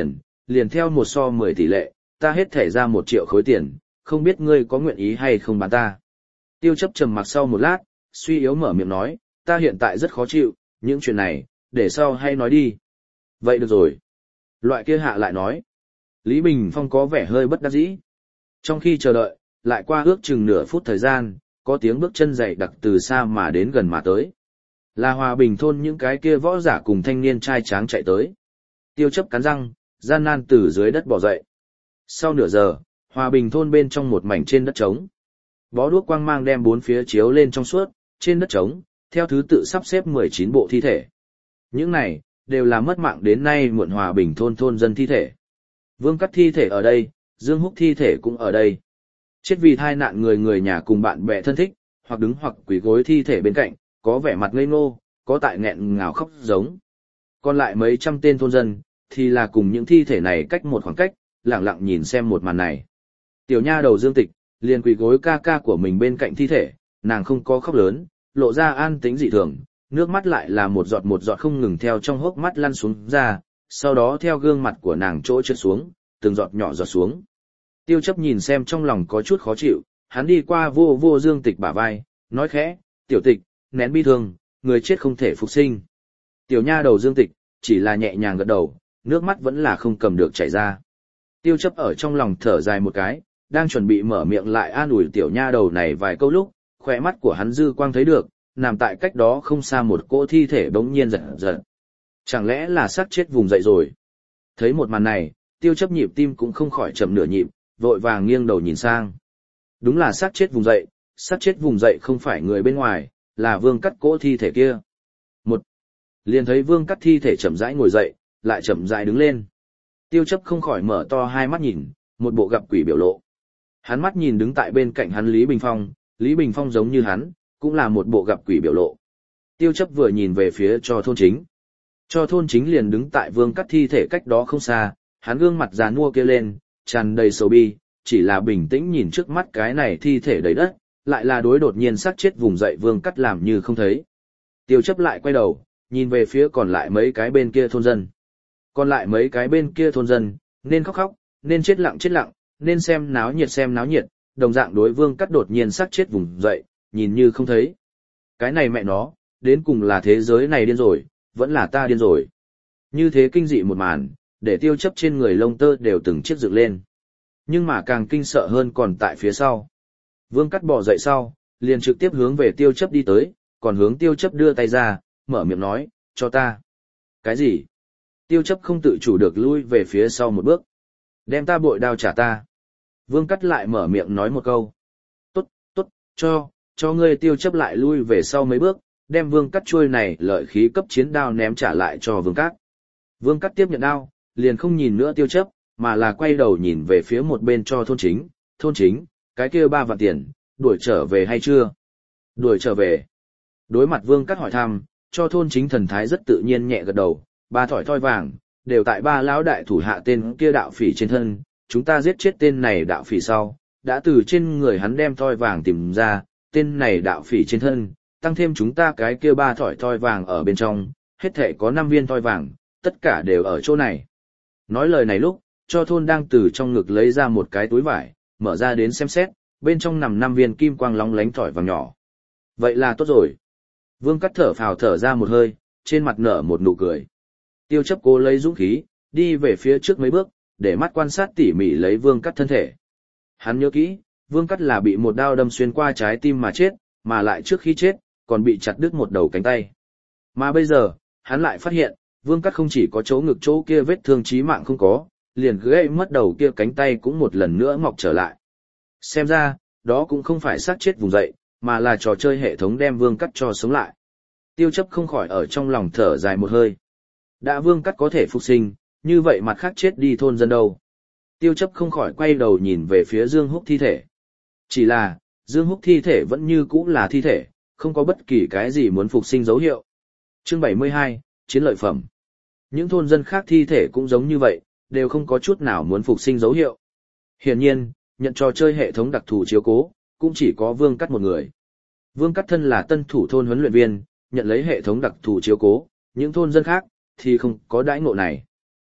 liền theo một so mười tỷ lệ, ta hết thể ra một triệu khối tiền, không biết ngươi có nguyện ý hay không bán ta. Tiêu chấp trầm mặc sau một lát, suy yếu mở miệng nói, ta hiện tại rất khó chịu, những chuyện này, để sau hay nói đi. Vậy được rồi. Loại kia hạ lại nói. Lý Bình Phong có vẻ hơi bất đắc dĩ. Trong khi chờ đợi, lại qua ước chừng nửa phút thời gian, có tiếng bước chân dày đặc từ xa mà đến gần mà tới. Là Hòa Bình thôn những cái kia võ giả cùng thanh niên trai tráng chạy tới. Tiêu chấp cắn răng, gian nan từ dưới đất bò dậy. Sau nửa giờ, Hòa Bình thôn bên trong một mảnh trên đất trống. Bó đuốc quang mang đem bốn phía chiếu lên trong suốt, trên đất trống, theo thứ tự sắp xếp mười chín bộ thi thể. Những này, đều là mất mạng đến nay muộn Hòa Bình thôn thôn dân thi thể. Vương Cắt thi thể ở đây, Dương Húc thi thể cũng ở đây. Chết vì thai nạn người người nhà cùng bạn bè thân thích, hoặc đứng hoặc quỳ gối thi thể bên cạnh, có vẻ mặt ngây ngô, có tại nghẹn ngào khóc giống. Còn lại mấy trăm tên thôn dân, thì là cùng những thi thể này cách một khoảng cách, lặng lặng nhìn xem một màn này. Tiểu nha đầu Dương Tịch, liền quỳ gối ca ca của mình bên cạnh thi thể, nàng không có khóc lớn, lộ ra an tĩnh dị thường, nước mắt lại là một giọt một giọt không ngừng theo trong hốc mắt lăn xuống ra, sau đó theo gương mặt của nàng chỗ trượt xuống, từng giọt nhỏ giọt xuống. Tiêu chấp nhìn xem trong lòng có chút khó chịu, hắn đi qua vô vô Dương Tịch bả vai, nói khẽ, tiểu tịch, nén bi thương, người chết không thể phục sinh. Tiểu nha đầu Dương Tịch, chỉ là nhẹ nhàng gật đầu, nước mắt vẫn là không cầm được chảy ra. Tiêu chấp ở trong lòng thở dài một cái, đang chuẩn bị mở miệng lại an ủi tiểu nha đầu này vài câu lúc, khỏe mắt của hắn dư quang thấy được, nằm tại cách đó không xa một cỗ thi thể bỗng nhiên giật giật. Chẳng lẽ là xác chết vùng dậy rồi? Thấy một màn này, tiêu chấp nhịp tim cũng không khỏi chậm nửa nhịp, vội vàng nghiêng đầu nhìn sang. Đúng là xác chết vùng dậy, xác chết vùng dậy không phải người bên ngoài, là Vương Cắt cỗ thi thể kia. Một, liền thấy Vương Cắt thi thể chậm rãi ngồi dậy, lại chậm rãi đứng lên. Tiêu chấp không khỏi mở to hai mắt nhìn, một bộ gặp quỷ biểu lộ. Hắn mắt nhìn đứng tại bên cạnh hắn Lý Bình Phong, Lý Bình Phong giống như hắn, cũng là một bộ gặp quỷ biểu lộ. Tiêu chấp vừa nhìn về phía cho thôn chính. Cho thôn chính liền đứng tại Vương Cắt thi thể cách đó không xa, hắn gương mặt già nua kia lên, tràn đầy sầu bi, chỉ là bình tĩnh nhìn trước mắt cái này thi thể đầy đất, lại là đối đột nhiên xác chết vùng dậy Vương Cắt làm như không thấy. Tiêu chấp lại quay đầu, nhìn về phía còn lại mấy cái bên kia thôn dân. Còn lại mấy cái bên kia thôn dân, nên khóc khóc, nên chết lặng chết lặng, nên xem náo nhiệt xem náo nhiệt, đồng dạng đối Vương Cắt đột nhiên xác chết vùng dậy, nhìn như không thấy. Cái này mẹ nó, đến cùng là thế giới này điên rồi, vẫn là ta điên rồi. Như thế kinh dị một màn, để tiêu chấp trên người lông tơ đều từng chiếc dựng lên. Nhưng mà càng kinh sợ hơn còn tại phía sau. Vương Cắt bò dậy sau, liền trực tiếp hướng về tiêu chấp đi tới, còn hướng tiêu chấp đưa tay ra, mở miệng nói, cho ta. Cái gì? Tiêu chấp không tự chủ được lui về phía sau một bước. Đem ta bội đao trả ta. Vương Cắt lại mở miệng nói một câu. Tốt, tốt, cho, cho ngươi tiêu chấp lại lui về sau mấy bước, đem Vương Cắt chuôi này lợi khí cấp chiến đao ném trả lại cho Vương Cắt. Vương Cắt tiếp nhận đao, liền không nhìn nữa tiêu chấp, mà là quay đầu nhìn về phía một bên cho thôn chính. Thôn chính, cái kia ba vạn tiền, đuổi trở về hay chưa? Đuổi trở về. Đối mặt Vương Cắt hỏi thăm, cho thôn chính thần thái rất tự nhiên nhẹ gật đầu, ba thỏi thoi vàng, đều tại ba lão đại thủ hạ tên kia đạo phỉ trên thân, chúng ta giết chết tên này đạo phỉ sau, đã từ trên người hắn đem thoi vàng tìm ra, tên này đạo phỉ trên thân, tăng thêm chúng ta cái kia ba thỏi thoi vàng ở bên trong, hết thể có năm viên thoi vàng, tất cả đều ở chỗ này. Nói lời này lúc, cho thôn đang từ trong ngực lấy ra một cái túi vải, mở ra đến xem xét, bên trong nằm năm viên kim quang lóng lánh thỏi vàng nhỏ. Vậy là tốt rồi. Vương Cắt thở phào thở ra một hơi, trên mặt nở một nụ cười. Tiêu chấp cố lấy dũng khí, đi về phía trước mấy bước, để mắt quan sát tỉ mỉ lấy Vương Cắt thân thể. Hắn nhớ kỹ, Vương Cắt là bị một đao đâm xuyên qua trái tim mà chết, mà lại trước khi chết, còn bị chặt đứt một đầu cánh tay. Mà bây giờ, hắn lại phát hiện, Vương Cắt không chỉ có chỗ ngực chỗ kia vết thương chí mạng không có, liền gãy mất đầu kia cánh tay cũng một lần nữa mọc trở lại. Xem ra, đó cũng không phải xác chết vùng dậy, mà là trò chơi hệ thống đem Vương Cắt cho sống lại. Tiêu chấp không khỏi ở trong lòng thở dài một hơi. Đã Vương Cắt có thể phục sinh, như vậy mặt khác chết đi thôn dân đâu. Tiêu chấp không khỏi quay đầu nhìn về phía Dương Húc thi thể. Chỉ là, Dương Húc thi thể vẫn như cũ là thi thể, không có bất kỳ cái gì muốn phục sinh dấu hiệu. Chương bảy mươi hai, Chiến lợi phẩm. Những thôn dân khác thi thể cũng giống như vậy, đều không có chút nào muốn phục sinh dấu hiệu. Hiển nhiên, nhận trò chơi hệ thống đặc thù chiếu cố, cũng chỉ có Vương Cắt một người. Vương Cắt thân là tân thủ thôn huấn luyện viên, nhận lấy hệ thống đặc thù chiếu cố, những thôn dân khác thì không có đãi ngộ này.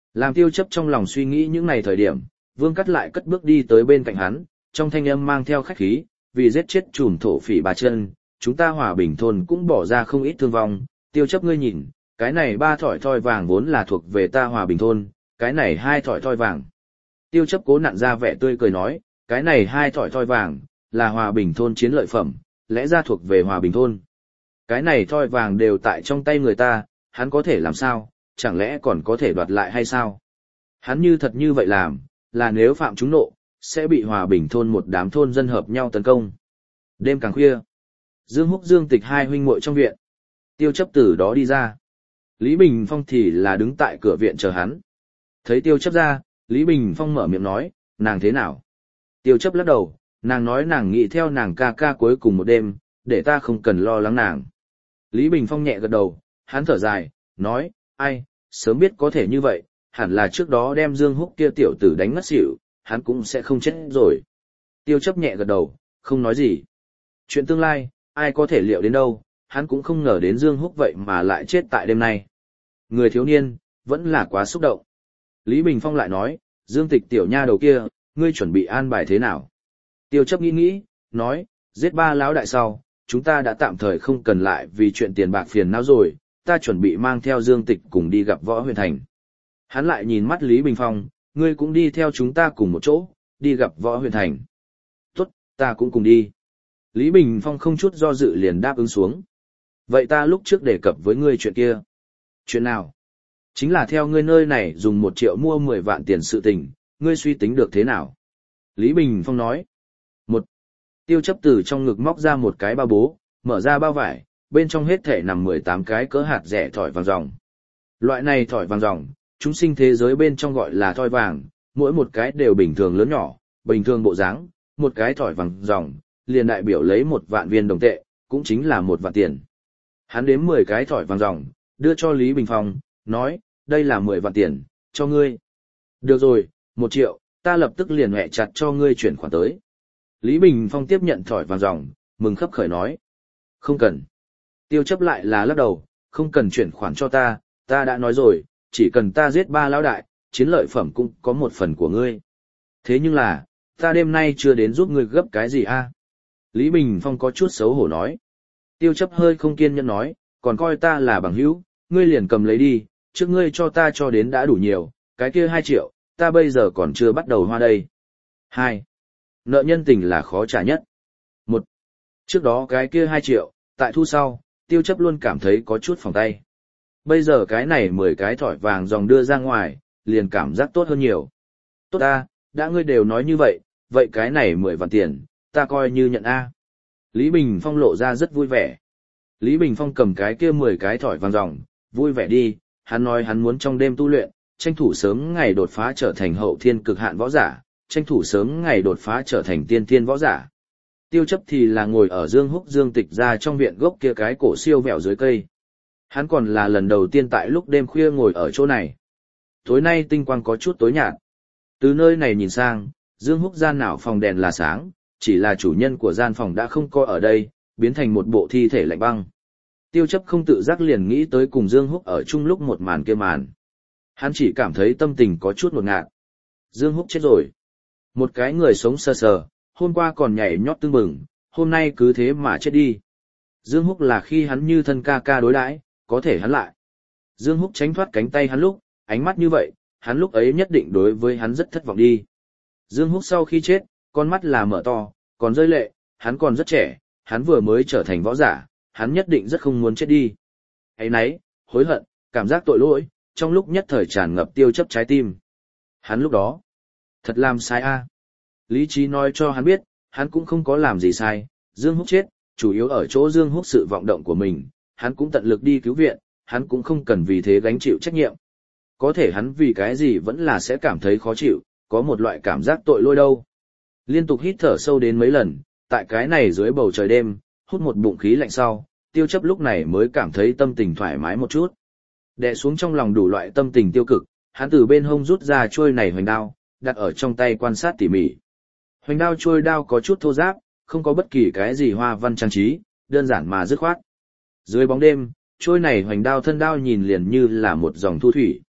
Làm Tiêu Chấp trong lòng suy nghĩ những ngày thời điểm, Vương Cắt lại cất bước đi tới bên cạnh hắn, trong thanh âm mang theo khách khí, vì giết chết trùm thổ phỉ bà chân, chúng ta Hòa Bình thôn cũng bỏ ra không ít thương vong, Tiêu Chấp ngươi nhìn, cái này ba thỏi thoi vàng vốn là thuộc về ta Hòa Bình thôn, cái này hai thỏi thoi vàng. Tiêu Chấp cố nặn ra vẻ tươi cười nói, cái này hai thỏi thoi vàng, là Hòa Bình thôn chiến lợi phẩm, lẽ ra thuộc về Hòa Bình thôn. Cái này thoi vàng đều tại trong tay người ta, hắn có thể làm sao, chẳng lẽ còn có thể đoạt lại hay sao? Hắn như thật như vậy làm, là nếu phạm chúng nộ, sẽ bị Hòa Bình thôn một đám thôn dân hợp nhau tấn công. Đêm càng khuya, Dương Húc Dương Tịch hai huynh muội trong viện. Tiêu Chấp từ đó đi ra. Lý Bình Phong thì là đứng tại cửa viện chờ hắn. Thấy Tiêu Chấp ra, Lý Bình Phong mở miệng nói, nàng thế nào? Tiêu Chấp lắc đầu, nàng nói nàng nghĩ theo nàng ca ca cuối cùng một đêm, để ta không cần lo lắng nàng. Lý Bình Phong nhẹ gật đầu, hắn thở dài, nói, ai, sớm biết có thể như vậy, hẳn là trước đó đem Dương Húc kia tiểu tử đánh ngất xỉu, hắn cũng sẽ không chết rồi. Tiêu Chấp nhẹ gật đầu, không nói gì. Chuyện tương lai, ai có thể liệu đến đâu, hắn cũng không ngờ đến Dương Húc vậy mà lại chết tại đêm nay. Người thiếu niên, vẫn là quá xúc động. Lý Bình Phong lại nói, Dương Tịch tiểu nha đầu kia, ngươi chuẩn bị an bài thế nào? Tiêu Chấp nghĩ nghĩ, nói, giết ba lão đại sau, chúng ta đã tạm thời không cần lại vì chuyện tiền bạc phiền não rồi, ta chuẩn bị mang theo Dương Tịch cùng đi gặp Võ Huyền Thành. Hắn lại nhìn mắt Lý Bình Phong, ngươi cũng đi theo chúng ta cùng một chỗ, đi gặp Võ Huyền Thành. Tốt, ta cũng cùng đi. Lý Bình Phong không chút do dự liền đáp ứng xuống. Vậy ta lúc trước đề cập với ngươi chuyện kia. Chuyện nào? Chính là theo ngươi nơi này dùng một triệu mua mười vạn tiền sự tình, ngươi suy tính được thế nào? Lý Bình Phong nói. Một. Tiêu Chấp từ trong ngực móc ra một cái bao bố, mở ra bao vải, bên trong hết thể nằm mười tám cái cỡ hạt rẻ thỏi vàng ròng. Loại này thỏi vàng ròng, chúng sinh thế giới bên trong gọi là thoi vàng, mỗi một cái đều bình thường lớn nhỏ, bình thường bộ dáng, một cái thỏi vàng ròng, liền đại biểu lấy một vạn viên đồng tệ, cũng chính là một vạn tiền. Hắn đếm mười cái thỏi vàng ròng, đưa cho Lý Bình Phong, nói, đây là mười vạn tiền, cho ngươi. Được rồi, một triệu, ta lập tức liền hẹ chặt cho ngươi chuyển khoản tới. Lý Bình Phong tiếp nhận thỏi vàng ròng, mừng khấp khởi nói. Không cần. Tiêu Chấp lại là lắc đầu, không cần chuyển khoản cho ta, ta đã nói rồi, chỉ cần ta giết ba lão đại, chiến lợi phẩm cũng có một phần của ngươi. Thế nhưng là, ta đêm nay chưa đến giúp ngươi gấp cái gì a? Lý Bình Phong có chút xấu hổ nói. Tiêu Chấp hơi không kiên nhẫn nói, còn coi ta là bằng hữu, ngươi liền cầm lấy đi, trước ngươi cho ta cho đến đã đủ nhiều, cái kia hai triệu, ta bây giờ còn chưa bắt đầu hoa đây. Hai. Nợ nhân tình là khó trả nhất. Một. Trước đó cái kia hai triệu, tại thu sau, Tiêu Chấp luôn cảm thấy có chút phòng tay. Bây giờ cái này mười cái thỏi vàng dòng đưa ra ngoài, liền cảm giác tốt hơn nhiều. Tốt ta, đã ngươi đều nói như vậy, vậy cái này mười vạn tiền, ta coi như nhận A. Lý Bình Phong lộ ra rất vui vẻ. Lý Bình Phong cầm cái kia mười cái thỏi vàng dòng, vui vẻ đi, hắn nói hắn muốn trong đêm tu luyện, tranh thủ sớm ngày đột phá trở thành hậu thiên cực hạn võ giả, tranh thủ sớm ngày đột phá trở thành tiên thiên võ giả. Tiêu Chấp thì là ngồi ở Dương Húc Dương Tịch ra trong viện gốc kia cái cổ siêu vẹo dưới cây. Hắn còn là lần đầu tiên tại lúc đêm khuya ngồi ở chỗ này. Tối nay tinh quang có chút tối nhạt. Từ nơi này nhìn sang, Dương Húc gian nào phòng đèn là sáng, chỉ là chủ nhân của gian phòng đã không có ở đây, biến thành một bộ thi thể lạnh băng. Tiêu Chấp không tự giác liền nghĩ tới cùng Dương Húc ở chung lúc một màn kia màn. Hắn chỉ cảm thấy tâm tình có chút ngột ngạt. Dương Húc chết rồi. Một cái người sống sờ sờ, hôm qua còn nhảy nhót tưng bừng, hôm nay cứ thế mà chết đi. Dương Húc là khi hắn như thân ca ca đối đãi, có thể hắn lại. Dương Húc tránh thoát cánh tay hắn lúc, ánh mắt như vậy, hắn lúc ấy nhất định đối với hắn rất thất vọng đi. Dương Húc sau khi chết, con mắt là mở to, còn rơi lệ, hắn còn rất trẻ, hắn vừa mới trở thành võ giả, hắn nhất định rất không muốn chết đi. Ấy nấy, hối hận, cảm giác tội lỗi, trong lúc nhất thời tràn ngập Tiêu Chấp trái tim. Hắn lúc đó, thật làm sai a. Lý trí nói cho hắn biết, hắn cũng không có làm gì sai, Dương Húc chết, chủ yếu ở chỗ Dương Húc sự vọng động của mình, hắn cũng tận lực đi cứu viện, hắn cũng không cần vì thế gánh chịu trách nhiệm. Có thể hắn vì cái gì vẫn là sẽ cảm thấy khó chịu, có một loại cảm giác tội lỗi đâu. Liên tục hít thở sâu đến mấy lần, tại cái này dưới bầu trời đêm, hút một bụng khí lạnh sau, Tiêu Chấp lúc này mới cảm thấy tâm tình thoải mái một chút. Đè xuống trong lòng đủ loại tâm tình tiêu cực, hắn từ bên hông rút ra chuôi này hoành đao, đặt ở trong tay quan sát tỉ mỉ. Hoành đao chuôi đao có chút thô ráp, không có bất kỳ cái gì hoa văn trang trí, đơn giản mà dứt khoát. Dưới bóng đêm, chuôi này hoành đao thân đao nhìn liền như là một dòng thu thủy.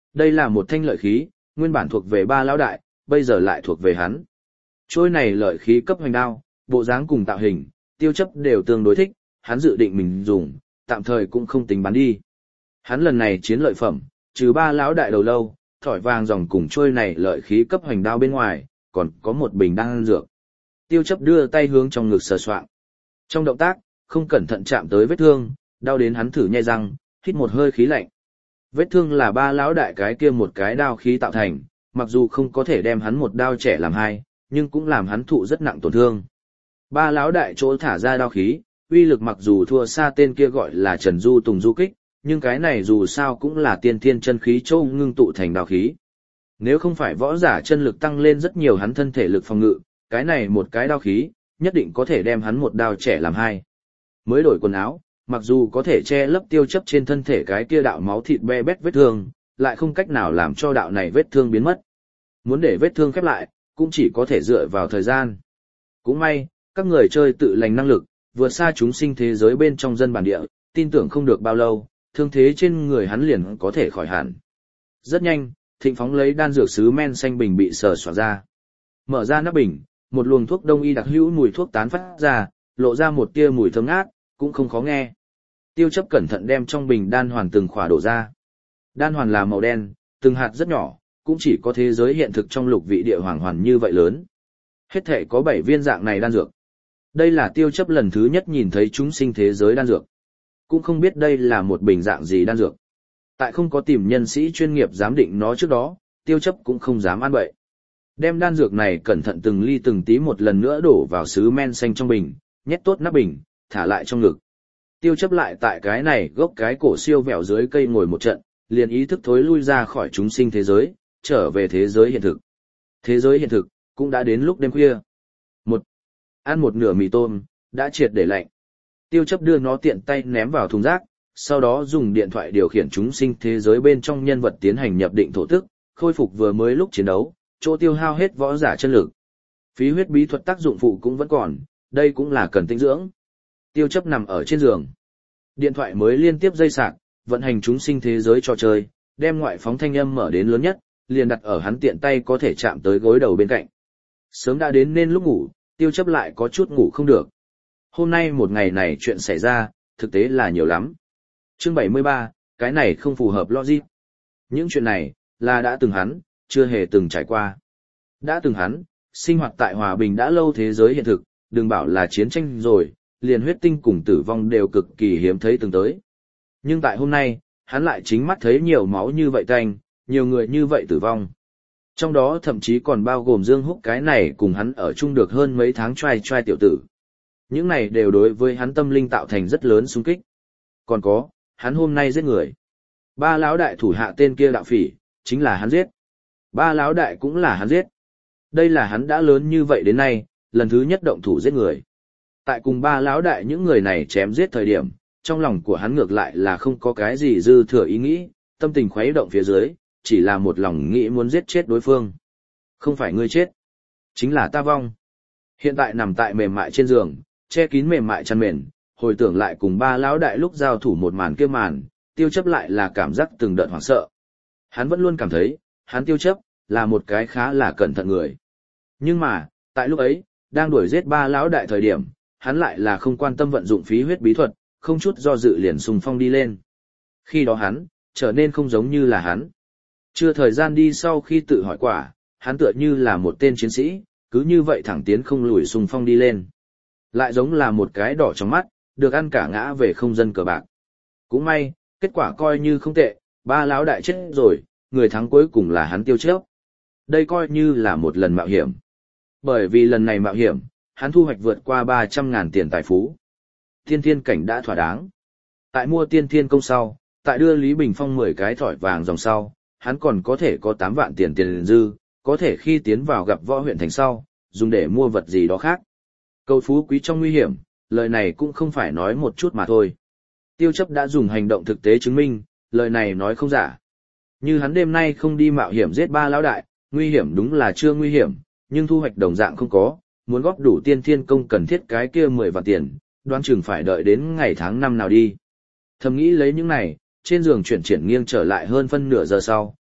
đây là một thanh lợi khí, nguyên bản thuộc về ba lão đại, bây giờ lại thuộc về hắn. Trôi này lợi khí cấp hoành đao, bộ dáng cùng tạo hình, tiêu chấp đều tương đối thích, hắn dự định mình dùng, tạm thời cũng không tính bán đi. Hắn lần này chiến lợi phẩm, trừ ba lão đại đầu lâu, thỏi vàng dòng cùng trôi này lợi khí cấp hoành đao bên ngoài, còn có một bình đan dược. Tiêu chấp đưa tay hướng trong ngực sờ soạng. Trong động tác, không cẩn thận chạm tới vết thương, đau đến hắn thử nhai răng, hít một hơi khí lạnh. Vết thương là ba lão đại cái kia một cái đao khí tạo thành, mặc dù không có thể đem hắn một đao trẻ làm hai, nhưng cũng làm hắn thụ rất nặng tổn thương. Ba lão đại chỗ thả ra đao khí, uy lực mặc dù thua xa tên kia gọi là Trần Du Tùng Du Kích, nhưng cái này dù sao cũng là tiên thiên chân khí châu ngưng tụ thành đao khí. Nếu không phải võ giả chân lực tăng lên rất nhiều hắn thân thể lực phòng ngự, cái này một cái đao khí, nhất định có thể đem hắn một đao trẻ làm hai. Mới đổi quần áo, mặc dù có thể che lấp tiêu chấp trên thân thể cái kia đạo máu thịt be bét vết thương, lại không cách nào làm cho đạo này vết thương biến mất. Muốn để vết thương khép lại, cũng chỉ có thể dựa vào thời gian. Cũng may, các người chơi tự lành năng lực, vượt xa chúng sinh thế giới bên trong dân bản địa, tin tưởng không được bao lâu, thương thế trên người hắn liền có thể khỏi hẳn. Rất nhanh, Thịnh Phóng lấy đan dược sứ men xanh bình bị sờ soạn ra. Mở ra nắp bình, một luồng thuốc đông y đặc hữu mùi thuốc tán phát ra, lộ ra một tia mùi thơm ngát, cũng không khó nghe. Tiêu chấp cẩn thận đem trong bình đan hoàn từng khỏa đổ ra. Đan hoàn là màu đen, từng hạt rất nhỏ, cũng chỉ có thế giới hiện thực trong lục vị địa hoàng hoàn như vậy lớn. Hết thể có bảy viên dạng này đan dược. Đây là tiêu chấp lần thứ nhất nhìn thấy chúng sinh thế giới đan dược. Cũng không biết đây là một bình dạng gì đan dược. Tại không có tìm nhân sĩ chuyên nghiệp giám định nó trước đó, tiêu chấp cũng không dám ăn bậy. Đem đan dược này cẩn thận từng ly từng tí một lần nữa đổ vào sứ men xanh trong bình, nhét tốt nắp bình, thả lại trong ngực. Tiêu chấp lại tại cái này gốc cái cổ siêu vẹo dưới cây ngồi một trận, liền ý thức thối lui ra khỏi chúng sinh thế giới, trở về thế giới hiện thực. Thế giới hiện thực, cũng đã đến lúc đêm khuya. Một, ăn một nửa mì tôm, đã triệt để lạnh. Tiêu chấp đưa nó tiện tay ném vào thùng rác, sau đó dùng điện thoại điều khiển chúng sinh thế giới bên trong nhân vật tiến hành nhập định thổ tức, khôi phục vừa mới lúc chiến đấu, chỗ tiêu hao hết võ giả chân lực. Phí huyết bí thuật tác dụng phụ cũng vẫn còn, đây cũng là cần tinh dưỡng. Tiêu chấp nằm ở trên giường. Điện thoại mới liên tiếp dây sạc, vận hành chúng sinh thế giới trò chơi, đem ngoại phóng thanh âm mở đến lớn nhất, liền đặt ở hắn tiện tay có thể chạm tới gối đầu bên cạnh. Sớm đã đến nên lúc ngủ, tiêu chấp lại có chút ngủ không được. Hôm nay một ngày này chuyện xảy ra, thực tế là nhiều lắm. Chương bảy mươi ba, cái này không phù hợp logic. Những chuyện này, là đã từng hắn, chưa hề từng trải qua. Đã từng hắn, sinh hoạt tại hòa bình đã lâu thế giới hiện thực, đừng bảo là chiến tranh rồi, liền huyết tinh cùng tử vong đều cực kỳ hiếm thấy từng tới. Nhưng tại hôm nay, hắn lại chính mắt thấy nhiều máu như vậy tanh, nhiều người như vậy tử vong. Trong đó thậm chí còn bao gồm Dương Húc cái này cùng hắn ở chung được hơn mấy tháng trai trai tiểu tử. Những này đều đối với hắn tâm linh tạo thành rất lớn xung kích. Còn có, hắn hôm nay giết người. Ba lão đại thủ hạ tên kia đạo phỉ, chính là hắn giết. Ba lão đại cũng là hắn giết. Đây là hắn đã lớn như vậy đến nay, lần thứ nhất động thủ giết người. Tại cùng ba lão đại những người này chém giết thời điểm, trong lòng của hắn ngược lại là không có cái gì dư thừa ý nghĩ, tâm tình khuấy động phía dưới, chỉ là một lòng nghĩ muốn giết chết đối phương. Không phải ngươi chết, chính là ta vong. Hiện tại nằm tại mềm mại trên giường, che kín mềm mại chăn mền, hồi tưởng lại cùng ba lão đại lúc giao thủ một màn kia màn, tiêu chấp lại là cảm giác từng đợt hoảng sợ. Hắn vẫn luôn cảm thấy, hắn tiêu chấp, là một cái khá là cẩn thận người. Nhưng mà, tại lúc ấy, đang đuổi giết ba lão đại thời điểm, hắn lại là không quan tâm vận dụng phí huyết bí thuật, không chút do dự liền xung phong đi lên. Khi đó hắn, trở nên không giống như là hắn. Chưa thời gian đi sau khi tự hỏi quả, hắn tựa như là một tên chiến sĩ, cứ như vậy thẳng tiến không lùi xung phong đi lên. Lại giống là một cái đỏ trong mắt, được ăn cả ngã về không dân cờ bạc. Cũng may, kết quả coi như không tệ, ba lão đại chết rồi, người thắng cuối cùng là hắn tiêu chấp. Đây coi như là một lần mạo hiểm. Bởi vì lần này mạo hiểm, hắn thu hoạch vượt qua ba trăm ngàn tiền tài phú. Tiên thiên cảnh đã thỏa đáng. Tại mua tiên thiên công sau, tại đưa Lý Bình Phong mười cái thỏi vàng dòng sau, hắn còn có thể có tám vạn tiền tiền dư, có thể khi tiến vào gặp võ huyện thành sau, dùng để mua vật gì đó khác. Cầu phú quý trong nguy hiểm, lời này cũng không phải nói một chút mà thôi. Tiêu chấp đã dùng hành động thực tế chứng minh, lời này nói không giả. Như hắn đêm nay không đi mạo hiểm giết ba lão đại, nguy hiểm đúng là chưa nguy hiểm, nhưng thu hoạch đồng dạng không có, muốn góp đủ tiên thiên công cần thiết cái kia mười vạn tiền, đoán chừng phải đợi đến ngày tháng năm nào đi. Thầm nghĩ lấy những này, trên giường chuyển triển nghiêng trở lại hơn phân nửa giờ sau,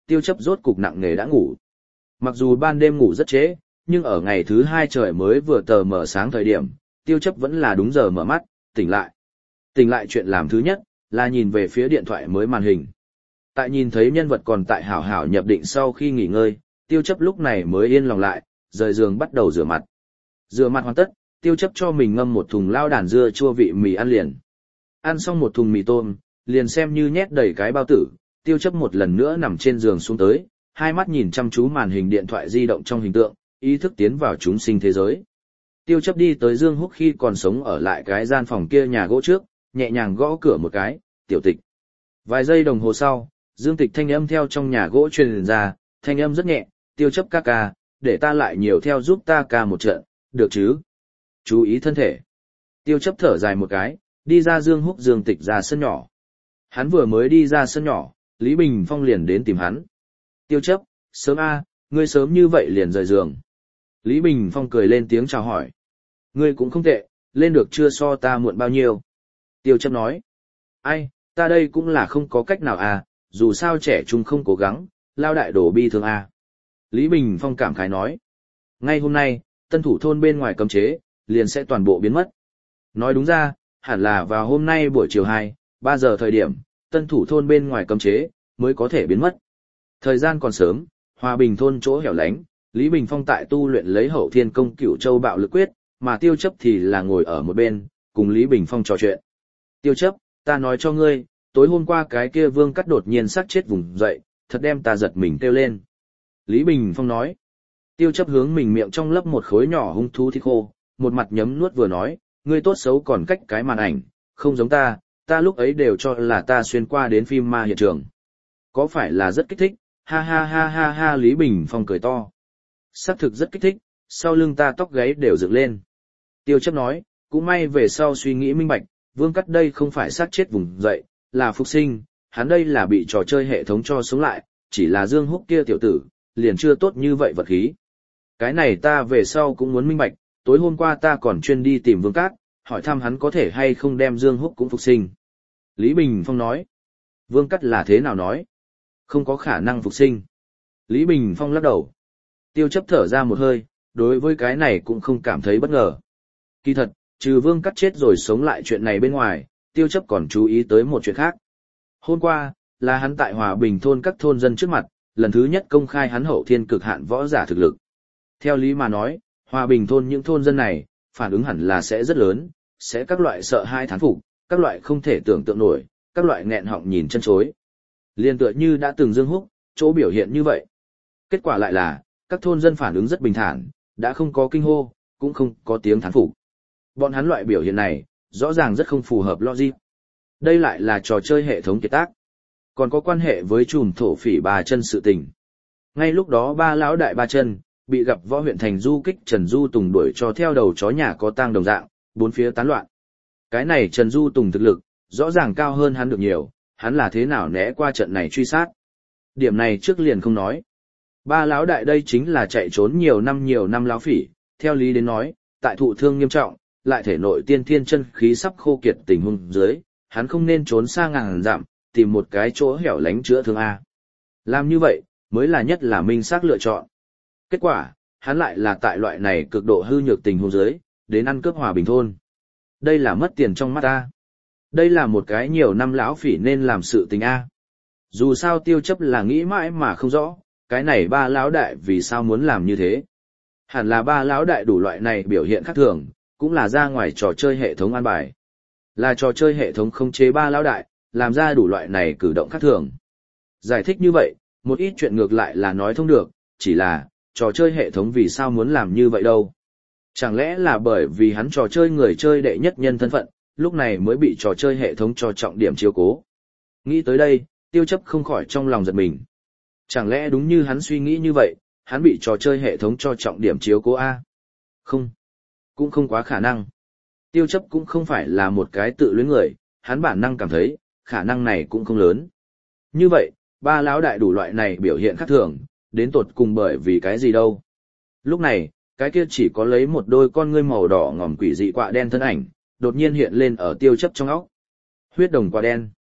tiêu chấp rốt cục nặng nề đã ngủ. Mặc dù ban đêm ngủ rất trễ, nhưng ở ngày thứ hai trời mới vừa tờ mở sáng thời điểm, tiêu chấp vẫn là đúng giờ mở mắt, tỉnh lại. Tỉnh lại chuyện làm thứ nhất, là nhìn về phía điện thoại mới màn hình. Tại nhìn thấy nhân vật còn tại hảo hảo nhập định sau khi nghỉ ngơi, tiêu chấp lúc này mới yên lòng lại, rời giường bắt đầu rửa mặt. Rửa mặt hoàn tất, tiêu chấp cho mình ngâm một thùng lao đàn dưa chua vị mì ăn liền. Ăn xong một thùng mì tôm, liền xem như nhét đầy cái bao tử, tiêu chấp một lần nữa nằm trên giường xuống tới, hai mắt nhìn chăm chú màn hình điện thoại di động trong hình tượng, ý thức tiến vào chúng sinh thế giới. Tiêu chấp đi tới Dương Húc khi còn sống ở lại cái gian phòng kia nhà gỗ trước, nhẹ nhàng gõ cửa một cái, tiểu tịch. Vài giây đồng hồ sau, Dương Tịch thanh âm theo trong nhà gỗ truyền ra, thanh âm rất nhẹ, tiêu chấp ca ca, để ta lại nhiều theo giúp ta ca một trận, được chứ? Chú ý thân thể. Tiêu chấp thở dài một cái, đi ra Dương Húc Dương Tịch ra sân nhỏ. Hắn vừa mới đi ra sân nhỏ, Lý Bình Phong liền đến tìm hắn. Tiêu chấp, sớm a, ngươi sớm như vậy liền rời giường. Lý Bình Phong cười lên tiếng chào hỏi. Ngươi cũng không tệ, lên được chưa so ta muộn bao nhiêu. Tiêu chấp nói. Ai, ta đây cũng là không có cách nào à, dù sao trẻ trung không cố gắng, lao đại đổ bi thương à. Lý Bình Phong cảm khái nói. Ngay hôm nay, tân thủ thôn bên ngoài cấm chế, liền sẽ toàn bộ biến mất. Nói đúng ra, hẳn là vào hôm nay buổi chiều hai, ba giờ thời điểm, tân thủ thôn bên ngoài cấm chế, mới có thể biến mất. Thời gian còn sớm, Hòa Bình thôn chỗ hẻo lánh, Lý Bình Phong tại tu luyện lấy Hậu Thiên Công Cửu Châu Bạo Lực Quyết, mà Tiêu chấp thì là ngồi ở một bên, cùng Lý Bình Phong trò chuyện. Tiêu chấp, ta nói cho ngươi, tối hôm qua cái kia Vương Cắt đột nhiên sát chết vùng dậy, thật đem ta giật mình kêu lên. Lý Bình Phong nói. Tiêu chấp hướng mình miệng trong lấp một khối nhỏ hung thú thịt khô, một mặt nhấm nuốt vừa nói, ngươi tốt xấu còn cách cái màn ảnh, không giống ta, ta lúc ấy đều cho là ta xuyên qua đến phim ma hiện trường. Có phải là rất kích thích, ha ha ha ha ha Lý Bình Phong cười to. Xác thực rất kích thích, sau lưng ta tóc gáy đều dựng lên. Tiêu chấp nói, cũng may về sau suy nghĩ minh bạch, Vương Cắt đây không phải sát chết vùng dậy, là phục sinh, hắn đây là bị trò chơi hệ thống cho sống lại, chỉ là Dương Húc kia tiểu tử, liền chưa tốt như vậy vật khí. Cái này ta về sau cũng muốn minh bạch, tối hôm qua ta còn chuyên đi tìm Vương Cát, hỏi thăm hắn có thể hay không đem Dương Húc cũng phục sinh. Lý Bình Phong nói, Vương Cát là thế nào nói? Không có khả năng phục sinh. Lý Bình Phong lắc đầu. Tiêu chấp thở ra một hơi, đối với cái này cũng không cảm thấy bất ngờ. Kỳ thật, trừ Vương Cát chết rồi sống lại chuyện này bên ngoài, Tiêu chấp còn chú ý tới một chuyện khác. Hôm qua, là hắn tại Hòa Bình thôn các thôn dân trước mặt, lần thứ nhất công khai hắn hậu thiên cực hạn võ giả thực lực. Theo lý mà nói, Hòa Bình thôn những thôn dân này, phản ứng hẳn là sẽ rất lớn, sẽ các loại sợ hai thán phục, các loại không thể tưởng tượng nổi, các loại nghẹn họng nhìn chân chối. Liên tựa như đã từng Dương Húc, chỗ biểu hiện như vậy. Kết quả lại là, các thôn dân phản ứng rất bình thản, đã không có kinh hô, cũng không có tiếng thán phục. Bọn hắn loại biểu hiện này, rõ ràng rất không phù hợp logic. Đây lại là trò chơi hệ thống kiệt tác. Còn có quan hệ với chùm thổ phỉ ba chân sự tình. Ngay lúc đó ba lão đại ba chân, bị gặp võ huyện thành du kích Trần Du Tùng đuổi cho theo đầu chó nhà có tang đồng dạng, bốn phía tán loạn. Cái này Trần Du Tùng thực lực, rõ ràng cao hơn hắn được nhiều, hắn là thế nào né qua trận này truy sát. Điểm này trước liền không nói. Ba lão đại đây chính là chạy trốn nhiều năm nhiều năm lão phỉ, theo lý đến nói, tại thụ thương nghiêm trọng, lại thể nội tiên thiên chân khí sắp khô kiệt tình huống dưới, hắn không nên trốn xa ngàn dặm, tìm một cái chỗ hẻo lánh chữa thương A. Làm như vậy, mới là nhất là minh xác lựa chọn. Kết quả, hắn lại là tại loại này cực độ hư nhược tình huống dưới, đến ăn cướp Hòa Bình thôn. Đây là mất tiền trong mắt ta. Đây là một cái nhiều năm lão phỉ nên làm sự tình A. Dù sao Tiêu chấp là nghĩ mãi mà không rõ, cái này ba lão đại vì sao muốn làm như thế. Hẳn là ba lão đại đủ loại này biểu hiện khác thường, cũng là ra ngoài trò chơi hệ thống an bài. Là trò chơi hệ thống không chế ba lão đại, làm ra đủ loại này cử động khác thường. Giải thích như vậy, một ít chuyện ngược lại là nói thông được, chỉ là, trò chơi hệ thống vì sao muốn làm như vậy đâu. Chẳng lẽ là bởi vì hắn trò chơi người chơi đệ nhất nhân thân phận, lúc này mới bị trò chơi hệ thống cho trọng điểm chiếu cố. Nghĩ tới đây, Tiêu chấp không khỏi trong lòng giật mình. Chẳng lẽ đúng như hắn suy nghĩ như vậy, hắn bị trò chơi hệ thống cho trọng điểm chiếu cố A? Không. Cũng không quá khả năng. Tiêu chấp cũng không phải là một cái tự luyến người, hắn bản năng cảm thấy, khả năng này cũng không lớn. Như vậy, ba lão đại đủ loại này biểu hiện khác thường, đến tột cùng bởi vì cái gì đâu. Lúc này, cái kia chỉ có lấy một đôi con ngươi màu đỏ ngòm quỷ dị quạ đen thân ảnh, đột nhiên hiện lên ở Tiêu chấp trong óc. Huyết đồng quạ đen.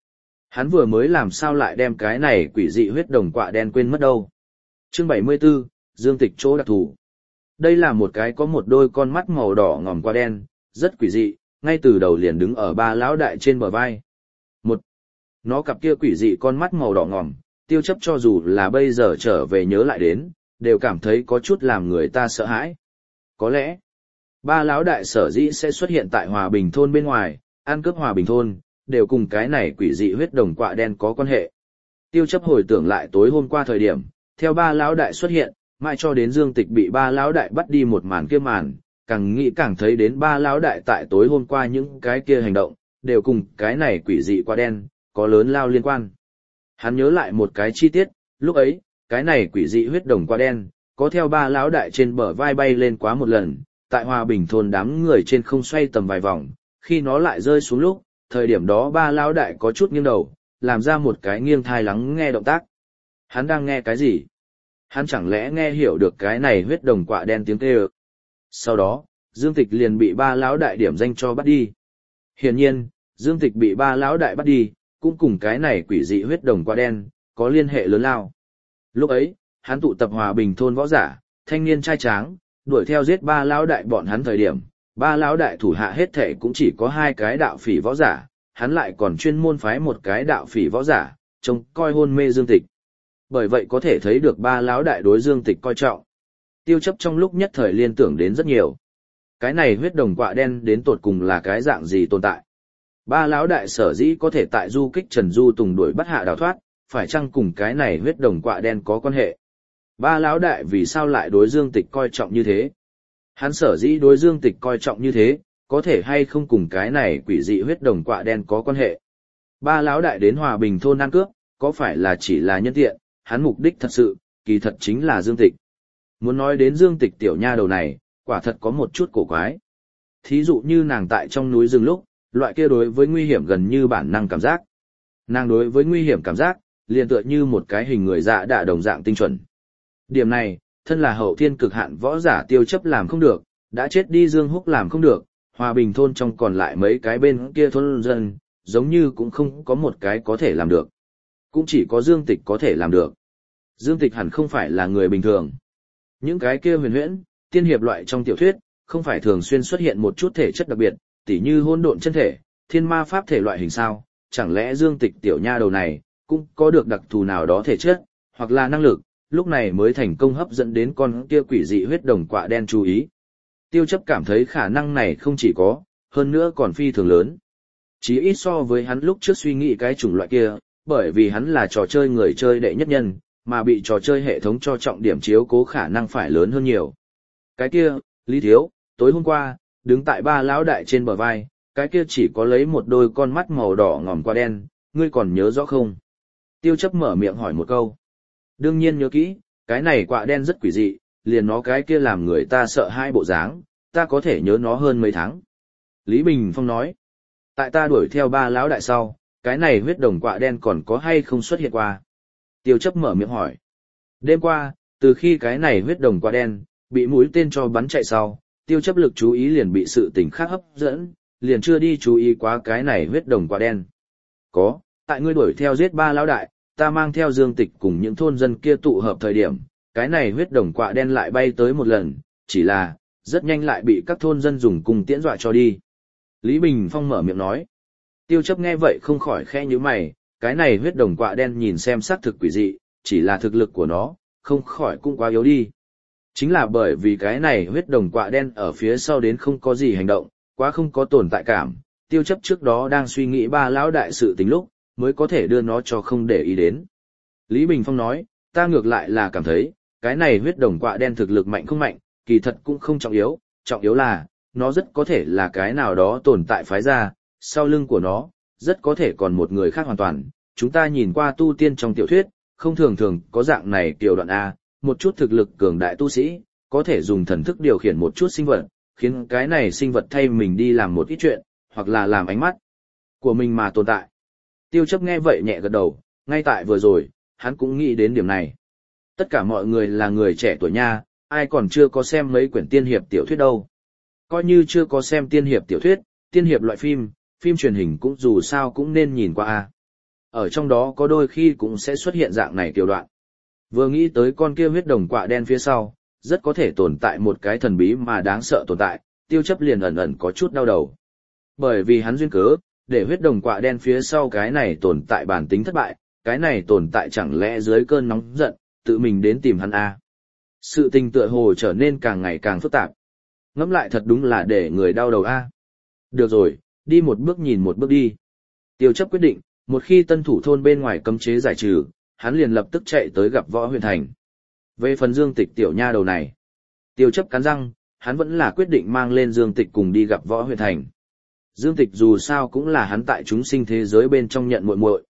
Hắn vừa mới làm sao lại đem cái này quỷ dị huyết đồng quạ đen quên mất đâu. Chương bảy mươi 74, Dương Tịch chỗ đặc thù. Đây là một cái có một đôi con mắt màu đỏ ngòm quạ đen, rất quỷ dị, ngay từ đầu liền đứng ở ba lão đại trên bờ vai. Một, nó cặp kia quỷ dị con mắt màu đỏ ngòm, Tiêu Chấp cho dù là bây giờ trở về nhớ lại đến, đều cảm thấy có chút làm người ta sợ hãi. Có lẽ, ba lão đại sở dĩ sẽ xuất hiện tại Hòa Bình thôn bên ngoài, ăn cướp Hòa Bình thôn, đều cùng cái này quỷ dị huyết đồng quạ đen có quan hệ. Tiêu Chấp hồi tưởng lại tối hôm qua thời điểm, theo ba lão đại xuất hiện, mãi cho đến Dương Tịch bị ba lão đại bắt đi một màn kia màn, càng nghĩ càng thấy đến ba lão đại tại tối hôm qua những cái kia hành động, đều cùng cái này quỷ dị quạ đen, có lớn lao liên quan. Hắn nhớ lại một cái chi tiết, lúc ấy, cái này quỷ dị huyết đồng quạ đen, có theo ba lão đại trên bờ vai bay lên quá một lần, tại Hòa Bình thôn đám người trên không xoay tầm vài vòng, khi nó lại rơi xuống lúc, thời điểm đó ba lão đại có chút nghiêng đầu, làm ra một cái nghiêng thai lắng nghe động tác. Hắn đang nghe cái gì? Hắn chẳng lẽ nghe hiểu được cái này huyết đồng quạ đen tiếng kêu? Sau đó, Dương Tịch liền bị ba lão đại điểm danh cho bắt đi. Hiển nhiên, Dương Tịch bị ba lão đại bắt đi, cũng cùng cái này quỷ dị huyết đồng quạ đen, có liên hệ lớn lao. Lúc ấy, hắn tụ tập Hòa Bình thôn võ giả, thanh niên trai tráng, đuổi theo giết ba lão đại bọn hắn thời điểm, ba lão đại thủ hạ hết thể cũng chỉ có hai cái đạo phỉ võ giả, hắn lại còn chuyên môn phái một cái đạo phỉ võ giả, trông coi hôn mê Dương Tịch. Bởi vậy có thể thấy được ba lão đại đối Dương Tịch coi trọng. Tiêu Chấp trong lúc nhất thời liên tưởng đến rất nhiều. Cái này huyết đồng quạ đen đến tột cùng là cái dạng gì tồn tại? Ba lão đại sở dĩ có thể tại du kích Trần Du Tùng đuổi bắt hạ đào thoát, phải chăng cùng cái này huyết đồng quạ đen có quan hệ? Ba lão đại vì sao lại đối Dương Tịch coi trọng như thế? Hắn sở dĩ đối Dương Tịch coi trọng như thế, có thể hay không cùng cái này quỷ dị huyết đồng quạ đen có quan hệ? Ba lão đại đến Hòa Bình thôn ăn cướp, có phải là chỉ là nhân tiện, hắn mục đích thật sự, kỳ thật chính là Dương Tịch. Muốn nói đến Dương Tịch tiểu nha đầu này, quả thật có một chút cổ quái. Thí dụ như nàng tại trong núi rừng lúc, loại kia đối với nguy hiểm gần như bản năng cảm giác. Nàng đối với nguy hiểm cảm giác, liền tựa như một cái hình người dạ đạ đồng dạng tinh chuẩn. Điểm này, thân là hậu thiên cực hạn võ giả Tiêu Chấp làm không được, đã chết đi Dương Húc làm không được, Hòa Bình thôn trong còn lại mấy cái bên kia thôn dân, giống như cũng không có một cái có thể làm được. Cũng chỉ có Dương Tịch có thể làm được. Dương Tịch hẳn không phải là người bình thường. Những cái kia huyền huyễn, tiên hiệp loại trong tiểu thuyết, không phải thường xuyên xuất hiện một chút thể chất đặc biệt, tỉ như hỗn độn chân thể, thiên ma pháp thể loại hình sao, chẳng lẽ Dương Tịch tiểu nha đầu này, cũng có được đặc thù nào đó thể chất, hoặc là năng lực, lúc này mới thành công hấp dẫn đến con kia quỷ dị huyết đồng quạ đen chú ý. Tiêu Chấp cảm thấy khả năng này không chỉ có, hơn nữa còn phi thường lớn. Chỉ ít so với hắn lúc trước suy nghĩ cái chủng loại kia, bởi vì hắn là trò chơi người chơi đệ nhất nhân, mà bị trò chơi hệ thống cho trọng điểm chiếu cố khả năng phải lớn hơn nhiều. Cái kia, Lý Thiếu, tối hôm qua, đứng tại ba lão đại trên bờ vai, cái kia chỉ có lấy một đôi con mắt màu đỏ ngòm qua đen, ngươi còn nhớ rõ không? Tiêu Chấp mở miệng hỏi một câu. Đương nhiên nhớ kỹ, cái này quạ đen rất quỷ dị, liền nó cái kia làm người ta sợ hai bộ dáng, ta có thể nhớ nó hơn mấy tháng. Lý Bình Phong nói, tại ta đuổi theo ba lão đại sau, cái này huyết đồng quạ đen còn có hay không xuất hiện qua? Tiêu Chấp mở miệng hỏi. Đêm qua, từ khi cái này huyết đồng quạ đen, bị mũi tên cho bắn chạy sau, Tiêu Chấp lực chú ý liền bị sự tình khác hấp dẫn, liền chưa đi chú ý quá cái này huyết đồng quạ đen. Có, tại ngươi đuổi theo giết ba lão đại, ta mang theo Dương Tịch cùng những thôn dân kia tụ hợp thời điểm, cái này huyết đồng quạ đen lại bay tới một lần, chỉ là, rất nhanh lại bị các thôn dân dùng cung tiễn dọa cho đi. Lý Bình Phong mở miệng nói. Tiêu Chấp nghe vậy không khỏi khẽ nhíu mày, cái này huyết đồng quạ đen nhìn xem xác thực quỷ dị, chỉ là thực lực của nó, không khỏi cũng quá yếu đi. Chính là bởi vì cái này huyết đồng quạ đen ở phía sau đến không có gì hành động, quá không có tồn tại cảm, Tiêu Chấp trước đó đang suy nghĩ ba lão đại sự tình lúc, mới có thể đưa nó cho không để ý đến. Lý Bình Phong nói, ta ngược lại là cảm thấy, cái này huyết đồng quạ đen thực lực mạnh không mạnh, kỳ thật cũng không trọng yếu, trọng yếu là, nó rất có thể là cái nào đó tồn tại phái ra, sau lưng của nó, rất có thể còn một người khác hoàn toàn. Chúng ta nhìn qua tu tiên trong tiểu thuyết, không thường thường có dạng này tiểu đoạn A, một chút thực lực cường đại tu sĩ, có thể dùng thần thức điều khiển một chút sinh vật, khiến cái này sinh vật thay mình đi làm một ít chuyện, hoặc là làm ánh mắt của mình mà tồn tại. Tiêu Chấp nghe vậy nhẹ gật đầu, ngay tại vừa rồi, hắn cũng nghĩ đến điểm này. Tất cả mọi người là người trẻ tuổi nha, ai còn chưa có xem mấy quyển tiên hiệp tiểu thuyết đâu. Coi như chưa có xem tiên hiệp tiểu thuyết, tiên hiệp loại phim, phim truyền hình cũng dù sao cũng nên nhìn qua a. Ở trong đó có đôi khi cũng sẽ xuất hiện dạng này kiểu đoạn. Vừa nghĩ tới con kia huyết đồng quạ đen phía sau, rất có thể tồn tại một cái thần bí mà đáng sợ tồn tại, tiêu chấp liền ẩn ẩn có chút đau đầu. Bởi vì hắn duyên cớ, để huyết đồng quạ đen phía sau cái này tồn tại bản tính thất bại, cái này tồn tại chẳng lẽ dưới cơn nóng giận, tự mình đến tìm hắn à. Sự tình tựa hồ trở nên càng ngày càng phức tạp. Ngẫm lại thật đúng là để người đau đầu a. À. Được rồi, đi một bước nhìn một bước đi. Tiêu chấp quyết định, một khi tân thủ thôn bên ngoài cấm chế giải trừ, hắn liền lập tức chạy tới gặp Võ Huyền Thành. Về phần Dương Tịch tiểu nha đầu này, tiêu chấp cắn răng, hắn vẫn là quyết định mang lên Dương Tịch cùng đi gặp Võ Huyền Thành. Dương Tịch dù sao cũng là hắn tại chúng sinh thế giới bên trong nhận muội muội.